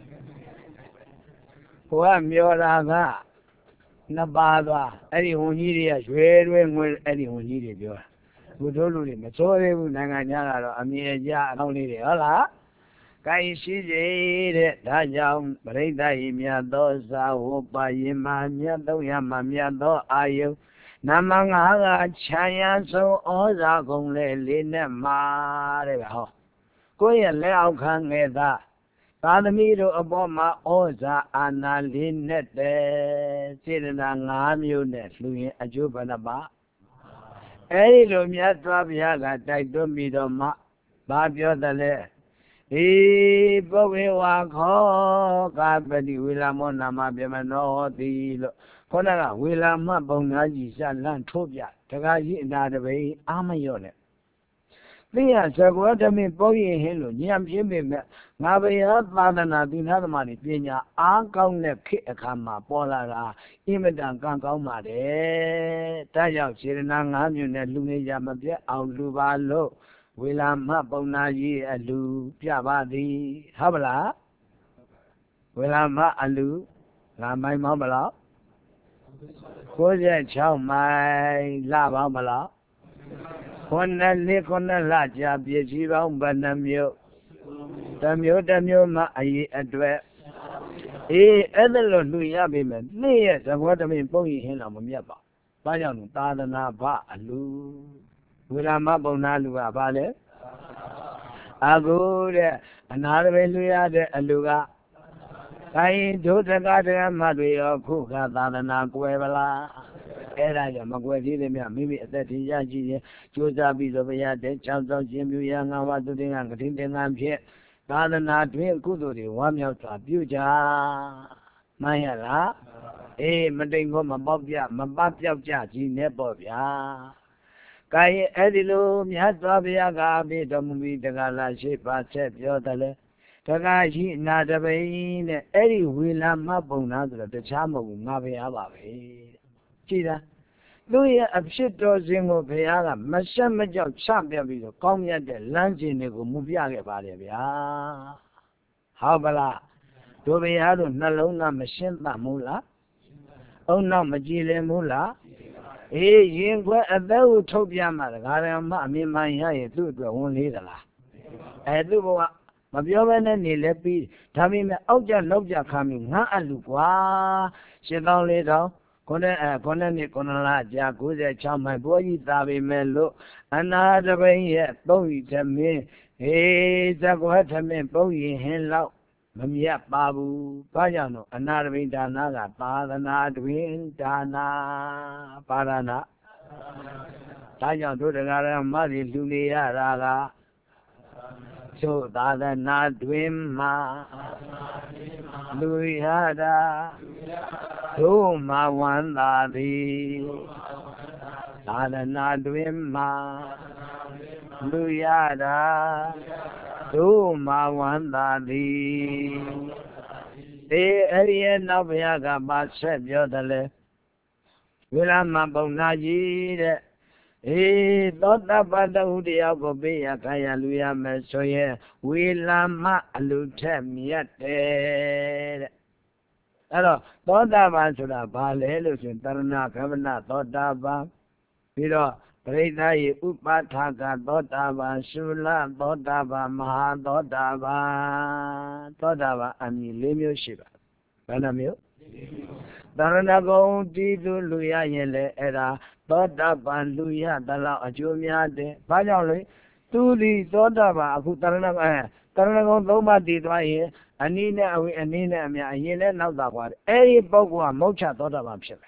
ဟိုကပြောတာကနှစ်ပါးသွားအဲ့ဒီဝန်ကြီးတွေကရွှေရင်းငွေအဲ့ဒီဝန်ကြီးတွေပြောတာဘုတို့လူတွေမစိုးသေးဘူးနိုင်ငံခြားကတော့အမြင်ကြအကောင်းလေးတွေဟုတ်လားကိုင်ရှိစေတဲ့ဒါကြောင့်ပရိသတ်ဤမြတ်သောသာဝပါယမမြတ်သုံးရမမြတ်သောအာယုနမငါးကခြံရဆုံးဩဇာကုန်လေလေးနဲ့မှာတဲ့ဗျဟောကိုယ့်ရဲ့လက်အောက်ခံငယ်သားသာသမီတို့အပေါ်မှာဩဇာအာဏာလေးနဲ့တဲ့စေတနာ၅မျိုးနဲ့လှူရင်အကျိုးဘယ်နှပါအဲ့ဒီလိုမြတ်စွာဘုရားကတိုက်တွန်းပြီးတော့မှဘာပြောတယ်လဲဧပုဝေဝါခောကာပတိဝေလာမောနာမပြမနောတိလို့ခေါင်းကဝေလာမပုံနာကြီးစလန့်ထိုးပြတခါကြီးအနာတပိအာမရော့နဲ့သိရဇဂဝတမင်းပုံရင်ဟင်းလို့ညံပြင်းပေမဲ့ငါဘုရားသာသနာသူနာသမားတွေပညာအားကောင်းတဲ့ခေတ်အခါမှာပေါ်လာတာအင်မတန်ကံကောင်းပါတယ်ဒါကြောင့်စေရနာ၅မျိုးနဲ့လူငယ်ရမပြတ်အောင်လူပါလို့ဝေလာမပုံနာကြီးအလူပြပါသည်ဟုတ်ပလားဝေလာမအလူငါမိုင်းမောင်းမလားကိုး၆မိုင်လပေါင်းမလားခုနှစ်လေးခုနှစ်လကြာပြည့်စည်ပေါင်းဘယ်နှမျိုးတစ်မျိုးတစ်မျိုးမှအရေးအတွက်အေးအဲ့ဒါလို့လူရပြီမယ်နေ့ရဲ့သဘောတမင်ပုံရင်ဟင်းတော့မမြတ်ပါဘာကြောင့်လဲသာသနာဘအလူဝေလာမပုံနာလူကဘာလဲအခုတဲ့အနာရပဲလူရတဲ့အလူကခိုင်းဒုဒကတရမတွေရောခုကသာသနာကွယ်ပလားအဲ့ဒါကြောင့်မကွယ်သေးတယ်မြမိမိအသက်ထင်ရကြည့်ရင်ကြိုးစားပြီးတော့ဘုရားတဲ့၆သောရှင်ပြုရငါးပါးသူတင်ကဂတိတင်ကံဖြင့်သာသနာတွင်ကုသိုလ်တွေဝါမြောက်စွာပြုကြမှန်ရလားအေးမတိမ်ခေါ်မပေါက်ပြမပတ်ပြောက်ကြကြီးနဲ့ပေါ့ဗျာကိုင်အဲ့ဒီလိုမြတ်စွာဘုရားကပြေတော်မူပြီးတက္ကလာရှိပါဆက်ပြောတယ်လေတက္ကရှိနာတပိနဲ့အဲ့ဒီဝေလာမပုံနာဆိုတော့တခြားမဟုတ်ဘူးငါဘုရားပါပဲကြည်လားသူရဲ့အဖြစ်တော်စဉ်ကိုဘုရားကမရှက်မကြောက်ချပြပြီးတော့ကောင်းမြတ်တဲ့လမ်းစဉ်တွေကိုမူပြခဲ့ပါတယ်ဗျာဟုတ်ပါလားတို့ဘုရားတို့နှလုံးသားမရှင်းသမို့လားအုံနောက်မကြည်လင်ဘူးလားအေးရင်ခွဲအသက်ကိုထုတ်ပြမှာဒကာရမအမြင်မှန်ရရဲ့သူ့အတွက်ဝန်လေးသလားအဲသူ့ဘဝမပြောဘဲနဲ့နေလဲပြီးဒါပေမဲ့အောက်ကြလောက်ကြခံပြီးငါအလူကွာရှင်းတောင်းလေးတောင်းခုနှစ်အဲခုနှစ်နှစ်ခုနှစ်လကြာ၉၆မိုင်ဘောကြီးသာပေမဲ့လို့အနာတပိရဲ့သုံးဤသမင်းဟေးဇကွာသမင်းပုံရင်ဟင်းလောက်မမြတ်ပါဘူးဘာကြောင့်လို့အနာတပိဒါနာကသာသနာတွင်ဒါနာပါရဏဒါကြောင့်တို့တရားရမတွေလူနေရတာကသို့သာသနာတွင်မှာလူရတာတို့မှာဝန္တာသည်သာသနာတွင်မှာလူရတာတို့မှာဝန္တာသည်ဒီအဲ့ဒီရဲ့နောက်ဘုရားကပါဆက်ပြောတယ်လေဝေလာမပုံနာကြီးတဲ့အေးသောတပတ္တဟုတရားကိုပေးရခါရလူရမယ်ဆိုရင်ဝေလာမအလူထက်မြတ်တယ်တဲ့အဲ့တော့သောတာပန်ဆိုတာဘာလဲလို့ဆိုရင်တရဏဂမနသောတာပန်ပြီးတော့ပရိသယေဥပါထာကသောတာပန်ရှုလသောတာပန်မဟာသောတာပန်သောတာပန်အမည်၄မျိုးရှိပါဘယ်နှမျိုးတရဏဂုံတီးသူလူရရင်လေအဲ့ဒါသောတာပန်လူရတလောက်အကျိုးများတယ်ဘာကြောင့်လဲသူဒီသောတာပန်အခုတရဏအဲတရဏဂုံသုံးပါးတည်သွားရင်အနည်းနဲ့အဝေးအနည်းနဲ့အများအရင်လည်းနောက်သာกว่าတယ်အဲ့ဒီပုဂ္ဂိုလ်ကမုတ်ချသောတာပန်ဖြစ်တယ်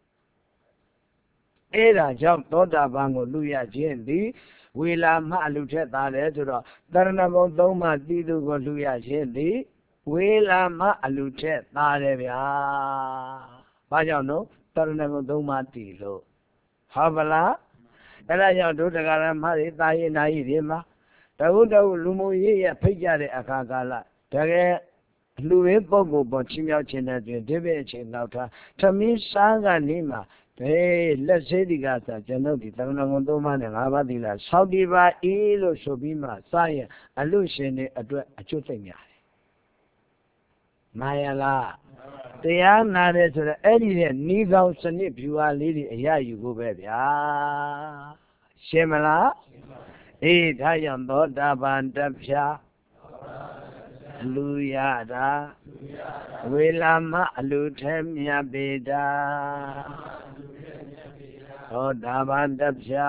အဲ့ဒါကြောင့်သောတာပန်ကိုလူရခြင်းသည်ဝေလာမအလူထက်သားတယ်ဆိုတော့တရဏဂုံသုံးပါးတည်သူကိုလူရခြင်းသည်ဝေလာမအလူထက်သားတယ်ဗျာဘာကြောင့်လို့တရဏဂုံသုံးပါးတည်လို့ဟုတ်ပါလားအဲ့ဒါကြောင့်ဒုဒကာရမတွေတာရင်နာကြီးတွေမှာ Tahu tahu lumu ye peja de akakala. Tage luwe pogo bo chimyao chena de debe chena ta. Tami sanga nima. Hey, let's say the gata. Jano di tagna ngondo mane ngaba dila. Saudi ba ilo sobima saya alushene adwa achutenya. Maya la.တရားနာတယ်ဆိုတော့အဲ့ဒီနဲ့နီးကောင်းစနစ်ဖြူအားလေးတွေအရယူဖို့ပဲဗျာရှင်းမလားအေးဒါကြောင့်သောတာပန်တဖြာအလူရတာဝေလာမအလူထဲမြတ်ပေတာသောတာပန်တဖြာ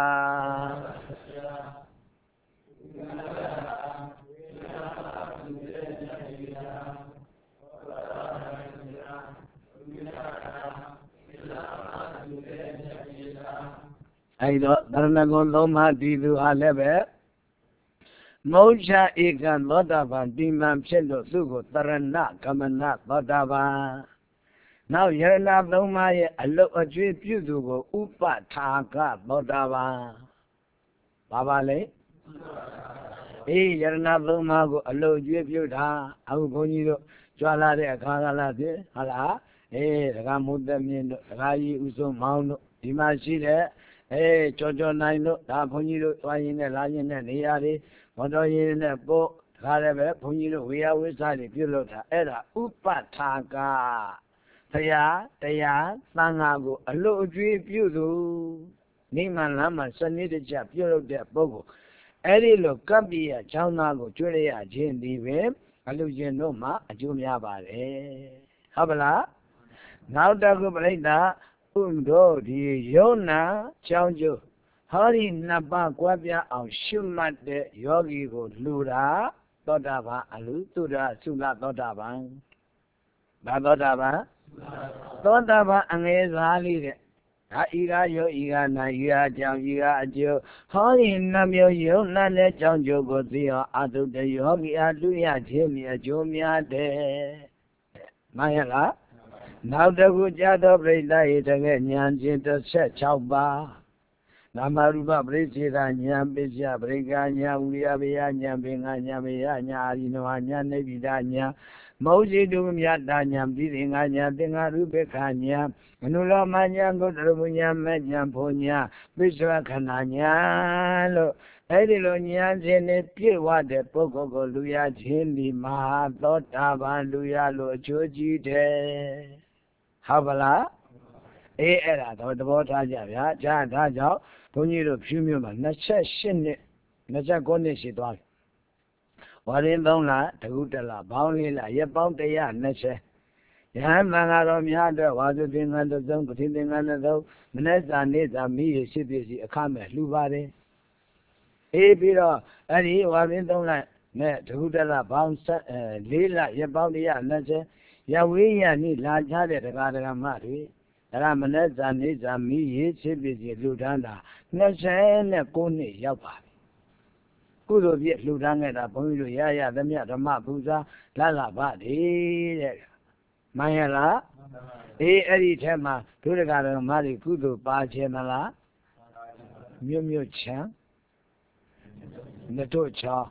အဲ့တော့တရဏဂုံသုံးပါးဒီသူဟာလည်းပဲမௌချဧကံသောတာပန်ဒီမှန်ဖြစ်လို့သူ့ကိုတရဏကမနသောတာပန်နောက်ယရဏသုံးပါးရဲ့အလုတ်အကျွေးပြုသူကိုဥပထာကသောတာပန်ဘာပါလဲအေးယရဏသုံးပါးကိုအလုတ်အကျွေးပြုတာအခုဘုန်းကြီးတို့ကြွာလာတဲ့အခါကလာဖြစ်ဟာလားအေးဒကာမုတ်သက်မြင့်တို့ဒကာကြီးဥဆုံးမောင်းတို့ဒီမှာရှိတဲ့အေးကြောကြောနိုင်တို့ဒါဘုန်းကြီးတို့သွားရင်နဲ့လာရင်နဲ့နေရာတွေမော်တော်ရင်နဲ့ပို့ဒါလည်းပဲဘုန်းကြီးတို့ဝေယဝိစာတွေပြုလုပ်တာအဲ့ဒါဥပထာကတရားတရားသံဃာကိုအလို့အကျွေးပြုသူနိမလမ်းမှာစနစ်တကျပြုလုပ်တဲ့ပုဂ္ဂိုလ်အဲ့ဒီလိုကပ္ပိယချောင်းသားကိုကျွေးရခြင်းဒီပဲအလူရှင်တို့မှာအကျိုးများပါတယ်ဟုတ်ပလားနောက်တစ်ခုပြိဋ္ဌာဥဒ္ဓောဒီယုံနာချောင်းကျိုးဟောဒီနှစ်ပါးကွဲပြားအောင်ရှုမှတ်တဲ့ယောဂီကိုလှူတာသောတာပန်အလူသုဒ္ဓသုလသောတာပန်ဘာသောတာပန်သောတာပန်အငယ်စားလေးတဲ့ဒါဤကားယောဤကားနာဤကားကြောင့်ဤကားအကျိုးဟောဒီနှမျိုးယုံနာနဲ့ကြောင့်ကျိုးကိုသိအောင်အတုတယောဂီအလူရခြင်းမြအကျိုးများတဲ့မှန်ရလားနောက်တစ်ခုကြသောပြိဋ္ဌာယေတကဉာဏ်ချင်းတစ်ဆက်၆ပါးနာမရူပပရိစ္ဆေဒဉာဏ်ပစ္စယပရိက္ခဉာဏ်ဥရိယဘေယဉာဏ်ပင်ကဉာဏ်ဘေယဉာဏ်အာရိနဝဉာဏ်နိဗ္ဗိဒဉာဏ်မောဇိတုမြတ်တာဉာဏ်ပြီးရင်ငါဉာဏ်သင်္ဃရူပခဉာဏ်အနုလောမဉာဏ်ကုတ္တရမဉာဏ်မဲ့ဉာဏ်ဖို့ဉာဏ်ပိစ္ဆဝခဏဉာဏ်လို့အဲ့ဒီလိုဉာဏ်ချင်းနဲ့ပြည့်ဝတဲ့ပုဂ္ဂိုလ်ကိုလူရခြင်းဒီမဟာသောတာပန်လူရလို့အကျိုးကြီးတယ်ဟုတ်ပါလားအေးအဲ့ဒါတော့သဘောထားကြဗျာဂျာဒါကြောင့်ဘုန်းကြီးတို့ဖြူမြို့မှာ၂၈နှစ်၂၉နှစ်ရှိသွားပြီဝါရင်သုံးလတကုတလဘောင်းလေးလရက်ပေါင်း၁၂၀ယဟန်မင်္ဂတော်များအတွက်ဝါစုသင်္ကန်းတစ်စုံပတိသင်္ကန်းတစ်စုံမနေ့စာနေ့စာမိရရှိပစ္စည်းအခမဲ့လှူပါတယ်အေးပြီးတော့အဲ့ဒီဝါရင်သုံးလနဲ့တကုတလဘောင်း၄လရက်ပေါင်း၁၂၀ရဝေးရနိလာကြတဲ့တရားဓမ္မတွေဒါကမနေ့ဇာနေဇာမီရေးရှိပစ္စည်းလှူဒန်းတာ၂၉နှစ်ရောက်ပါပြီကုသိုလ်ပြည့်လှူဒန်းခဲ့တာဘုန်းကြီးတို့ရရသမျှဓမ္မပူဇာလလဘတဲ့တဲ့မှန်ရလားအေးအဲ့ဒီထဲမှာဒုရကဓမ္မတွေကုသိုလ်ပါခြင်းမလားမြို့မြို့ချမ်းနတို့ချောင်း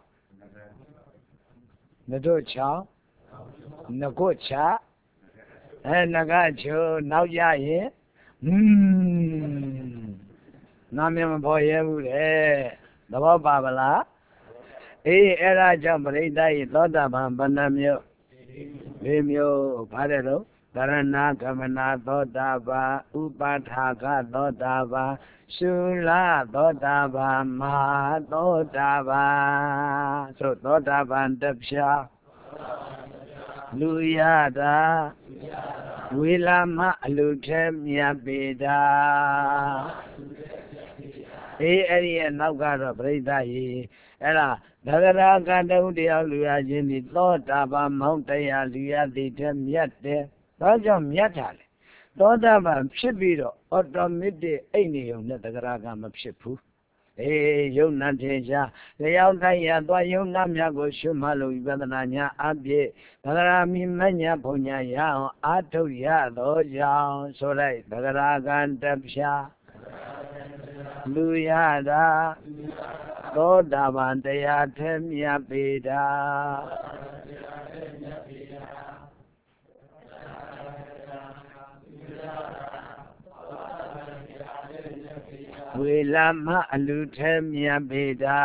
နတို့ချောင်းငကုတ်ချအဲငကချိုနောက်ကြရင်ဟွန်းနာမည်မပေါ်ရဲဘူးလေသဘောပါဗလားအေးအဲ့ဒါကြောင့်ပရိသတ်ဤသောတာပန်ဘဏ္ဍမျိုး၄မျိုးဗါတဲ့တော့တရဏကမနာသောတာပန်ဥပါထာကသောတာပန်ရှုလသောတာပန်မဟာသောတာပန်ဆိုသောတာပန်တစ်ဖြာလူရတာဝေလာမအလူထဲမြတ်ပေတာအေးအဲ့ဒီရဲ့နောက်ကတော့ပြိဋ္ဌာယေအဲ့ဒါသဂရာကတုံတရားလူရခြင်းဒီသောတာပန်မောင်းတရားလူရသည်ထဲမြတ်တယ်ဒါကြောင့်မြတ်တာလေသောတာပန်ဖြစ်ပြီးတော့အော်တိုမက်တစ်အိတ်နေုံနဲ့သဂရာကမဖြစ်ဘူးအေးယုံနာထေရှားလျောင်းတိုင်းရသွားယုံနာမြတ်ကိုရှုမှတ်လို့ဝိပဿနာညာအပြည့်သဂရာမိမညာဘုံညာရအောင်အာထုတ်ရသောကြောင့်ဆိုလိုက်သဂရာကံတဖြာလူရတာဝသောတာပန်တရားထဲမြတ်ပေတာဝေလာမအလူထဲမြတ်ပေတာ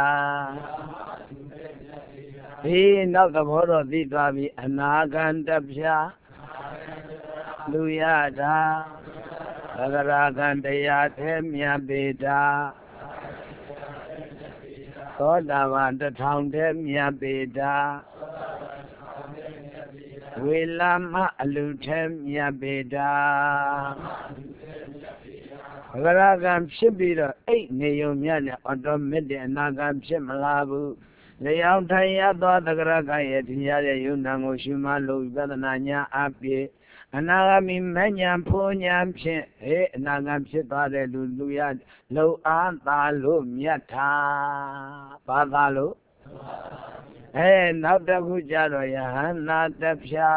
ဒီနောက်သဘောတော့သိသွားပြီအနာဂံတပြာလူရတာသဂရာဂံတရားထဲမြတ်ပေတာသောတာပန်တထောင်ထဲမြတ်ပေတာဝေလာမအလူထဲမြတ်ပေတာသဂရာဂံဖြစ်ပြီးတော့အိတ်နေုံမြတ်နဲ့အော်တိုမက်တစ်အနာဂံဖြစ်မလာဘူးလျောင်းထိုင်ရသောသဂရကရဲ့ထင်ရတဲ့ယုံနာကိုရှုမှလို့ဝိပဿနာညာအပြည့်အနာဂမီမဉဏ်ဖုန်ဉဏ်ဖြင့်ဟေးအနာဂံဖြစ်သွားတဲ့လူလူရလုံအားသာလို့မြတ်တာဘာသာလို့အဲနောက်တစ်ခုကြတော့ယဟန္နာတဖြာ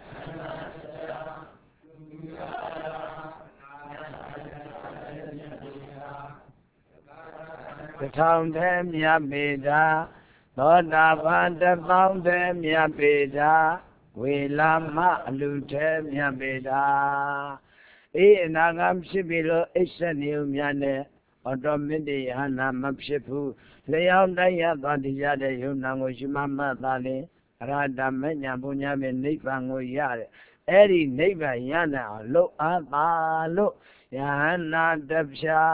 တထောင်ထဲမြတ်ပေတာသောတာပန်တသောင်းထဲမြတ်ပေတာဝေလာမအလူထဲမြတ်ပေတာအေးအနာဂမ်ဖြစ်ပြီလို့အိစ္ဆနေုံများနဲ့အော်တိုမက်တစ်ယဟန္နာမဖြစ်ဘူးလျောင်းတိုင်းရသွားတရားတဲ့ယုံနာကိုရှိမှမှတ်သားလေအရဟတမဉ္ဇဉ်ဘုညာမဲ့နိဗ္ဗာန်ကိုရတယ်အဲ့ဒီနိဗ္ဗာန်ရနိုင်အောင်လှုပ်အားပါလို့ယဟန္နာတဖြာ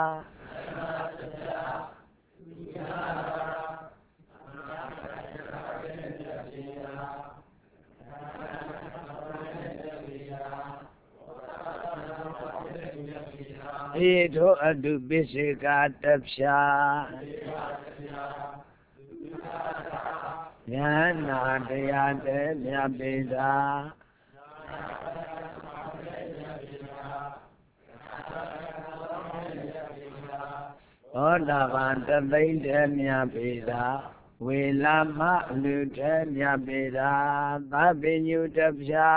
ဧထောအတုပိစေကာတဖြာဉာဏနာတရားတည်းမြတ်ပေတာသောတာပန်တသိမ့်တည်းမြတ်ပေတာဝေလာမလူတည်းမြတ်ပေတာသဗ္ဗညုတဖြာ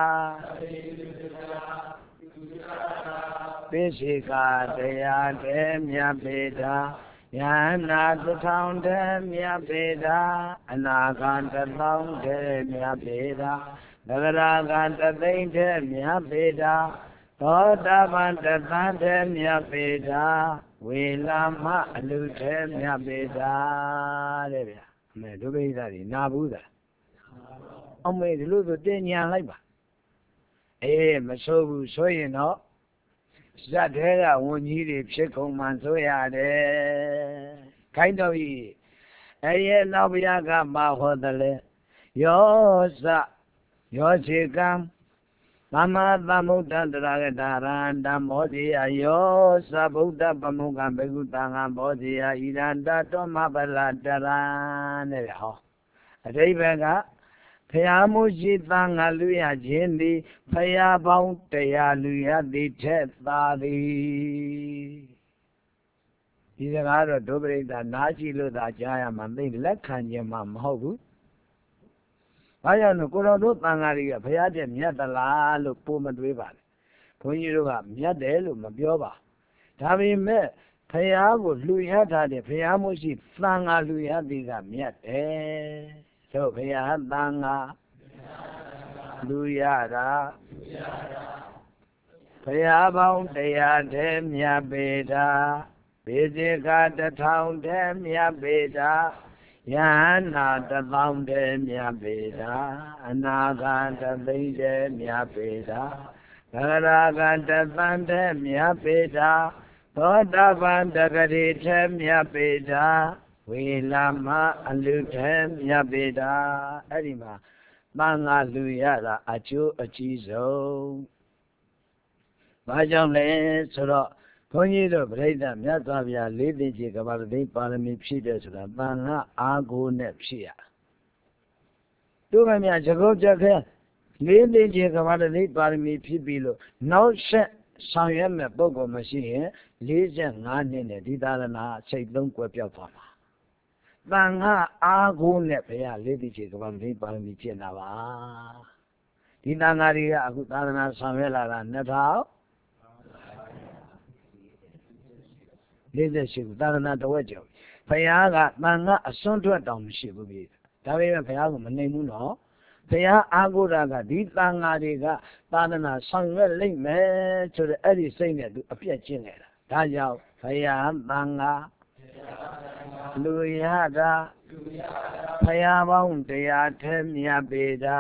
ပိစိကာတရားတည်းမြတ်ပေတာယန္နာတထောင်တည်းမြတ်ပေတာအနာဂံတသောင်းတည်းမြတ်ပေတာသဂရာဂံတသိမ့်တည်းမြတ်ပေတာသောတာပန်တသန်းတည်းမြတ်ပေတာဝေလာမအလူတည်းမြတ်ပေတာတဲ့ဗျာအမေဒုပိသတိနာဘူးသားအမေဒီလိုဆိုတင်ညာလိုက်ပါအေးမဆိုးဘူးဆိုရင်တော့ဇတ်ထဲကဝန်ကြီးတွေဖြစ်ကုန်မှဆိုရတယ်ခိုင်းတော့ဤအဲ့ရဲ့နောက်ဘုရားကမဟောတယ်လေယောဇယောဇေကံသမ္မာသမုဒ္ဒတရဂတာရံဓမ္မောတိယယောဇဗုဒ္ဓပမုခံဘေကုတံဃံဘောဇိယဣရန္တတောမပလတရံတဲ့ဟောအဓိပ္ပာယ်ကဖယားမှုရှိသံဃာလူရခြင်းသည်ဖယားပေါင်းတရားလူရသည်ထက်သာသည်ဒီစကားတော့ဒုပရိသနားရှိလို့သာကြားရမှာသိလက်ခံခြင်းမှမဟုတ်ဘူးဘာကြောင့်လဲကိုတော်တို့သံဃာတွေကဖယားတဲ့မြတ်သလားလို့ပို့မတွေးပါနဲ့ဘုန်းကြီးတို့ကမြတ်တယ်လို့မပြောပါဒါပေမဲ့ဖယားကိုလူရထားတဲ့ဖယားမှုရှိသံဃာလူရသည်ကမြတ်တယ်တို့ဘုရားသံဃာလူရတာဘုရားပေါင်းတရားတည်းမြတ်ပေတာဘေဇေကတထောင်တည်းမြတ်ပေတာယန္နာတသောင်းတည်းမြတ်ပေတာအနာဂံတသိမ့်တည်းမြတ်ပေတာသဂရာဂံတသန်းတည်းမြတ်ပေတာသောတာပန်တဂတိတည်းမြတ်ပေတာဝေလာမအလူထဲမြတ်ပေတာအဲ့ဒီမှာသံဃာလူရတာအကျိုးအကြီးဆုံးဘာကြောင့်လဲဆိုတော့ဘုန်းကြီးတို့ပြိဿမြတ်စွာဘုရားလေးသိချင်းကဘာသိပါရမီဖြည့်တယ်ဆိုတာသံဃာအားကိုးနဲ့ဖြည့်ရတို့မမြတ်သကောကြက်ခဲလေးသိချင်းကဘာသိပါရမီဖြည့်ပြီးလို့နောက်ဆက်ဆောင်ရွက်မဲ့ပုဂ္ဂိုလ်မရှိရင်လေးဆယ်ငါးနှစ်နဲ့ဒီသာရဏစိတ်သုံးကွယ်ပြောက်သွားမှာသံဃာအားကိုးနဲ့ဘုရားလေးသိချင်းကဘာသိပါရမီဖြည့်တာပါဒီသံဃာတွေကအခုသာသနာဆောင်ရွက်လာတာနှစ်ထောင်လေးသက်ရှိသာသနာတဝက်ကျော်ဖယားကတန်ကအစွန်းထွက်တောင်မရှိဘူးပြီဒါပေမဲ့ဖယားကမနိုင်ဘူးနော်ဖယားအားကိုးတာကဒီတန်ဃာတွေကသာသနာဆောင်ရွက်လိမ့်မယ်ဆိုတဲ့အဲ့ဒီစိတ်နဲ့သူအပြတ်ကျင့်နေတာဒါကြောင့်ဖယားတန်ဃာလူရတာဖယားပေါင်းတရားထဲမြတ်ပေတာ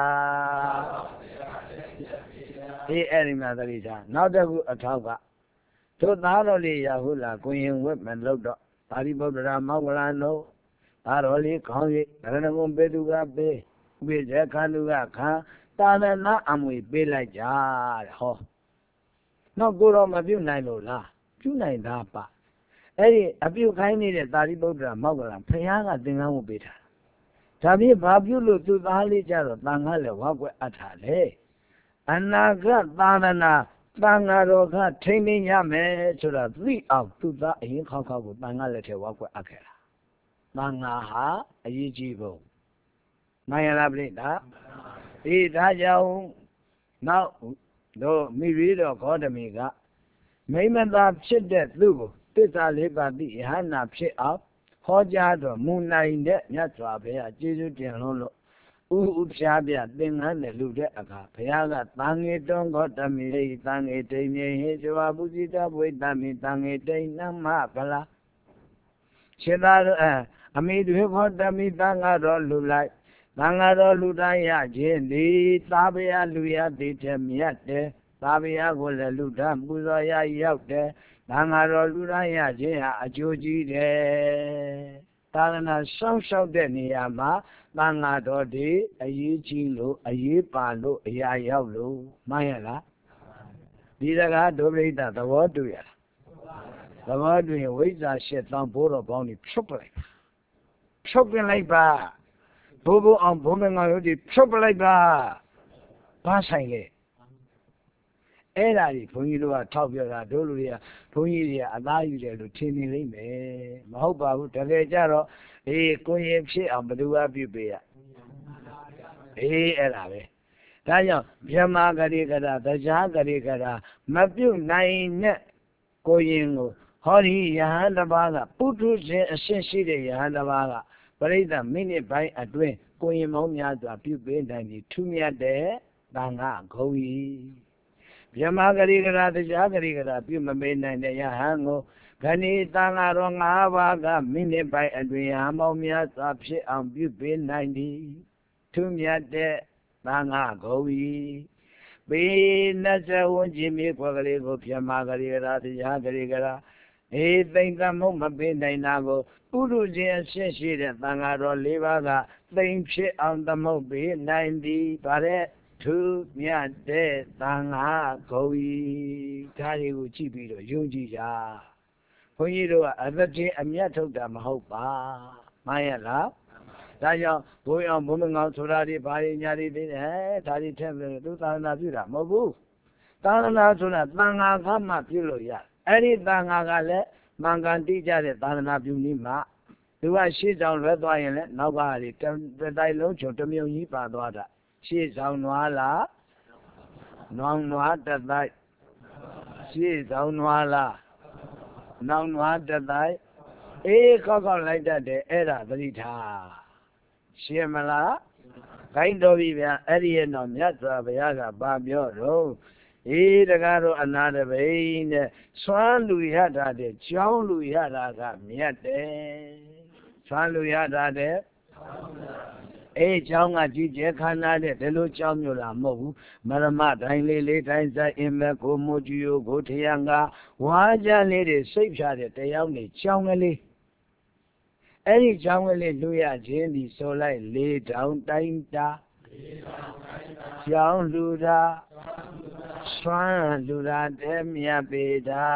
ဒီအဲ့ဒီမှာသတိထားနောက်တစ်ခုအထောက်ကသို့သားတော်လေးရဟုတ်လားကိုရင်ဝက်မလို့တော့ပါဠိဗုဒ္ဓရာမောဂလန်တို့သားတော်လေးခေါင်းရိပ်ရဏဂုံပေသူကပေးဥပိ္ပဇေခန္ဓုကခံတာဏနာအမွေပေးလိုက်ကြတဲ့ဟောနောက်ကိုတော့မပြုတ်နိုင်လို့လားပြုတ်နိုင်တာပါအဲ့ဒီအပြုတ်ခိုင်းနေတဲ့သာရိပုတ္တရာမောဂလန်ဖယားကသင်္ကန်းဝတ်ပေးတာဒါဖြင့်ဘာပြုလို့သူသားလေးကြတော့တန်ခါလည်းဝါကွက်အပ်ထားလေအနာဂတ်သာသနာတန်ဃာတော်ကထိမ့်သိမ်းရမယ်ဆိုတာသိအောင်သူသားအရင်ခေါက်ခေါက်ကိုတန်ခါလက်ထဲဝါကွက်အပ်ခဲ့တာတန်ဃာဟာအရေးကြီးပုံမှန်ရလားပြိတ္တာဒီဒါကြောင့်နောက်တို့မိရီတော်ဂေါတမီကမိမသာဖြစ်တဲ့သူ့ကိုသစ္စာလေးပါးသိယဟနာဖြစ်အောင်ဟောကြားတော်မူနိုင်တဲ့မြတ်စွာဘုရားကျေးဇူးတင်လို့လို့ဥဥဖြားပြသင်္ကန်းနဲ့လူတဲ့အခါဘုရားကသံဃေတွန်းဂေါတမီလေးသံဃေတိမ်မြေဟေဇဝပူဇိတဘွေတမီသံဃေတိမ်နမဗလာခြေသားအမိတွေဂေါတမီသံဃာတော်လူလိုက်သံဃာတော်လူတိုင်းရခြင်းဒီသာဘုရားလူရသည်ထမြတ်တယ်သာဘုရားကိုလည်းလူသားပူဇော်ရရောက်တယ်သံဃာတော်လူတိုင်းရခြင်းဟာအကျိုးကြီးတယ်သာသနာစောင့်ရှောက်တဲ့နေရာမှာသံဃာတော်ဒီအရေးကြီးလို့အရေးပါလို့အရာရောက်လို့မှန်ရလားဒီစကားဒုပရိသသဘောတူရလားသဘောတူရင်ဝိဇ္ဇာရှစ်သောင်းဘိုးတော်ပေါင်းကြီးဖြုတ်ပလိုက်ဖြုတ်ပလိုက်ပါဘိုးဘိုးအောင်ဘုံမငါတို့ဒီဖြုတ်ပလိုက်ပါဘာဆိုင်လဲအဲ့ဒါကြီးဘုန်းကြီးတို့ကထောက်ပြတာတို့လူတွေကဘုန်းကြီးတွေကအသားယူတယ်လို့ထင်နေလိမ့်မယ်မဟုတ်ပါဘူးတကယ်ကြတော့အေးကိုရင်ဖြစ်အောင်ဘယ်သူကပြုပေးရအေးအဲ့ဒါပဲဒါကြောင့်မြမဂရိကရာတရားဂရိကရာမပြုတ်နိုင်တဲ့ကိုရင်ကိုဟောဒီယဟန်တစ်ပါးကပုထုရှင်အရှင်းရှိတဲ့ယဟန်တစ်ပါးကပရိသတ်မိနစ်ပိုင်းအတွင်းကိုရင်မောင်းများစွာပြုပေးနိုင်ပြီးထူးမြတ်တဲ့သံဃာဂုံကြီးမြမဂရိကရာတရားဂရိကရာပြုမမေးနိုင်တဲ့ယဟန်ကိုခဏီသံဃာတော်၅ပါးကမိနစ်ပိုင်းအတွင်းယဟန်မောင်းများစွာဖြစ်အောင်ပြုပေးနိုင်သည်ထူးမြတ်တဲ့သံဃာဂုံကြီးပေနှစ်ဆယ်ဝန်းကျင်မြေခွက်ကလေးကိုမြမဂရိကရာတရားဂရိကရာအေးသိမ့်သမုတ်မပေးနိုင်တာကိုပုရုရှင်အရှင်းရှိတဲ့သံဃာတော်၄ပါးကသိမ့်ဖြစ်အောင်သမုတ်ပေးနိုင်သည်ဗါတဲ့ထူးမြတ်တဲ့သံဃာဂုံကြီးဒါတွေကိုကြည့်ပြီးတော့ယုံကြည်ကြဘုန်းကြီးတို့ကအသက်ကြီးအမျက်ထုတ်တာမဟုတ်ပါမှန်ရလားဒါကြောင့်ဘုန်းအောင်ဘုံမငေါဆိုတာဒီဘာတွေညာတွေသိတယ်ဒါတွေထက်ပြီးသူသာသနာပြုတာမဟုတ်ဘူးသာသနာဆိုတာသံဃာကမှပြုလို့ရအဲ့ဒီသံဃာကလည်းမှန်ကန်တိကျတဲ့သာသနာပြုနည်းမှာသူကရှေ့ဆောင်လွဲသွားရင်လည်းနောက်ကတွေတတိုက်လုံးချုံတမြုံကြီးပါသွားတာရှေ့ဆောင်နွားလားနွားနွားတတိုက်ရှေ့ဆောင်နွားလားနောက်နွားတတိုက်အေးခောက်ခောက်လိုက်တတ်တယ်အဲ့ဒါသတိထားရှင်းမလားခိုင်းတော်ပြီဗျာအဲ့ဒီရဲ့တော့မြတ်စွာဘုရားကပါပြောတော့အေးတကားတော့အနာတပိနဲ့စွမ်းလူရတာတဲ့ကြောင်းလူရတာကမြတ်တယ်စွမ်းလူရတာတဲ့အေးကြောင်းကကြည်ကျဲခန္ဓာတဲ့ဒီလိုကြောင်းမျိုးလားမဟုတ်ဘူးမရမတိုင်းလေးလေးတိုင်းဆိုင်အင်မကိုမူကျူကိုထရံကဝါကြလေးတွေစိတ်ဖြာတဲ့တရားနေကြောင်းကလေးအဲ့ဒီကြောင်းကလေးလူရခြင်းဒီဆိုလိုက်လေးတောင်တိုင်းတာကြောင်းလူတာစွမ်းလူတာတဲ့မြတ်ပေတာ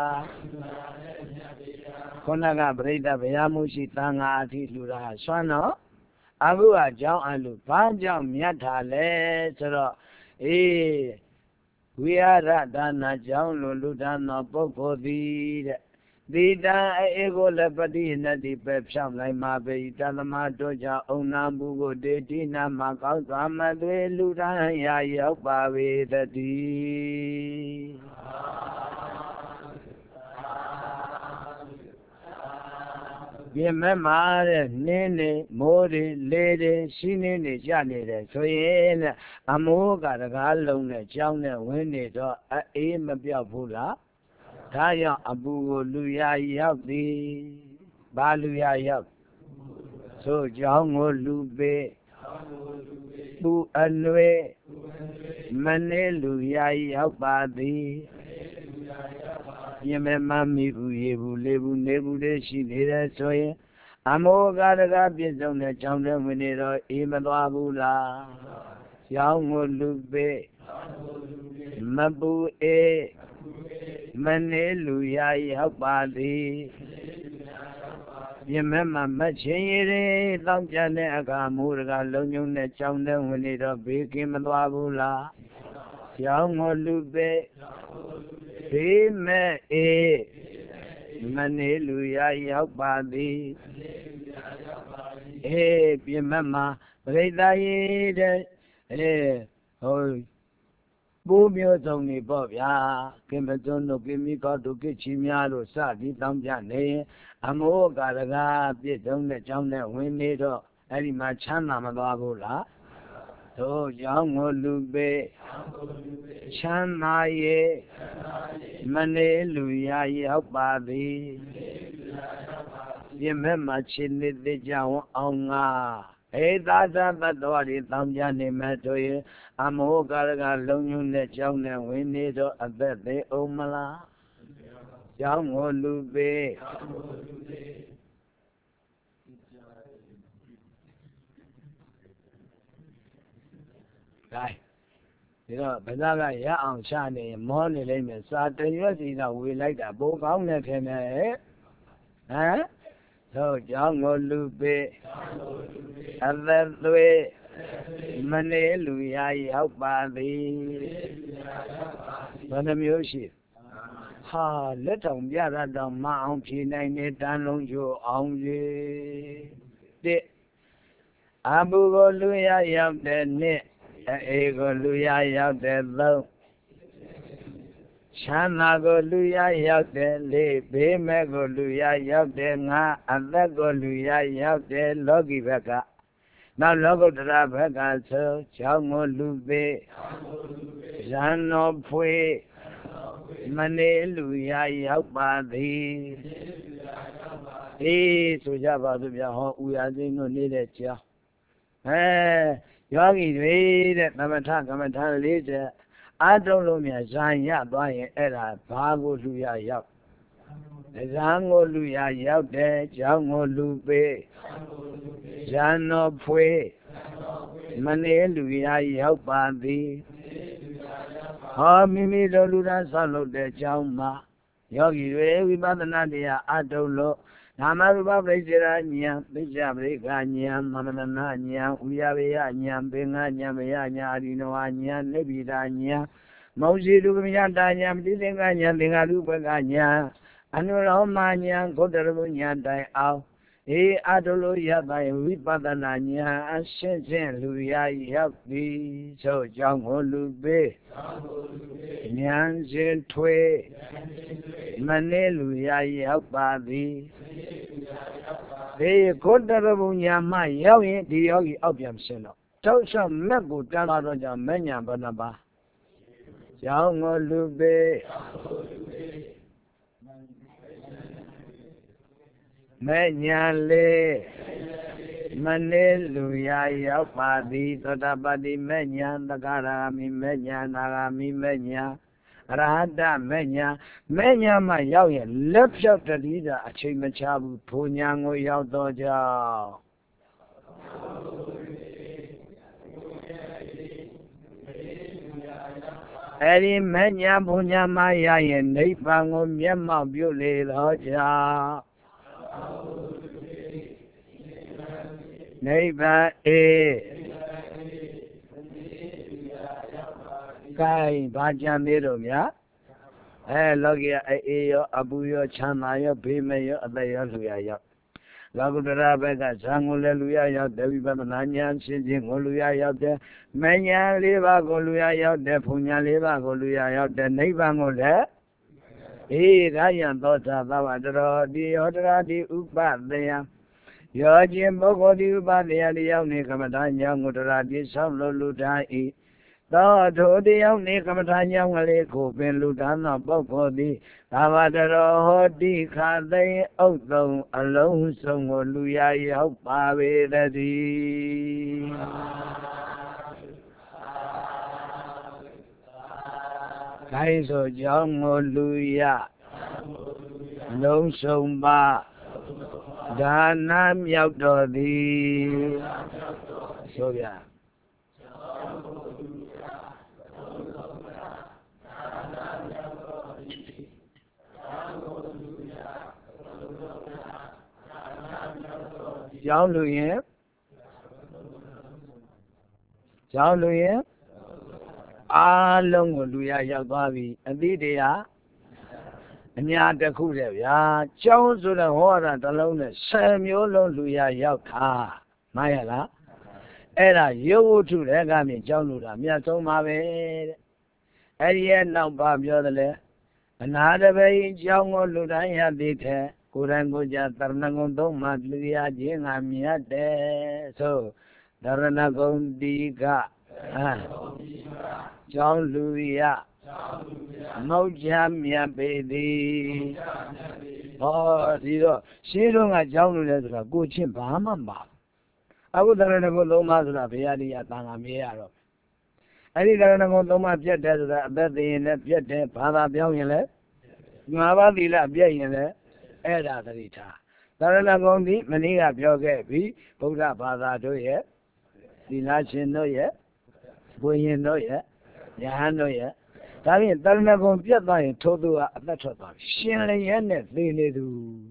ခုနကပရိသတ်ဗျာမှုရှိသံဃာအထိလူတာစွမ်းတော့အခုကကြောင်းအလူဘာကြောင့်မြတ်တာလဲဆိုတော့အေးဝိဟာရဒါနာကြောင့်လူလူဒါနာပုဂ္ဂိုလ်သည်တဲ့ဒီတံအေကိုလည်းပတိနတိပဲဖြောင်းလိုက်မှာပဲတသမတို့ကြောင့်အုံနာမှုကိုတေတိနာမှာကောင်းစွာမသွေလူတိုင်းရာရောက်ပါပေတည်းပြင်မဲ့မှာတဲ့နင်းနေမိုးတွေလေတွေရှိနေနေကြနေတယ်ဆိုရင်တဲ့အမိုးကတကားလုံးနဲ့ကြောင်းနဲ့ဝင်းနေတော့အေးမပြောက်ဘူးလားဒါကြောင့်အပူကိုလူရရောက်သည်ဘာလူရရောက်ဆိုကြောင်းကိုလူပေးပူအနွေမနေလူရရောက်ပါသည်ပြင်မဲ့မှမိဘူးရေဘူးလေဘူးနေဘူးလေးရှိနေတယ်ဆိုရင်အမောကတကပြည့်စုံတဲ့ကြောင်းတဲ့ဝင်နေတော့အေးမသွားဘူးလားကြောင်းကိုလူပေးမပူအေးမနေလူရရောက်ပါသည်ပြင်မဲ့မှမချင်းရည်တောင်းကြတဲ့အခါမိုးတကလုံးညုံတဲ့ကြောင်းတဲ့ဝင်နေတော့ဘေးကင်းမသွားဘူးလားကြောင်းကိုလူပေးဘေးမဲ့အေးမနေလူရရောက်ပါသည်အေးပြင်မဲ့မှာပရိသတ်ရည်တဲ့အေးဟိုပိုးမျိုးစုံနေပေါ့ဗျာကင်မသွန်းတို့ကိမိကောတို့ကိချီများတို့စသည်တောင်းပြနေအမောကာရကပြည့်စုံတဲ့ကြောင်းနဲ့ဝင်နေတော့အဲ့ဒီမှာချမ်းသာမသွားဘူးလားတို့ကြောင်းကိုလူပေးချမ်းသာရဲ့မနေလူရရောက်ပါသည်ပြင်မဲ့မှာချင်းနေတဲ့ကြောင်းအောင်ငါဧသာသတ္တတော်ဒီတောင်းပြနေမဲ့တို့ရဲ့အမောကာရကလုံညုံတဲ့ကြောင်းနဲ့ဝင်နေတော့အသက်သေးအောင်မလားကြောင်းကိုလူပေးကဲဒီတော့ဗဇာကရအောင်ချနေမောနေလိမ့်မယ်စာတရွက်စီတော့ဝေလိုက်တာပိုကောင်းနေခင်ဗျဟမ်သို့ကြောင့်ကိုလူပေးအသက်သွေးမနေလူရရောက်ပါသည်ဘယ်နှမျိုးရှိဟာလက်ထောင်ပြရတော့မအောင်ဖြေနိုင်နေတန်းလုံးချို့အောင်ကြီးတဲ့အဘူကိုလူရရောက်တဲ့နှစ်အေကိုလူရရောက်တဲ့သုံးချမ်းသာကိုလူရရောက်တဲ့လေးဘေးမဲ့ကိုလူရရောက်တဲ့ငါအသက်ကိုလူရရောက်တဲ့လောကီဘက်ကနောက်လောကုတ္တရာဘက်ကဆိုကြောင်းကိုလူပေးရန်တော်ဖွေမနေလူရရောက်ပါသည်အေးဆိုကြပါစို့ဗျာဟောဥရသိန်းတို့နေတဲ့ကြောင်းအဲယောဂီတွေတဲ့သမထကမ္မထာလေးတဲ့အားထုတ်လို့မြဇာရသွားရင်အဲ့ဒါဘာကိုလူရရောက်ဇာကိုလူရရောက်တယ်ကြောင်းကိုလူပေးဇာနောဖွေမနေလူရရောက်ပါသည်ဟောမိမိတို့လူသားဆောက်လုပ်တဲ့ကြောင်းမှာယောဂီတွေဝိပဿနာတရားအားထုတ်လို့နာမရူပပရိစ္ဆေရဉာဏ်သိစ္စာပရိက္ခဉာဏ်မမနနာဉာဏ်ဥရဝေယဉာဏ်ပင်ငါဉာဏ်မယဉာဏ်အရိနဝဉာဏ်နိဗ္ဗိဒာဉာဏ်မောဇိတုကမြတာဉာဏ်ပဋိသင်္ခဉာဏ်သင်္ဃာရုပကဉာဏ်အနုရောမဉာဏ်ဂုတ္တရဉာဏ်တိုင်အောင်အေးအတုလို့ရတဲ့ဝိပဿနာဉာဏ်အရှင်းရှင်းလူရရောက်သည်ဆိုကြောင့်ကိုလူပေးဉာဏ်ရှင်ထွေမနေလူရရောက်ပါသည်ဒီဂုတ္တရဘုံညာမှရောက်ရင်ဒီယောဂီအောက်ပြန်ရှင်းတော့တောက်လျှောက်မက်ကိုတန်းလာတော့ကြောင့်မညာဘဏ္ဍပါကြောင်းကိုလူပေးမညာလေးမနေလူရရောက်ပါသည်သောတာပတိမညာသက္ကရာမိမညာနာဂာမိမညာအရဟတမညာမညာမှရောက်ရင်လက်ဖြောက်တတိတာအချိန်မချဘူးဘုံညာကိုရောက်တော့ကြောင်းအဲ့ဒီမညာဘုံညာမှရရင်နိဗ္ဗာန်ကိုမျက်မှောက်ပြုလေတော့ကြောင်းနိဗ္ဗာန်အေကိုင်ဘာကြံသေးတော့ဗျာအဲလောကီအေးရောအပူရောချမ်းသာရောဘေးမဲ့ရောအသက်ရောလူရရောက်လောကုတ္တရာဘက်ကဇံကိုလည်းလူရရောက်တယ်ဝိပဿနာဉာဏ်ရှင်းခြင်းကိုလူရရောက်တယ်မဉာဏ်လေးပါးကိုလူရရောက်တယ်ဘုံဉာဏ်လေးပါးကိုလူရရောက်တယ်နိဗ္ဗာန်ကိုလည်း ê ra yan to sa ta va tro di yo tra di upa taya yo chin bố cô di upa taya di yau ni kamata nyang ngô tra di sao lo lu ta i đó thổ di yau ni kamata nyang ngale ko pin lu ta na bố cô di ta va tro ho di kha tây ốc tông a long sông ngô lu ya yau pa ve da di cái số trong ngô lu ya long sông ba đà nam yau do di số ya giáo lưu yếm giáo lưu yếm a long của lưu ya yau qua vì anh đi đi à nhà đất khu đấy à cháu rồi là hoa ra tao lâu này xem nhớ lâu lưu ya yau thà mai là ấy là yêu chú đấy cái mình cháu lưu là mình sống mà về ấy là nào ba biểu đấy anh nói về cháu ngô lưu đấy ya đi thế cô đang cô cha tarna con đâu mà lưu ya gì ngam ya đấy so tarna con đi cả à cháu lưu ya mâu cha mẹ bé đi ờ thì đó xí đó ngay cháu lưu ya rồi cô chim bám mà bám à cô tarna con đâu mà rồi bé ya đi ya tang à mẹ ya rồi ấy tarna con đâu mà biết đấy rồi bé đi này biết đấy bà bà biểu hiện đấy ngã bà đi là biết hiện đấy ấy là cái gì tarna con đi mình đi gặp biểu cái bị bố ra bà ra rồi ấy đi là chuyện đó ấy bồi hiện đó ấy nhà hàng đó ấy tại vì tarna con biết đấy thốt được à biết thốt được xin lấy ấy này đi lấy đủ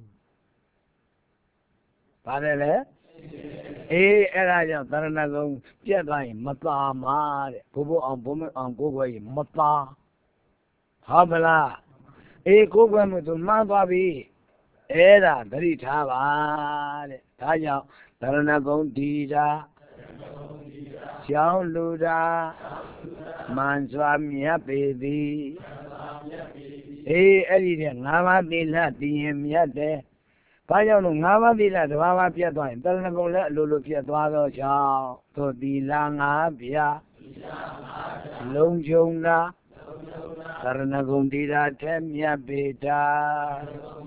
bà đây đấy ê ấy là cho tarna con biết đấy mất ta mà bố bố ông bố mẹ ông cô quay mất ta hả bả là ê cô quay một tuần mà qua bị ấy là dari thà bà đấy thà nhau tarna con đi ra cháu lưu ra man xoa mía bê đi ê ấy đi nè ngã má đi là đi em mía đấy bao nhiêu lúc ngã má đi là đồ má biết thôi tarna con lẽ lù lù biết thôi rồi cháu tôi đi là ngã biết lông chung ra tarna con đi ra thêm mía bê ta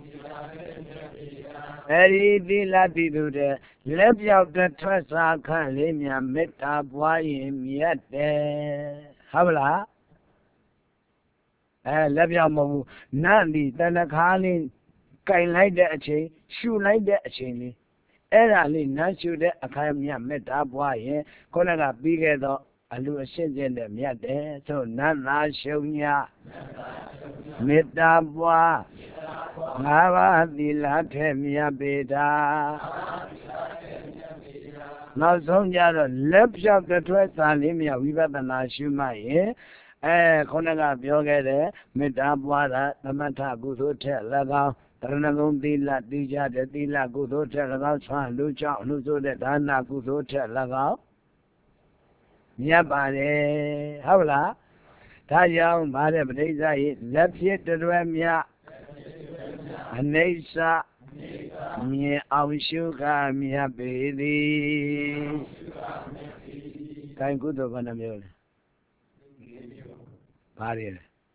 ấy đi là đi đủ đấy lép dạo đất thoát ra khăn lấy mía mết ta bùa yên mía đấy hả bả ấy lép dạo mà năn đi ta nó khá lên cái này đấy chứ sưu này đấy chứ này ấy là lên năn sưu đấy khai mía mết ta bùa yên con này là bị cái đó alu sinh trên đấy mía đấy so năn là sưu nhá mết ta bùa ngã ba đi là thêm mía bê ta nó sống ra rồi lép dạo đất thoát ra lấy mía vi bát na sưu mà yên ê con này là biểu cái đấy mết ta bùa là tâm tha cụ thô thế là cao tarna con đi là đi ra để đi là cụ thô thế là cao xoan lưu chọn lưu số để đàn là cụ thô thế là cao mía bà đấy hả là thà nhau bà đấy bây giờ lép thiết rồi mía anh ấy sa mía ao siêu cả mía bể đi cái cụ thô bà làm gì bà đấy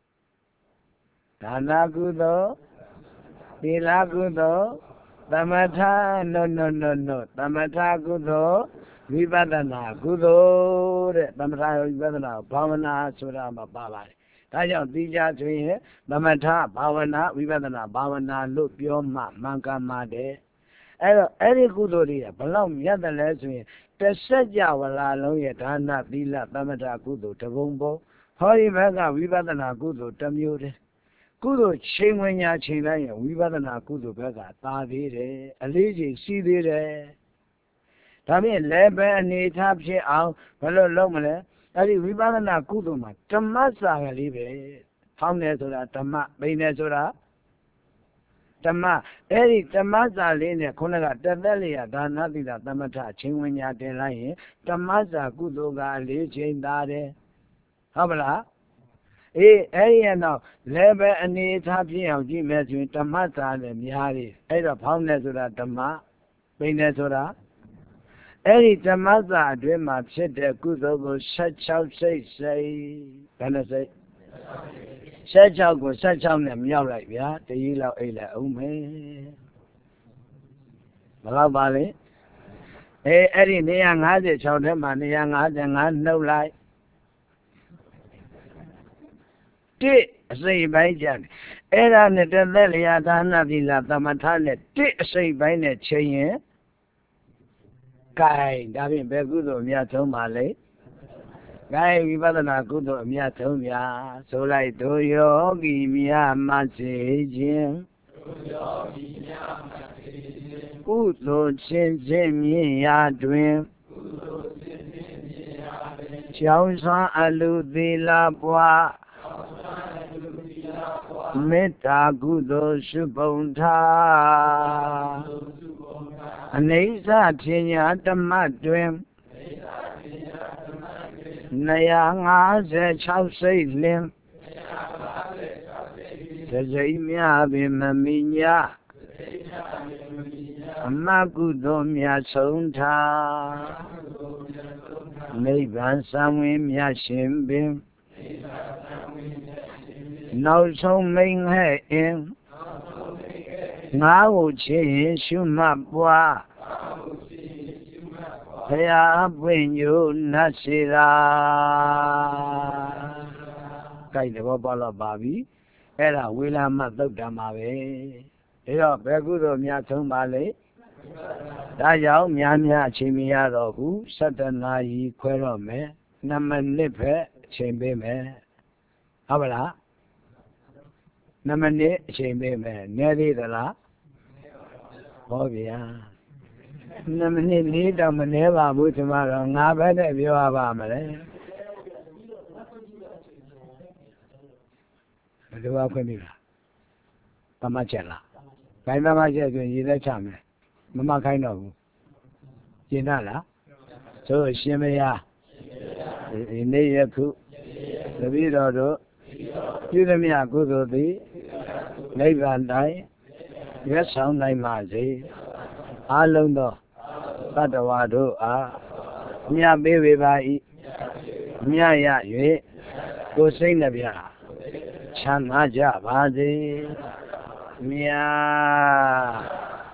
đàn cụ thô đi là cụ thô tamatha no no no no tamatha cụ thô vipassana cụ thô đấy tamatha vipassana bhavana sura mà ba ba đấy tại sao đi ra chuyện ấy tamatha bhavana vipassana bhavana lúc biểu mà mang cả mà đấy ấy là ấy cụ thô đi bao lâu nhất là lấy chuyện tất sát giáo là lâu ye đana đi là tamatha cụ thô tập trung bộ hỏi về cái vipassana cụ thô tâm yêu đấy cụ thô trình nguyên nhà trình lại vipassana cụ thô về cái ta đi đấy lấy gì xí đi đấyဒါပေမဲ့လည်းပဲအနေထားဖြစ်အောင်ဘယ်လိုလုပ်မလဲအဲ့ဒီဝိပဿနာကုသိုလ်မှာဓမ္မစာကလေးပဲဖောင်းတယ်ဆိုတာဓမ္မပိန်တယ်ဆိုတာဓမ္မအဲ့ဒီဓမ္မစာလေးနဲ့ခုနကတသက်လျာဒါနသီလသမထချင်းဝင်ညာတင်လိုက်ရင်ဓမ္မစာကုသိုလ်ကအလေးချိန်သားတယ်ဟုတ်မလား Eh, eh, no, lebe ani tapi yang di meju tamat ada miari. Eh, dah phang ne sudah tamat, bine sudah. Eh, tamat ada macam tu kudo go sacau say say, kan say. Sacau go sacau ne miau lagi ya, tiada lau eh lau umeh. Malah balik. Eh, eh, ni yang ada cakap dia mana yang ada ngan nau lai. Ti say baik jan. Era ni terleh lihat anak bila tamat ni. Ti say baik ni ceye. Kai, tapi begitu dia tahu malai. Kai vipadana kudo dia tahu dia. Solai tu yogi dia masih jen. Kudo jen jen dia tuan. Jauh sang alu bila buat. Meta kudo subonta. Anisa tinya tamat tuan. Naya ngase chau say lim. Sejai mia bimaminya. Amaku domya sonta. Niban samwe mia shimbim. Now song ming hai in. Ngao chi shumapwa. Kaya when you nasira. Kai de bala babi. Era wila mat duk damabe. Era begudo mia thong bale. Da yao mia mia chimiya rohu. Satana yi kwero me. Naman nipe chimbe me. Abala. Naman ni chimbe me. Neri dala. Bobia. Naman ni ni damane babu tumaro. Ngabade biwa ba male. Dua kwemira. Tama chela. Kai mama che tu yi le chame. Mama kai no. Jina la. So shimaya. Ini ye ku. Tabi ro do. Yu de mia ku do di. Niban dai. Yet sound like mazi. Along do. Tatawa do a. Mia baby bai. Mia ya yue. Go sing the bia. Chana ja bazi. Mia.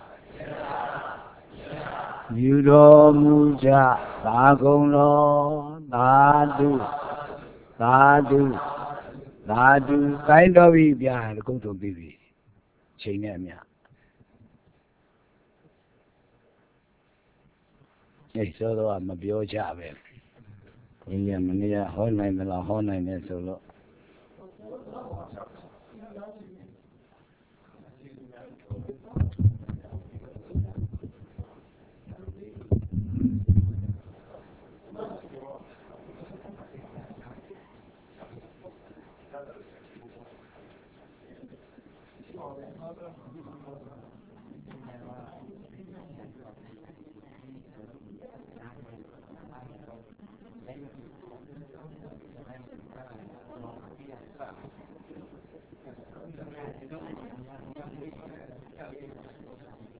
Yudo muja. Bagong lo. Dadu. Dadu. Dadu. Kind of bia. Go to baby. China mia. Hey, so do I'm a bio job. William Mania, Hornine, the Hornine, and so.